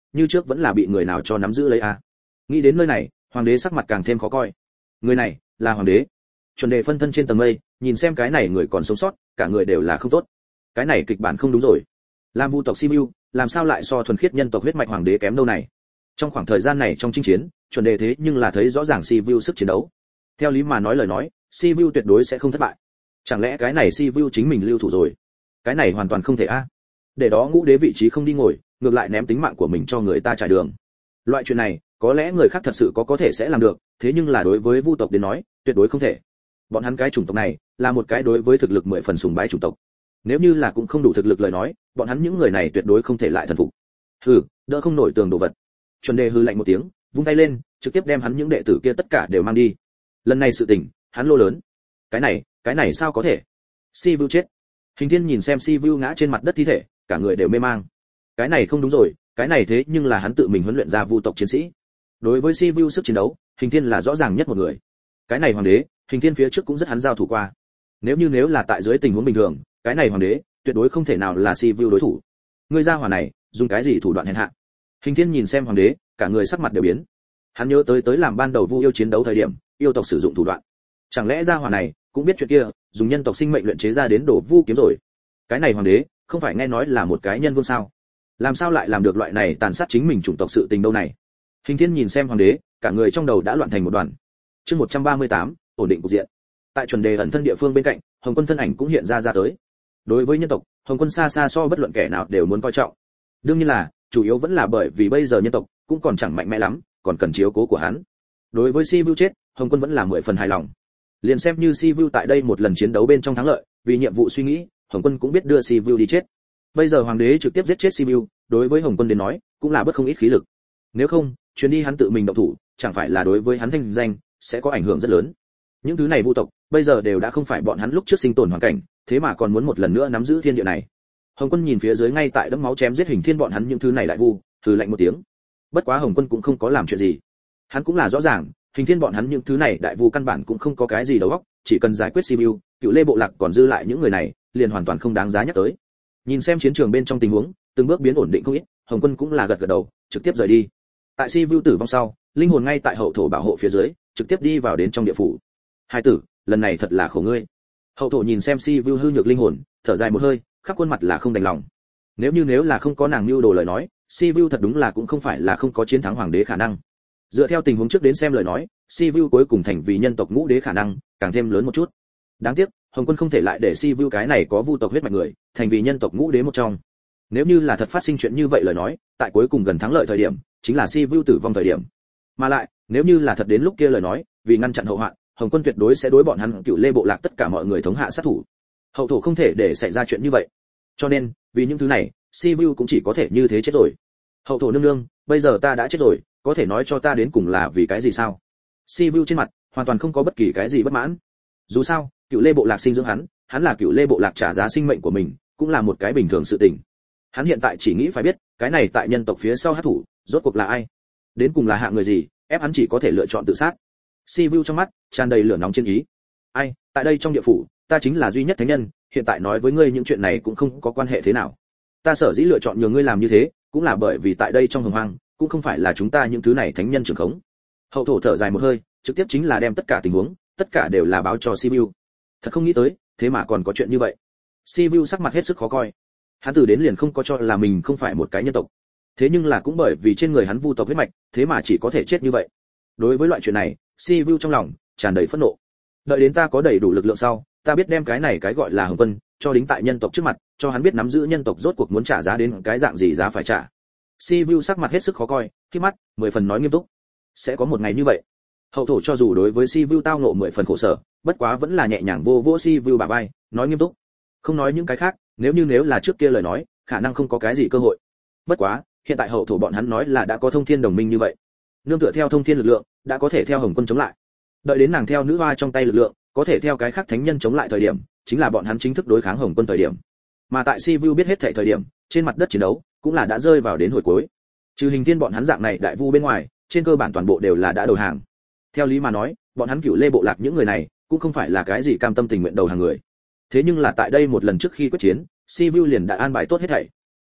như trước vẫn là bị người nào cho nắm giữ lấy a. Nghĩ đến nơi này, hoàng đế sắc mặt càng thêm khó coi. Người này là hoàng đế. Chuẩn Đề phân thân trên tầng mây, nhìn xem cái này người còn sống sót, cả người đều là không tốt. Cái này kịch bản không đúng rồi. Làm vu tộc Sibiu, làm sao lại so thuần khiết nhân tộc huyết mạch hoàng đế kém đâu này? Trong khoảng thời gian này trong chinh chiến, Chuẩn Đề thế nhưng là thấy rõ ràng Sibiu sức chiến đấu. Theo lý mà nói lời nói, Sibiu tuyệt đối sẽ không thất bại. Chẳng lẽ cái này Sibiu chính mình lưu thủ rồi? Cái này hoàn toàn không thể a. Để đó ngũ đế vị trí không đi ngồi, ngược lại ném tính mạng của mình cho người ta trải đường. Loại chuyện này, có lẽ người khác thật sự có có thể sẽ làm được, thế nhưng là đối với vu tộc đến nói, tuyệt đối không thể. Bọn hắn cái chủng tộc này, là một cái đối với thực lực mười phần sùng bái chủng tộc. Nếu như là cũng không đủ thực lực lời nói, bọn hắn những người này tuyệt đối không thể lại thần phục. Hừ, đỡ không nổi tường đồ vật. Chuẩn Đề hừ lạnh một tiếng, vung tay lên, trực tiếp đem hắn những đệ tử kia tất cả đều mang đi. Lần này sự tình, hắn lô lớn. Cái này, cái này sao có thể? Sibiu chết. Hình Thiên nhìn xem Sibiu ngã trên mặt đất thi thể, cả người đều mê mang. Cái này không đúng rồi, cái này thế nhưng là hắn tự mình huấn luyện ra vu tộc chiến sĩ. Đối với Sibiu sức chiến đấu, Hình Thiên là rõ ràng nhất một người. Cái này hoàng đế, Hình Thiên phía trước cũng rất hắn giao thủ qua. Nếu như nếu là tại dưới tình huống bình thường, cái này hoàng đế tuyệt đối không thể nào là Sibiu đối thủ. Ngươi ra hỏa này, dùng cái gì thủ đoạn hèn hạ? Hình Thiên nhìn xem hoàng đế, cả người sắc mặt đều biến. Hắn nhớ tới tới làm ban đầu vu yêu chiến đấu thời điểm, yêu tộc sử dụng thủ đoạn. Chẳng lẽ ra hỏa này cũng biết chuyện kia, dùng nhân tộc sinh mệnh luyện chế ra đến đổ vu kiếm rồi? Cái này hoàng đế, không phải nghe nói là một cái nhân vương sao? Làm sao lại làm được loại này tàn sát chính mình chủng tộc sự tình đâu này? Hình Thiên nhìn xem hoàng đế, cả người trong đầu đã loạn thành một đoàn. Chương một trăm ba mươi tám, ổn định cục diện. Tại Chuẩn Đề ẩn thân địa phương bên cạnh, Hồng Quân thân ảnh cũng hiện ra ra tới. Đối với nhân tộc, Hồng Quân xa xa so bất luận kẻ nào đều muốn coi trọng. Đương nhiên là, chủ yếu vẫn là bởi vì bây giờ nhân tộc cũng còn chẳng mạnh mẽ lắm, còn cần chiếu cố của hắn. Đối với Sibiu chết, Hồng Quân vẫn là mười phần hài lòng. Liền xem như Sibiu tại đây một lần chiến đấu bên trong thắng lợi, vì nhiệm vụ suy nghĩ, Hồng Quân cũng biết đưa Sibiu đi chết. Bây giờ hoàng đế trực tiếp giết chết Sibiu, đối với Hồng Quân đến nói, cũng là bất không ít khí lực. Nếu không, chuyến đi hắn tự mình động thủ, chẳng phải là đối với hắn thanh danh sẽ có ảnh hưởng rất lớn. Những thứ này vu tộc, bây giờ đều đã không phải bọn hắn lúc trước sinh tồn hoàn cảnh, thế mà còn muốn một lần nữa nắm giữ thiên địa này. Hồng Quân nhìn phía dưới ngay tại đẫm máu chém giết Hình Thiên bọn hắn những thứ này đại vu, thử lạnh một tiếng. Bất quá Hồng Quân cũng không có làm chuyện gì. Hắn cũng là rõ ràng, Hình Thiên bọn hắn những thứ này đại vu căn bản cũng không có cái gì đầu óc, chỉ cần giải quyết Sibiu, Cựu Lê bộ lạc còn dư lại những người này, liền hoàn toàn không đáng giá nhắc tới. Nhìn xem chiến trường bên trong tình huống, từng bước biến ổn định không ít, Hồng Quân cũng là gật gật đầu, trực tiếp rời đi. Tại Sibiu tử vong sau, linh hồn ngay tại hậu thổ bảo hộ phía dưới, trực tiếp đi vào đến trong địa phủ. Hai tử, lần này thật là khổ ngươi. Hậu thổ nhìn xem Sibiu hư nhược linh hồn, thở dài một hơi, khắp khuôn mặt là không đành lòng. Nếu như nếu là không có nàng mưu đồ lời nói, Sibiu thật đúng là cũng không phải là không có chiến thắng hoàng đế khả năng. Dựa theo tình huống trước đến xem lời nói, Sibiu cuối cùng thành vì nhân tộc ngũ đế khả năng càng thêm lớn một chút. Đáng tiếc, Hồng Quân không thể lại để Sibiu cái này có vu tộc huyết mạch người, thành vì nhân tộc ngũ đế một trong. Nếu như là thật phát sinh chuyện như vậy lời nói, tại cuối cùng gần thắng lợi thời điểm, chính là Sibiu tử vong thời điểm. Mà lại, nếu như là thật đến lúc kia lời nói, vì ngăn chặn hậu hoạn, Hồng Quân tuyệt đối sẽ đối bọn hắn Cựu Lê bộ lạc tất cả mọi người thống hạ sát thủ. Hậu thổ không thể để xảy ra chuyện như vậy. Cho nên, vì những thứ này, Sibiu cũng chỉ có thể như thế chết rồi. Hậu thổ nương nương, bây giờ ta đã chết rồi, có thể nói cho ta đến cùng là vì cái gì sao? Sibiu trên mặt hoàn toàn không có bất kỳ cái gì bất mãn. Dù sao, Cựu Lê bộ lạc sinh dưỡng hắn, hắn là Cựu Lê bộ lạc trả giá sinh mệnh của mình, cũng là một cái bình thường sự tình. Hắn hiện tại chỉ nghĩ phải biết, cái này tại nhân tộc phía sau hắc thủ, rốt cuộc là ai? Đến cùng là hạng người gì, ép hắn chỉ có thể lựa chọn tự sát. Sibiu trong mắt tràn đầy lửa nóng chiến ý. Ai, tại đây trong địa phủ, ta chính là duy nhất thánh nhân, hiện tại nói với ngươi những chuyện này cũng không có quan hệ thế nào. Ta sở dĩ lựa chọn nhường ngươi làm như thế, cũng là bởi vì tại đây trong hồng hoang, cũng không phải là chúng ta những thứ này thánh nhân trưởng khống. Hậu thổ thở dài một hơi, trực tiếp chính là đem tất cả tình huống, tất cả đều là báo cho Sibiu. Thật không nghĩ tới, thế mà còn có chuyện như vậy. Sibiu sắc mặt hết sức khó coi. Hắn từ đến liền không có cho là mình không phải một cái nhân tộc. Thế nhưng là cũng bởi vì trên người hắn vu tộc huyết mạch, thế mà chỉ có thể chết như vậy. Đối với loại chuyện này, Sibiu trong lòng tràn đầy phẫn nộ. Đợi đến ta có đầy đủ lực lượng sau, ta biết đem cái này cái gọi là Hồng Quân, cho đính tại nhân tộc trước mặt, cho hắn biết nắm giữ nhân tộc rốt cuộc muốn trả giá đến cái dạng gì giá phải trả. Sibiu sắc mặt hết sức khó coi, khi mắt mười phần nói nghiêm túc. Sẽ có một ngày như vậy. Hậu thổ cho dù đối với Sibiu tao ngộ mười phần khổ sở, bất quá vẫn là nhẹ nhàng vô vỗ Sibiu bả vai, nói nghiêm túc. Không nói những cái khác, nếu như nếu là trước kia lời nói, khả năng không có cái gì cơ hội. Bất quá, hiện tại hậu thổ bọn hắn nói là đã có thông thiên đồng minh như vậy. Nương tựa theo thông thiên lực lượng, đã có thể theo Hồng Quân chống lại. Đợi đến nàng theo nữ hoa trong tay lực lượng, có thể theo cái khác thánh nhân chống lại thời điểm, chính là bọn hắn chính thức đối kháng Hồng Quân thời điểm. Mà tại Sibiu biết hết thảy thời điểm, trên mặt đất chiến đấu cũng là đã rơi vào đến hồi cuối. Trừ Hình Thiên bọn hắn dạng này đại vu bên ngoài, trên cơ bản toàn bộ đều là đã đầu hàng. Theo lý mà nói, bọn hắn Cựu Lê bộ lạc những người này cũng không phải là cái gì cam tâm tình nguyện đầu hàng người. Thế nhưng là tại đây một lần trước khi quyết chiến, Sibiu liền đã an bài tốt hết thảy.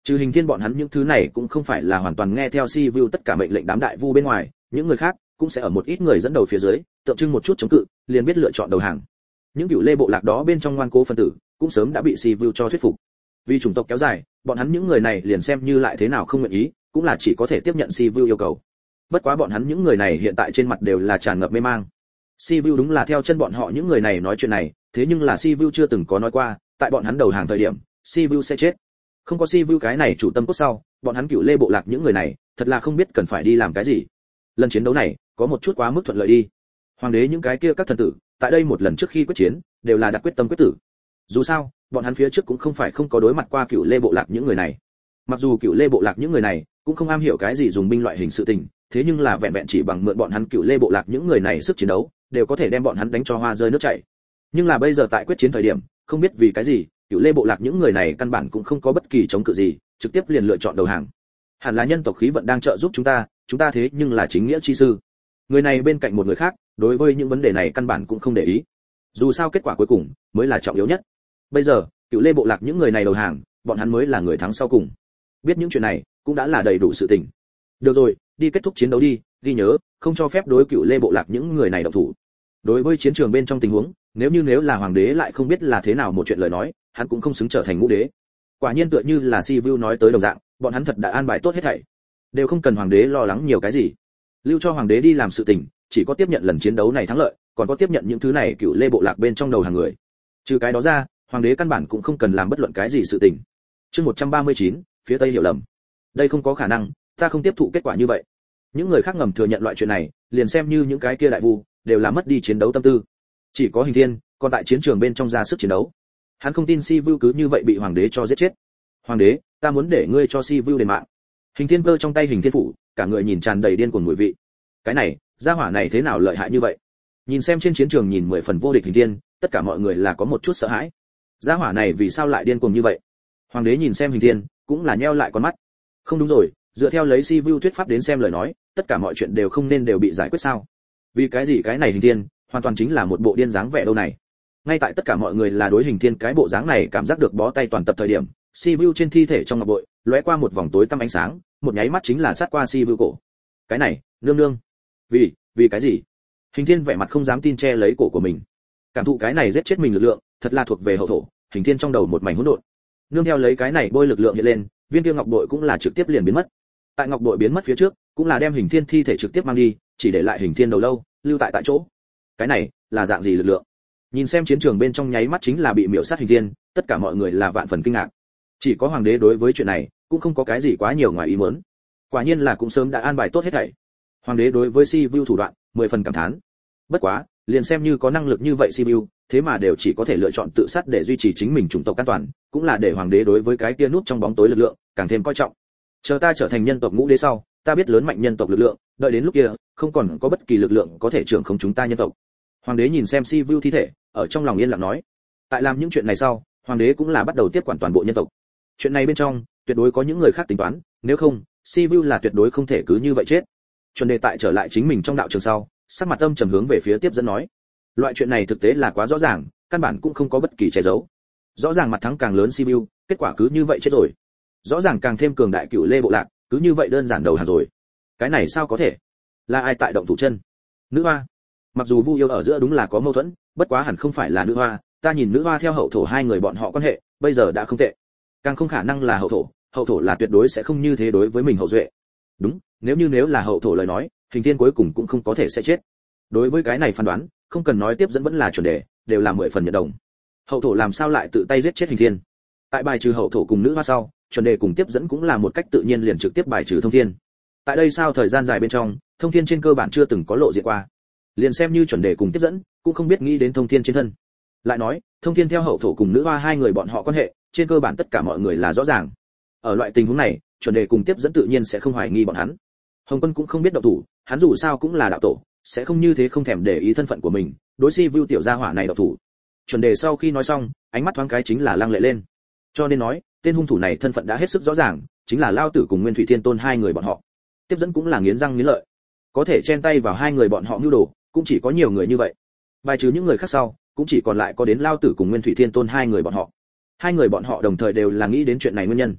Trừ Hình Thiên bọn hắn những thứ này cũng không phải là hoàn toàn nghe theo Si Vu tất cả mệnh lệnh đám đại vu bên ngoài, những người khác cũng sẽ ở một ít người dẫn đầu phía dưới, tượng trưng một chút chống cự, liền biết lựa chọn đầu hàng. Những cựu lê bộ lạc đó bên trong ngoan cố phân tử, cũng sớm đã bị Si Vu cho thuyết phục. Vì chủng tộc kéo dài, bọn hắn những người này liền xem như lại thế nào không nguyện ý, cũng là chỉ có thể tiếp nhận Si Vu yêu cầu. Bất quá bọn hắn những người này hiện tại trên mặt đều là tràn ngập mê mang. Si Vu đúng là theo chân bọn họ những người này nói chuyện này, thế nhưng là Si Vu chưa từng có nói qua, tại bọn hắn đầu hàng thời điểm, Si Vu sẽ chết. Không có Si Vu cái này chủ tâm cốt sau, bọn hắn cựu lê bộ lạc những người này, thật là không biết cần phải đi làm cái gì. Lần chiến đấu này, có một chút quá mức thuận lợi đi. Hoàng đế những cái kia các thần tử, tại đây một lần trước khi quyết chiến, đều là đặt quyết tâm quyết tử. Dù sao, bọn hắn phía trước cũng không phải không có đối mặt qua cựu lê bộ lạc những người này. Mặc dù cựu lê bộ lạc những người này cũng không am hiểu cái gì dùng binh loại hình sự tình, thế nhưng là vẹn vẹn chỉ bằng mượn bọn hắn cựu lê bộ lạc những người này sức chiến đấu, đều có thể đem bọn hắn đánh cho hoa rơi nước chảy. Nhưng là bây giờ tại quyết chiến thời điểm, không biết vì cái gì, cựu lê bộ lạc những người này căn bản cũng không có bất kỳ chống cự gì, trực tiếp liền lựa chọn đầu hàng. Hẳn là nhân tộc khí vận đang trợ giúp chúng ta, chúng ta thế nhưng là chính nghĩa chi sư. Người này bên cạnh một người khác, đối với những vấn đề này căn bản cũng không để ý. Dù sao kết quả cuối cùng mới là trọng yếu nhất. Bây giờ, cựu lê bộ lạc những người này đầu hàng, bọn hắn mới là người thắng sau cùng. Biết những chuyện này, cũng đã là đầy đủ sự tình. Được rồi, đi kết thúc chiến đấu đi, ghi nhớ, không cho phép đối cựu lê bộ lạc những người này động thủ. Đối với chiến trường bên trong tình huống, nếu như nếu là hoàng đế lại không biết là thế nào một chuyện lời nói, hắn cũng không xứng trở thành ngũ đế. Quả nhiên tựa như là Si Vu nói tới đồng dạng, bọn hắn thật đã an bài tốt hết thảy, đều không cần hoàng đế lo lắng nhiều cái gì. Lưu cho hoàng đế đi làm sự tình, chỉ có tiếp nhận lần chiến đấu này thắng lợi, còn có tiếp nhận những thứ này cựu lê bộ lạc bên trong đầu hàng người. Trừ cái đó ra, hoàng đế căn bản cũng không cần làm bất luận cái gì sự tình. Chương một trăm ba mươi chín, phía tây hiểu lầm. Đây không có khả năng, ta không tiếp thụ kết quả như vậy. Những người khác ngầm thừa nhận loại chuyện này, liền xem như những cái kia đại vu, đều là mất đi chiến đấu tâm tư. Chỉ có Hình Thiên, còn tại chiến trường bên trong ra sức chiến đấu. Hắn không tin Si Vu cứ như vậy bị hoàng đế cho giết chết. Hoàng đế, ta muốn để ngươi cho Si Vu đền mạng. Hình Thiên cơ trong tay Hình Thiên phủ, cả người nhìn tràn đầy điên cuồng mùi vị. Cái này, gia hỏa này thế nào lợi hại như vậy? Nhìn xem trên chiến trường nhìn mười phần vô địch Hình Thiên, tất cả mọi người là có một chút sợ hãi. Gia hỏa này vì sao lại điên cuồng như vậy? Hoàng đế nhìn xem Hình Thiên, cũng là nheo lại con mắt. Không đúng rồi, dựa theo lấy Si Vu thuyết pháp đến xem lời nói, tất cả mọi chuyện đều không nên đều bị giải quyết sao? Vì cái gì cái này Hình Thiên, hoàn toàn chính là một bộ điên dáng vẻ đâu này. Ngay tại tất cả mọi người là đối Hình Thiên cái bộ dáng này cảm giác được bó tay toàn tập thời điểm, Si Vu trên thi thể trong ngọc bội lóe qua một vòng tối tăm ánh sáng, một nháy mắt chính là sát qua Si Vu cổ. Cái này, nương nương, vì vì cái gì? Hình Thiên vẻ mặt không dám tin che lấy cổ của mình. Cảm thụ cái này giết chết mình lực lượng, thật là thuộc về hậu thổ. Hình Thiên trong đầu một mảnh hỗn độn. Nương theo lấy cái này bôi lực lượng hiện lên, viên kia ngọc bội cũng là trực tiếp liền biến mất. Tại ngọc bội biến mất phía trước, cũng là đem Hình Thiên thi thể trực tiếp mang đi, chỉ để lại Hình Thiên đầu lâu lưu tại tại chỗ. Cái này là dạng gì lực lượng? Nhìn xem chiến trường bên trong nháy mắt chính là bị miểu sát Hình Thiên, tất cả mọi người là vạn phần kinh ngạc. Chỉ có hoàng đế đối với chuyện này cũng không có cái gì quá nhiều ngoài ý muốn. Quả nhiên là cũng sớm đã an bài tốt hết thảy. Hoàng đế đối với Si Vu thủ đoạn mười phần cảm thán. Bất quá, liền xem như có năng lực như vậy Si Vu, thế mà đều chỉ có thể lựa chọn tự sát để duy trì chính mình chủng tộc an toàn, cũng là để hoàng đế đối với cái kia nút trong bóng tối lực lượng càng thêm coi trọng. Chờ ta trở thành nhân tộc ngũ đế sau, ta biết lớn mạnh nhân tộc lực lượng, đợi đến lúc kia, không còn có bất kỳ lực lượng có thể trưởng khống chúng ta nhân tộc. Hoàng đế nhìn xem Si Vu thi thể, ở trong lòng yên lặng nói. Tại làm những chuyện này sau, hoàng đế cũng là bắt đầu tiếp quản toàn bộ nhân tộc. Chuyện này bên trong, tuyệt đối có những người khác tính toán, nếu không, Si Vu là tuyệt đối không thể cứ như vậy chết. Chuẩn đề tại trở lại chính mình trong đạo trường sau, sắc mặt âm trầm hướng về phía tiếp dẫn nói. Loại chuyện này thực tế là quá rõ ràng, căn bản cũng không có bất kỳ che giấu. Rõ ràng mặt thắng càng lớn Si Vu, kết quả cứ như vậy chết rồi. Rõ ràng càng thêm cường đại cựu lê bộ lạc, cứ như vậy đơn giản đầu hàng rồi. Cái này sao có thể? Là ai tại động thủ chân? Nữ hoa. Mặc dù Vu yêu ở giữa đúng là có mâu thuẫn, bất quá hẳn không phải là nữ hoa, ta nhìn nữ hoa theo hậu thổ hai người bọn họ quan hệ, bây giờ đã không tệ. Càng không khả năng là hậu thổ, hậu thổ là tuyệt đối sẽ không như thế đối với mình hậu duệ. Đúng, nếu như nếu là hậu thổ lời nói, Hình Thiên cuối cùng cũng không có thể sẽ chết. Đối với cái này phán đoán, không cần nói tiếp dẫn vẫn là chuẩn đề, đều là mười phần nhận đồng. Hậu thổ làm sao lại tự tay giết chết Hình Thiên? Tại bài trừ hậu thổ cùng nữ hoa sau, chuẩn đề cùng tiếp dẫn cũng là một cách tự nhiên liền trực tiếp bài trừ Thông Thiên. Tại đây sao thời gian dài bên trong, Thông Thiên trên cơ bản chưa từng có lộ diện qua. Liền xem như chuẩn đề cùng tiếp dẫn, cũng không biết nghĩ đến Thông Thiên trên thân. Lại nói, Thông Thiên theo hậu thổ cùng nữ hoa hai người bọn họ quan hệ, trên cơ bản tất cả mọi người là rõ ràng. Ở loại tình huống này, chuẩn đề cùng tiếp dẫn tự nhiên sẽ không hoài nghi bọn hắn. Hồng Quân cũng không biết động thủ, hắn dù sao cũng là đạo tổ, sẽ không như thế không thèm để ý thân phận của mình, đối Si Vu tiểu gia hỏa này động thủ. Chuẩn đề sau khi nói xong, ánh mắt thoáng cái chính là lăng lệ lên. Cho nên nói, tên hung thủ này thân phận đã hết sức rõ ràng, chính là Lao Tử cùng Nguyên Thủy Thiên Tôn hai người bọn họ. Tiếp dẫn cũng là nghiến răng nghiến lợi, có thể chen tay vào hai người bọn họ mưu đồ, cũng chỉ có nhiều người như vậy. Bài trừ những người khác sau, cũng chỉ còn lại có đến Lao Tử cùng Nguyên Thủy Thiên Tôn hai người bọn họ. Hai người bọn họ đồng thời đều là nghĩ đến chuyện này nguyên nhân.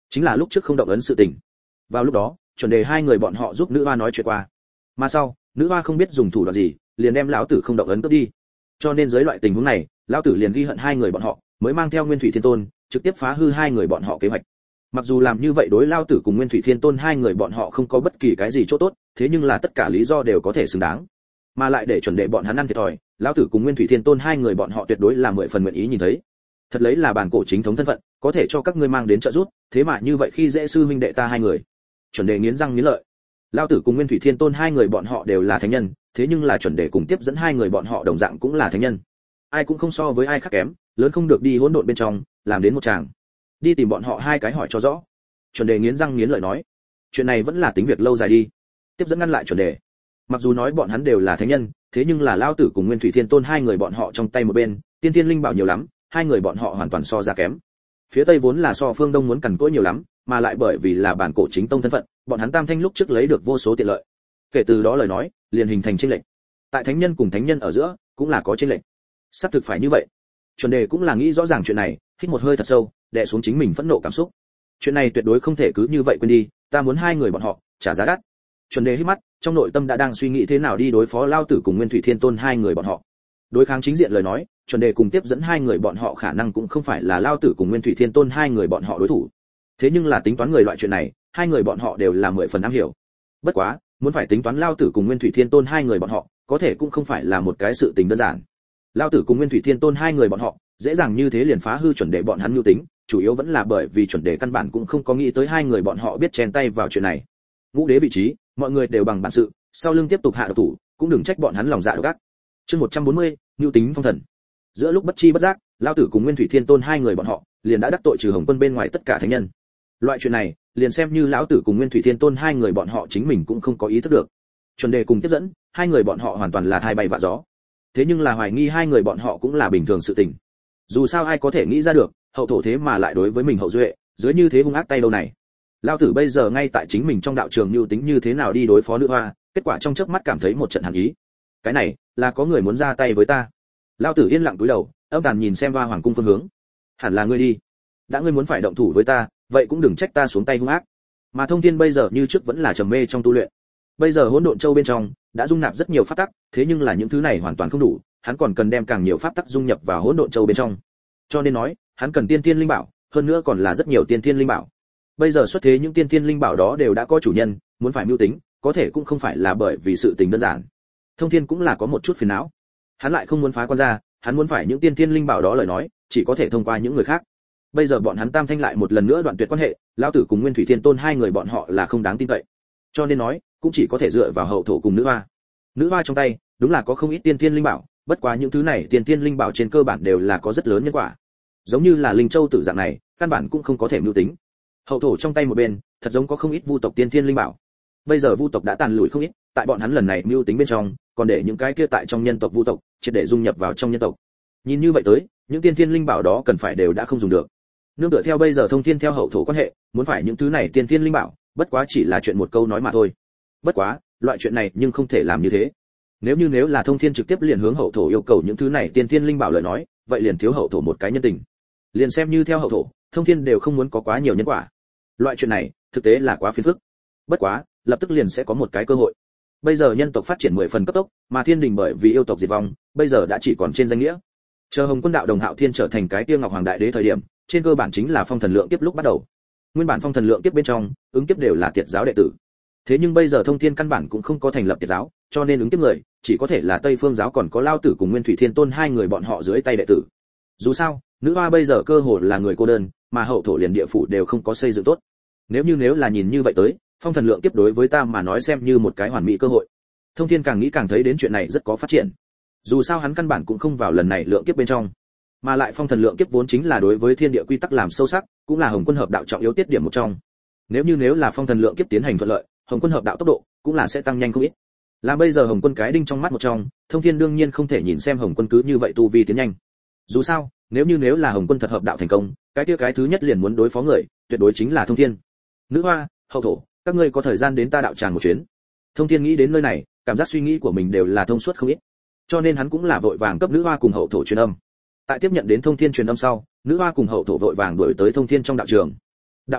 chính là lúc trước không động ấn sự tình. Vào lúc đó, chuẩn đề hai người bọn họ giúp nữ hoa nói chuyện qua. Mà sau, nữ hoa không biết dùng thủ đoạn gì, liền đem lão tử không động ấn cướp đi. Cho nên dưới loại tình huống này, lão tử liền ghi hận hai người bọn họ, mới mang theo Nguyên Thủy Thiên Tôn, trực tiếp phá hư hai người bọn họ kế hoạch. Mặc dù làm như vậy đối lão tử cùng Nguyên Thủy Thiên Tôn hai người bọn họ không có bất kỳ cái gì chỗ tốt, thế nhưng là tất cả lý do đều có thể xứng đáng. Mà lại để chuẩn đề bọn hắn ăn thiệt thòi, lão tử cùng Nguyên Thủy Thiên Tôn hai người bọn họ tuyệt đối là mười phần nguyện ý nhìn thấy. Thật lấy là bản cổ chính thống thân phận, có thể cho các ngươi mang đến trợ giúp, thế mà như vậy khi dễ sư huynh đệ ta hai người. Chuẩn đề nghiến răng nghiến lợi. Lão tử cùng Nguyên Thủy Thiên Tôn hai người bọn họ đều là thánh nhân, thế nhưng là chuẩn đề cùng tiếp dẫn hai người bọn họ đồng dạng cũng là thánh nhân. Ai cũng không so với ai khác kém, lớn không được đi hỗn độn bên trong, làm đến một tràng. Đi tìm bọn họ hai cái hỏi cho rõ. Chuẩn đề nghiến răng nghiến lợi nói, chuyện này vẫn là tính việc lâu dài đi. Tiếp dẫn ngăn lại chuẩn đề. Mặc dù nói bọn hắn đều là thánh nhân, thế nhưng là Lão tử cùng Nguyên Thủy Thiên Tôn hai người bọn họ trong tay một bên, tiên thiên linh bảo nhiều lắm, hai người bọn họ hoàn toàn so ra kém. Phía Tây vốn là so phương Đông muốn cằn cỗi nhiều lắm, mà lại bởi vì là bản cổ chính tông thân phận, bọn hắn tam thanh lúc trước lấy được vô số tiện lợi. Kể từ đó lời nói, liền hình thành chênh lệch. Tại thánh nhân cùng thánh nhân ở giữa, cũng là có chênh lệch. Sắp thực phải như vậy. Chuẩn đề cũng là nghĩ rõ ràng chuyện này, hít một hơi thật sâu, đè xuống chính mình phẫn nộ cảm xúc. Chuyện này tuyệt đối không thể cứ như vậy quên đi, ta muốn hai người bọn họ trả giá đắt. Chuẩn đề hít mắt, trong nội tâm đã đang suy nghĩ thế nào đi đối phó Lao tử cùng Nguyên Thủy Thiên Tôn hai người bọn họ. Đối kháng chính diện lời nói, chuẩn đề cùng tiếp dẫn hai người bọn họ khả năng cũng không phải là Lao tử cùng Nguyên Thủy Thiên Tôn hai người bọn họ đối thủ. Thế nhưng là tính toán người loại chuyện này, hai người bọn họ đều là mười phần am hiểu. Bất quá, muốn phải tính toán Lao tử cùng Nguyên Thủy Thiên Tôn hai người bọn họ, có thể cũng không phải là một cái sự tình đơn giản. Lao tử cùng Nguyên Thủy Thiên Tôn hai người bọn họ, dễ dàng như thế liền phá hư chuẩn đề bọn hắn mưu tính, chủ yếu vẫn là bởi vì chuẩn đề căn bản cũng không có nghĩ tới hai người bọn họ biết chen tay vào chuyện này. Ngũ đế vị trí, mọi người đều bằng bản sự, sau lưng tiếp tục hạ độc thủ, cũng đừng trách bọn hắn lòng dạ độc ác. Chương một trăm bốn mươi, mưu tính phong thần. Giữa lúc bất chi bất giác, Lao tử cùng Nguyên Thủy Thiên Tôn hai người bọn họ, liền đã đắc tội trừ Hồng Quân bên ngoài tất cả thánh nhân. Loại chuyện này, liền xem như lão tử cùng Nguyên Thủy Thiên Tôn hai người bọn họ chính mình cũng không có ý thức được. Chuẩn đề cùng tiếp dẫn, hai người bọn họ hoàn toàn là thai bay vạ gió. Thế nhưng là hoài nghi hai người bọn họ cũng là bình thường sự tình. Dù sao ai có thể nghĩ ra được, hậu thổ thế mà lại đối với mình hậu duệ, dưới như thế hung ác tay đâu này. Lão tử bây giờ ngay tại chính mình trong đạo trường mưu tính như thế nào đi đối phó nữ hoa, kết quả trong chớp mắt cảm thấy một trận hàn ý. Cái này, là có người muốn ra tay với ta. Lão tử yên lặng cúi đầu, âm tàn nhìn xem Hoa Hoàng cung phương hướng. Hẳn là ngươi đi. Đã ngươi muốn phải động thủ với ta, vậy cũng đừng trách ta xuống tay hung ác. Mà Thông Thiên bây giờ như trước vẫn là trầm mê trong tu luyện. Bây giờ Hỗn Độn Châu bên trong đã dung nạp rất nhiều pháp tắc, thế nhưng là những thứ này hoàn toàn không đủ, hắn còn cần đem càng nhiều pháp tắc dung nhập vào Hỗn Độn Châu bên trong. Cho nên nói, hắn cần tiên thiên linh bảo, hơn nữa còn là rất nhiều tiên thiên linh bảo. Bây giờ xuất thế những tiên thiên linh bảo đó đều đã có chủ nhân, muốn phải mưu tính, có thể cũng không phải là bởi vì sự tình đơn giản. Thông Thiên cũng là có một chút phiền não. Hắn lại không muốn phá quan ra, hắn muốn phải những tiên thiên linh bảo đó lời nói, chỉ có thể thông qua những người khác. Bây giờ bọn hắn tam thanh lại một lần nữa đoạn tuyệt quan hệ, lão tử cùng Nguyên Thủy Thiên Tôn hai người bọn họ là không đáng tin cậy. Cho nên nói, cũng chỉ có thể dựa vào hậu thổ cùng nữ hoa. Nữ hoa trong tay, đúng là có không ít tiên thiên linh bảo, bất quá những thứ này tiên thiên linh bảo trên cơ bản đều là có rất lớn nhân quả. Giống như là linh châu tử dạng này, căn bản cũng không có thể mưu tính. Hậu thổ trong tay một bên, thật giống có không ít vu tộc tiên thiên linh bảo. Bây giờ vu tộc đã tàn lùi không ít, tại bọn hắn lần này mưu tính bên trong, còn để những cái kia tại trong nhân tộc vu tộc, triệt để dung nhập vào trong nhân tộc. Nhìn như vậy tới, những tiên thiên linh bảo đó cần phải đều đã không dùng được. Nương tựa theo bây giờ Thông Thiên theo hậu thổ quan hệ, muốn phải những thứ này tiên thiên linh bảo, bất quá chỉ là chuyện một câu nói mà thôi. Bất quá, loại chuyện này nhưng không thể làm như thế. Nếu như nếu là Thông Thiên trực tiếp liền hướng hậu thổ yêu cầu những thứ này tiên thiên linh bảo lời nói, vậy liền thiếu hậu thổ một cái nhân tình. Liền xem như theo hậu thổ, Thông Thiên đều không muốn có quá nhiều nhân quả. Loại chuyện này, thực tế là quá phiền phức. Bất quá, lập tức liền sẽ có một cái cơ hội. Bây giờ nhân tộc phát triển mười phần cấp tốc, mà thiên đình bởi vì yêu tộc diệt vong, bây giờ đã chỉ còn trên danh nghĩa. Chờ Hồng Quân đạo đồng Hạo Thiên trở thành cái Tiêu Ngọc Hoàng đại đế thời điểm, trên cơ bản chính là phong thần lượng kiếp lúc bắt đầu. Nguyên bản phong thần lượng kiếp bên trong, ứng kiếp đều là tiệt giáo đệ tử. Thế nhưng bây giờ Thông Thiên căn bản cũng không có thành lập tiệt giáo, cho nên ứng kiếp người chỉ có thể là Tây Phương giáo còn có Lao Tử cùng Nguyên Thủy Thiên Tôn hai người bọn họ dưới tay đệ tử. Dù sao, nữ hoa bây giờ cơ hồ là người cô đơn, mà hậu thổ liền địa phủ đều không có xây dựng tốt. Nếu như nếu là nhìn như vậy tới, phong thần lượng kiếp đối với ta mà nói xem như một cái hoàn mỹ cơ hội. Thông Thiên càng nghĩ càng thấy đến chuyện này rất có phát triển. Dù sao hắn căn bản cũng không vào lần này lượng kiếp bên trong, mà lại phong thần lượng kiếp vốn chính là đối với thiên địa quy tắc làm sâu sắc, cũng là Hồng Quân hợp đạo trọng yếu tiết điểm một trong. Nếu như nếu là phong thần lượng kiếp tiến hành thuận lợi, Hồng Quân hợp đạo tốc độ cũng là sẽ tăng nhanh không ít. Là bây giờ Hồng Quân cái đinh trong mắt một trong, Thông Thiên đương nhiên không thể nhìn xem Hồng Quân cứ như vậy tu vi tiến nhanh. Dù sao, nếu như nếu là Hồng Quân thật hợp đạo thành công, cái kia cái thứ nhất liền muốn đối phó người, tuyệt đối chính là Thông Thiên. Nữ hoa, hậu thổ, các ngươi có thời gian đến ta đạo tràng một chuyến. Thông Thiên nghĩ đến nơi này, cảm giác suy nghĩ của mình đều là thông suốt không ít, cho nên hắn cũng là vội vàng cấp nữ hoa cùng hậu thổ truyền âm. Tại tiếp nhận đến Thông Thiên truyền âm sau, nữ hoa cùng hậu thổ vội vàng đuổi tới Thông Thiên trong đạo trường. Đạo hữu,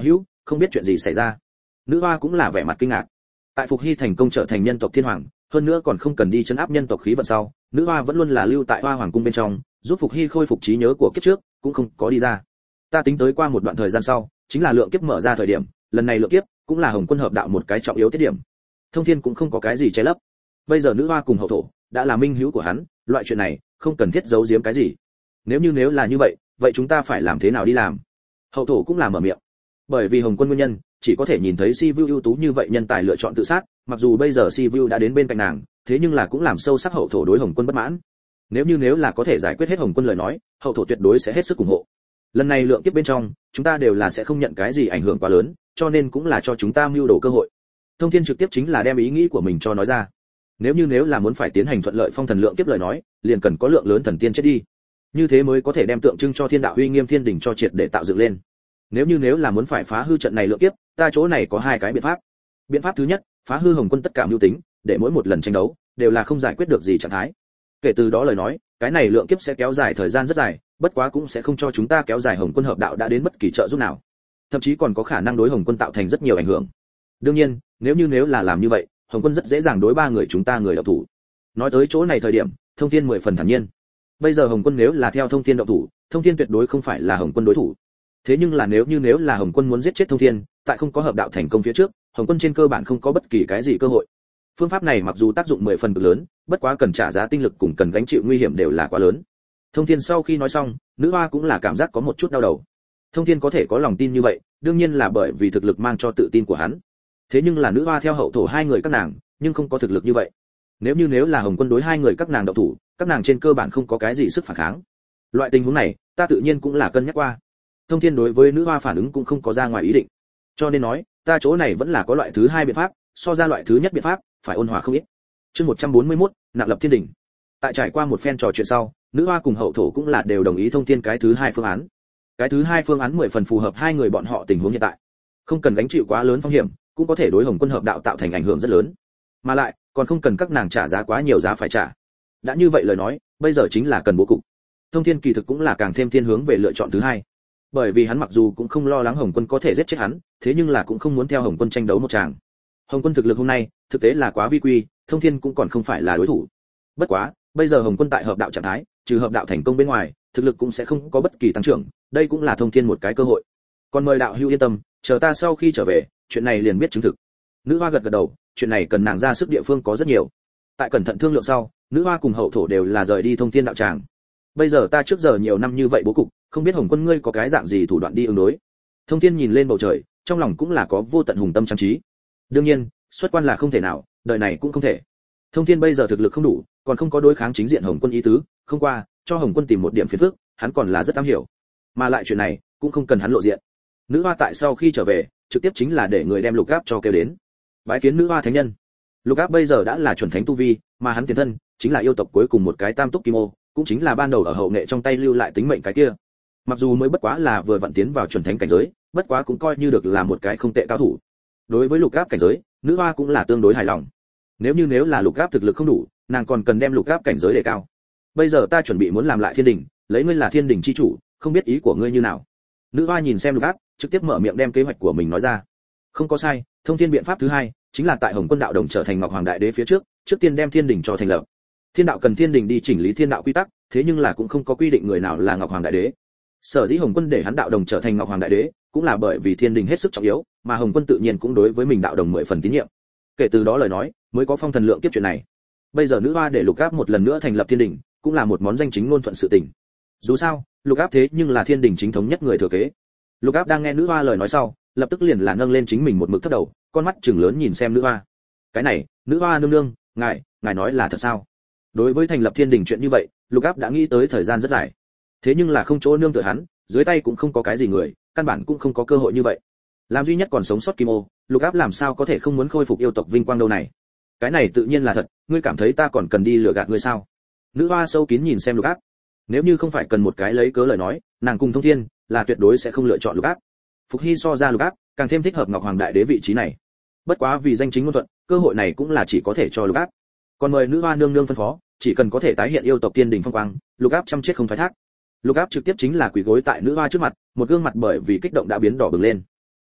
không biết chuyện gì xảy ra. Nữ hoa cũng là vẻ mặt kinh ngạc. Tại Phục Hy thành công trở thành nhân tộc thiên hoàng, hơn nữa còn không cần đi trấn áp nhân tộc khí vận sau, nữ hoa vẫn luôn là lưu tại Hoa Hoàng cung bên trong, giúp Phục Hy khôi phục trí nhớ của kiếp trước, cũng không có đi ra. Ta tính tới qua một đoạn thời gian sau, chính là lượng kiếp mở ra thời điểm, lần này lượng kiếp cũng là Hồng Quân hợp đạo một cái trọng yếu tiết điểm. Thông Thiên cũng không có cái gì che lấp. Bây giờ nữ hoa cùng hậu thổ đã là minh hữu của hắn, loại chuyện này không cần thiết giấu giếm cái gì. Nếu như nếu là như vậy, vậy chúng ta phải làm thế nào đi làm? Hậu thổ cũng là mở miệng. Bởi vì Hồng Quân nguyên nhân, chỉ có thể nhìn thấy Si Vu ưu tú như vậy nhân tài lựa chọn tự sát, mặc dù bây giờ Si Vu đã đến bên cạnh nàng, thế nhưng là cũng làm sâu sắc hậu thổ đối Hồng Quân bất mãn. Nếu như nếu là có thể giải quyết hết Hồng Quân lời nói, hậu thổ tuyệt đối sẽ hết sức ủng hộ. Lần này lượng kiếp bên trong, chúng ta đều là sẽ không nhận cái gì ảnh hưởng quá lớn, cho nên cũng là cho chúng ta mưu đồ cơ hội. Thông Thiên trực tiếp chính là đem ý nghĩ của mình cho nói ra. Nếu như nếu là muốn phải tiến hành thuận lợi phong thần lượng kiếp lời nói, liền cần có lượng lớn thần tiên chết đi. Như thế mới có thể đem tượng trưng cho thiên đạo uy nghiêm thiên đỉnh cho triệt để tạo dựng lên. Nếu như nếu là muốn phải phá hư trận này lượng kiếp, ta chỗ này có hai cái biện pháp. Biện pháp thứ nhất, phá hư Hồng Quân tất cả mưu tính, để mỗi một lần tranh đấu đều là không giải quyết được gì trạng thái. Kể từ đó lời nói, cái này lượng kiếp sẽ kéo dài thời gian rất dài, bất quá cũng sẽ không cho chúng ta kéo dài Hồng Quân hợp đạo đã đến bất kỳ trợ giúp nào. Thậm chí còn có khả năng đối Hồng Quân tạo thành rất nhiều ảnh hưởng. Đương nhiên, nếu như nếu là làm như vậy, Hồng Quân rất dễ dàng đối ba người chúng ta người đạo thủ. Nói tới chỗ này thời điểm, Thông Thiên mười phần thản nhiên. Bây giờ Hồng Quân nếu là theo Thông Thiên đạo thủ, Thông Thiên tuyệt đối không phải là Hồng Quân đối thủ. Thế nhưng là nếu như nếu là Hồng Quân muốn giết chết Thông Thiên, tại không có hợp đạo thành công phía trước, Hồng Quân trên cơ bản không có bất kỳ cái gì cơ hội. Phương pháp này mặc dù tác dụng mười phần cực lớn, bất quá cần trả giá tinh lực cùng cần gánh chịu nguy hiểm đều là quá lớn. Thông Thiên sau khi nói xong, nữ hoa cũng là cảm giác có một chút đau đầu. Thông Thiên có thể có lòng tin như vậy, đương nhiên là bởi vì thực lực mang cho tự tin của hắn. Thế nhưng là nữ hoa theo hậu thổ hai người các nàng, nhưng không có thực lực như vậy. Nếu như nếu là Hồng Quân đối hai người các nàng động thủ, các nàng trên cơ bản không có cái gì sức phản kháng. Loại tình huống này, ta tự nhiên cũng là cân nhắc qua. Thông Thiên đối với nữ hoa phản ứng cũng không có ra ngoài ý định. Cho nên nói, ta chỗ này vẫn là có loại thứ hai biện pháp, so ra loại thứ nhất biện pháp, phải ôn hòa không ít. Chương một trăm bốn mươi mốt, nặng lập thiên đỉnh. Tại trải qua một phen trò chuyện sau, nữ hoa cùng hậu thổ cũng là đều đồng ý Thông Thiên cái thứ hai phương án. Cái thứ hai phương án mười phần phù hợp hai người bọn họ tình huống hiện tại. Không cần gánh chịu quá lớn phong hiểm, cũng có thể đối Hồng Quân hợp đạo tạo thành ảnh hưởng rất lớn. Mà lại, còn không cần các nàng trả giá quá nhiều giá phải trả. Đã như vậy lời nói, bây giờ chính là cần bố cục. Thông Thiên kỳ thực cũng là càng thêm thiên hướng về lựa chọn thứ hai. Bởi vì hắn mặc dù cũng không lo lắng Hồng Quân có thể giết chết hắn, thế nhưng là cũng không muốn theo Hồng Quân tranh đấu một tràng. Hồng Quân thực lực hôm nay, thực tế là quá vi quy, Thông Thiên cũng còn không phải là đối thủ. Bất quá, bây giờ Hồng Quân tại hợp đạo trạng thái, trừ hợp đạo thành công bên ngoài, thực lực cũng sẽ không có bất kỳ tăng trưởng, đây cũng là Thông Thiên một cái cơ hội. Còn mời đạo hữu yên tâm, chờ ta sau khi trở về, chuyện này liền biết chứng thực. Nữ hoa gật gật đầu, chuyện này cần nàng ra sức địa phương có rất nhiều. Tại cẩn thận thương lượng sau, nữ hoa cùng hậu thổ đều là rời đi Thông Thiên đạo tràng. Bây giờ ta trước giờ nhiều năm như vậy bố cục, không biết Hồng Quân ngươi có cái dạng gì thủ đoạn đi ứng đối. Thông Thiên nhìn lên bầu trời, trong lòng cũng là có vô tận hùng tâm trang trí. Đương nhiên, xuất quan là không thể nào, đời này cũng không thể. Thông Thiên bây giờ thực lực không đủ, còn không có đối kháng chính diện Hồng Quân ý tứ, không qua, cho Hồng Quân tìm một điểm phiền phức, hắn còn là rất am hiểu. Mà lại chuyện này, cũng không cần hắn lộ diện. Nữ hoa tại sau khi trở về, trực tiếp chính là để người đem Lục Áp cho kêu đến. Bái kiến nữ hoa thánh nhân. Lục Áp bây giờ đã là chuẩn thánh tu vi, mà hắn tiền thân chính là yêu tộc cuối cùng một cái tam túc kim ô, cũng chính là ban đầu ở hậu nghệ trong tay lưu lại tính mệnh cái kia. Mặc dù mới bất quá là vừa vặn tiến vào chuẩn thánh cảnh giới, bất quá cũng coi như được là một cái không tệ cao thủ. Đối với Lục Áp cảnh giới, nữ hoa cũng là tương đối hài lòng. Nếu như nếu là Lục Áp thực lực không đủ, nàng còn cần đem Lục Áp cảnh giới đề cao. Bây giờ ta chuẩn bị muốn làm lại thiên đình, lấy ngươi là thiên đình chi chủ, không biết ý của ngươi như nào. Nữ hoa nhìn xem Lục Áp, trực tiếp mở miệng đem kế hoạch của mình nói ra. Không có sai, Thông Thiên biện pháp thứ hai chính là tại Hồng Quân đạo đồng trở thành Ngọc Hoàng Đại Đế phía trước, trước tiên đem thiên đình cho thành lập. Thiên đạo cần thiên đình đi chỉnh lý thiên đạo quy tắc, thế nhưng là cũng không có quy định người nào là Ngọc Hoàng Đại Đế. Sở dĩ Hồng Quân để hắn đạo đồng trở thành Ngọc Hoàng Đại Đế, cũng là bởi vì thiên đình hết sức trọng yếu, mà Hồng Quân tự nhiên cũng đối với mình đạo đồng mười phần tín nhiệm. Kể từ đó lời nói, mới có phong thần lượng kiếp chuyện này. Bây giờ nữ hoa để Lục Áp một lần nữa thành lập thiên đình, cũng là một món danh chính ngôn thuận sự tình. Dù sao, Lục Áp thế nhưng là thiên đình chính thống nhất người thừa kế. Lục Áp đang nghe nữ hoa lời nói sau, lập tức liền là nâng lên chính mình một mực thấp đầu, con mắt trừng lớn nhìn xem nữ hoa. Cái này, nữ hoa nương nương, ngài, ngài nói là thật sao? Đối với thành lập thiên đình chuyện như vậy, Lục Áp đã nghĩ tới thời gian rất dài. Thế nhưng là không chỗ nương tựa hắn, dưới tay cũng không có cái gì người, căn bản cũng không có cơ hội như vậy. Làm duy nhất còn sống sót Kim Ô, Lục Áp làm sao có thể không muốn khôi phục yêu tộc vinh quang đâu này? Cái này tự nhiên là thật, ngươi cảm thấy ta còn cần đi lừa gạt ngươi sao? Nữ hoa sâu kín nhìn xem Lục Áp. Nếu như không phải cần một cái lấy cớ lời nói, nàng cùng Thông Thiên là tuyệt đối sẽ không lựa chọn Lục Áp. Phục Hy so ra Lục Áp, càng thêm thích hợp Ngọc Hoàng Đại Đế vị trí này. Bất quá vì danh chính ngôn thuận, cơ hội này cũng là chỉ có thể cho Lục Áp. Còn mời nữ hoa nương nương phân phó, chỉ cần có thể tái hiện yêu tộc tiên đỉnh phong quang, Lục Áp chăm chết không thoái thác. Lục Áp trực tiếp chính là quỳ gối tại nữ hoa trước mặt, một gương mặt bởi vì kích động đã biến đỏ bừng lên.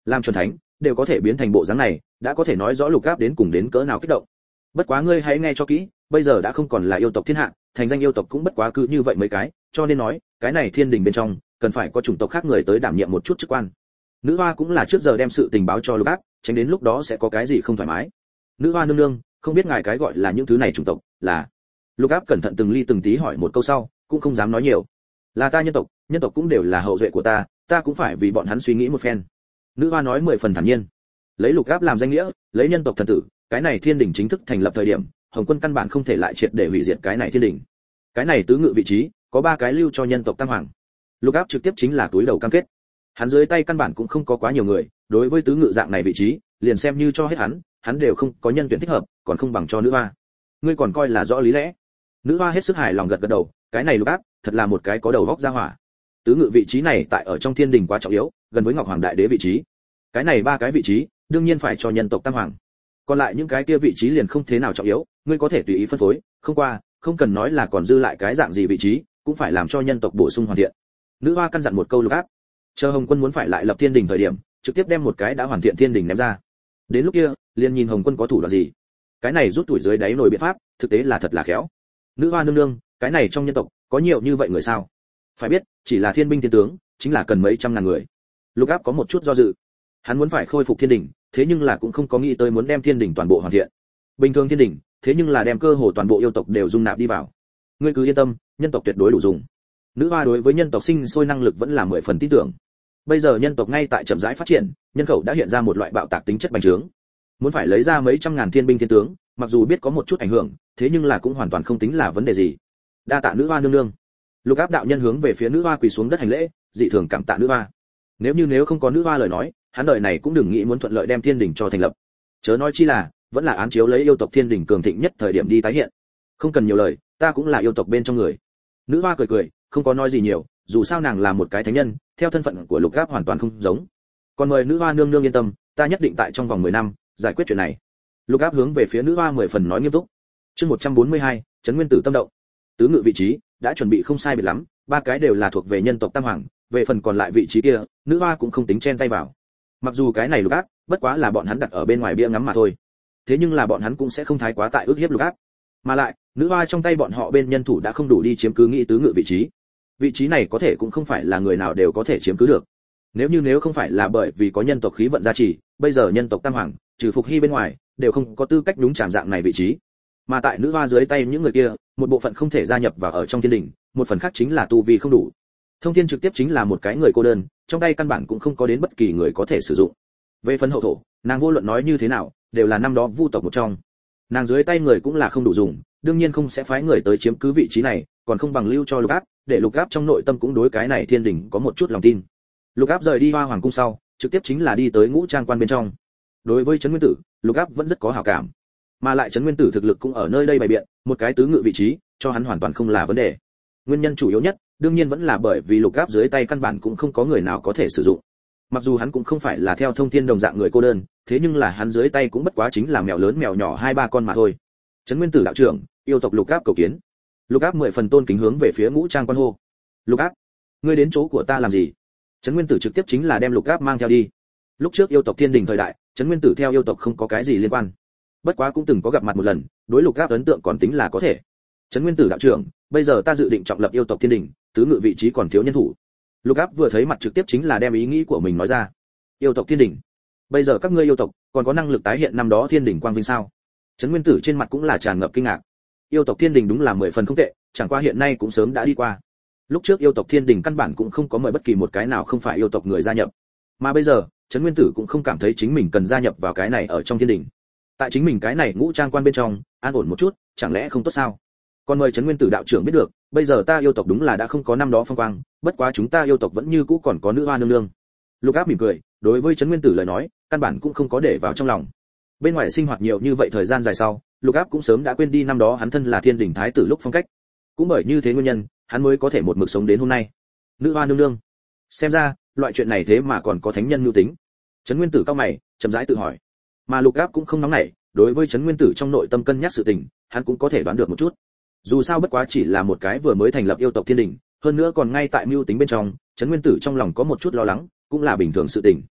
làm chuẩn thánh đều có thể biến thành bộ dáng này, đã có thể nói rõ Lục Áp đến cùng đến cỡ nào kích động. Bất quá ngươi hãy nghe cho kỹ, bây giờ đã không còn là yêu tộc thiên hạ, thành danh yêu tộc cũng bất quá cứ như vậy mấy cái, cho nên nói, cái này thiên đình bên trong cần phải có chủng tộc khác người tới đảm nhiệm một chút chức quan. Nữ hoa cũng là trước giờ đem sự tình báo cho Lục Áp, tránh đến lúc đó sẽ có cái gì không thoải mái. Nữ hoa nương nương, không biết ngài cái gọi là những thứ này chủng tộc là? Lục Áp cẩn thận từng ly từng tí hỏi một câu sau, cũng không dám nói nhiều. Là ta nhân tộc, nhân tộc cũng đều là hậu duệ của ta, ta cũng phải vì bọn hắn suy nghĩ một phen. Nữ hoa nói mười phần thản nhiên. Lấy Lục Áp làm danh nghĩa, lấy nhân tộc thần tử, cái này thiên đình chính thức thành lập thời điểm, Hồng Quân căn bản không thể lại triệt để hủy diệt cái này thiên đình. Cái này tứ ngự vị trí, có ba cái lưu cho nhân tộc tam hoàng. Lục Áp trực tiếp chính là túi đầu cam kết. Hắn dưới tay căn bản cũng không có quá nhiều người, đối với tứ ngự dạng này vị trí, liền xem như cho hết hắn, hắn đều không có nhân tuyển thích hợp, còn không bằng cho nữ hoa. Ngươi còn coi là rõ lý lẽ. Nữ hoa hết sức hài lòng gật gật đầu, cái này Lục Áp, thật là một cái có đầu óc ra hỏa. Tứ ngự vị trí này tại ở trong thiên đình quá trọng yếu, gần với Ngọc Hoàng Đại Đế vị trí. Cái này ba cái vị trí, đương nhiên phải cho nhân tộc tam hoàng. Còn lại những cái kia vị trí liền không thế nào trọng yếu, ngươi có thể tùy ý phân phối, không qua, không cần nói là còn dư lại cái dạng gì vị trí, cũng phải làm cho nhân tộc bổ sung hoàn thiện. Nữ hoa căn dặn một câu Lục Áp, chờ Hồng Quân muốn phải lại lập thiên đình thời điểm, trực tiếp đem một cái đã hoàn thiện thiên đình ném ra. Đến lúc kia, liền nhìn Hồng Quân có thủ đoạn gì. Cái này rút tuổi dưới đáy nồi biện pháp, thực tế là thật là khéo. Nữ hoa nương nương, cái này trong nhân tộc có nhiều như vậy người sao? Phải biết, chỉ là thiên binh thiên tướng, chính là cần mấy trăm ngàn người. Lục Áp có một chút do dự. Hắn muốn phải khôi phục thiên đình, thế nhưng là cũng không có nghĩ tới muốn đem thiên đình toàn bộ hoàn thiện. Bình thường thiên đình, thế nhưng là đem cơ hồ toàn bộ yêu tộc đều dung nạp đi vào. Ngươi cứ yên tâm, nhân tộc tuyệt đối đủ dùng. Nữ hoa đối với nhân tộc sinh sôi năng lực vẫn là mười phần tin tưởng. Bây giờ nhân tộc ngay tại chậm rãi phát triển, nhân khẩu đã hiện ra một loại bạo tạc tính chất bành trướng. Muốn phải lấy ra mấy trăm ngàn thiên binh thiên tướng, mặc dù biết có một chút ảnh hưởng, thế nhưng là cũng hoàn toàn không tính là vấn đề gì. Đa tạ nữ hoa nương nương. Lục Áp đạo nhân hướng về phía nữ hoa quỳ xuống đất hành lễ, dị thường cảm tạ nữ hoa. Nếu như nếu không có nữ hoa lời nói, hắn đời này cũng đừng nghĩ muốn thuận lợi đem thiên đình cho thành lập. Chớ nói chi là, vẫn là án chiếu lấy yêu tộc thiên đình cường thịnh nhất thời điểm đi tái hiện. Không cần nhiều lời, ta cũng là yêu tộc bên trong người. Nữ hoa cười cười, không có nói gì nhiều, dù sao nàng là một cái thánh nhân, theo thân phận của Lục Áp hoàn toàn không giống. Còn mời nữ hoa nương nương yên tâm, ta nhất định tại trong vòng mười năm giải quyết chuyện này. Lục Áp hướng về phía nữ hoa mười phần nói nghiêm túc. Chương một trăm bốn mươi hai, Trấn Nguyên Tử tâm động. Tứ ngự vị trí đã chuẩn bị không sai biệt lắm, ba cái đều là thuộc về nhân tộc tam hoàng, về phần còn lại vị trí kia, nữ hoa cũng không tính chen tay vào. Mặc dù cái này Lục Áp, bất quá là bọn hắn đặt ở bên ngoài bia ngắm mà thôi. Thế nhưng là bọn hắn cũng sẽ không thái quá tại ước hiếp Lục Áp. Mà lại, nữ hoa trong tay bọn họ bên nhân thủ đã không đủ đi chiếm cứ nghĩ tứ ngự vị trí. Vị trí này có thể cũng không phải là người nào đều có thể chiếm cứ được. Nếu như nếu không phải là bởi vì có nhân tộc khí vận gia trì, bây giờ nhân tộc tam hoàng, trừ Phục Hy bên ngoài, đều không có tư cách đúng chạm dạng này vị trí. Mà tại nữ hoa dưới tay những người kia, một bộ phận không thể gia nhập vào ở trong thiên đình, một phần khác chính là tu vi không đủ. Thông thiên trực tiếp chính là một cái người cô đơn, trong tay căn bản cũng không có đến bất kỳ người có thể sử dụng. Về phần hậu thổ, nàng vô luận nói như thế nào, đều là năm đó vu tộc một trong. Nàng dưới tay người cũng là không đủ dùng, đương nhiên không sẽ phái người tới chiếm cứ vị trí này, còn không bằng lưu cho Lục Áp, để Lục Áp trong nội tâm cũng đối cái này thiên đình có một chút lòng tin. Lục Áp rời đi Hoa Hoàng cung sau, trực tiếp chính là đi tới Ngũ Trang quan bên trong. Đối với Trấn Nguyên Tử, Lục Áp vẫn rất có hảo cảm, mà lại Trấn Nguyên Tử thực lực cũng ở nơi đây bày biện, một cái tứ ngự vị trí, cho hắn hoàn toàn không là vấn đề. Nguyên nhân chủ yếu nhất, đương nhiên vẫn là bởi vì Lục Áp dưới tay căn bản cũng không có người nào có thể sử dụng. Mặc dù hắn cũng không phải là theo thông thiên đồng dạng người cô đơn, thế nhưng là hắn dưới tay cũng bất quá chính là mèo lớn mèo nhỏ hai ba con mà thôi. Trấn Nguyên Tử đạo trưởng, yêu tộc Lục Áp cầu kiến. Lục Áp mười phần tôn kính hướng về phía Ngũ Trang quan hô. Lục Áp, ngươi đến chỗ của ta làm gì? Trấn Nguyên Tử trực tiếp chính là đem Lục Áp mang theo đi. Lúc trước yêu tộc thiên đình thời đại, Trấn Nguyên Tử theo yêu tộc không có cái gì liên quan, bất quá cũng từng có gặp mặt một lần, đối Lục Áp ấn tượng còn tính là có thể. Trấn Nguyên Tử đạo trưởng, bây giờ ta dự định trọng lập yêu tộc thiên đình, tứ ngự vị trí còn thiếu nhân thủ. Lục Áp vừa thấy mặt trực tiếp chính là đem ý nghĩ của mình nói ra. Yêu tộc thiên đình, bây giờ các ngươi yêu tộc còn có năng lực tái hiện năm đó thiên đình quang vinh sao? Trấn Nguyên Tử trên mặt cũng là tràn ngập kinh ngạc. Yêu tộc thiên đình đúng là mười phần không tệ, chẳng qua hiện nay cũng sớm đã đi qua. Lúc trước yêu tộc thiên đình căn bản cũng không có mời bất kỳ một cái nào không phải yêu tộc người gia nhập, mà bây giờ Trấn Nguyên Tử cũng không cảm thấy chính mình cần gia nhập vào cái này ở trong thiên đình. Tại chính mình cái này Ngũ Trang quan bên trong an ổn một chút, chẳng lẽ không tốt sao? Còn mời Trấn Nguyên Tử đạo trưởng biết được, bây giờ ta yêu tộc đúng là đã không có năm đó phong quang, bất quá chúng ta yêu tộc vẫn như cũ còn có nữ hoa nương nương. Lục Áp mỉm cười, đối với Trấn Nguyên Tử lời nói, căn bản cũng không có để vào trong lòng. Bên ngoài sinh hoạt nhiều như vậy thời gian dài sau, Lục Áp cũng sớm đã quên đi năm đó hắn thân là thiên đình thái tử lúc phong cách. Cũng bởi như thế nguyên nhân, hắn mới có thể một mực sống đến hôm nay. Nữ hoa nương nương, xem ra loại chuyện này thế mà còn có thánh nhân mưu tính. Trấn Nguyên Tử cao mày, chậm rãi tự hỏi. Mà Lục Áp cũng không nóng nảy, đối với Trấn Nguyên Tử trong nội tâm cân nhắc sự tình, hắn cũng có thể đoán được một chút. Dù sao bất quá chỉ là một cái vừa mới thành lập yêu tộc thiên đình, hơn nữa còn ngay tại mưu tính bên trong, Trấn Nguyên Tử trong lòng có một chút lo lắng, cũng là bình thường sự tình.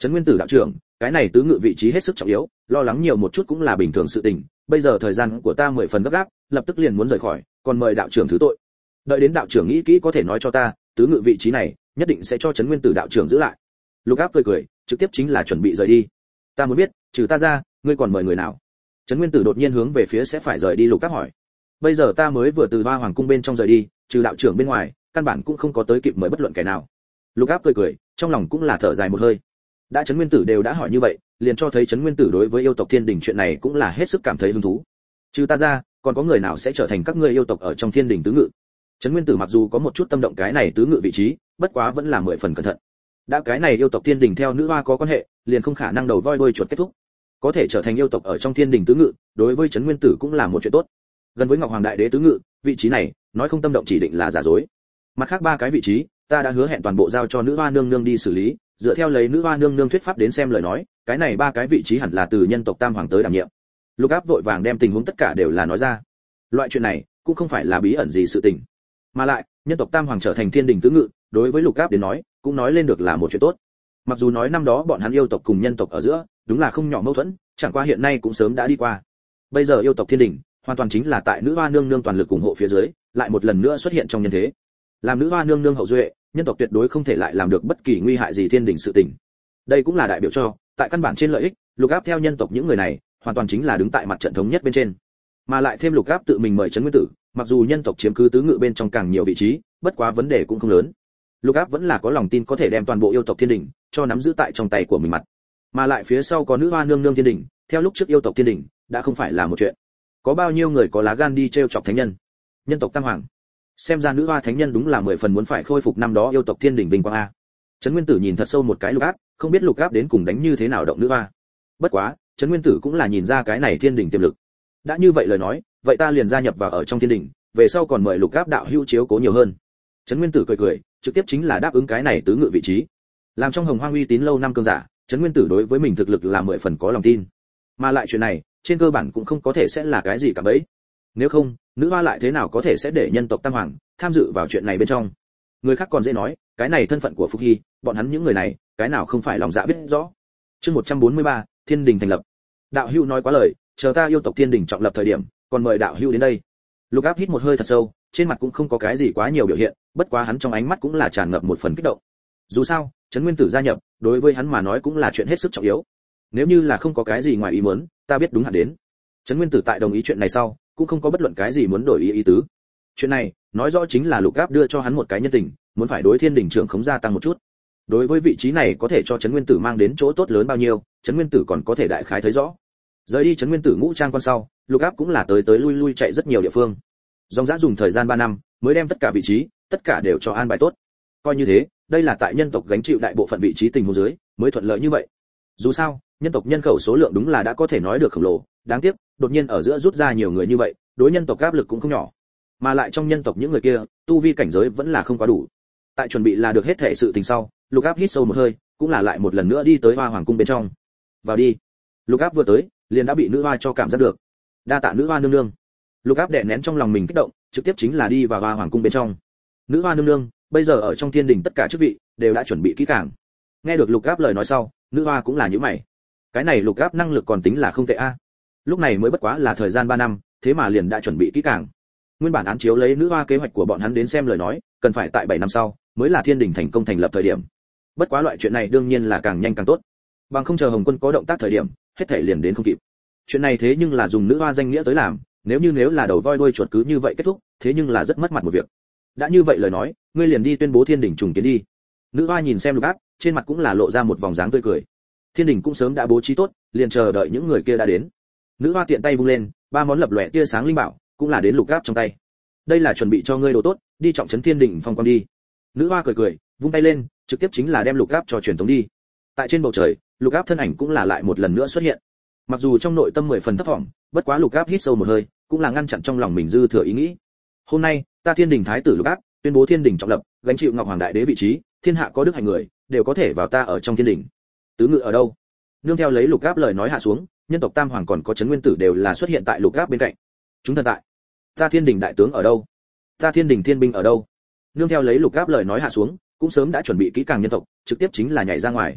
Trấn Nguyên Tử đạo trưởng, cái này tứ ngự vị trí hết sức trọng yếu, lo lắng nhiều một chút cũng là bình thường sự tình, bây giờ thời gian của ta mười phần gấp gáp, lập tức liền muốn rời khỏi, còn mời đạo trưởng thứ tội. Đợi đến đạo trưởng nghĩ kỹ có thể nói cho ta, tứ ngự vị trí này, nhất định sẽ cho Trấn Nguyên Tử đạo trưởng giữ lại. Lục Áp cười cười, trực tiếp chính là chuẩn bị rời đi. Ta muốn biết, trừ ta ra, ngươi còn mời người nào? Trấn Nguyên Tử đột nhiên hướng về phía sẽ phải rời đi Lục Áp hỏi. Bây giờ ta mới vừa từ Hoa Hoàng cung bên trong rời đi, trừ đạo trưởng bên ngoài, căn bản cũng không có tới kịp mời bất luận kẻ nào. Lục Áp cười cười, trong lòng cũng là thở dài một hơi. Đã Trấn Nguyên Tử đều đã hỏi như vậy, liền cho thấy Trấn Nguyên Tử đối với yêu tộc Thiên Đình chuyện này cũng là hết sức cảm thấy hứng thú. Trừ ta ra, còn có người nào sẽ trở thành các ngươi yêu tộc ở trong Thiên Đình tứ ngự? Trấn Nguyên Tử mặc dù có một chút tâm động cái này tứ ngự vị trí, bất quá vẫn là mười phần cẩn thận. Đã cái này yêu tộc Thiên Đình theo nữ hoa có quan hệ, liền không khả năng đầu voi đuôi chuột kết thúc. Có thể trở thành yêu tộc ở trong Thiên Đình tứ ngự, đối với Trấn Nguyên Tử cũng là một chuyện tốt. Gần với Ngọc Hoàng Đại Đế tứ ngự, vị trí này, nói không tâm động chỉ định là giả dối. Mặt khác ba cái vị trí, ta đã hứa hẹn toàn bộ giao cho nữ hoa nương nương đi xử lý, dựa theo lấy nữ hoa nương nương thuyết pháp đến xem lời nói, cái này ba cái vị trí hẳn là từ nhân tộc Tam Hoàng tới đảm nhiệm. Lục Áp vội vàng đem tình huống tất cả đều là nói ra. Loại chuyện này cũng không phải là bí ẩn gì sự tình, mà lại nhân tộc Tam Hoàng trở thành Thiên Đình tứ ngự, đối với Lục Áp đến nói, cũng nói lên được là một chuyện tốt. Mặc dù nói năm đó bọn hắn yêu tộc cùng nhân tộc ở giữa, đúng là không nhỏ mâu thuẫn, chẳng qua hiện nay cũng sớm đã đi qua. Bây giờ yêu tộc Thiên Đình, hoàn toàn chính là tại nữ hoa nương nương toàn lực ủng hộ phía dưới, lại một lần nữa xuất hiện trong nhân thế. Làm nữ hoa nương nương hậu duệ, nhân tộc tuyệt đối không thể lại làm được bất kỳ nguy hại gì Thiên Đình sự tình. Đây cũng là đại biểu cho, tại căn bản trên lợi ích, Lục Áp theo nhân tộc những người này, hoàn toàn chính là đứng tại mặt trận thống nhất bên trên. Mà lại thêm Lục Áp tự mình mời Trấn Nguyên Tử, mặc dù nhân tộc chiếm cứ tứ ngự bên trong càng nhiều vị trí, bất quá vấn đề cũng không lớn. Lục Áp vẫn là có lòng tin có thể đem toàn bộ yêu tộc Thiên Đình cho nắm giữ tại trong tay của mình mặt. Mà lại phía sau có nữ hoa nương nương Thiên Đình, theo lúc trước yêu tộc Thiên Đình đã không phải là một chuyện. Có bao nhiêu người có lá gan đi trêu chọc thánh nhân? Nhân tộc Tam Hoàng. Xem ra nữ hoa thánh nhân đúng là mười phần muốn phải khôi phục năm đó yêu tộc Thiên Đình vinh quang a. Trấn Nguyên Tử nhìn thật sâu một cái Lục Áp, không biết Lục Áp đến cùng đánh như thế nào động nữ hoa. Bất quá, Trấn Nguyên Tử cũng là nhìn ra cái này Thiên Đình tiềm lực. Đã như vậy lời nói, vậy ta liền gia nhập vào ở trong Thiên Đình, về sau còn mời Lục Áp đạo hữu chiếu cố nhiều hơn. Trấn Nguyên Tử cười cười, trực tiếp chính là đáp ứng cái này tứ ngự vị trí. Làm trong Hồng Hoang uy tín lâu năm cương giả, Trấn Nguyên Tử đối với mình thực lực là mười phần có lòng tin. Mà lại chuyện này, trên cơ bản cũng không có thể sẽ là cái gì cả bấy. Nếu không, nữ hoa lại thế nào có thể sẽ để nhân tộc Tam Hoàng tham dự vào chuyện này bên trong? Người khác còn dễ nói, cái này thân phận của Phục Hy, bọn hắn những người này, cái nào không phải lòng dạ biết rõ. Chương một trăm bốn mươi ba, Thiên Đình thành lập. Đạo hữu nói quá lời, chờ ta yêu tộc Thiên Đình trọng lập thời điểm, còn mời đạo hữu đến đây. Lục Áp hít một hơi thật sâu, trên mặt cũng không có cái gì quá nhiều biểu hiện, bất quá hắn trong ánh mắt cũng là tràn ngập một phần kích động. Dù sao, Trấn Nguyên Tử gia nhập, đối với hắn mà nói cũng là chuyện hết sức trọng yếu. Nếu như là không có cái gì ngoài ý muốn, ta biết đúng hạn đến. Trấn Nguyên Tử tại đồng ý chuyện này sau, cũng không có bất luận cái gì muốn đổi ý ý tứ. Chuyện này, nói rõ chính là Lục Áp đưa cho hắn một cái nhân tình, muốn phải đối Thiên Đình trưởng khống gia tăng một chút. Đối với vị trí này có thể cho Trấn Nguyên Tử mang đến chỗ tốt lớn bao nhiêu, Trấn Nguyên Tử còn có thể đại khái thấy rõ. Rời đi Trấn Nguyên Tử ngũ trang quan sau, Lục Áp cũng là tới tới lui lui chạy rất nhiều địa phương. Dòng dã dùng thời gian ba năm, mới đem tất cả vị trí, tất cả đều cho an bài tốt. Coi như thế, đây là tại nhân tộc gánh chịu đại bộ phận vị trí tình huống dưới, mới thuận lợi như vậy. Dù sao, nhân tộc nhân khẩu số lượng đúng là đã có thể nói được khổng lồ, đáng tiếc, đột nhiên ở giữa rút ra nhiều người như vậy, đối nhân tộc áp lực cũng không nhỏ. Mà lại trong nhân tộc những người kia, tu vi cảnh giới vẫn là không quá đủ. Tại chuẩn bị là được hết thể sự tình sau, Lục Áp hít sâu một hơi, cũng là lại một lần nữa đi tới Hoa Hoàng cung bên trong. Vào đi. Lục Áp vừa tới, liền đã bị nữ hoa cho cảm giác được. Đa tạ nữ hoa nương nương. Lục Áp đè nén trong lòng mình kích động, trực tiếp chính là đi vào Hoa Hoàng cung bên trong. Nữ hoa nương nương, bây giờ ở trong Thiên Đình tất cả chức vị đều đã chuẩn bị kỹ càng. Nghe được Lục Áp lời nói sau, nữ hoa cũng là nhíu mày. Cái này Lục Áp năng lực còn tính là không tệ a. Lúc này mới bất quá là thời gian ba năm, thế mà liền đã chuẩn bị kỹ càng. Nguyên bản án chiếu lấy nữ hoa kế hoạch của bọn hắn đến xem lời nói, cần phải tại bảy năm sau mới là Thiên Đình thành công thành lập thời điểm. Bất quá loại chuyện này đương nhiên là càng nhanh càng tốt. Bằng không chờ Hồng Quân có động tác thời điểm, hết thảy liền đến không kịp. Chuyện này thế nhưng là dùng nữ hoa danh nghĩa tới làm, nếu như nếu là đầu voi đuôi chuột cứ như vậy kết thúc, thế nhưng là rất mất mặt một việc. Đã như vậy lời nói, ngươi liền đi tuyên bố Thiên Đình trùng kiến đi. Nữ hoa nhìn xem Lục Áp, trên mặt cũng là lộ ra một vòng dáng tươi cười. Thiên Đình cũng sớm đã bố trí tốt, liền chờ đợi những người kia đã đến. Nữ hoa tiện tay vung lên, ba món lập lòe tia sáng linh bảo, cũng là đến Lục Áp trong tay. Đây là chuẩn bị cho ngươi đồ tốt, đi trọng trấn Thiên Đình phong quang đi. Nữ hoa cười cười, vung tay lên, trực tiếp chính là đem Lục Áp cho truyền tống đi. Tại trên bầu trời, Lục Áp thân ảnh cũng là lại một lần nữa xuất hiện. Mặc dù trong nội tâm mười phần thấp vọng, bất quá Lục Áp hít sâu một hơi, cũng là ngăn chặn trong lòng mình dư thừa ý nghĩ. Hôm nay, ta Thiên Đình thái tử Lục Áp, tuyên bố Thiên Đình trọng lập, gánh chịu Ngọc Hoàng Đại Đế vị trí, thiên hạ có đức hạnh người, đều có thể vào ta ở trong Thiên Đình. Tứ ngự ở đâu? Nương theo lấy Lục Áp lời nói hạ xuống, nhân tộc Tam Hoàng còn có Trấn Nguyên Tử đều là xuất hiện tại Lục Áp bên cạnh. Chúng thần tại. Ta Thiên Đình đại tướng ở đâu? Ta Thiên Đình thiên binh ở đâu? Nương theo lấy Lục Áp lời nói hạ xuống, cũng sớm đã chuẩn bị kỹ càng nhân tộc, trực tiếp chính là nhảy ra ngoài.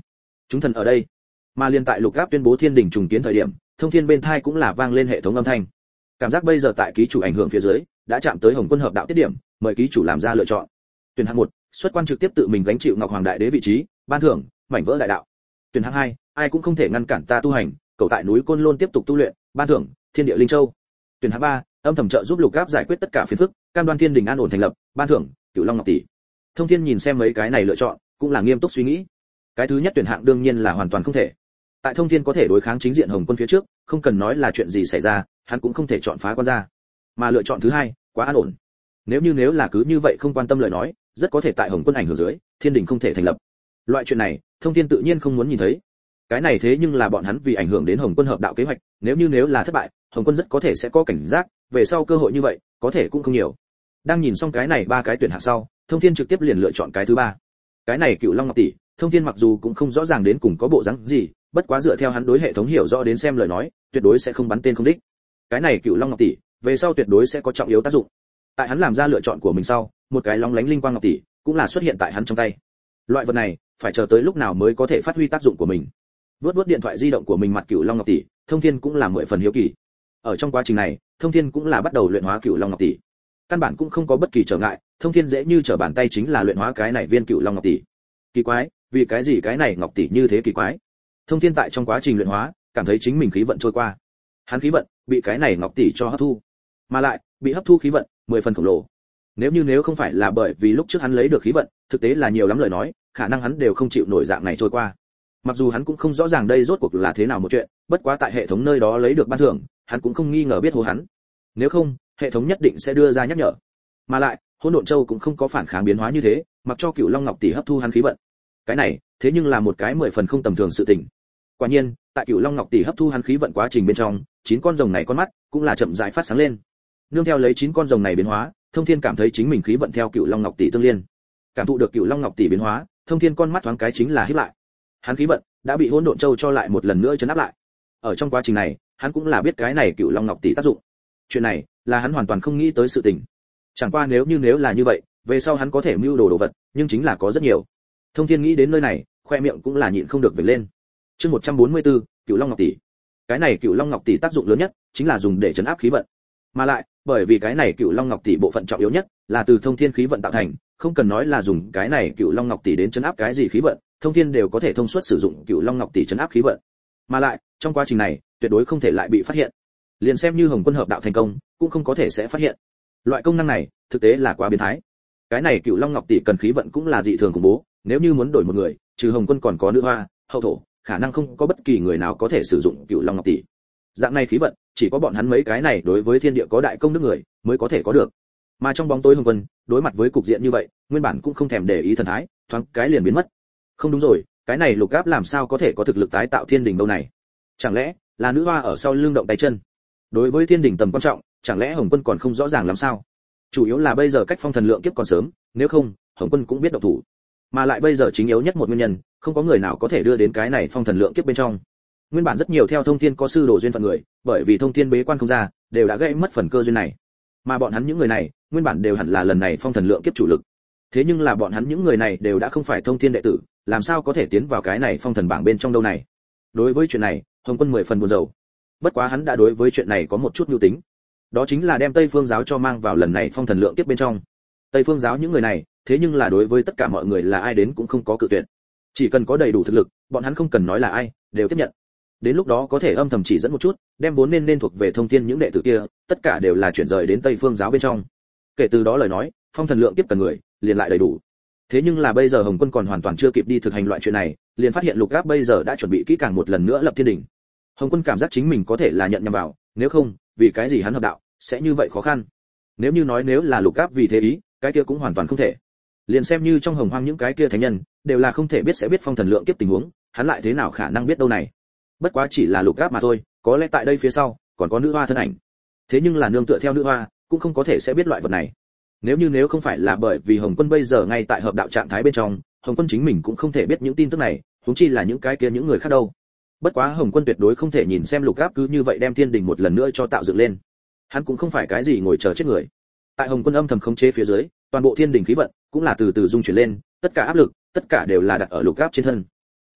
chúng thần ở đây. Mà liên tại Lục Áp tuyên bố thiên đình trùng kiến thời điểm, thông thiên bên thai cũng là vang lên hệ thống âm thanh. Cảm giác bây giờ tại ký chủ ảnh hưởng phía dưới, đã chạm tới Hồng Quân hợp đạo tiết điểm, mời ký chủ làm ra lựa chọn. Tuyển hạng một, xuất quan trực tiếp tự mình gánh chịu Ngọc Hoàng Đại Đế vị trí, ban thưởng mảnh vỡ đại đạo. Tuyển hạng hai, ai cũng không thể ngăn cản ta tu hành, cầu tại núi Côn Lôn tiếp tục tu luyện, ban thưởng thiên địa linh châu. Tuyển hạng ba, âm thầm trợ giúp Lục Áp giải quyết tất cả phiền phức, cam đoan thiên đình an ổn thành lập, ban thưởng Cửu Long Ngọc tỷ. Thông Thiên nhìn xem mấy cái này lựa chọn, cũng là nghiêm túc suy nghĩ. Cái thứ nhất tuyển hạng đương nhiên là hoàn toàn không thể. Tại Thông Thiên có thể đối kháng chính diện Hồng Quân phía trước, không cần nói là chuyện gì xảy ra, hắn cũng không thể chọn phá quan ra. Mà lựa chọn thứ hai, quá an ổn. Nếu như nếu là cứ như vậy không quan tâm lời nói, rất có thể tại Hồng Quân ảnh hưởng dưới, thiên đình không thể thành lập. Loại chuyện này, Thông Thiên tự nhiên không muốn nhìn thấy. Cái này thế nhưng là bọn hắn vì ảnh hưởng đến Hồng Quân hợp đạo kế hoạch, nếu như nếu là thất bại, Hồng Quân rất có thể sẽ có cảnh giác, về sau cơ hội như vậy, có thể cũng không nhiều. Đang nhìn xong cái này ba cái tuyển hạng sau, Thông Thiên trực tiếp liền lựa chọn cái thứ ba. Cái này Cửu Long Ngọc tỷ, Thông Thiên mặc dù cũng không rõ ràng đến cùng có bộ dáng gì, bất quá dựa theo hắn đối hệ thống hiểu rõ đến xem lời nói, tuyệt đối sẽ không bắn tên không đích. Cái này Cửu Long Ngọc tỷ, về sau tuyệt đối sẽ có trọng yếu tác dụng. Tại hắn làm ra lựa chọn của mình sau, một cái long lánh linh quang ngọc tỷ cũng là xuất hiện tại hắn trong tay. Loại vật này, phải chờ tới lúc nào mới có thể phát huy tác dụng của mình. Vướt vướt điện thoại di động của mình mặt Cửu Long Ngọc tỷ, Thông Thiên cũng là mười phần hiếu kỳ. Ở trong quá trình này, Thông Thiên cũng là bắt đầu luyện hóa Cửu Long Ngọc tỷ. Căn bản cũng không có bất kỳ trở ngại, Thông Thiên dễ như trở bàn tay chính là luyện hóa cái này viên Cửu Long Ngọc tỷ. Kỳ quái, vì cái gì cái này ngọc tỷ như thế kỳ quái? Thông Thiên tại trong quá trình luyện hóa, cảm thấy chính mình khí vận trôi qua. Hắn khí vận bị cái này ngọc tỷ cho hấp thu, mà lại bị hấp thu khí vận mười phần khổng lồ. Nếu như nếu không phải là bởi vì lúc trước hắn lấy được khí vận, thực tế là nhiều lắm lời nói, khả năng hắn đều không chịu nổi dạng này trôi qua. Mặc dù hắn cũng không rõ ràng đây rốt cuộc là thế nào một chuyện, bất quá tại hệ thống nơi đó lấy được ban thưởng, hắn cũng không nghi ngờ biết hố hắn. Nếu không, hệ thống nhất định sẽ đưa ra nhắc nhở. Mà lại, Hỗn Độn Châu cũng không có phản kháng biến hóa như thế, mặc cho Cửu Long Ngọc tỷ hấp thu hắn khí vận. Cái này, thế nhưng là một cái mười phần không tầm thường sự tình. Quả nhiên, tại Cửu Long Ngọc tỷ hấp thu hắn khí vận quá trình bên trong, chín con rồng này con mắt cũng là chậm rãi phát sáng lên. Nương theo lấy chín con rồng này biến hóa, Thông Thiên cảm thấy chính mình khí vận theo Cửu Long Ngọc tỷ tương liên. Cảm thụ được Cửu Long Ngọc tỷ biến hóa, Thông Thiên con mắt thoáng cái chính là híp lại. Hắn khí vận đã bị Hỗn Độn Châu cho lại một lần nữa trấn áp lại. Ở trong quá trình này, hắn cũng là biết cái này Cửu Long Ngọc tỷ tác dụng. Chuyện này là hắn hoàn toàn không nghĩ tới sự tình. Chẳng qua nếu như nếu là như vậy, về sau hắn có thể mưu đồ đồ vật, nhưng chính là có rất nhiều. Thông Thiên nghĩ đến nơi này, khoe miệng cũng là nhịn không được vểnh lên. Chương một trăm bốn mươi tư, Cửu Long Ngọc tỷ. Cái này Cửu Long Ngọc tỷ tác dụng lớn nhất chính là dùng để trấn áp khí vận. Mà lại, bởi vì cái này Cửu Long Ngọc tỷ bộ phận trọng yếu nhất là từ Thông Thiên khí vận tạo thành, không cần nói là dùng cái này Cửu Long Ngọc tỷ đến trấn áp cái gì khí vận, Thông Thiên đều có thể thông suốt sử dụng Cửu Long Ngọc tỷ trấn áp khí vận. Mà lại, trong quá trình này, tuyệt đối không thể lại bị phát hiện. Liền xem như Hồng Quân hợp đạo thành công, cũng không có thể sẽ phát hiện. Loại công năng này, thực tế là quá biến thái. Cái này Cửu Long Ngọc tỷ cần khí vận cũng là dị thường khủng bố, nếu như muốn đổi một người, trừ Hồng Quân còn có Nữ Hoa, Hậu Thổ, khả năng không có bất kỳ người nào có thể sử dụng Cửu Long Ngọc tỷ. Dạng này khí vận, chỉ có bọn hắn mấy cái này đối với thiên địa có đại công đức người mới có thể có được. Mà trong bóng tối Hồng Quân, đối mặt với cục diện như vậy, nguyên bản cũng không thèm để ý thần thái, thoáng cái liền biến mất. Không đúng rồi, cái này Lục Áp làm sao có thể có thực lực tái tạo thiên đình đâu này? Chẳng lẽ là Nữ Hoa ở sau lưng động tay chân? Đối với thiên đình tầm quan trọng, chẳng lẽ Hồng Quân còn không rõ ràng làm sao? Chủ yếu là bây giờ cách phong thần lượng kiếp còn sớm, nếu không, Hồng Quân cũng biết động thủ. Mà lại bây giờ chính yếu nhất một nguyên nhân, không có người nào có thể đưa đến cái này phong thần lượng kiếp bên trong. Nguyên bản rất nhiều theo Thông Thiên có sư đồ duyên phận người, bởi vì Thông Thiên bế quan không ra, đều đã gãy mất phần cơ duyên này. Mà bọn hắn những người này, nguyên bản đều hẳn là lần này phong thần lượng kiếp chủ lực. Thế nhưng là bọn hắn những người này đều đã không phải Thông Thiên đệ tử, làm sao có thể tiến vào cái này phong thần bảng bên trong đâu này? Đối với chuyện này, Hồng Quân mười phần buồn rầu. Bất quá hắn đã đối với chuyện này có một chút nhu tính. Đó chính là đem Tây Phương giáo cho mang vào lần này phong thần lượng kiếp bên trong. Tây Phương giáo những người này, thế nhưng là đối với tất cả mọi người là ai đến cũng không có cự tuyệt. Chỉ cần có đầy đủ thực lực, bọn hắn không cần nói là ai, đều tiếp nhận. Đến lúc đó có thể âm thầm chỉ dẫn một chút, đem vốn nên nên thuộc về Thông Thiên những đệ tử kia, tất cả đều là chuyển rời đến Tây Phương giáo bên trong. Kể từ đó lời nói, phong thần lượng kiếp cần người, liền lại đầy đủ. Thế nhưng là bây giờ Hồng Quân còn hoàn toàn chưa kịp đi thực hành loại chuyện này, liền phát hiện Lục Áp bây giờ đã chuẩn bị kỹ càng một lần nữa lập thiên đỉnh. Hồng Quân cảm giác chính mình có thể là nhận nhầm vào, nếu không, vì cái gì hắn hợp đạo sẽ như vậy khó khăn. Nếu như nói nếu là Lục Áp vì thế ý, cái kia cũng hoàn toàn không thể. Liền xem như trong Hồng Hoang những cái kia thánh nhân, đều là không thể biết sẽ biết phong thần lượng kiếp tình huống, hắn lại thế nào khả năng biết đâu này. Bất quá chỉ là Lục Áp mà thôi, có lẽ tại đây phía sau còn có Nữ Hoa thân ảnh. Thế nhưng là nương tựa theo Nữ Hoa, cũng không có thể sẽ biết loại vật này. Nếu như nếu không phải là bởi vì Hồng Quân bây giờ ngay tại hợp đạo trạng thái bên trong, Hồng Quân chính mình cũng không thể biết những tin tức này, huống chi là những cái kia những người khác đâu. Bất quá Hồng Quân tuyệt đối không thể nhìn xem Lục Áp cứ như vậy đem thiên đình một lần nữa cho tạo dựng lên. Hắn cũng không phải cái gì ngồi chờ chết người. Tại Hồng Quân âm thầm khống chế phía dưới, toàn bộ thiên đình khí vận cũng là từ từ dung chuyển lên, tất cả áp lực, tất cả đều là đặt ở Lục Áp trên thân. Hắn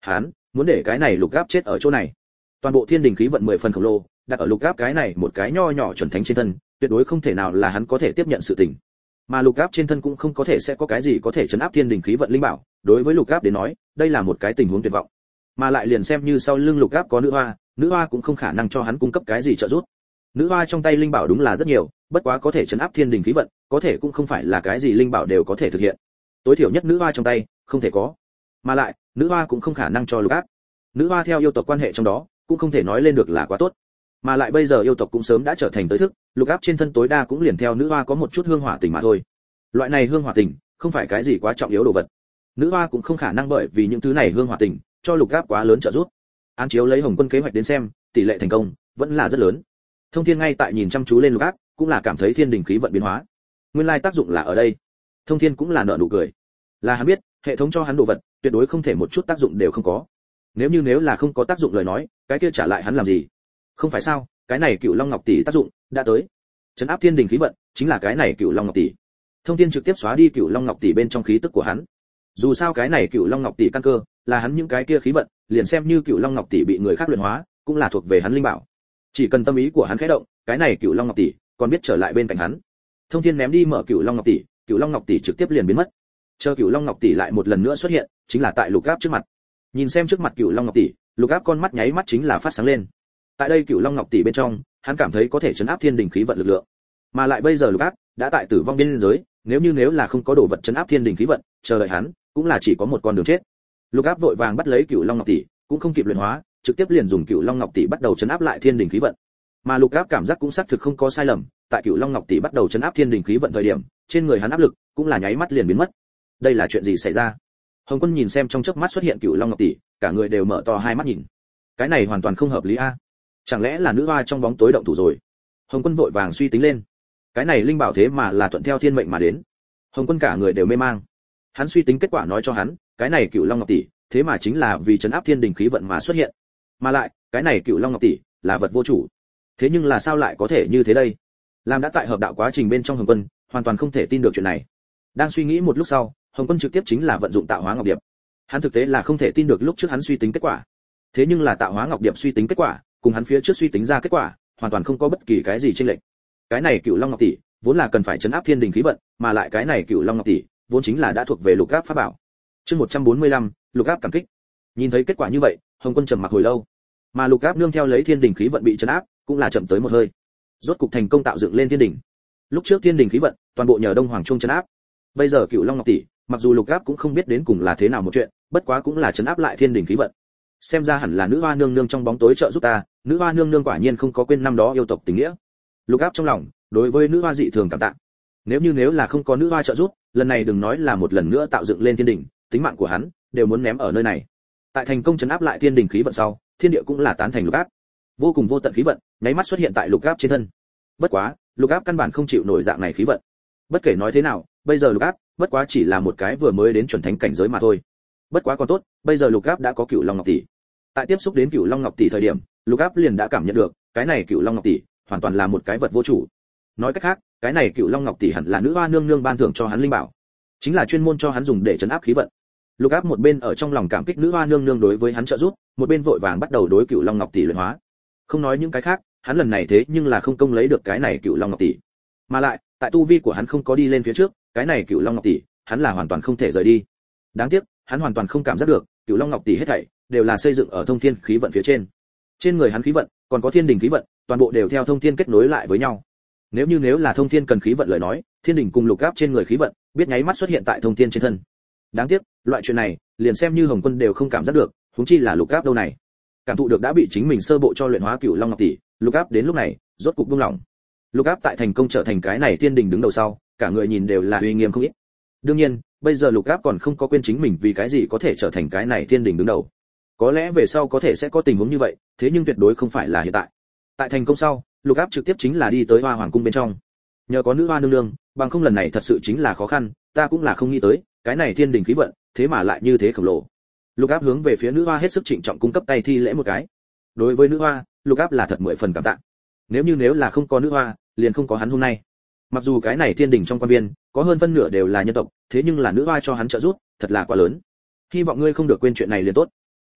muốn để cái này lục áp chết ở chỗ này. Toàn bộ thiên đình khí vận mười phần khổng lồ, đặt ở lục áp cái này một cái nho nhỏ chuẩn thánh trên thân, tuyệt đối không thể nào là hắn có thể tiếp nhận sự tình. Mà lục áp trên thân cũng không có thể sẽ có cái gì có thể chấn áp thiên đình khí vận linh bảo, đối với lục áp đến nói, đây là một cái tình huống tuyệt vọng. Mà lại liền xem như sau lưng lục áp có nữ hoa, nữ hoa cũng không khả năng cho hắn cung cấp cái gì trợ giúp. Nữ hoa trong tay linh bảo đúng là rất nhiều, bất quá có thể chấn áp thiên đình khí vận, có thể cũng không phải là cái gì linh bảo đều có thể thực hiện. Tối thiểu nhất nữ hoa trong tay không thể có. Mà lại, nữ hoa cũng không khả năng cho lục áp. Nữ hoa theo yêu tộc quan hệ trong đó, cũng không thể nói lên được là quá tốt. Mà lại bây giờ yêu tộc cũng sớm đã trở thành tới thức, lục áp trên thân tối đa cũng liền theo nữ hoa có một chút hương hỏa tình mà thôi. Loại này hương hỏa tình, không phải cái gì quá trọng yếu đồ vật. Nữ hoa cũng không khả năng bởi vì những thứ này hương hỏa tình, cho lục áp quá lớn trợ giúp. Án chiếu lấy Hồng Quân kế hoạch đến xem, tỷ lệ thành công vẫn là rất lớn. Thông Thiên ngay tại nhìn chăm chú lên lục áp, cũng là cảm thấy thiên đình khí vận biến hóa. Nguyên lai tác dụng là ở đây. Thông Thiên cũng là nở nụ cười. Là hắn biết, hệ thống cho hắn đồ vật, tuyệt đối không thể một chút tác dụng đều không có. Nếu như nếu là không có tác dụng lời nói, cái kia trả lại hắn làm gì? Không phải sao? Cái này Cửu Long Ngọc tỷ tác dụng đã tới. Trấn áp thiên đình khí vận, chính là cái này Cửu Long Ngọc tỷ. Thông Thiên trực tiếp xóa đi Cửu Long Ngọc tỷ bên trong khí tức của hắn. Dù sao cái này Cửu Long Ngọc tỷ căn cơ, là hắn những cái kia khí vận, liền xem như Cửu Long Ngọc tỷ bị người khác luyện hóa, cũng là thuộc về hắn linh bảo. Chỉ cần tâm ý của hắn khẽ động, cái này Cửu Long Ngọc tỷ còn biết trở lại bên cạnh hắn. Thông Thiên ném đi mở Cửu Long Ngọc tỷ, Cửu Long Ngọc tỷ trực tiếp liền biến mất. Chờ Cửu Long Ngọc tỷ lại một lần nữa xuất hiện, chính là tại lục áp trước mặt. Nhìn xem trước mặt Cửu Long Ngọc tỷ, lục áp con mắt nháy mắt chính là phát sáng lên. Tại đây Cửu Long Ngọc tỷ bên trong, hắn cảm thấy có thể chấn áp thiên đình khí vận lực lượng. Mà lại bây giờ lục áp đã tại tử vong biên giới, nếu như nếu là không có đồ vật chấn áp thiên đình khí vận, chờ đợi hắn cũng là chỉ có một con đường chết. Lục áp vội vàng bắt lấy Cửu Long Ngọc tỷ, cũng không kịp luyện hóa, trực tiếp liền dùng Cửu Long Ngọc tỷ bắt đầu chấn áp lại thiên đình khí vận. Mà lục áp cảm giác cũng xác thực không có sai lầm, tại Cửu Long Ngọc tỷ bắt đầu chấn áp thiên đình khí vận thời điểm, trên người hắn áp lực cũng là nháy mắt liền biến mất. Đây là chuyện gì xảy ra? Hồng Quân nhìn xem trong chớp mắt xuất hiện Cửu Long Ngọc tỷ, cả người đều mở to hai mắt nhìn. Cái này hoàn toàn không hợp lý a. Chẳng lẽ là nữ hoa trong bóng tối động thủ rồi? Hồng Quân vội vàng suy tính lên. Cái này linh bảo thế mà là thuận theo thiên mệnh mà đến. Hồng Quân cả người đều mê mang. Hắn suy tính kết quả nói cho hắn, cái này Cửu Long Ngọc tỷ, thế mà chính là vì trấn áp thiên đình khí vận mà xuất hiện. Mà lại, cái này Cửu Long Ngọc tỷ là vật vô chủ. Thế nhưng là sao lại có thể như thế đây? Làm đã tại hợp đạo quá trình bên trong Hồng Quân, hoàn toàn không thể tin được chuyện này. Đang suy nghĩ một lúc sau, Hồng Quân trực tiếp chính là vận dụng Tạo Hóa Ngọc Điệp. Hắn thực tế là không thể tin được lúc trước hắn suy tính kết quả. Thế nhưng là Tạo Hóa Ngọc Điệp suy tính kết quả, cùng hắn phía trước suy tính ra kết quả, hoàn toàn không có bất kỳ cái gì chênh lệch. Cái này Cửu Long Ngọc tỷ, vốn là cần phải trấn áp thiên đình khí vận, mà lại cái này Cửu Long Ngọc tỷ, vốn chính là đã thuộc về lục áp pháp bảo. Chương một trăm bốn mươi lăm, lục áp cảm kích. Nhìn thấy kết quả như vậy, Hồng Quân trầm mặc hồi lâu. Mà lục áp nương theo lấy thiên đình khí vận bị trấn áp, cũng là chậm tới một hơi. Rốt cục thành công tạo dựng lên thiên đình. Lúc trước thiên đình khí vận, toàn bộ nhờ Đông Hoàng Trung trấn áp. Bây giờ Cửu Long Ngọc tỷ, mặc dù lục áp cũng không biết đến cùng là thế nào một chuyện, bất quá cũng là trấn áp lại thiên đình khí vận. Xem ra hẳn là nữ hoa nương nương trong bóng tối trợ giúp ta, nữ hoa nương nương quả nhiên không có quên năm đó yêu tộc tình nghĩa. Lục áp trong lòng, đối với nữ hoa dị thường cảm tạ. Nếu như nếu là không có nữ hoa trợ giúp, lần này đừng nói là một lần nữa tạo dựng lên thiên đình, tính mạng của hắn đều muốn ném ở nơi này. Tại thành công trấn áp lại thiên đình khí vận sau, thiên địa cũng là tán thành lục áp. Vô cùng vô tận khí vận, nháy mắt xuất hiện tại lục áp trên thân. Bất quá, lục áp căn bản không chịu nổi dạng này khí vận. Bất kể nói thế nào, bây giờ lục áp, bất quá chỉ là một cái vừa mới đến chuẩn thánh cảnh giới mà thôi. Bất quá còn tốt, bây giờ lục áp đã có Cửu Long Ngọc tỷ. Tại tiếp xúc đến Cửu Long Ngọc tỷ thời điểm, lục áp liền đã cảm nhận được, cái này Cửu Long Ngọc tỷ hoàn toàn là một cái vật vô chủ. Nói cách khác, cái này Cửu Long Ngọc tỷ hẳn là nữ hoa nương nương ban thưởng cho hắn linh bảo, chính là chuyên môn cho hắn dùng để trấn áp khí vận. Lục áp một bên ở trong lòng cảm kích nữ hoa nương nương đối với hắn trợ giúp, một bên vội vàng bắt đầu đối Cửu Long Ngọc tỷ luyện hóa. Không nói những cái khác, hắn lần này thế nhưng là không công lấy được cái này Cửu Long Ngọc tỷ. Mà lại, tại tu vi của hắn không có đi lên phía trước, cái này Cửu Long Ngọc tỷ, hắn là hoàn toàn không thể rời đi. Đáng tiếc, hắn hoàn toàn không cảm giác được, Cửu Long Ngọc tỷ hết thảy đều là xây dựng ở thông thiên khí vận phía trên. Trên người hắn khí vận, còn có thiên đình khí vận, toàn bộ đều theo thông thiên kết nối lại với nhau. Nếu như nếu là thông thiên cần khí vận lời nói, thiên đình cùng lục áp trên người khí vận, biết nháy mắt xuất hiện tại thông thiên trên thân. Đáng tiếc, loại chuyện này, liền xem như Hồng Quân đều không cảm giác được, huống chi là lục áp đâu này. Cảm thụ được đã bị chính mình sơ bộ cho luyện hóa Cửu Long Ngọc tỷ, lục áp đến lúc này, rốt cục buông lỏng. Lục áp tại thành công trở thành cái này thiên đình đứng đầu sau, cả người nhìn đều là uy nghiêm không ít. Đương nhiên, bây giờ lục áp còn không có quên chính mình vì cái gì có thể trở thành cái này thiên đình đứng đầu. Có lẽ về sau có thể sẽ có tình huống như vậy, thế nhưng tuyệt đối không phải là hiện tại. Tại thành công sau, lục áp trực tiếp chính là đi tới Hoa Hoàng cung bên trong. Nhờ có nữ hoa nương nương, bằng không lần này thật sự chính là khó khăn, ta cũng là không nghĩ tới, cái này thiên đình khí vận, thế mà lại như thế khổng lồ. Lục áp hướng về phía nữ hoa hết sức trịnh trọng cung cấp tay thi lễ một cái. Đối với nữ hoa, lục áp là thật mười phần cảm tạ. Nếu như nếu là không có nữ hoa, liền không có hắn hôm nay. Mặc dù cái này thiên đình trong quan viên, có hơn phân nửa đều là nhân tộc, thế nhưng là nữ hoa cho hắn trợ giúp, thật là quá lớn. Hy vọng ngươi không được quên chuyện này liền tốt.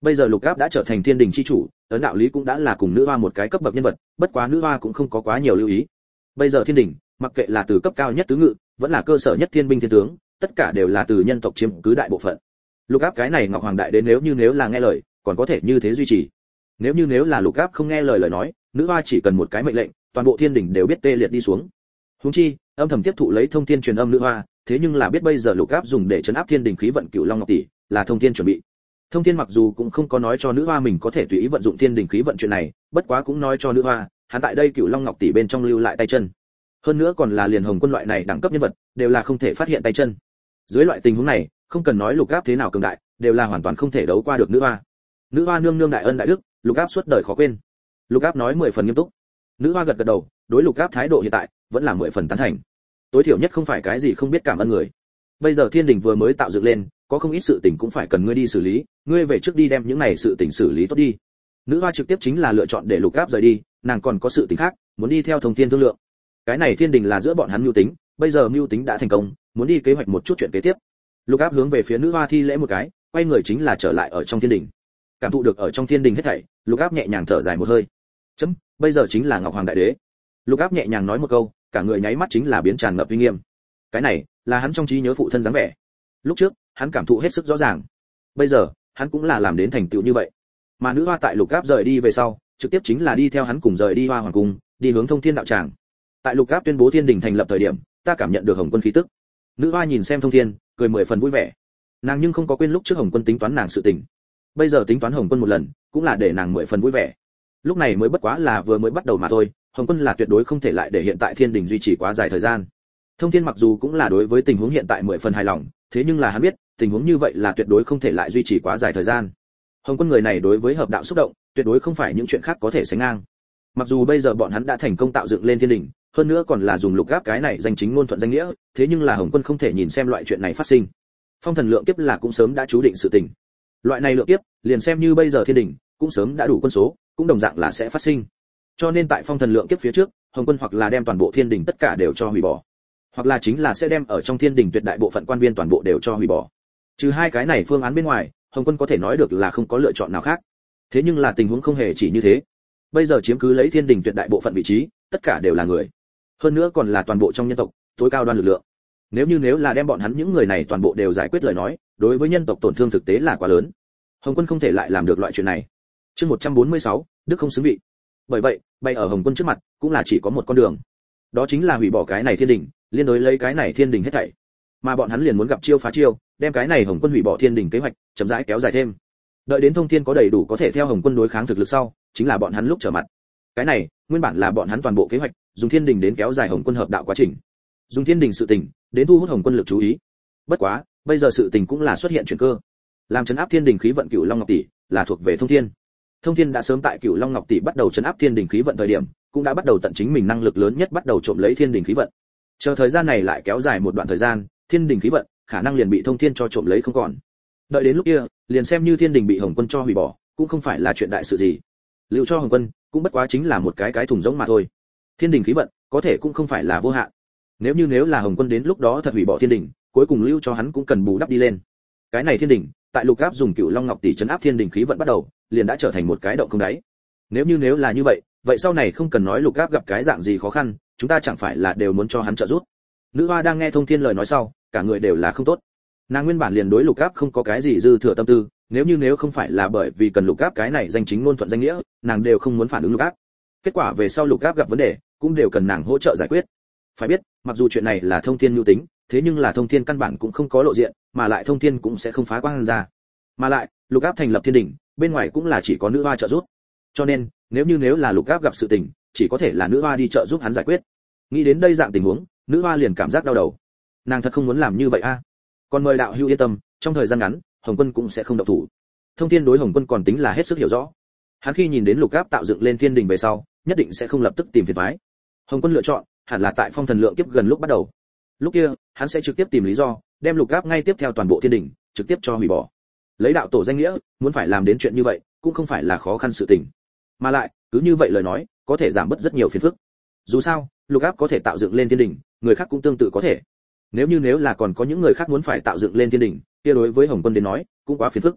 Bây giờ Lục Áp đã trở thành thiên đình chi chủ, ấn đạo lý cũng đã là cùng nữ hoa một cái cấp bậc nhân vật, bất quá nữ hoa cũng không có quá nhiều lưu ý. Bây giờ thiên đình, mặc kệ là từ cấp cao nhất tứ ngự, vẫn là cơ sở nhất thiên binh thiên tướng, tất cả đều là từ nhân tộc chiếm cứ đại bộ phận. Lục Áp cái này Ngọc Hoàng đại đế nếu như nếu là nghe lời, còn có thể như thế duy trì. Nếu như nếu là Lục Áp không nghe lời lời nói, nữ hoa chỉ cần một cái mệnh lệnh, toàn bộ thiên đình đều biết tê liệt đi xuống. Huống chi, âm thầm tiếp thụ lấy thông thiên truyền âm nữ hoa, thế nhưng là biết bây giờ Lục Áp dùng để trấn áp thiên đình khí vận Cửu Long Ngọc tỷ, là thông thiên chuẩn bị. Thông thiên mặc dù cũng không có nói cho nữ hoa mình có thể tùy ý vận dụng thiên đình khí vận chuyện này, bất quá cũng nói cho nữ hoa, hắn tại đây Cửu Long Ngọc tỷ bên trong lưu lại tay chân. Hơn nữa còn là liền Hồng Quân loại này đẳng cấp nhân vật, đều là không thể phát hiện tay chân. Dưới loại tình huống này, không cần nói Lục Áp thế nào cường đại, đều là hoàn toàn không thể đấu qua được nữ hoa. Nữ hoa nương nương đại ân đại đức, Lục Áp suốt đời khó quên. Lục Áp nói mười phần nghiêm túc. Nữ hoa gật gật đầu, đối Lục Áp thái độ hiện tại vẫn là mười phần tán thành. Tối thiểu nhất không phải cái gì không biết cảm ơn người. Bây giờ thiên đình vừa mới tạo dựng lên, có không ít sự tình cũng phải cần ngươi đi xử lý, ngươi về trước đi đem những này sự tình xử lý tốt đi. Nữ hoa trực tiếp chính là lựa chọn để Lục Áp rời đi, nàng còn có sự tình khác, muốn đi theo Thông Thiên thương lượng. Cái này thiên đình là giữa bọn hắn mưu tính, bây giờ mưu tính đã thành công, muốn đi kế hoạch một chút chuyện kế tiếp. Lục Áp hướng về phía nữ hoa thi lễ một cái, quay người chính là trở lại ở trong thiên đình. Cảm thụ được ở trong thiên đình hết thảy, Lục Áp nhẹ nhàng thở dài một hơi. Chấm, bây giờ chính là Ngọc Hoàng đại đế. Lục Áp nhẹ nhàng nói một câu, cả người nháy mắt chính là biến tràn ngập uy nghiêm. Cái này là hắn trong trí nhớ phụ thân dáng vẻ. Lúc trước, hắn cảm thụ hết sức rõ ràng. Bây giờ, hắn cũng là làm đến thành tựu như vậy. Mà nữ hoa tại Lục Áp rời đi về sau, trực tiếp chính là đi theo hắn cùng rời đi Hoa Hoàng cung, đi hướng Thông Thiên đạo tràng. Tại Lục Áp tuyên bố thiên đình thành lập thời điểm, ta cảm nhận được Hồng Quân khí tức. Nữ hoa nhìn xem Thông Thiên, cười mười phần vui vẻ. Nàng nhưng không có quên lúc trước Hồng Quân tính toán nàng sự tình. Bây giờ tính toán Hồng Quân một lần, cũng là để nàng mười phần vui vẻ. Lúc này mới bất quá là vừa mới bắt đầu mà thôi, Hồng Quân là tuyệt đối không thể lại để hiện tại thiên đình duy trì quá dài thời gian. Thông Thiên mặc dù cũng là đối với tình huống hiện tại mười phần hài lòng, thế nhưng là hắn biết, tình huống như vậy là tuyệt đối không thể lại duy trì quá dài thời gian. Hồng Quân người này đối với hợp đạo xúc động, tuyệt đối không phải những chuyện khác có thể sánh ngang. Mặc dù bây giờ bọn hắn đã thành công tạo dựng lên thiên đình, hơn nữa còn là dùng Lục Áp cái này danh chính ngôn thuận danh nghĩa, thế nhưng là Hồng Quân không thể nhìn xem loại chuyện này phát sinh. Phong thần lượng kiếp là cũng sớm đã chú định sự tình. Loại này lượng kiếp, liền xem như bây giờ thiên đình, cũng sớm đã đủ quân số, cũng đồng dạng là sẽ phát sinh. Cho nên tại phong thần lượng kiếp phía trước, Hồng Quân hoặc là đem toàn bộ thiên đình tất cả đều cho hủy bỏ, hoặc là chính là sẽ đem ở trong thiên đình tuyệt đại bộ phận quan viên toàn bộ đều cho hủy bỏ. Trừ hai cái này phương án bên ngoài, Hồng Quân có thể nói được là không có lựa chọn nào khác. Thế nhưng là tình huống không hề chỉ như thế. Bây giờ chiếm cứ lấy thiên đình tuyệt đại bộ phận vị trí, tất cả đều là người. Hơn nữa còn là toàn bộ trong nhân tộc, tối cao đoan lực lượng. Nếu như nếu là đem bọn hắn những người này toàn bộ đều giải quyết lời nói, đối với nhân tộc tổn thương thực tế là quá lớn. Hồng Quân không thể lại làm được loại chuyện này. Chương một trăm bốn mươi sáu, Đức không xứng vị. Bởi vậy, bay ở Hồng Quân trước mặt, cũng là chỉ có một con đường. Đó chính là hủy bỏ cái này thiên đình, liên đối lấy cái này thiên đình hết thảy. Mà bọn hắn liền muốn gặp chiêu phá chiêu, đem cái này Hồng Quân hủy bỏ thiên đình kế hoạch, chậm rãi kéo dài thêm. Đợi đến Thông Thiên có đầy đủ có thể theo Hồng Quân đối kháng thực lực sau, chính là bọn hắn lúc trở mặt. Cái này, nguyên bản là bọn hắn toàn bộ kế hoạch, dùng thiên đình đến kéo dài Hồng Quân hợp đạo quá trình. Dùng thiên đình sự tình, đến thu hút Hồng Quân lực chú ý. Bất quá, bây giờ sự tình cũng là xuất hiện chuyển cơ. Làm trấn áp thiên đình khí vận Cửu Long Ngọc tỷ, là thuộc về Thông Thiên. Thông Thiên đã sớm tại Cửu Long Ngọc tỷ bắt đầu trấn áp thiên đình khí vận thời điểm, cũng đã bắt đầu tận chính mình năng lực lớn nhất bắt đầu trộm lấy thiên đình khí vận. Chờ thời gian này lại kéo dài một đoạn thời gian, thiên đình khí vận khả năng liền bị Thông Thiên cho trộm lấy không còn. Đợi đến lúc kia, liền xem như thiên đình bị Hồng Quân cho hủy bỏ, cũng không phải là chuyện đại sự gì. Lưu cho Hồng Quân, cũng bất quá chính là một cái cái thùng rỗng mà thôi. Thiên đình khí vận, có thể cũng không phải là vô hạn. Nếu như nếu là Hồng Quân đến lúc đó thật hủy bỏ thiên đình, cuối cùng lưu cho hắn cũng cần bù đắp đi lên. Cái này thiên đình, tại Lục Áp dùng Cửu Long Ngọc tỷ trấn áp thiên đình khí vận bắt đầu, liền đã trở thành một cái động không đáy. Nếu như nếu là như vậy, vậy sau này không cần nói Lục Áp gặp cái dạng gì khó khăn, chúng ta chẳng phải là đều muốn cho hắn trợ giúp. Nữ hoa đang nghe Thông Thiên lời nói sau, cả người đều là không tốt. Nàng nguyên bản liền đối Lục Áp không có cái gì dư thừa tâm tư, nếu như nếu không phải là bởi vì cần Lục Áp cái này danh chính ngôn thuận danh nghĩa, nàng đều không muốn phản ứng Lục Áp. Kết quả về sau Lục Áp gặp vấn đề, cũng đều cần nàng hỗ trợ giải quyết. Phải biết, mặc dù chuyện này là Thông Thiên mưu tính, thế nhưng là Thông Thiên căn bản cũng không có lộ diện, mà lại Thông Thiên cũng sẽ không phá quang ra. Mà lại, Lục Áp thành lập thiên đình, bên ngoài cũng là chỉ có nữ hoa trợ giúp. Cho nên, nếu như nếu là Lục Áp gặp sự tình, chỉ có thể là nữ hoa đi trợ giúp hắn giải quyết. Nghĩ đến đây dạng tình huống, nữ hoa liền cảm giác đau đầu. Nàng thật không muốn làm như vậy a. À. Còn mời đạo hữu yên tâm, trong thời gian ngắn, Hồng Quân cũng sẽ không động thủ. Thông Thiên đối Hồng Quân còn tính là hết sức hiểu rõ. Hắn khi nhìn đến Lục Áp tạo dựng lên thiên đình về sau, nhất định sẽ không lập tức tìm phiền toái. Hồng Quân lựa chọn hẳn là tại phong thần lượng kiếp gần lúc bắt đầu. Lúc kia, hắn sẽ trực tiếp tìm lý do, đem Lục Áp ngay tiếp theo toàn bộ thiên đình, trực tiếp cho hủy bỏ. Lấy đạo tổ danh nghĩa, muốn phải làm đến chuyện như vậy, cũng không phải là khó khăn sự tình. Mà lại, cứ như vậy lời nói, có thể giảm bớt rất nhiều phiền phức. Dù sao, Lục Áp có thể tạo dựng lên thiên đình, người khác cũng tương tự có thể. Nếu như nếu là còn có những người khác muốn phải tạo dựng lên thiên đình, kia đối với Hồng Quân đến nói, cũng quá phiền phức.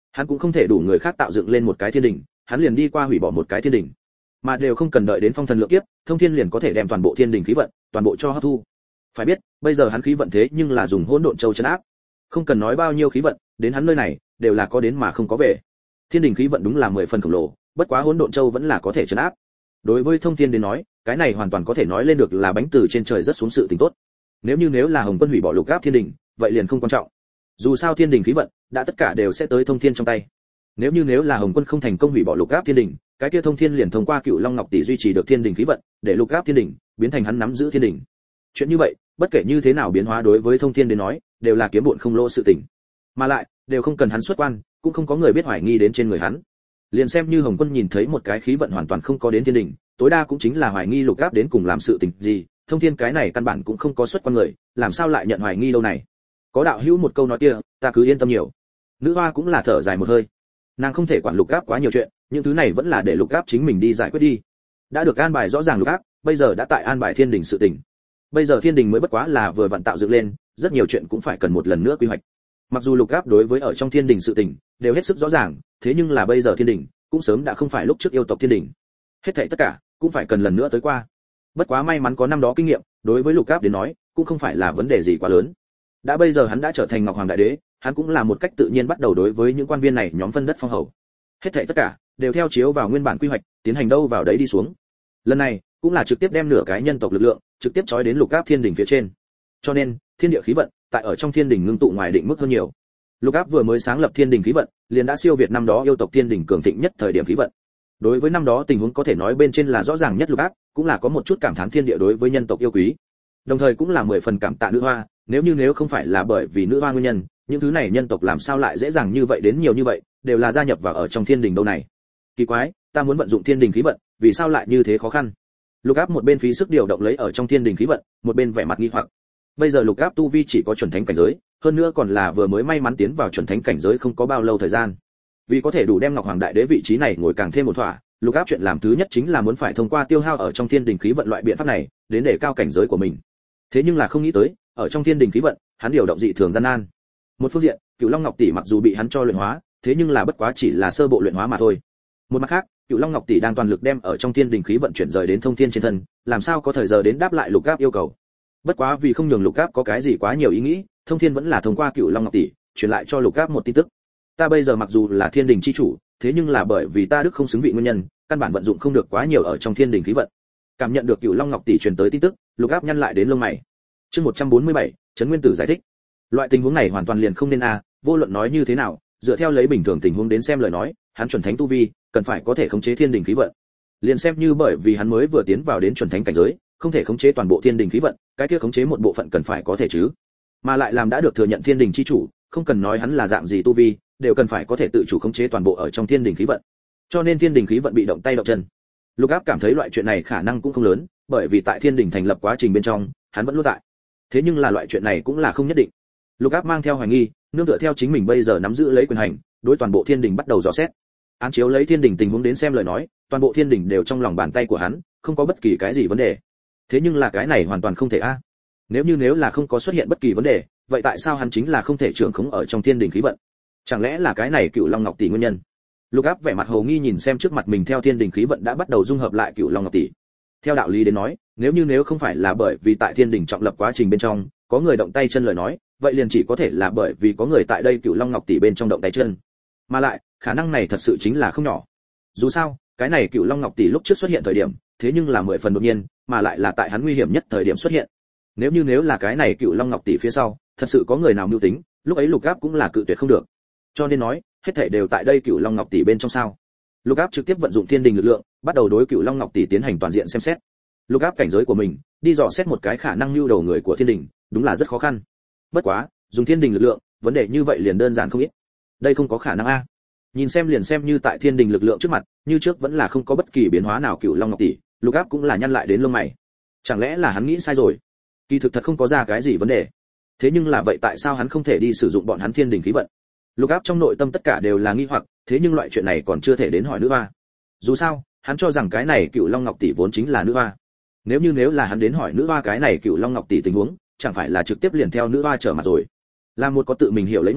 Hắn cũng không thể đủ người khác tạo dựng lên một cái thiên đình, hắn liền đi qua hủy bỏ một cái thiên đình, mà đều không cần đợi đến phong thần lượng kiếp, thông thiên liền có thể đem toàn bộ thiên đình khí vận toàn bộ cho hấp thu. Phải biết, bây giờ hắn khí vận thế nhưng là dùng hỗn độn châu trấn áp, không cần nói bao nhiêu khí vận, đến hắn nơi này đều là có đến mà không có về. Thiên đình khí vận đúng là mười phần khổng lồ, bất quá hỗn độn châu vẫn là có thể trấn áp. Đối với thông thiên đến nói, cái này hoàn toàn có thể nói lên được là bánh từ trên trời rất xuống sự tình tốt. Nếu như nếu là Hồng Quân hủy bỏ lục áp thiên đình, vậy liền không quan trọng. Dù sao thiên đình khí vận đã tất cả đều sẽ tới thông thiên trong tay. Nếu như nếu là Hồng Quân không thành công hủy bỏ lục áp thiên đình, cái kia thông thiên liền thông qua Cựu Long Ngọc tỷ duy trì được thiên đình khí vận, để lục áp thiên đình biến thành hắn nắm giữ thiên đình. Chuyện như vậy, bất kể như thế nào biến hóa đối với thông thiên đến nói, đều là kiếm bộn không lỗ sự tình. Mà lại, đều không cần hắn xuất quan, cũng không có người biết hoài nghi đến trên người hắn. Liền xem như Hồng Quân nhìn thấy một cái khí vận hoàn toàn không có đến thiên đình, tối đa cũng chính là hoài nghi lục áp đến cùng làm sự tình gì, thông thiên cái này căn bản cũng không có xuất quan người, làm sao lại nhận hoài nghi đâu này. Có đạo hữu một câu nói kia, ta cứ yên tâm nhiều. Nữ hoa cũng là thở dài một hơi, nàng không thể quản lục áp quá nhiều chuyện, những thứ này vẫn là để lục áp chính mình đi giải quyết đi. Đã được an bài rõ ràng lục áp, bây giờ đã tại an bài thiên đình sự tình. Bây giờ thiên đình mới bất quá là vừa vặn tạo dựng lên, rất nhiều chuyện cũng phải cần một lần nữa quy hoạch. Mặc dù lục áp đối với ở trong thiên đình sự tình đều hết sức rõ ràng, thế nhưng là bây giờ thiên đình cũng sớm đã không phải lúc trước yêu tộc thiên đình. Hết thảy tất cả cũng phải cần lần nữa tới qua. Bất quá may mắn có năm đó kinh nghiệm, đối với lục áp đến nói, cũng không phải là vấn đề gì quá lớn. Đã bây giờ hắn đã trở thành Ngọc Hoàng đại đế, hắn cũng là một cách tự nhiên bắt đầu đối với những quan viên này nhóm phân đất phong hầu. Hết thảy tất cả đều theo chiếu vào nguyên bản quy hoạch, tiến hành đâu vào đấy đi xuống. Lần này cũng là trực tiếp đem nửa cái nhân tộc lực lượng trực tiếp chói đến lục áp thiên đình phía trên. Cho nên, thiên địa khí vận tại ở trong thiên đình ngưng tụ ngoài định mức hơn nhiều. Lục áp vừa mới sáng lập thiên đình khí vận, liền đã siêu việt năm đó yêu tộc thiên đình cường thịnh nhất thời điểm khí vận. Đối với năm đó tình huống có thể nói bên trên là rõ ràng nhất lục áp, cũng là có một chút cảm thán thiên địa đối với nhân tộc yêu quý. Đồng thời cũng là mười phần cảm tạ nữ hoa, nếu như nếu không phải là bởi vì nữ hoa nguyên nhân, những thứ này nhân tộc làm sao lại dễ dàng như vậy đến nhiều như vậy, đều là gia nhập vào ở trong thiên đình đâu này. Kỳ quái, ta muốn vận dụng thiên đình khí vận, vì sao lại như thế khó khăn? Lục áp một bên phí sức điều động lấy ở trong thiên đình khí vận, một bên vẻ mặt nghi hoặc. Bây giờ lục áp tu vi chỉ có chuẩn thánh cảnh giới, hơn nữa còn là vừa mới may mắn tiến vào chuẩn thánh cảnh giới không có bao lâu thời gian. Vì có thể đủ đem Ngọc Hoàng đại đế vị trí này ngồi càng thêm một thỏa, lục áp chuyện làm thứ nhất chính là muốn phải thông qua tiêu hao ở trong thiên đình khí vận loại biện pháp này, đến để cao cảnh giới của mình. Thế nhưng là không nghĩ tới, ở trong thiên đình khí vận, hắn điều động dị thường gian nan. Một phương diện, Cửu Long Ngọc tỷ mặc dù bị hắn cho luyện hóa, thế nhưng là bất quá chỉ là sơ bộ luyện hóa mà thôi. Một mặt khác, Cửu Long Ngọc tỷ đang toàn lực đem ở trong thiên đình khí vận chuyển rời đến thông thiên trên thân, làm sao có thời giờ đến đáp lại lục áp yêu cầu. Bất quá vì không nhường lục áp có cái gì quá nhiều ý nghĩ, thông thiên vẫn là thông qua Cửu Long Ngọc tỷ truyền lại cho lục áp một tin tức. Ta bây giờ mặc dù là thiên đình chi chủ, thế nhưng là bởi vì ta đức không xứng vị nguyên nhân, căn bản vận dụng không được quá nhiều ở trong thiên đình khí vận. Cảm nhận được Cửu Long Ngọc tỷ truyền tới tin tức, lục áp nhăn lại đến lông mày. Chương một trăm bốn mươi bảy, Trấn Nguyên Tử giải thích. Loại tình huống này hoàn toàn liền không nên a, vô luận nói như thế nào, dựa theo lấy bình thường tình huống đến xem lời nói, hắn chuẩn thánh tu vi, cần phải có thể khống chế thiên đình khí vận. Liền xem như bởi vì hắn mới vừa tiến vào đến chuẩn thánh cảnh giới, không thể khống chế toàn bộ thiên đình khí vận, cái kia khống chế một bộ phận cần phải có thể chứ. Mà lại làm đã được thừa nhận thiên đình chi chủ, không cần nói hắn là dạng gì tu vi, đều cần phải có thể tự chủ khống chế toàn bộ ở trong thiên đình khí vận. Cho nên thiên đình khí vận bị động tay động chân. Lục Áp cảm thấy loại chuyện này khả năng cũng không lớn, bởi vì tại thiên đình thành lập quá trình bên trong, hắn vẫn luôn tại. Thế nhưng là loại chuyện này cũng là không nhất định. Lục Áp mang theo hoài nghi, nương tựa theo chính mình bây giờ nắm giữ lấy quyền hành, đối toàn bộ thiên đình bắt đầu dò xét. Án chiếu lấy thiên đình tình huống đến xem lời nói, toàn bộ thiên đình đều trong lòng bàn tay của hắn, không có bất kỳ cái gì vấn đề. Thế nhưng là cái này hoàn toàn không thể a. Nếu như nếu là không có xuất hiện bất kỳ vấn đề, vậy tại sao hắn chính là không thể trưởng khống ở trong thiên đình khí vận? Chẳng lẽ là cái này Cửu Long Ngọc tỷ nguyên nhân? Lục Áp vẻ mặt hồ nghi nhìn xem trước mặt mình theo thiên đình khí vận đã bắt đầu dung hợp lại Cửu Long Ngọc tỷ. Theo đạo lý đến nói, nếu như nếu không phải là bởi vì tại thiên đình trọng lập quá trình bên trong, có người động tay chân lời nói, vậy liền chỉ có thể là bởi vì có người tại đây Cửu Long Ngọc tỷ bên trong động tay chân. Mà lại, khả năng này thật sự chính là không nhỏ. Dù sao, cái này Cửu Long Ngọc tỷ lúc trước xuất hiện thời điểm, thế nhưng là mười phần đột nhiên, mà lại là tại hắn nguy hiểm nhất thời điểm xuất hiện. Nếu như nếu là cái này Cửu Long Ngọc tỷ phía sau, thật sự có người nào mưu tính, lúc ấy Lục Áp cũng là cự tuyệt không được. Cho nên nói, hết thảy đều tại đây Cửu Long Ngọc tỷ bên trong sao? Lục Áp trực tiếp vận dụng thiên đình lực lượng, bắt đầu đối Cửu Long Ngọc tỷ tiến hành toàn diện xem xét. Lục Áp cảnh giới của mình, đi dò xét một cái khả năng lưu đầu người của thiên đình, đúng là rất khó khăn. Bất quá, dùng thiên đình lực lượng, vấn đề như vậy liền đơn giản không ít. Đây không có khả năng a. Nhìn xem liền xem như tại thiên đình lực lượng trước mặt, như trước vẫn là không có bất kỳ biến hóa nào Cửu Long Ngọc tỷ, Lục Áp cũng là nhăn lại đến lông mày. Chẳng lẽ là hắn nghĩ sai rồi? Kỳ thực thật không có ra cái gì vấn đề. Thế nhưng là vậy tại sao hắn không thể đi sử dụng bọn hắn thiên đình khí vận? Lục Áp trong nội tâm tất cả đều là nghi hoặc, thế nhưng loại chuyện này còn chưa thể đến hỏi nữ hoa. Dù sao, hắn cho rằng cái này Cửu Long Ngọc tỷ vốn chính là nữ hoa. Nếu như nếu là hắn đến hỏi nữ hoa cái này Cửu Long Ngọc tỷ tình huống, chẳng phải là trực tiếp liền theo nữ hoa trở mặt rồi. Là một có tự mình hiểu lấy người,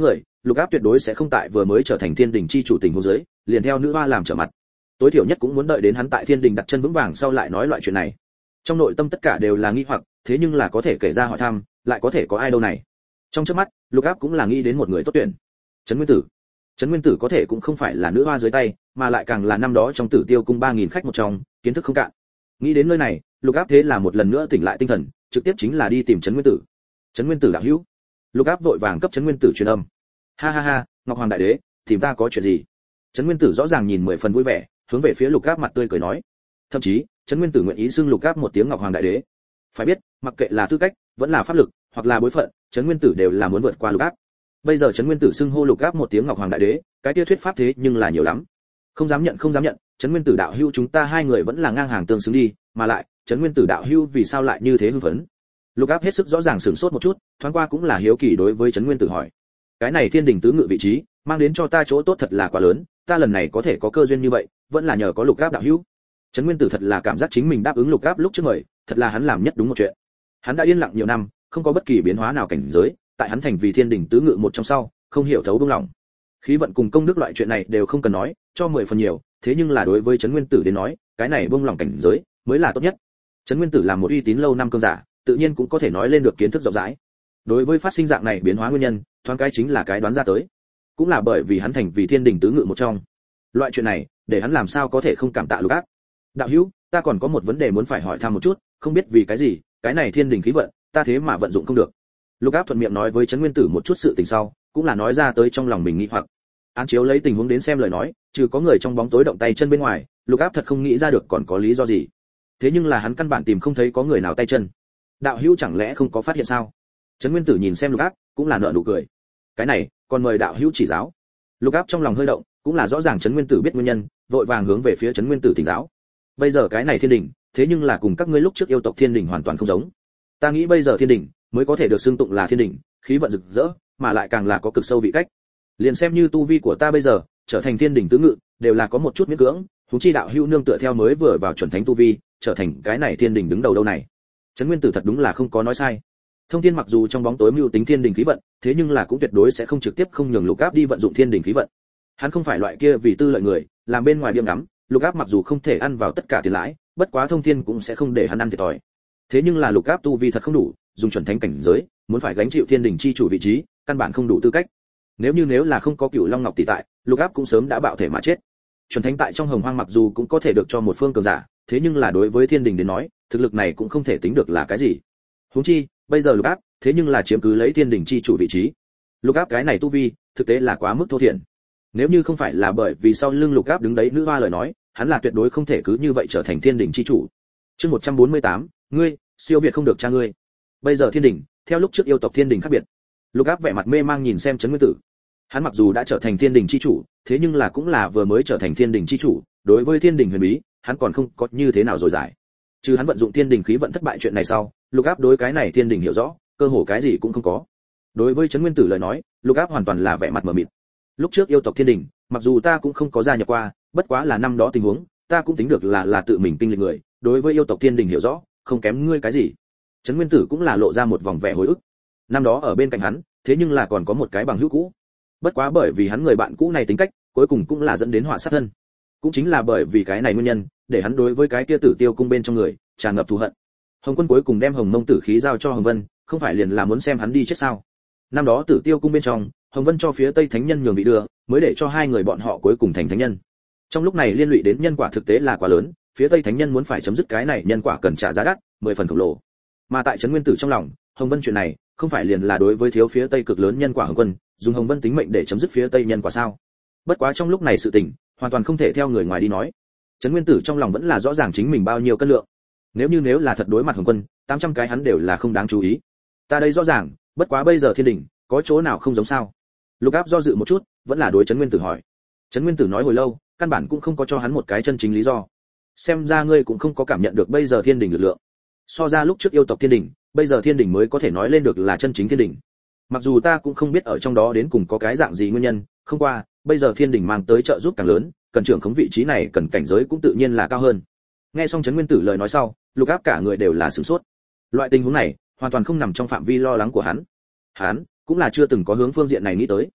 Lục Áp tuyệt đối sẽ không tại vừa mới trở thành thiên đình chi chủ tình huống dưới liền theo nữ hoa làm trở mặt, tối thiểu nhất cũng muốn đợi đến hắn tại thiên đình đặt chân vững vàng sau lại nói loại chuyện này. Trong nội tâm tất cả đều là nghi hoặc, thế nhưng là có thể kể ra hỏi thăm, lại có thể có ai đâu này. Trong chớp mắt, Lục Áp cũng là nghĩ đến một người tốt tuyển, Trấn Nguyên Tử. Trấn Nguyên Tử có thể cũng không phải là nữ hoa dưới tay, mà lại càng là năm đó trong Tử Tiêu cung ba nghìn khách một trong, kiến thức không cạn. Nghĩ đến nơi này, Lục Áp thế là một lần nữa tỉnh lại tinh thần, trực tiếp chính là đi tìm Trấn Nguyên Tử. Trấn Nguyên Tử đạo hữu. Lục Áp vội vàng cấp Trấn Nguyên Tử truyền âm. Ha ha ha, Ngọc Hoàng đại đế, tìm ta có chuyện gì? Trấn Nguyên Tử rõ ràng nhìn mười phần vui vẻ, hướng về phía Lục Áp mặt tươi cười nói. Thậm chí, Trấn Nguyên Tử nguyện ý xưng Lục Áp một tiếng Ngọc Hoàng đại đế. Phải biết, mặc kệ là tư cách, vẫn là pháp lực, hoặc là bối phận, Trấn Nguyên Tử đều là muốn vượt qua Lục Áp. Bây giờ Trấn Nguyên Tử xưng hô Lục Áp một tiếng Ngọc Hoàng đại đế, cái kia thuyết pháp thế nhưng là nhiều lắm. Không dám nhận không dám nhận, Trấn Nguyên Tử đạo hữu chúng ta hai người vẫn là ngang hàng tương xứng đi, mà lại, Trấn Nguyên Tử đạo hữu vì sao lại như thế hưng phấn? Lục Áp hết sức rõ ràng sửng sốt một chút, thoáng qua cũng là hiếu kỳ đối với Trấn Nguyên Tử hỏi. Cái này thiên đình tứ ngự vị trí, mang đến cho ta chỗ tốt thật là quá lớn, ta lần này có thể có cơ duyên như vậy, vẫn là nhờ có Lục Áp đạo hữu. Trấn Nguyên Tử thật là cảm giác chính mình đáp ứng Lục Áp lúc trước mời, thật là hắn làm nhất đúng một chuyện. Hắn đã yên lặng nhiều năm, không có bất kỳ biến hóa nào cảnh giới, tại hắn thành vì thiên đình tứ ngự một trong sau, không hiểu thấu buông lòng. Khí vận cùng công đức loại chuyện này đều không cần nói, cho mười phần nhiều, thế nhưng là đối với Trấn Nguyên Tử đến nói, cái này buông lòng cảnh giới mới là tốt nhất. Trấn Nguyên Tử là một uy tín lâu năm cương giả, tự nhiên cũng có thể nói lên được kiến thức rộng rãi. Đối với phát sinh dạng này biến hóa nguyên nhân, thoáng cái chính là cái đoán ra tới. Cũng là bởi vì hắn thành vì thiên đình tứ ngự một trong. Loại chuyện này, để hắn làm sao có thể không cảm tạ Lục Áp. Đạo hữu, ta còn có một vấn đề muốn phải hỏi thăm một chút, không biết vì cái gì, cái này thiên đình khí vận, ta thế mà vận dụng không được. Lục Áp thuận miệng nói với Trấn Nguyên Tử một chút sự tình sau, cũng là nói ra tới trong lòng mình nghĩ hoặc. Án chiếu lấy tình huống đến xem lời nói, trừ có người trong bóng tối động tay chân bên ngoài, Lục Áp thật không nghĩ ra được còn có lý do gì. Thế nhưng là hắn căn bản tìm không thấy có người nào tay chân. Đạo hữu chẳng lẽ không có phát hiện sao? Trấn Nguyên Tử nhìn xem Lục Áp, cũng là nở nụ cười. Cái này, còn mời đạo hữu chỉ giáo. Lục Áp trong lòng hơi động, cũng là rõ ràng Trấn Nguyên Tử biết nguyên nhân, vội vàng hướng về phía Trấn Nguyên Tử thỉnh giáo. Bây giờ cái này thiên đình, thế nhưng là cùng các ngươi lúc trước yêu tộc thiên đình hoàn toàn không giống. Ta nghĩ bây giờ thiên đình mới có thể được xưng tụng là thiên đình, khí vận rực rỡ, mà lại càng là có cực sâu vị cách. Liền xem như tu vi của ta bây giờ, trở thành thiên đình tứ ngự, đều là có một chút miễn cưỡng, huống chi đạo hữu nương tựa theo mới vừa vào chuẩn thánh tu vi, trở thành cái này thiên đình đứng đầu đâu này. Trấn Nguyên Tử thật đúng là không có nói sai. Thông Thiên mặc dù trong bóng tối mưu tính thiên đình khí vận, thế nhưng là cũng tuyệt đối sẽ không trực tiếp không nhường Lục Áp đi vận dụng thiên đình khí vận. Hắn không phải loại kia vì tư lợi người, làm bên ngoài biếng ngắm, Lục Áp mặc dù không thể ăn vào tất cả tiền lãi, bất quá Thông Thiên cũng sẽ không để hắn ăn thiệt thòi. Thế nhưng là Lục Áp tu vi thật không đủ, dùng chuẩn thánh cảnh giới, muốn phải gánh chịu thiên đình chi chủ vị trí, căn bản không đủ tư cách. Nếu như nếu là không có Cửu Long Ngọc tỷ tại, Lục Áp cũng sớm đã bạo thể mà chết. Chuẩn thánh tại trong Hồng Hoang mặc dù cũng có thể được cho một phương cường giả, thế nhưng là đối với thiên đình đến nói, thực lực này cũng không thể tính được là cái gì. Huống chi, bây giờ Lục Áp, thế nhưng là chiếm cứ lấy thiên đình chi chủ vị trí. Lục Áp cái này tu vi, thực tế là quá mức thô thiển. Nếu như không phải là bởi vì sau lưng Lục Áp đứng đấy nữ hoa lời nói, hắn là tuyệt đối không thể cứ như vậy trở thành thiên đình chi chủ. Chương một trăm bốn mươi tám, ngươi, siêu việt không được cha ngươi. Bây giờ thiên đình, theo lúc trước yêu tộc thiên đình khác biệt. Lục Áp vẻ mặt mê mang nhìn xem Trấn Nguyên Tử. Hắn mặc dù đã trở thành thiên đình chi chủ, thế nhưng là cũng là vừa mới trở thành thiên đình chi chủ, đối với thiên đình huyền bí, hắn còn không có như thế nào rồi giải. Trừ hắn vận dụng thiên đình khí vận thất bại chuyện này sau, Lục Áp đối cái này thiên đình hiểu rõ, cơ hồ cái gì cũng không có. Đối với Trấn Nguyên Tử lời nói, Lục Áp hoàn toàn là vẻ mặt mờ mịt. Lúc trước yêu tộc thiên đình, mặc dù ta cũng không có gia nhập qua, bất quá là năm đó tình huống, ta cũng tính được là là tự mình kinh lịch người, đối với yêu tộc thiên đình hiểu rõ, không kém ngươi cái gì. Trấn Nguyên Tử cũng là lộ ra một vòng vẻ hồi ức. Năm đó ở bên cạnh hắn, thế nhưng là còn có một cái bằng hữu cũ. Bất quá bởi vì hắn người bạn cũ này tính cách, cuối cùng cũng là dẫn đến họa sát thân. Cũng chính là bởi vì cái này nguyên nhân, để hắn đối với cái kia Tử Tiêu cung bên trong người tràn ngập thù hận. Hồng Quân cuối cùng đem Hồng Mông tử khí giao cho Hồng Vân, không phải liền là muốn xem hắn đi chết sao? Năm đó Tử Tiêu cung bên trong, Hồng Vân cho phía Tây Thánh Nhân nhường vị đưa, mới để cho hai người bọn họ cuối cùng thành thánh nhân. Trong lúc này liên lụy đến nhân quả thực tế là quá lớn, phía Tây Thánh Nhân muốn phải chấm dứt cái này nhân quả cần trả giá đắt, mười phần khổng lồ. Mà tại Trấn Nguyên Tử trong lòng, Hồng Vân chuyện này, không phải liền là đối với thiếu phía Tây cực lớn nhân quả Hồng Quân, dùng Hồng Vân tính mệnh để chấm dứt phía Tây nhân quả sao? Bất quá trong lúc này sự tình, hoàn toàn không thể theo người ngoài đi nói. Trấn Nguyên Tử trong lòng vẫn là rõ ràng chính mình bao nhiêu cân lượng. Nếu như nếu là thật đối mặt Hồng Quân, tám trăm cái hắn đều là không đáng chú ý. Ta đây rõ ràng, bất quá bây giờ thiên đình, có chỗ nào không giống sao? Lục Áp do dự một chút, vẫn là đối Trấn Nguyên Tử hỏi. Trấn Nguyên Tử nói hồi lâu, căn bản cũng không có cho hắn một cái chân chính lý do. Xem ra ngươi cũng không có cảm nhận được bây giờ thiên đình lực lượng. So ra lúc trước yêu tộc thiên đình, bây giờ thiên đình mới có thể nói lên được là chân chính thiên đình. Mặc dù ta cũng không biết ở trong đó đến cùng có cái dạng gì nguyên nhân, không qua, bây giờ thiên đình mang tới trợ giúp càng lớn, cần trưởng khống vị trí này cần cảnh giới cũng tự nhiên là cao hơn. Nghe xong Trấn Nguyên Tử lời nói sau, Lục Áp cả người đều là sửng sốt. Loại tình huống này, hoàn toàn không nằm trong phạm vi lo lắng của hắn. Hắn cũng là chưa từng có hướng phương diện này nghĩ tới.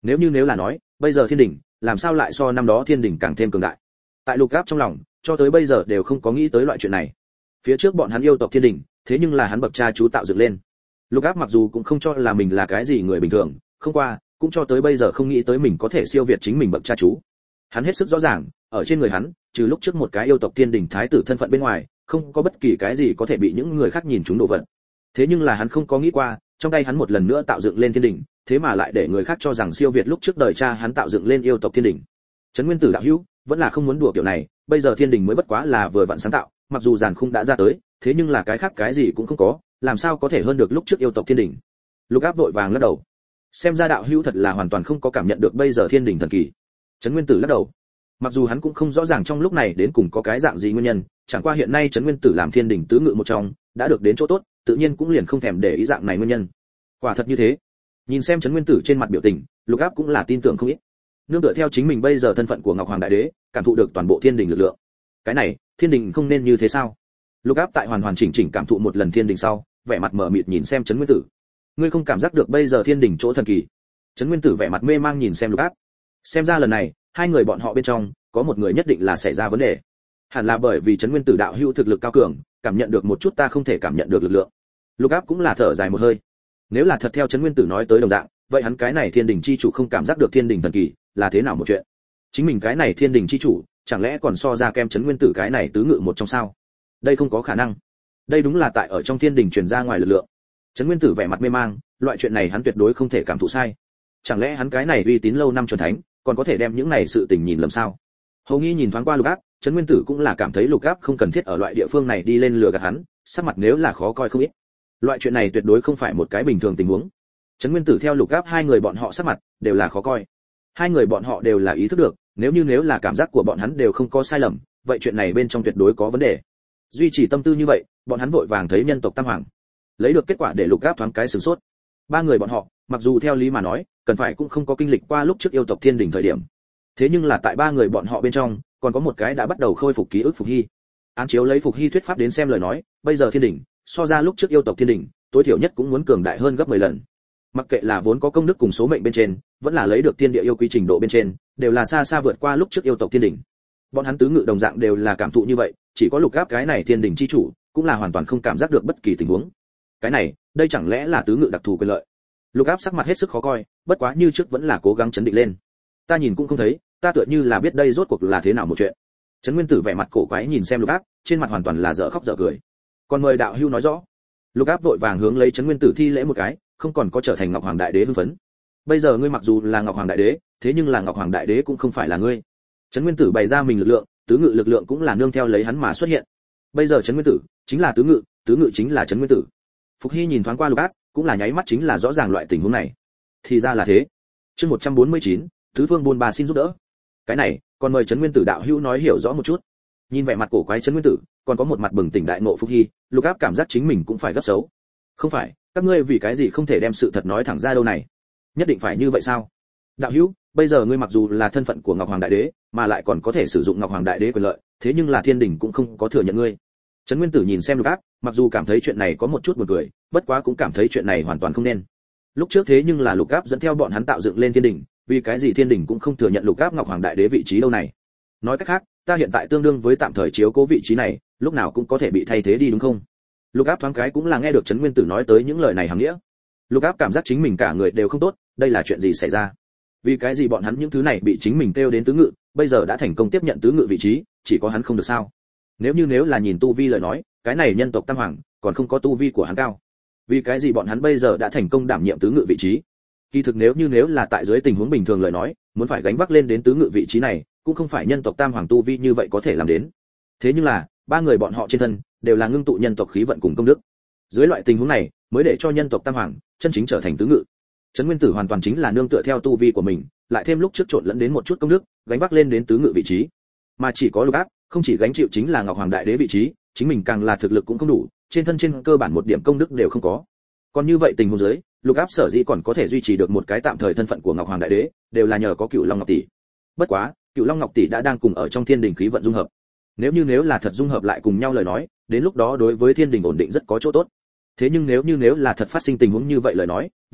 Nếu như nếu là nói, bây giờ thiên đình, làm sao lại so năm đó thiên đình càng thêm cường đại? Tại Lục Áp trong lòng, cho tới bây giờ đều không có nghĩ tới loại chuyện này. Phía trước bọn hắn yêu tộc thiên đình, thế nhưng là hắn bậc cha chú tạo dựng lên. Lục Áp mặc dù cũng không cho là mình là cái gì người bình thường, không qua, cũng cho tới bây giờ không nghĩ tới mình có thể siêu việt chính mình bậc cha chú. Hắn hết sức rõ ràng, ở trên người hắn, trừ lúc trước một cái yêu tộc thiên đình thái tử thân phận bên ngoài, không có bất kỳ cái gì có thể bị những người khác nhìn trúng đồ vật. Thế nhưng là hắn không có nghĩ qua, trong tay hắn một lần nữa tạo dựng lên thiên đình, thế mà lại để người khác cho rằng siêu việt lúc trước đời cha hắn tạo dựng lên yêu tộc thiên đình. Trấn Nguyên Tử đạo hữu, vẫn là không muốn đùa kiểu này, bây giờ thiên đình mới bất quá là vừa vặn sáng tạo, mặc dù giàn khung đã ra tới, thế nhưng là cái khác cái gì cũng không có, làm sao có thể hơn được lúc trước yêu tộc thiên đình. Lục Áp vội vàng lắc đầu. Xem ra đạo hữu thật là hoàn toàn không có cảm nhận được bây giờ thiên đình thần kỳ. Trấn Nguyên Tử lắc đầu. Mặc dù hắn cũng không rõ ràng trong lúc này đến cùng có cái dạng gì nguyên nhân, chẳng qua hiện nay Trấn Nguyên Tử làm thiên đình tứ ngự một trong, đã được đến chỗ tốt, tự nhiên cũng liền không thèm để ý dạng này nguyên nhân. Quả thật như thế. Nhìn xem Trấn Nguyên Tử trên mặt biểu tình, Lục Áp cũng là tin tưởng không ít. Nương tựa theo chính mình bây giờ thân phận của Ngọc Hoàng Đại Đế, cảm thụ được toàn bộ thiên đình lực lượng. Cái này, thiên đình không nên như thế sao? Lục Áp tại hoàn hoàn chỉnh chỉnh cảm thụ một lần thiên đình sau, vẻ mặt mở mịt nhìn xem Trấn Nguyên Tử. Ngươi không cảm giác được bây giờ thiên đình chỗ thần kỳ? Trấn Nguyên Tử vẻ mặt mê mang nhìn xem Lục Áp. Xem ra lần này, hai người bọn họ bên trong, có một người nhất định là xảy ra vấn đề. Hẳn là bởi vì Trấn Nguyên Tử đạo hữu thực lực cao cường, cảm nhận được một chút ta không thể cảm nhận được lực lượng. Lục Áp cũng là thở dài một hơi. Nếu là thật theo Trấn Nguyên Tử nói tới đồng dạng, vậy hắn cái này thiên đình chi chủ không cảm giác được thiên đình thần kỳ, là thế nào một chuyện? Chính mình cái này thiên đình chi chủ, chẳng lẽ còn so ra kem Trấn Nguyên Tử cái này tứ ngự một trong sao? Đây không có khả năng. Đây đúng là tại ở trong thiên đình truyền ra ngoài lực lượng. Trấn Nguyên Tử vẻ mặt mê mang, loại chuyện này hắn tuyệt đối không thể cảm thụ sai. Chẳng lẽ hắn cái này uy tín lâu năm chuẩn thánh, còn có thể đem những này sự tình nhìn lầm sao? Hầu Nghi nhìn thoáng qua Lục Áp, Trấn Nguyên Tử cũng là cảm thấy Lục Áp không cần thiết ở loại địa phương này đi lên lừa gạt hắn, sắc mặt nếu là khó coi không ít. Loại chuyện này tuyệt đối không phải một cái bình thường tình huống. Trấn Nguyên Tử theo Lục Áp hai người bọn họ sắc mặt đều là khó coi. Hai người bọn họ đều là ý thức được, nếu như nếu là cảm giác của bọn hắn đều không có sai lầm, vậy chuyện này bên trong tuyệt đối có vấn đề. Duy trì tâm tư như vậy, bọn hắn vội vàng thấy nhân tộc tam hoàng. Lấy được kết quả để Lục Áp thoáng cái sửng sốt. Ba người bọn họ, mặc dù theo lý mà nói, cần phải cũng không có kinh lịch qua lúc trước yêu tộc thiên đình thời điểm. Thế nhưng là tại ba người bọn họ bên trong, còn có một cái đã bắt đầu khôi phục ký ức Phục Hy. Án chiếu lấy Phục Hy thuyết pháp đến xem lời nói, bây giờ thiên đình, so ra lúc trước yêu tộc thiên đình, tối thiểu nhất cũng muốn cường đại hơn gấp mười lần. Mặc kệ là vốn có công đức cùng số mệnh bên trên, vẫn là lấy được thiên địa yêu quý trình độ bên trên, đều là xa xa vượt qua lúc trước yêu tộc thiên đình. Bọn hắn tứ ngự đồng dạng đều là cảm thụ như vậy, chỉ có Lục Áp cái này thiên đình chi chủ, cũng là hoàn toàn không cảm giác được bất kỳ tình huống. Cái này, đây chẳng lẽ là tứ ngự đặc thù quyền lợi? Lục Áp sắc mặt hết sức khó coi, bất quá như trước vẫn là cố gắng chấn định lên. Ta nhìn cũng không thấy, ta tựa như là biết đây rốt cuộc là thế nào một chuyện. Trấn Nguyên Tử vẻ mặt cổ quái nhìn xem Lục Áp, trên mặt hoàn toàn là dở khóc dở cười. Còn mời đạo hữu nói rõ. Lục Áp vội vàng hướng lấy Trấn Nguyên Tử thi lễ một cái, không còn có trở thành Ngọc Hoàng Đại Đế hưng phấn. Bây giờ ngươi mặc dù là Ngọc Hoàng Đại Đế, thế nhưng là Ngọc Hoàng Đại Đế cũng không phải là ngươi. Trấn Nguyên Tử bày ra mình lực lượng, tứ ngự lực lượng cũng là nương theo lấy hắn mà xuất hiện. Bây giờ Trấn Nguyên Tử chính là tứ ngự, tứ ngự chính là Trấn Nguyên Tử. Phục Hy nhìn thoáng qua Lục Áp, cũng là nháy mắt chính là rõ ràng loại tình huống này. Thì ra là thế. Chương một trăm bốn mươi chín, tứ phương buôn bà xin giúp đỡ. Cái này, còn mời Trấn Nguyên Tử đạo hữu nói hiểu rõ một chút. Nhìn vẻ mặt cổ quái Trấn Nguyên Tử, còn có một mặt bừng tỉnh đại ngộ Phục Hy, Lục Áp cảm giác chính mình cũng phải gấp xấu. Không phải, các ngươi vì cái gì không thể đem sự thật nói thẳng ra đâu này? Nhất định phải như vậy sao? Đạo hữu, bây giờ ngươi mặc dù là thân phận của Ngọc Hoàng Đại Đế, mà lại còn có thể sử dụng Ngọc Hoàng Đại Đế quyền lợi, thế nhưng là thiên đình cũng không có thừa nhận ngươi. Trấn Nguyên Tử nhìn xem Lục Áp, mặc dù cảm thấy chuyện này có một chút buồn cười, bất quá cũng cảm thấy chuyện này hoàn toàn không nên. Lúc trước thế nhưng là Lục Áp dẫn theo bọn hắn tạo dựng lên thiên đình, vì cái gì thiên đình cũng không thừa nhận Lục Áp Ngọc Hoàng Đại Đế vị trí đâu này? Nói cách khác, ta hiện tại tương đương với tạm thời chiếu cố vị trí này, lúc nào cũng có thể bị thay thế đi đúng không? Lục Áp thoáng cái cũng là nghe được Trấn Nguyên Tử nói tới những lời này hàm nghĩa. Lục Áp cảm giác chính mình cả người đều không tốt, đây là chuyện gì xảy ra? Vì cái gì bọn hắn những thứ này bị chính mình kêu đến tứ ngự, bây giờ đã thành công tiếp nhận tứ ngự vị trí, chỉ có hắn không được sao? Nếu như nếu là nhìn tu vi lời nói, cái này nhân tộc tam hoàng còn không có tu vi của hắn cao. Vì cái gì bọn hắn bây giờ đã thành công đảm nhiệm tứ ngự vị trí? Kỳ thực nếu như nếu là tại dưới tình huống bình thường lời nói, muốn phải gánh vác lên đến tứ ngự vị trí này, cũng không phải nhân tộc tam hoàng tu vi như vậy có thể làm đến. Thế nhưng là, ba người bọn họ trên thân đều là ngưng tụ nhân tộc khí vận cùng công đức. Dưới loại tình huống này, mới để cho nhân tộc tam hoàng chân chính trở thành tứ ngự. Trấn Nguyên Tử hoàn toàn chính là nương tựa theo tu vi của mình, lại thêm lúc trước trộn lẫn đến một chút công đức, gánh vác lên đến tứ ngự vị trí. Mà chỉ có Lục Áp, không chỉ gánh chịu chính là Ngọc Hoàng Đại Đế vị trí, chính mình càng là thực lực cũng không đủ, trên thân trên cơ bản một điểm công đức đều không có. Còn như vậy tình huống dưới, Lục Áp sở dĩ còn có thể duy trì được một cái tạm thời thân phận của Ngọc Hoàng Đại Đế, đều là nhờ có Cửu Long Ngọc Tỷ. Bất quá, Cửu Long Ngọc Tỷ đã đang cùng ở trong thiên đình khí vận dung hợp. Nếu như nếu là thật dung hợp lại cùng nhau lời nói, đến lúc đó đối với thiên đình ổn định rất có chỗ tốt. Thế nhưng nếu như nếu là thật phát sinh tình huống như vậy lời nói,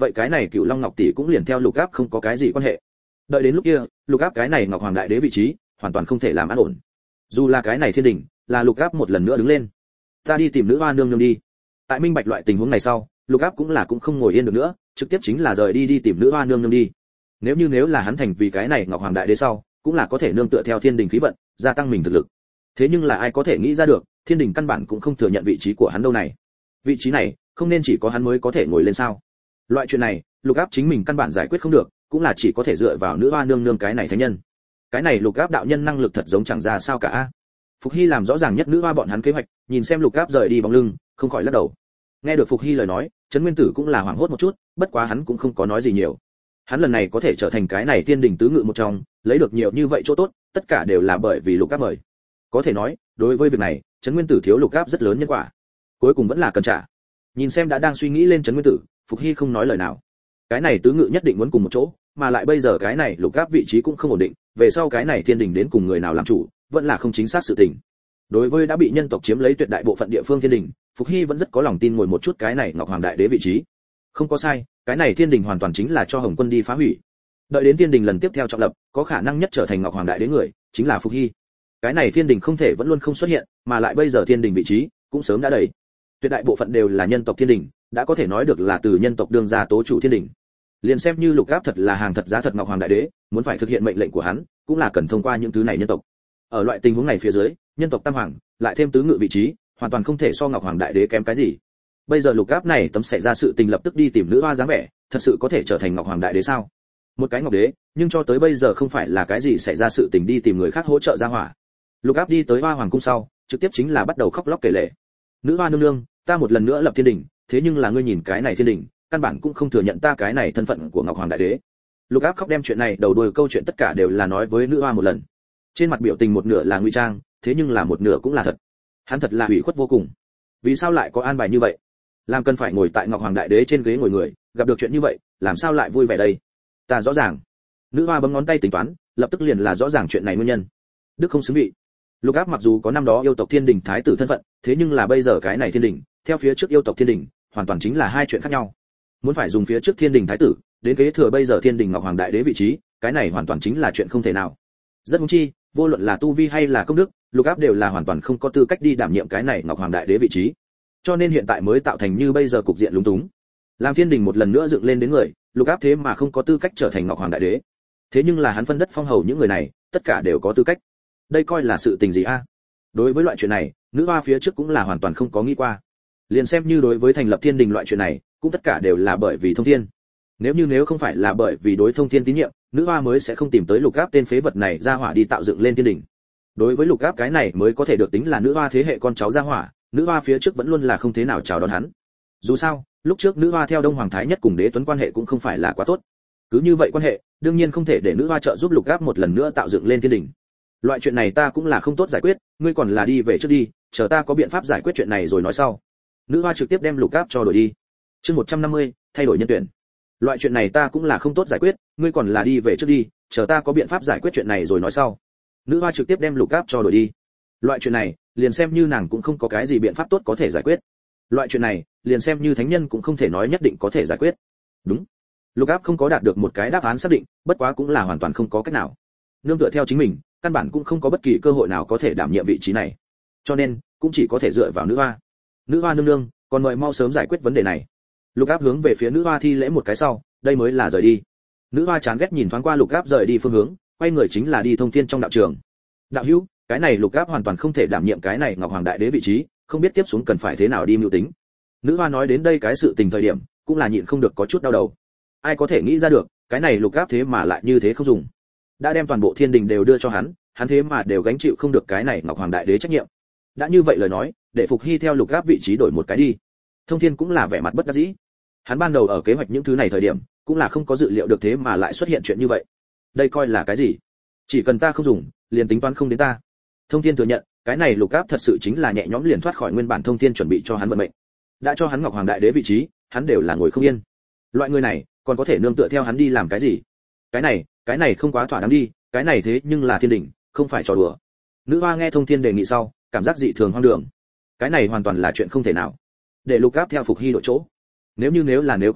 vậy cái này Cựu Long Ngọc tỷ cũng liền theo Lục Áp không có cái gì quan hệ. Đợi đến lúc kia, Lục Áp cái này Ngọc Hoàng đại đế vị trí, hoàn toàn không thể làm an ổn. Dù là cái này thiên đỉnh, là Lục Áp một lần nữa đứng lên. Ta đi tìm nữ hoa nương nương đi. Tại minh bạch loại tình huống này sau, Lục Áp cũng là cũng không ngồi yên được nữa, trực tiếp chính là rời đi đi tìm nữ hoa nương nương đi. Nếu như nếu là hắn thành vì cái này Ngọc Hoàng đại đế sau, cũng là có thể nương tựa theo thiên đình khí vận, gia tăng mình thực lực. Thế nhưng là ai có thể nghĩ ra được, thiên đình căn bản cũng không thừa nhận vị trí của hắn đâu này. Vị trí này, không nên chỉ có hắn mới có thể ngồi lên sao? Loại chuyện này, Lục Áp chính mình căn bản giải quyết không được, cũng là chỉ có thể dựa vào nữ hoa nương nương cái này thánh nhân. Cái này Lục Áp đạo nhân năng lực thật giống chẳng ra sao cả. Phục Hy làm rõ ràng nhất nữ hoa bọn hắn kế hoạch, nhìn xem Lục Áp rời đi bóng lưng, không khỏi lắc đầu. Nghe được Phục Hy lời nói, Trấn Nguyên Tử cũng là hoảng hốt một chút, bất quá hắn cũng không có nói gì nhiều. Hắn lần này có thể trở thành cái này thiên đình tứ ngự một trong, lấy được nhiều như vậy chỗ tốt, tất cả đều là bởi vì Lục Áp mời. Có thể nói, đối với việc này, Trấn Nguyên Tử thiếu Lục Áp rất lớn nhân quả. Cuối cùng vẫn là cần trả. Nhìn xem đã đang suy nghĩ lên Trấn Nguyên Tử, Phục Hy không nói lời nào. Cái này tứ ngự nhất định muốn cùng một chỗ, mà lại bây giờ cái này Lục Áp vị trí cũng không ổn định, về sau cái này thiên đình đến cùng người nào làm chủ, vẫn là không chính xác sự tình. Đối với đã bị nhân tộc chiếm lấy tuyệt đại bộ phận địa phương thiên đình, Phục Hy vẫn rất có lòng tin ngồi một chút cái này Ngọc Hoàng đại đế vị trí. Không có sai, cái này thiên đình hoàn toàn chính là cho Hồng Quân đi phá hủy. Đợi đến thiên đình lần tiếp theo trọng lập, có khả năng nhất trở thành Ngọc Hoàng đại đế người, chính là Phục Hy. Cái này thiên đình không thể vẫn luôn không xuất hiện, mà lại bây giờ thiên đình vị trí cũng sớm đã đầy. Tuyệt đại bộ phận đều là nhân tộc thiên đình, đã có thể nói được là từ nhân tộc đương ra tố chủ thiên đình. Liền xem như Lục Áp thật là hàng thật giá thật Ngọc Hoàng đại đế, muốn phải thực hiện mệnh lệnh của hắn, cũng là cần thông qua những thứ này nhân tộc. Ở loại tình huống này phía dưới, nhân tộc tam hoàng, lại thêm tứ ngự vị trí, hoàn toàn không thể so Ngọc Hoàng đại đế kém cái gì. Bây giờ Lục Áp này tấm xảy ra sự tình lập tức đi tìm nữ hoa dáng vẻ, thật sự có thể trở thành Ngọc Hoàng đại đế sao? Một cái ngọc đế, nhưng cho tới bây giờ không phải là cái gì xảy ra sự tình đi tìm người khác hỗ trợ ra hỏa. Lục Áp đi tới Hoa Hoàng cung sau, trực tiếp chính là bắt đầu khóc lóc kể lể. Nữ hoa nương nương, ta một lần nữa lập thiên đình, thế nhưng là ngươi nhìn cái này thiên đình, căn bản cũng không thừa nhận ta cái này thân phận của Ngọc Hoàng đại đế. Lục Áp khóc đem chuyện này đầu đuôi câu chuyện tất cả đều là nói với nữ hoa một lần. Trên mặt biểu tình một nửa là ngụy trang, thế nhưng là một nửa cũng là thật. Hắn thật là ủy khuất vô cùng. Vì sao lại có an bài như vậy? Làm cần phải ngồi tại Ngọc Hoàng đại đế trên ghế ngồi người, gặp được chuyện như vậy, làm sao lại vui vẻ đây? Ta rõ ràng. Nữ hoa bấm ngón tay tính toán, lập tức liền là rõ ràng chuyện này nguyên nhân. Đức không xứng vị. Lục Áp mặc dù có năm đó yêu tộc thiên đình thái tử thân phận, thế nhưng là bây giờ cái này thiên đình, theo phía trước yêu tộc thiên đình, hoàn toàn chính là hai chuyện khác nhau. Muốn phải dùng phía trước thiên đình thái tử, đến kế thừa bây giờ thiên đình Ngọc Hoàng đại đế vị trí, cái này hoàn toàn chính là chuyện không thể nào. Rất huống chi, vô luận là tu vi hay là công đức, Lục Áp đều là hoàn toàn không có tư cách đi đảm nhiệm cái này Ngọc Hoàng đại đế vị trí. Cho nên hiện tại mới tạo thành như bây giờ cục diện lúng túng. Làm thiên đình một lần nữa dựng lên đến người, Lục Áp thế mà không có tư cách trở thành Ngọc Hoàng đại đế. Thế nhưng là hắn phân đất phong hầu những người này, tất cả đều có tư cách. Đây coi là sự tình gì a? Đối với loại chuyện này, nữ hoa phía trước cũng là hoàn toàn không có nghĩ qua. Liền xem như đối với thành lập thiên đình loại chuyện này, cũng tất cả đều là bởi vì thông thiên. Nếu như nếu không phải là bởi vì đối thông thiên tín nhiệm, nữ hoa mới sẽ không tìm tới Lục Áp tên phế vật này ra hỏa đi tạo dựng lên thiên đình. Đối với Lục Áp cái này mới có thể được tính là nữ hoa thế hệ con cháu ra hỏa, nữ hoa phía trước vẫn luôn là không thế nào chào đón hắn. Dù sao, lúc trước nữ hoa theo Đông Hoàng Thái Nhất cùng Đế Tuấn quan hệ cũng không phải là quá tốt. Cứ như vậy quan hệ, đương nhiên không thể để nữ hoa trợ giúp Lục Áp một lần nữa tạo dựng lên thiên đình. Loại chuyện này ta cũng là không tốt giải quyết, ngươi còn là đi về trước đi, chờ ta có biện pháp giải quyết chuyện này rồi nói sau. Nữ hoa trực tiếp đem Lục Áp cho đổi đi. Chương một trăm năm mươi, thay đổi nhân tuyển. Loại chuyện này ta cũng là không tốt giải quyết, ngươi còn là đi về trước đi, chờ ta có biện pháp giải quyết chuyện này rồi nói sau. Nữ hoa trực tiếp đem Lục Áp cho đổi đi. Loại chuyện này, liền xem như nàng cũng không có cái gì biện pháp tốt có thể giải quyết. Loại chuyện này, liền xem như thánh nhân cũng không thể nói nhất định có thể giải quyết. Đúng. Lục Áp không có đạt được một cái đáp án xác định, bất quá cũng là hoàn toàn không có cách nào. Nương tựa theo chính mình, căn bản cũng không có bất kỳ cơ hội nào có thể đảm nhiệm vị trí này. Cho nên, cũng chỉ có thể dựa vào nữ hoa. Nữ hoa nương nương, còn mời mau sớm giải quyết vấn đề này. Lục Áp hướng về phía nữ hoa thi lễ một cái sau, đây mới là rời đi. Nữ hoa chán ghét nhìn thoáng qua Lục Áp rời đi phương hướng, quay người chính là đi thông thiên trong đạo trường. Đạo hữu, cái này Lục Áp hoàn toàn không thể đảm nhiệm cái này Ngọc Hoàng đại đế vị trí, không biết tiếp xuống cần phải thế nào đi mưu tính. Nữ hoa nói đến đây cái sự tình thời điểm, cũng là nhịn không được có chút đau đầu. Ai có thể nghĩ ra được, cái này Lục Áp thế mà lại như thế không dùng. Đã đem toàn bộ thiên đình đều đưa cho hắn, hắn thế mà đều gánh chịu không được cái này Ngọc Hoàng đại đế trách nhiệm. Đã như vậy lời nói, để Phục Hy theo Lục Áp vị trí đổi một cái đi. Thông Thiên cũng là vẻ mặt bất đắc dĩ. Hắn ban đầu ở kế hoạch những thứ này thời điểm, cũng là không có dự liệu được thế mà lại xuất hiện chuyện như vậy. Đây coi là cái gì? Chỉ cần ta không dùng, liền tính toán không đến ta. Thông Thiên thừa nhận, cái này Lục Áp thật sự chính là nhẹ nhõm liền thoát khỏi nguyên bản Thông Thiên chuẩn bị cho hắn vận mệnh. Đã cho hắn Ngọc Hoàng đại đế vị trí, hắn đều là ngồi không yên. Loại người này, còn có thể nương tựa theo hắn đi làm cái gì? Cái này, cái này không quá thỏa đáng đi, cái này thế nhưng là thiên đình, không phải trò đùa. Nữ hoa nghe Thông Thiên đề nghị sau, cảm giác dị thường hoang đường. Cái này hoàn toàn là chuyện không thể nào. Để Lục Áp theo Phục Hy đổi chỗ. Nếu như nếu là nếu có thể,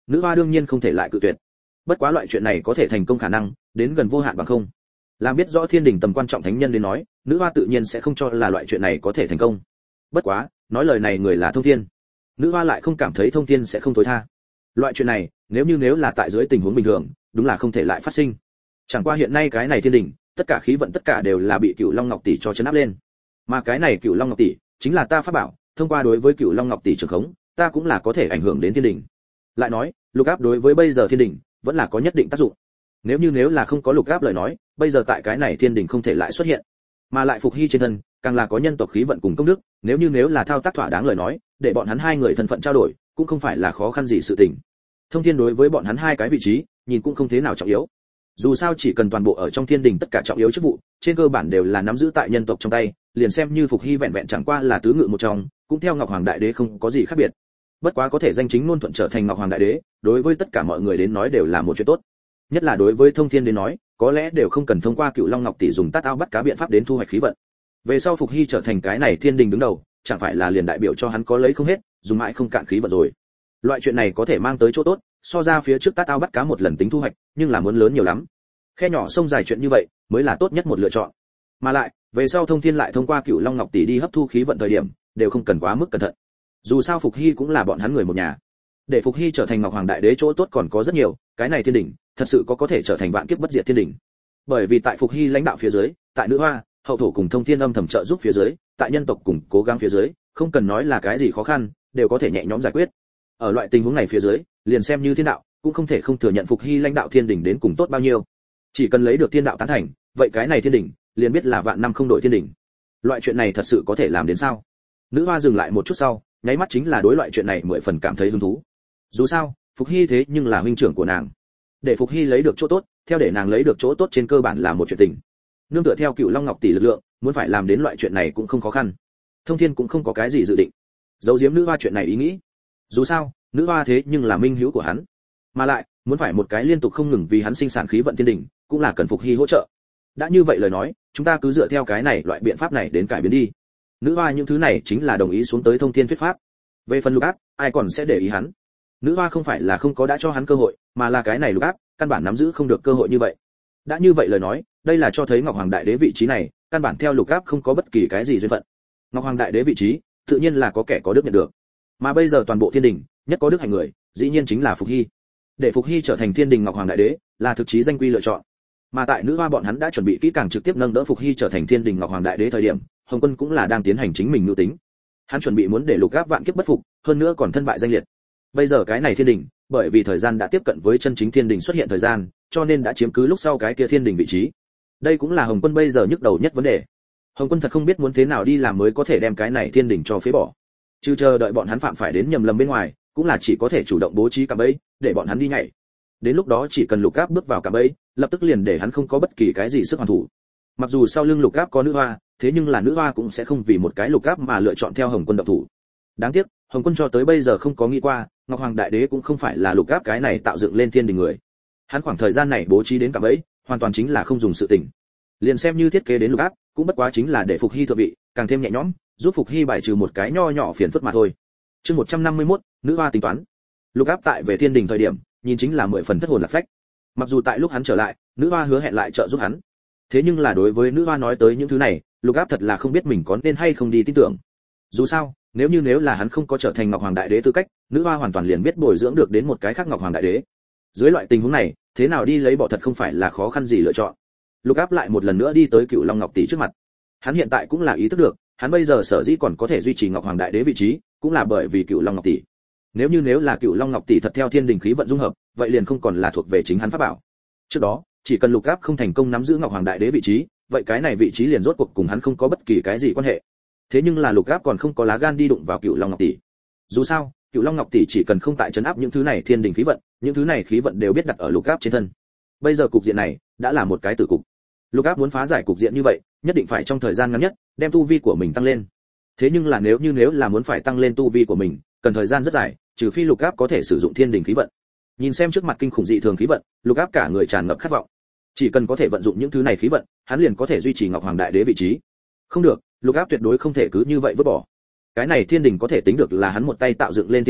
nữ hoa đương nhiên không thể lại cự tuyệt. Bất quá loại chuyện này có thể thành công khả năng đến gần vô hạn bằng không. Làm biết rõ thiên đình tầm quan trọng thánh nhân đến nói, nữ hoa tự nhiên sẽ không cho là loại chuyện này có thể thành công. Bất quá, nói lời này người là Thông Thiên. Nữ hoa lại không cảm thấy Thông Thiên sẽ không tối tha. Loại chuyện này, nếu như nếu là tại dưới tình huống bình thường, đúng là không thể lại phát sinh. Chẳng qua hiện nay cái này thiên đình, tất cả khí vận tất cả đều là bị Cửu Long Ngọc tỷ cho chấn áp lên. Mà cái này Cửu Long Ngọc tỷ, chính là ta pháp bảo, thông qua đối với Cửu Long Ngọc tỷ trường khống, ta cũng là có thể ảnh hưởng đến thiên đình. Lại nói, lục áp đối với bây giờ thiên đình vẫn là có nhất định tác dụng. Nếu như nếu là không có lục áp lời nói, bây giờ tại cái này thiên đình không thể lại xuất hiện. Mà lại Phục Hy trên thân, càng là có nhân tộc khí vận cùng công đức, nếu như nếu là thao tác thỏa đáng lời nói, để bọn hắn hai người thân phận trao đổi, cũng không phải là khó khăn gì sự tình. Thông Thiên đối với bọn hắn hai cái vị trí, nhìn cũng không thế nào trọng yếu. Dù sao chỉ cần toàn bộ ở trong thiên đình tất cả trọng yếu chức vụ, trên cơ bản đều là nắm giữ tại nhân tộc trong tay, liền xem như Phục Hy vẹn vẹn chẳng qua là tứ ngự một trong, cũng theo Ngọc Hoàng Đại Đế không có gì khác biệt. Bất quá có thể danh chính ngôn thuận trở thành Ngọc Hoàng Đại Đế, đối với tất cả mọi người đến nói đều là một chuyện tốt. Nhất là đối với Thông Thiên đến nói, có lẽ đều không cần thông qua Cửu Long Ngọc tỷ dùng tát ao bắt cá biện pháp đến thu hoạch khí vận. Về sau Phục Hy trở thành cái này thiên đình đứng đầu, chẳng phải là liền đại biểu cho hắn có lấy không hết, dùng mãi không cạn khí vận rồi. Loại chuyện này có thể mang tới chỗ tốt, so ra phía trước tát ao bắt cá một lần tính thu hoạch, nhưng là muốn lớn nhiều lắm. Khe nhỏ sông dài chuyện như vậy, mới là tốt nhất một lựa chọn. Mà lại, về sau Thông Thiên lại thông qua Cửu Long Ngọc tỷ đi hấp thu khí vận thời điểm, đều không cần quá mức cẩn thận. Dù sao Phục Hy cũng là bọn hắn người một nhà. Để Phục Hy trở thành Ngọc Hoàng Đại Đế chỗ tốt còn có rất nhiều, cái này thiên đỉnh, thật sự có có thể trở thành vạn kiếp bất diệt thiên đỉnh. Bởi vì tại Phục Hy lãnh đạo phía dưới, tại nữ hoa, hậu thổ cùng Thông Thiên âm thầm trợ giúp phía dưới, tại nhân tộc cùng cố gắng phía dưới, không cần nói là cái gì khó khăn, đều có thể nhẹ nhõm giải quyết. Ở loại tình huống này phía dưới, liền xem như thiên đạo, cũng không thể không thừa nhận Phục Hy lãnh đạo thiên đỉnh đến cùng tốt bao nhiêu. Chỉ cần lấy được thiên đạo tán thành, vậy cái này thiên đỉnh, liền biết là vạn năm không đổi thiên đỉnh. Loại chuyện này thật sự có thể làm đến sao? Nữ hoa dừng lại một chút sau, nháy mắt chính là đối loại chuyện này mười phần cảm thấy hứng thú. Dù sao, Phục Hy thế nhưng là huynh trưởng của nàng. Để Phục Hy lấy được chỗ tốt, theo để nàng lấy được chỗ tốt trên cơ bản là một chuyện tình. Nương tựa theo Cửu Long Ngọc tỷ lực lượng, muốn phải làm đến loại chuyện này cũng không khó khăn. Thông Thiên cũng không có cái gì dự định giấu giếm nữ hoa chuyện này ý nghĩ. Dù sao, nữ hoa thế nhưng là minh hữu của hắn, mà lại muốn phải một cái liên tục không ngừng vì hắn sinh sản khí vận thiên đỉnh, cũng là cần Phục Hy hỗ trợ. Đã như vậy lời nói, chúng ta cứ dựa theo cái này loại biện pháp này đến cải biến đi. Nữ hoa những thứ này chính là đồng ý xuống tới Thông Thiên thuyết pháp. Về phần lục áp, ai còn sẽ để ý hắn? Nữ hoa không phải là không có đã cho hắn cơ hội, mà là cái này lục áp căn bản nắm giữ không được cơ hội như vậy. Đã như vậy lời nói, đây là cho thấy Ngọc Hoàng Đại Đế vị trí này, căn bản theo lục áp không có bất kỳ cái gì duyên phận. Ngọc Hoàng Đại Đế vị trí, tự nhiên là có kẻ có đức nhận được. Mà bây giờ toàn bộ thiên đình, nhất có đức hành người, dĩ nhiên chính là Phục Hy. Để Phục Hy trở thành thiên đình Ngọc Hoàng Đại Đế, là thực chí danh quy lựa chọn. Mà tại nữ hoa bọn hắn đã chuẩn bị kỹ càng trực tiếp nâng đỡ Phục Hy trở thành thiên đình Ngọc Hoàng Đại Đế thời điểm, Hồng Quân cũng là đang tiến hành chính mình mưu tính. Hắn chuẩn bị muốn để lục áp vạn kiếp bất phục, hơn nữa còn thân bại danh liệt. Bây giờ cái này thiên đình, bởi vì thời gian đã tiếp cận với chân chính thiên đình xuất hiện thời gian, cho nên đã chiếm cứ lúc sau cái kia thiên đình vị trí. Đây cũng là Hồng Quân bây giờ nhức đầu nhất vấn đề. Hồng Quân thật không biết muốn thế nào đi làm mới có thể đem cái này thiên đình cho phế bỏ. Chứ chờ đợi bọn hắn phạm phải đến nhầm lầm bên ngoài, cũng là chỉ có thể chủ động bố trí cạm bẫy, để bọn hắn đi nhảy. Đến lúc đó chỉ cần lục áp bước vào cạm bẫy, lập tức liền để hắn không có bất kỳ cái gì sức hoàn thủ. Mặc dù sau lưng lục áp có nữ hoa, thế nhưng là nữ hoa cũng sẽ không vì một cái lục áp mà lựa chọn theo Hồng Quân động thủ. Đáng tiếc, Hồng Quân cho tới bây giờ không có nghĩ qua, Ngọc Hoàng Đại Đế cũng không phải là lục áp cái này tạo dựng lên thiên đình người. Hắn khoảng thời gian này bố trí đến cạm bẫy, hoàn toàn chính là không dùng sự tình. Liền xem như thiết kế đến lục áp, cũng bất quá chính là để Phục Hy thượng vị, càng thêm nhẹ nhõm, giúp Phục Hy bài trừ một cái nho nhỏ phiền phức mà thôi. Chương một trăm năm mươi mốt, nữ hoa tính toán. Lục áp tại về thiên đình thời điểm, nhìn chính là mười phần thất hồn lạc phách. Mặc dù tại lúc hắn trở lại, nữ hoa hứa hẹn lại trợ giúp hắn. Thế nhưng là đối với nữ hoa nói tới những thứ này, lục áp thật là không biết mình có nên hay không đi tin tưởng. Dù sao, nếu như nếu là hắn không có trở thành Ngọc Hoàng Đại Đế tư cách, nữ hoa hoàn toàn liền biết bồi dưỡng được đến một cái khác Ngọc Hoàng Đại Đế. Dưới loại tình huống này, thế nào đi lấy bỏ thật không phải là khó khăn gì lựa chọn. Lục áp lại một lần nữa đi tới Cửu Long Ngọc tỷ trước mặt. Hắn hiện tại cũng là ý thức được, hắn bây giờ sở dĩ còn có thể duy trì Ngọc Hoàng Đại Đế vị trí, cũng là bởi vì Cửu Long Ngọc tỷ. Nếu như nếu là Cửu Long Ngọc tỷ thật theo thiên đình khí vận dung hợp, vậy liền không còn là thuộc về chính hắn pháp bảo. Trước đó, chỉ cần lục áp không thành công nắm giữ Ngọc Hoàng Đại Đế vị trí, vậy cái này vị trí liền rốt cuộc cùng hắn không có bất kỳ cái gì quan hệ. Thế nhưng là lục áp còn không có lá gan đi đụng vào Cửu Long Ngọc tỷ. Dù sao, Cửu Long Ngọc tỷ chỉ cần không tại trấn áp những thứ này thiên đình khí vận, những thứ này khí vận đều biết đặt ở lục áp trên thân. Bây giờ cục diện này đã là một cái tử cục. Lục áp muốn phá giải cục diện như vậy, nhất định phải trong thời gian ngắn nhất đem tu vi của mình tăng lên. Thế nhưng là nếu như nếu là muốn phải tăng lên tu vi của mình, cần thời gian rất dài, trừ phi lục áp có thể sử dụng thiên đình khí vận. Nhìn xem trước mặt kinh khủng dị thường khí vận, lục áp cả người tràn ngập khát vọng. Chỉ cần có thể vận dụng những thứ này khí vận, hắn liền có thể duy trì Ngọc Hoàng Đại Đế vị trí. Không được, lục áp tuyệt đối không thể cứ như vậy vứt bỏ. Cái này thiên đình có thể tính được là hắn một tay tạo dựng lên thiên đình,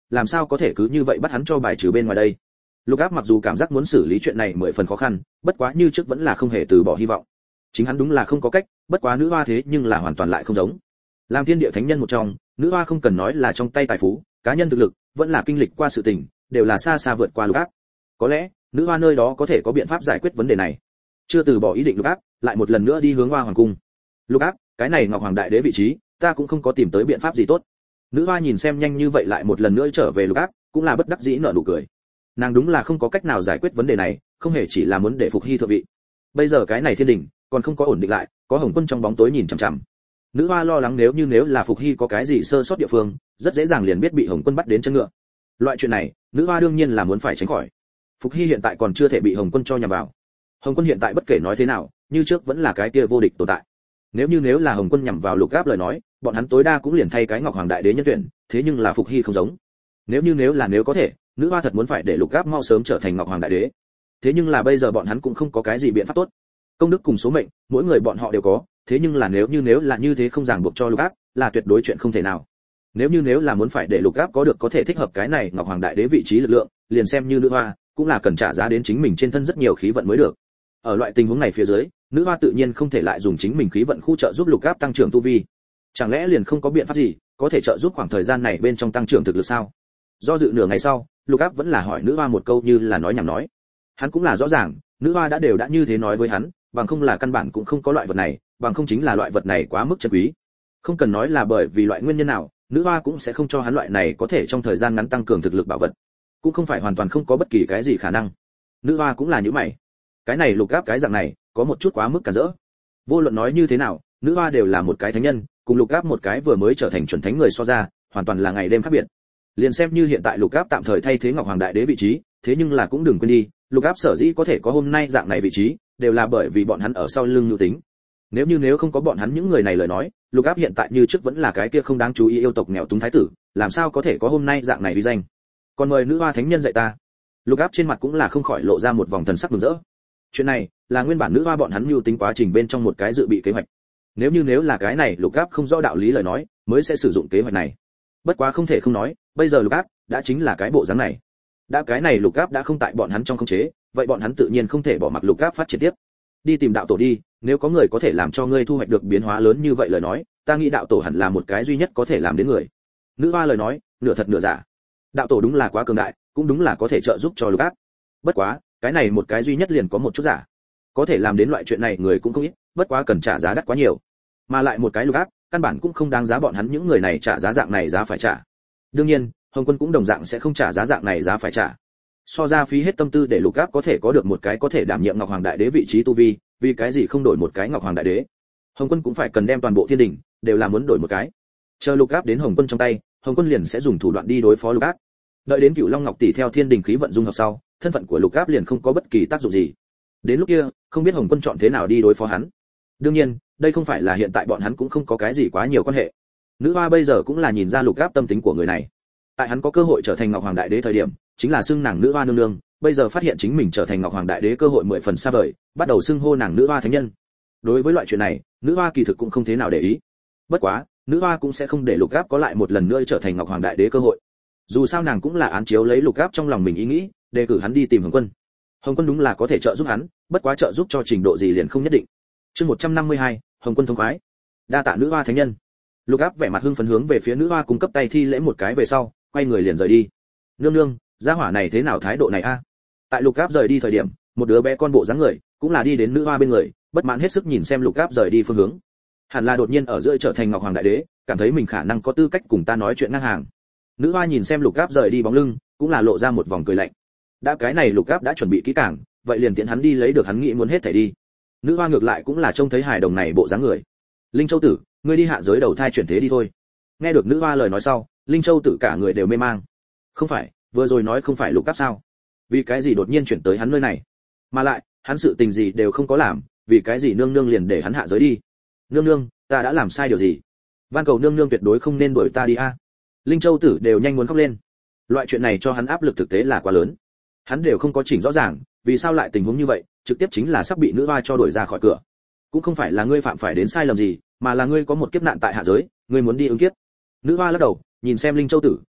làm sao có thể cứ như vậy bắt hắn cho bài trừ bên ngoài đây. Lục Áp mặc dù cảm giác muốn xử lý chuyện này mười phần khó khăn, bất quá như trước vẫn là không hề từ bỏ hy vọng. Chính hắn đúng là không có cách, bất quá nữ hoa thế nhưng là hoàn toàn lại không giống. Làm thiên địa thánh nhân một trong, nữ hoa không cần nói là trong tay tài phú, cá nhân thực lực, vẫn là kinh lịch qua sự tình, đều là xa xa vượt qua Lục Áp. Có lẽ, nữ hoa nơi đó có thể có biện pháp giải quyết vấn đề này. Chưa từ bỏ ý định Lục Áp, lại một lần nữa đi hướng Hoa Hoàng cung. Lục Áp, cái này Ngọc Hoàng đại đế vị trí, ta cũng không có tìm tới biện pháp gì tốt. Nữ hoa nhìn xem nhanh như vậy lại một lần nữa trở về Lục Áp, cũng là bất đắc dĩ nở nụ cười. Nàng đúng là không có cách nào giải quyết vấn đề này, không hề chỉ là muốn để Phục Hy thượng vị. Bây giờ cái này thiên đình còn không có ổn định lại, có Hồng Quân trong bóng tối nhìn chằm chằm. Nữ hoa lo lắng nếu như nếu là Phục Hy có cái gì sơ sót địa phương, rất dễ dàng liền biết bị Hồng Quân bắt đến chân ngựa. Loại chuyện này, nữ hoa đương nhiên là muốn phải tránh khỏi. Phục Hy hiện tại còn chưa thể bị Hồng Quân cho nhằm vào. Hồng Quân hiện tại bất kể nói thế nào, như trước vẫn là cái kia vô địch tồn tại. Nếu như nếu là Hồng Quân nhằm vào Lục Áp lời nói, bọn hắn tối đa cũng liền thay cái Ngọc Hoàng đại đế nhân tuyển, thế nhưng là Phục Hy không giống. Nếu như nếu là nếu có thể, nữ hoa thật muốn phải để Lục Áp mau sớm trở thành Ngọc Hoàng đại đế. Thế nhưng là bây giờ bọn hắn cũng không có cái gì biện pháp tốt. Công đức cùng số mệnh, mỗi người bọn họ đều có, thế nhưng là nếu như nếu là như thế không ràng buộc cho Lục Áp, là tuyệt đối chuyện không thể nào. Nếu như nếu là muốn phải để Lục Áp có được có thể thích hợp cái này Ngọc Hoàng đại đế vị trí lực lượng, liền xem như nữ hoa, cũng là cần trả giá đến chính mình trên thân rất nhiều khí vận mới được. Ở loại tình huống này phía dưới, nữ hoa tự nhiên không thể lại dùng chính mình khí vận khu trợ giúp Lục Áp tăng trưởng tu vi. Chẳng lẽ liền không có biện pháp gì có thể trợ giúp khoảng thời gian này bên trong tăng trưởng thực lực sao? Do dự nửa ngày sau, Lục Áp vẫn là hỏi nữ hoa một câu như là nói nhảm nói. Hắn cũng là rõ ràng, nữ hoa đã đều đã như thế nói với hắn, bằng không là căn bản cũng không có loại vật này, bằng không chính là loại vật này quá mức chân quý. Không cần nói là bởi vì loại nguyên nhân nào, nữ hoa cũng sẽ không cho hắn loại này có thể trong thời gian ngắn tăng cường thực lực bảo vật. Cũng không phải hoàn toàn không có bất kỳ cái gì khả năng. Nữ hoa cũng là như mày. Cái này Lục Áp cái dạng này, có một chút quá mức cản rỡ. Vô luận nói như thế nào, nữ hoa đều là một cái thánh nhân, cùng Lục Áp một cái vừa mới trở thành chuẩn thánh người so ra, hoàn toàn là ngày đêm khác biệt. Liền xem như hiện tại Lục Áp tạm thời thay thế Ngọc Hoàng đại đế vị trí, thế nhưng là cũng đừng quên đi, Lục Áp sở dĩ có thể có hôm nay dạng này vị trí, đều là bởi vì bọn hắn ở sau lưng nhu tính. Nếu như nếu không có bọn hắn những người này lời nói, Lục Áp hiện tại như trước vẫn là cái kia không đáng chú ý yêu tộc nghèo túng thái tử, làm sao có thể có hôm nay dạng này uy danh. Còn mời nữ hoa thánh nhân dạy ta. Lục Áp trên mặt cũng là không khỏi lộ ra một vòng thần sắc mừng rỡ. Chuyện này là nguyên bản nữ hoa bọn hắn mưu tính quá trình bên trong một cái dự bị kế hoạch. Nếu như nếu là cái này Lục Áp không rõ đạo lý lời nói, mới sẽ sử dụng kế hoạch này. Bất quá không thể không nói, bây giờ Lục Áp đã chính là cái bộ dáng này. Đã cái này Lục Áp đã không tại bọn hắn trong khống chế, vậy bọn hắn tự nhiên không thể bỏ mặc Lục Áp phát triển tiếp. Đi tìm đạo tổ đi, nếu có người có thể làm cho ngươi thu hoạch được biến hóa lớn như vậy lời nói, ta nghĩ đạo tổ hẳn là một cái duy nhất có thể làm đến người. Nữ hoa lời nói, nửa thật nửa giả. Đạo tổ đúng là quá cường đại, cũng đúng là có thể trợ giúp cho Lục Áp. Bất quá, cái này một cái duy nhất liền có một chút giả. Có thể làm đến loại chuyện này người cũng không ít, bất quá cần trả giá đắt quá nhiều. Mà lại một cái Lục Áp, căn bản cũng không đáng giá bọn hắn những người này trả giá dạng này giá phải trả. Đương nhiên, Hồng Quân cũng đồng dạng sẽ không trả giá dạng này giá phải trả. So ra phí hết tâm tư để Lục Áp có thể có được một cái có thể đảm nhiệm Ngọc Hoàng đại đế vị trí tu vi, vì cái gì không đổi một cái Ngọc Hoàng đại đế? Hồng Quân cũng phải cần đem toàn bộ thiên đình đều là muốn đổi một cái. Chờ Lục Áp đến Hồng Quân trong tay, Hồng Quân liền sẽ dùng thủ đoạn đi đối phó Lục Áp. Đợi đến Cửu Long Ngọc tỷ theo thiên đình khí vận dung hợp sau, thân phận của Lục Áp liền không có bất kỳ tác dụng gì. Đến lúc kia, không biết Hồng Quân chọn thế nào đi đối phó hắn. Đương nhiên, đây không phải là hiện tại bọn hắn cũng không có cái gì quá nhiều quan hệ. Nữ hoa bây giờ cũng là nhìn ra Lục Áp tâm tính của người này. Tại hắn có cơ hội trở thành Ngọc Hoàng đại đế thời điểm, chính là xưng nàng nữ hoa nương nương, bây giờ phát hiện chính mình trở thành Ngọc Hoàng đại đế cơ hội mười phần xa vời, bắt đầu xưng hô nàng nữ hoa thánh nhân. Đối với loại chuyện này, nữ hoa kỳ thực cũng không thế nào để ý. Bất quá, nữ hoa cũng sẽ không để Lục Áp có lại một lần nữa trở thành Ngọc Hoàng đại đế cơ hội. Dù sao nàng cũng là án chiếu lấy Lục Áp trong lòng mình ý nghĩ, đề cử hắn đi tìm Hồng Quân. Hồng Quân đúng là có thể trợ giúp hắn, bất quá trợ giúp cho trình độ gì liền không nhất định. Chương một trăm năm mươi hai, Hồng Quân thông khoái. Đa tạ nữ hoa thánh nhân. Lục Áp vẻ mặt hưng phấn hướng về phía nữ hoa cung cấp tay thi lễ một cái về sau, quay người liền rời đi. Nương nương, gia hỏa này thế nào thái độ này a? Tại Lục Áp rời đi thời điểm, một đứa bé con bộ dáng người, cũng là đi đến nữ hoa bên người, bất mãn hết sức nhìn xem Lục Áp rời đi phương hướng. Hẳn là đột nhiên ở giữa trở thành Ngọc Hoàng đại đế, cảm thấy mình khả năng có tư cách cùng ta nói chuyện ngang hàng. Nữ hoa nhìn xem Lục Áp rời đi bóng lưng, cũng là lộ ra một vòng cười lạnh. Đã cái này Lục Áp đã chuẩn bị kỹ càng, vậy liền tiện hắn đi lấy được hắn nghĩ muốn hết thảy đi. Nữ hoa ngược lại cũng là trông thấy hài đồng này bộ dáng người. Linh Châu tử, ngươi đi hạ giới đầu thai chuyển thế đi thôi. Nghe được nữ hoa lời nói sau, Linh Châu tử cả người đều mê mang. Không phải, vừa rồi nói không phải Lục Áp sao? Vì cái gì đột nhiên chuyển tới hắn nơi này? Mà lại, hắn sự tình gì đều không có làm, vì cái gì nương nương liền để hắn hạ giới đi? Nương nương, ta đã làm sai điều gì? Van cầu nương nương tuyệt đối không nên đuổi ta đi a. Linh Châu tử đều nhanh muốn khóc lên. Loại chuyện này cho hắn áp lực thực tế là quá lớn. Hắn đều không có chỉnh rõ ràng, vì sao lại tình huống như vậy, trực tiếp chính là sắp bị nữ hoa cho đuổi ra khỏi cửa. Cũng không phải là ngươi phạm phải đến sai lầm gì, mà là ngươi có một kiếp nạn tại hạ giới, ngươi muốn đi ứng kiếp. Nữ hoa lắc đầu, nhìn xem Linh Châu tử,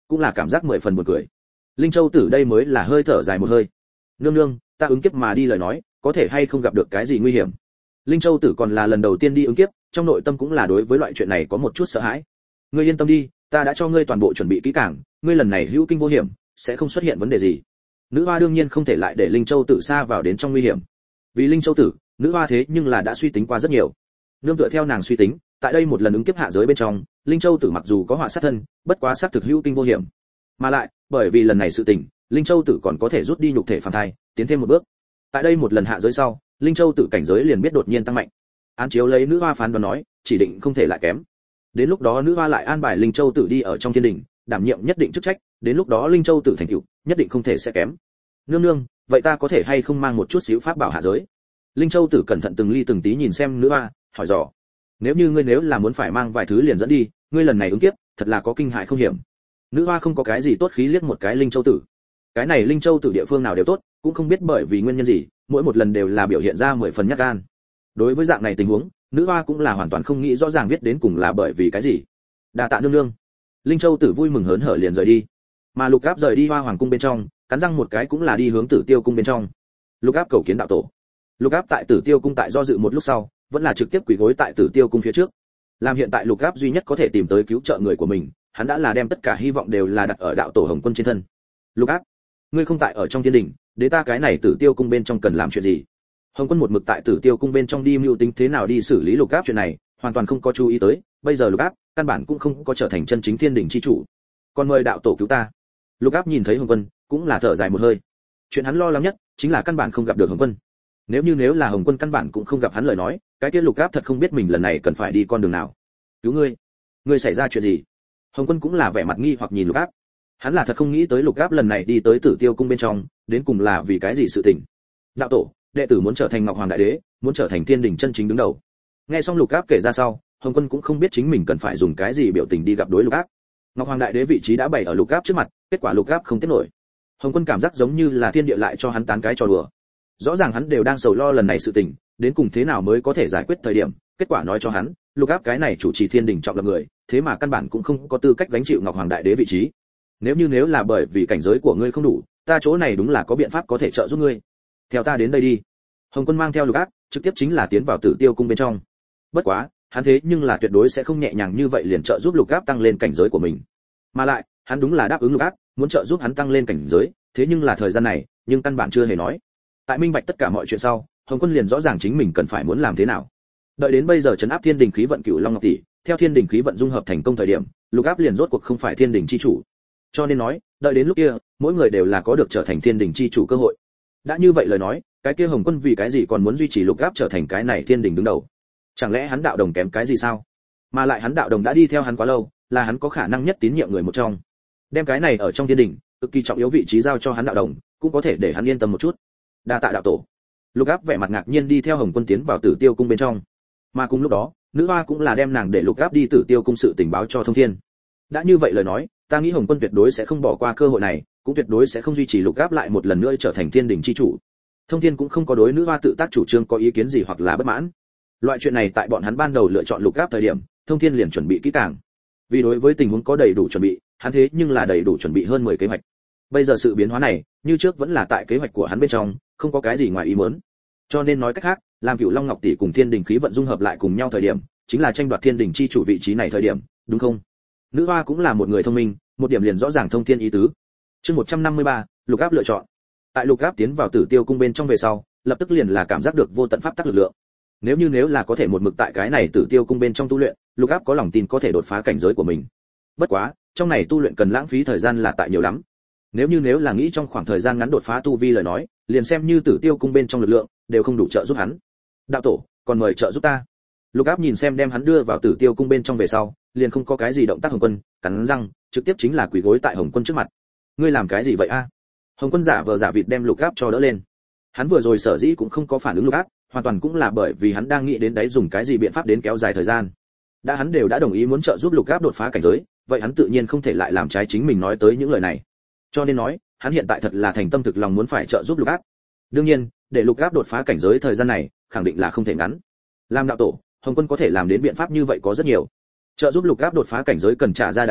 cũng là cảm giác mười phần buồn cười. Linh Châu Tử đây mới là hơi thở dài một hơi. Nương nương, ta ứng kiếp mà đi lời nói, có thể hay không gặp được cái gì nguy hiểm? Linh Châu Tử còn là lần đầu tiên đi ứng kiếp, trong nội tâm cũng là đối với loại chuyện này có một chút sợ hãi. Ngươi yên tâm đi, ta đã cho ngươi toàn bộ chuẩn bị kỹ càng, ngươi lần này hữu kinh vô hiểm, sẽ không xuất hiện vấn đề gì. Nữ hoa đương nhiên không thể lại để Linh Châu Tử xa vào đến trong nguy hiểm. Vì Linh Châu Tử, nữ hoa thế nhưng là đã suy tính qua rất nhiều. Nương tựa theo nàng suy tính, tại đây một lần ứng kiếp hạ giới bên trong, Linh Châu Tử mặc dù có họa sát thân, bất quá sát thực hữu kinh vô hiểm. Mà lại, bởi vì lần này sự tình, Linh Châu Tử còn có thể rút đi nhục thể phàm thai, tiến thêm một bước. Tại đây một lần hạ giới sau, Linh Châu Tử cảnh giới liền biết đột nhiên tăng mạnh. Án chiếu lấy nữ hoa phán đoán nói, chỉ định không thể lại kém. Đến lúc đó nữ hoa lại an bài Linh Châu Tử đi ở trong thiên đình, đảm nhiệm nhất định chức trách, đến lúc đó Linh Châu Tử thành tựu, nhất định không thể sẽ kém. Nương nương, vậy ta có thể hay không mang một chút xíu pháp bảo hạ giới? Linh Châu Tử cẩn thận từng ly từng tí nhìn xem nữ hoa, hỏi dò. Nếu như ngươi nếu là muốn phải mang vài thứ liền dẫn đi, ngươi lần này ứng kiếp, thật là có kinh hại không hiểm. Nữ hoa không có cái gì tốt khí liếc một cái Linh Châu Tử. Cái này Linh Châu Tử địa phương nào đều tốt, cũng không biết bởi vì nguyên nhân gì, mỗi một lần đều là biểu hiện ra mười phần nhát gan. Đối với dạng này tình huống, nữ hoa cũng là hoàn toàn không nghĩ rõ ràng viết đến cùng là bởi vì cái gì. Đa tạ nương nương. Linh Châu Tử vui mừng hớn hở liền rời đi. Mà Lục Áp rời đi Hoa Hoàng cung bên trong, cắn răng một cái cũng là đi hướng Tử Tiêu cung bên trong. Lục Áp cầu kiến đạo tổ. Lục Áp tại Tử Tiêu cung tại do dự một lúc sau, vẫn là trực tiếp quỳ gối tại Tử Tiêu cung phía trước. Làm hiện tại Lục Áp duy nhất có thể tìm tới cứu trợ người của mình, hắn đã là đem tất cả hy vọng đều là đặt ở đạo tổ Hồng Quân trên thân. Lục Áp, ngươi không tại ở trong thiên đình, để ta cái này Tử Tiêu cung bên trong cần làm chuyện gì? Hồng Quân một mực tại Tử Tiêu cung bên trong đi mưu tính thế nào đi xử lý Lục Áp chuyện này, hoàn toàn không có chú ý tới, bây giờ Lục Áp căn bản cũng không có trở thành chân chính thiên đình chi chủ. Còn mời đạo tổ cứu ta. Lục Áp nhìn thấy Hồng Quân, cũng là thở dài một hơi. Chuyện hắn lo lắng nhất chính là căn bản không gặp được Hồng Quân. Nếu như nếu là Hồng Quân căn bản cũng không gặp hắn lời nói, cái kia Lục Áp thật không biết mình lần này cần phải đi con đường nào. Cứu ngươi, ngươi xảy ra chuyện gì? Hồng Quân cũng là vẻ mặt nghi hoặc nhìn Lục Áp. Hắn là thật không nghĩ tới Lục Áp lần này đi tới Tử Tiêu cung bên trong, đến cùng là vì cái gì sự tình. Đạo tổ, đệ tử muốn trở thành Ngọc Hoàng đại đế, muốn trở thành thiên đình chân chính đứng đầu. Nghe xong Lục Áp kể ra sau, Hồng Quân cũng không biết chính mình cần phải dùng cái gì biểu tình đi gặp đối Lục Áp. Ngọc Hoàng đại đế vị trí đã bày ở Lục Áp trước mặt, kết quả Lục Áp không tiếp nổi. Hồng Quân cảm giác giống như là thiên địa lại cho hắn tán cái trò đùa. Rõ ràng hắn đều đang sầu lo lần này sự tình, đến cùng thế nào mới có thể giải quyết thời điểm, kết quả nói cho hắn, Lục Áp cái này chủ trì thiên đình trọng lập người, thế mà căn bản cũng không có tư cách gánh chịu Ngọc Hoàng đại đế vị trí. Nếu như nếu là bởi vì cảnh giới của ngươi không đủ, ta chỗ này đúng là có biện pháp có thể trợ giúp ngươi. Theo ta đến đây đi. Hồng Quân mang theo Lục Áp, trực tiếp chính là tiến vào Tử Tiêu cung bên trong. Bất quá, hắn thế nhưng là tuyệt đối sẽ không nhẹ nhàng như vậy liền trợ giúp Lục Áp tăng lên cảnh giới của mình. Mà lại, hắn đúng là đáp ứng Lục Áp, muốn trợ giúp hắn tăng lên cảnh giới, thế nhưng là thời gian này, nhưng căn bản chưa hề nói. Tại minh bạch tất cả mọi chuyện sau, Hồng Quân liền rõ ràng chính mình cần phải muốn làm thế nào. Đợi đến bây giờ trấn áp thiên đình khí vận Cửu Long Ngọc tỷ, theo thiên đình khí vận dung hợp thành công thời điểm, Lục Áp liền rốt cuộc không phải thiên đình chi chủ. Cho nên nói, đợi đến lúc kia, mỗi người đều là có được trở thành thiên đình chi chủ cơ hội. Đã như vậy lời nói, cái kia Hồng Quân vì cái gì còn muốn duy trì Lục Áp trở thành cái này thiên đình đứng đầu? Chẳng lẽ hắn đạo đồng kém cái gì sao? Mà lại hắn đạo đồng đã đi theo hắn quá lâu, là hắn có khả năng nhất tín nhiệm người một trong. Đem cái này ở trong thiên đình, cực kỳ trọng yếu vị trí giao cho hắn đạo đồng, cũng có thể để hắn yên tâm một chút. Đa tạ đạo tổ. Lục Áp vẻ mặt ngạc nhiên đi theo Hồng Quân tiến vào Tử Tiêu cung bên trong. Mà cùng lúc đó, nữ hoa cũng là đem nàng để Lục Áp đi Tử Tiêu cung sự tình báo cho Thông Thiên. Đã như vậy lời nói, ta nghĩ Hồng Quân tuyệt đối sẽ không bỏ qua cơ hội này, cũng tuyệt đối sẽ không duy trì Lục Áp lại một lần nữa trở thành thiên đình chi chủ. Thông Thiên cũng không có đối nữ hoa tự tác chủ trương có ý kiến gì hoặc là bất mãn. Loại chuyện này tại bọn hắn ban đầu lựa chọn Lục Áp thời điểm, Thông Thiên liền chuẩn bị kỹ càng. Vì đối với tình huống có đầy đủ chuẩn bị, hắn thế nhưng là đầy đủ chuẩn bị hơn mười kế hoạch. Bây giờ sự biến hóa này, như trước vẫn là tại kế hoạch của hắn bên trong, không có cái gì ngoài ý muốn. Cho nên nói cách khác, làm Cửu Long Ngọc tỷ cùng thiên đình khí vận dung hợp lại cùng nhau thời điểm, chính là tranh đoạt thiên đình chi chủ vị trí này thời điểm, đúng không? Nữ hoa cũng là một người thông minh, một điểm liền rõ ràng Thông Thiên ý tứ. Chương một trăm năm mươi ba, Lục Áp lựa chọn. Tại Lục Áp tiến vào Tử Tiêu cung bên trong về sau, lập tức liền là cảm giác được vô tận pháp tắc lực lượng. Nếu như nếu là có thể một mực tại cái này Tử Tiêu cung bên trong tu luyện, Lục Áp có lòng tin có thể đột phá cảnh giới của mình. Bất quá, trong này tu luyện cần lãng phí thời gian là tại nhiều lắm. Nếu như nếu là nghĩ trong khoảng thời gian ngắn đột phá tu vi lời nói, liền xem như Tử Tiêu cung bên trong lực lượng đều không đủ trợ giúp hắn. Đạo tổ, còn mời trợ giúp ta. Lục Áp nhìn xem đem hắn đưa vào Tử Tiêu cung bên trong về sau, liền không có cái gì động tác Hồng Quân, cắn răng, trực tiếp chính là quỳ gối tại Hồng Quân trước mặt. Ngươi làm cái gì vậy a? Hồng Quân giả vờ giả vịt đem Lục Áp cho đỡ lên. Hắn vừa rồi sở dĩ cũng không có phản ứng Lục Áp, hoàn toàn cũng là bởi vì hắn đang nghĩ đến đấy dùng cái gì biện pháp đến kéo dài thời gian. Đã hắn đều đã đồng ý muốn trợ giúp Lục Áp đột phá cảnh giới, vậy hắn tự nhiên không thể lại làm trái chính mình nói tới những lời này. Cho nên nói, hắn hiện tại thật là thành tâm thực lòng muốn phải trợ giúp Lục Áp. Đương nhiên, để Lục Áp đột phá cảnh giới thời gian này, khẳng định là không thể ngắn. Làm đạo tổ, Hồng Quân có thể làm đến biện pháp như vậy có rất nhiều. Trợ giúp Lục Áp đột phá cảnh giới cần trả ra đại giới,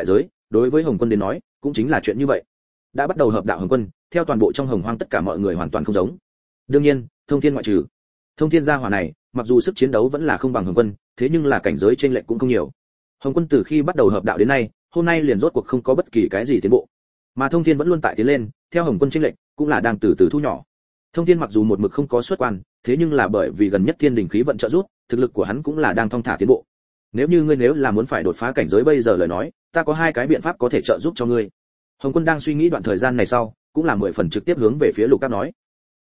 đối với Hồng Quân đến nói, cũng chính là chuyện như vậy. Đã bắt đầu hợp đạo Hồng Quân, theo toàn bộ trong Hồng Hoang tất cả mọi người hoàn toàn không giống. Đương nhiên, Thông Thiên ngoại trừ. Thông Thiên gia hỏa này, mặc dù sức chiến đấu vẫn là không bằng Hồng Quân, thế nhưng là cảnh giới chênh lệch cũng không nhiều. Hồng Quân từ khi bắt đầu hợp đạo đến nay, hôm nay liền rốt cuộc không có bất kỳ cái gì tiến bộ. Mà Thông Thiên vẫn luôn tại tiến lên, theo Hồng Quân chênh lệch cũng là đang từ từ thu nhỏ. Thông Thiên mặc dù một mực không có xuất quan, thế nhưng là bởi vì gần nhất Thiên Đình khí vận trợ giúp, thực lực của hắn cũng là đang thong thả tiến bộ. Nếu như ngươi nếu là muốn phải đột phá cảnh giới bây giờ lời nói, ta có hai cái biện pháp có thể trợ giúp cho ngươi. Hồng Quân đang suy nghĩ đoạn thời gian này sau, cũng là mười phần trực tiếp hướng về phía Lục Áp nói.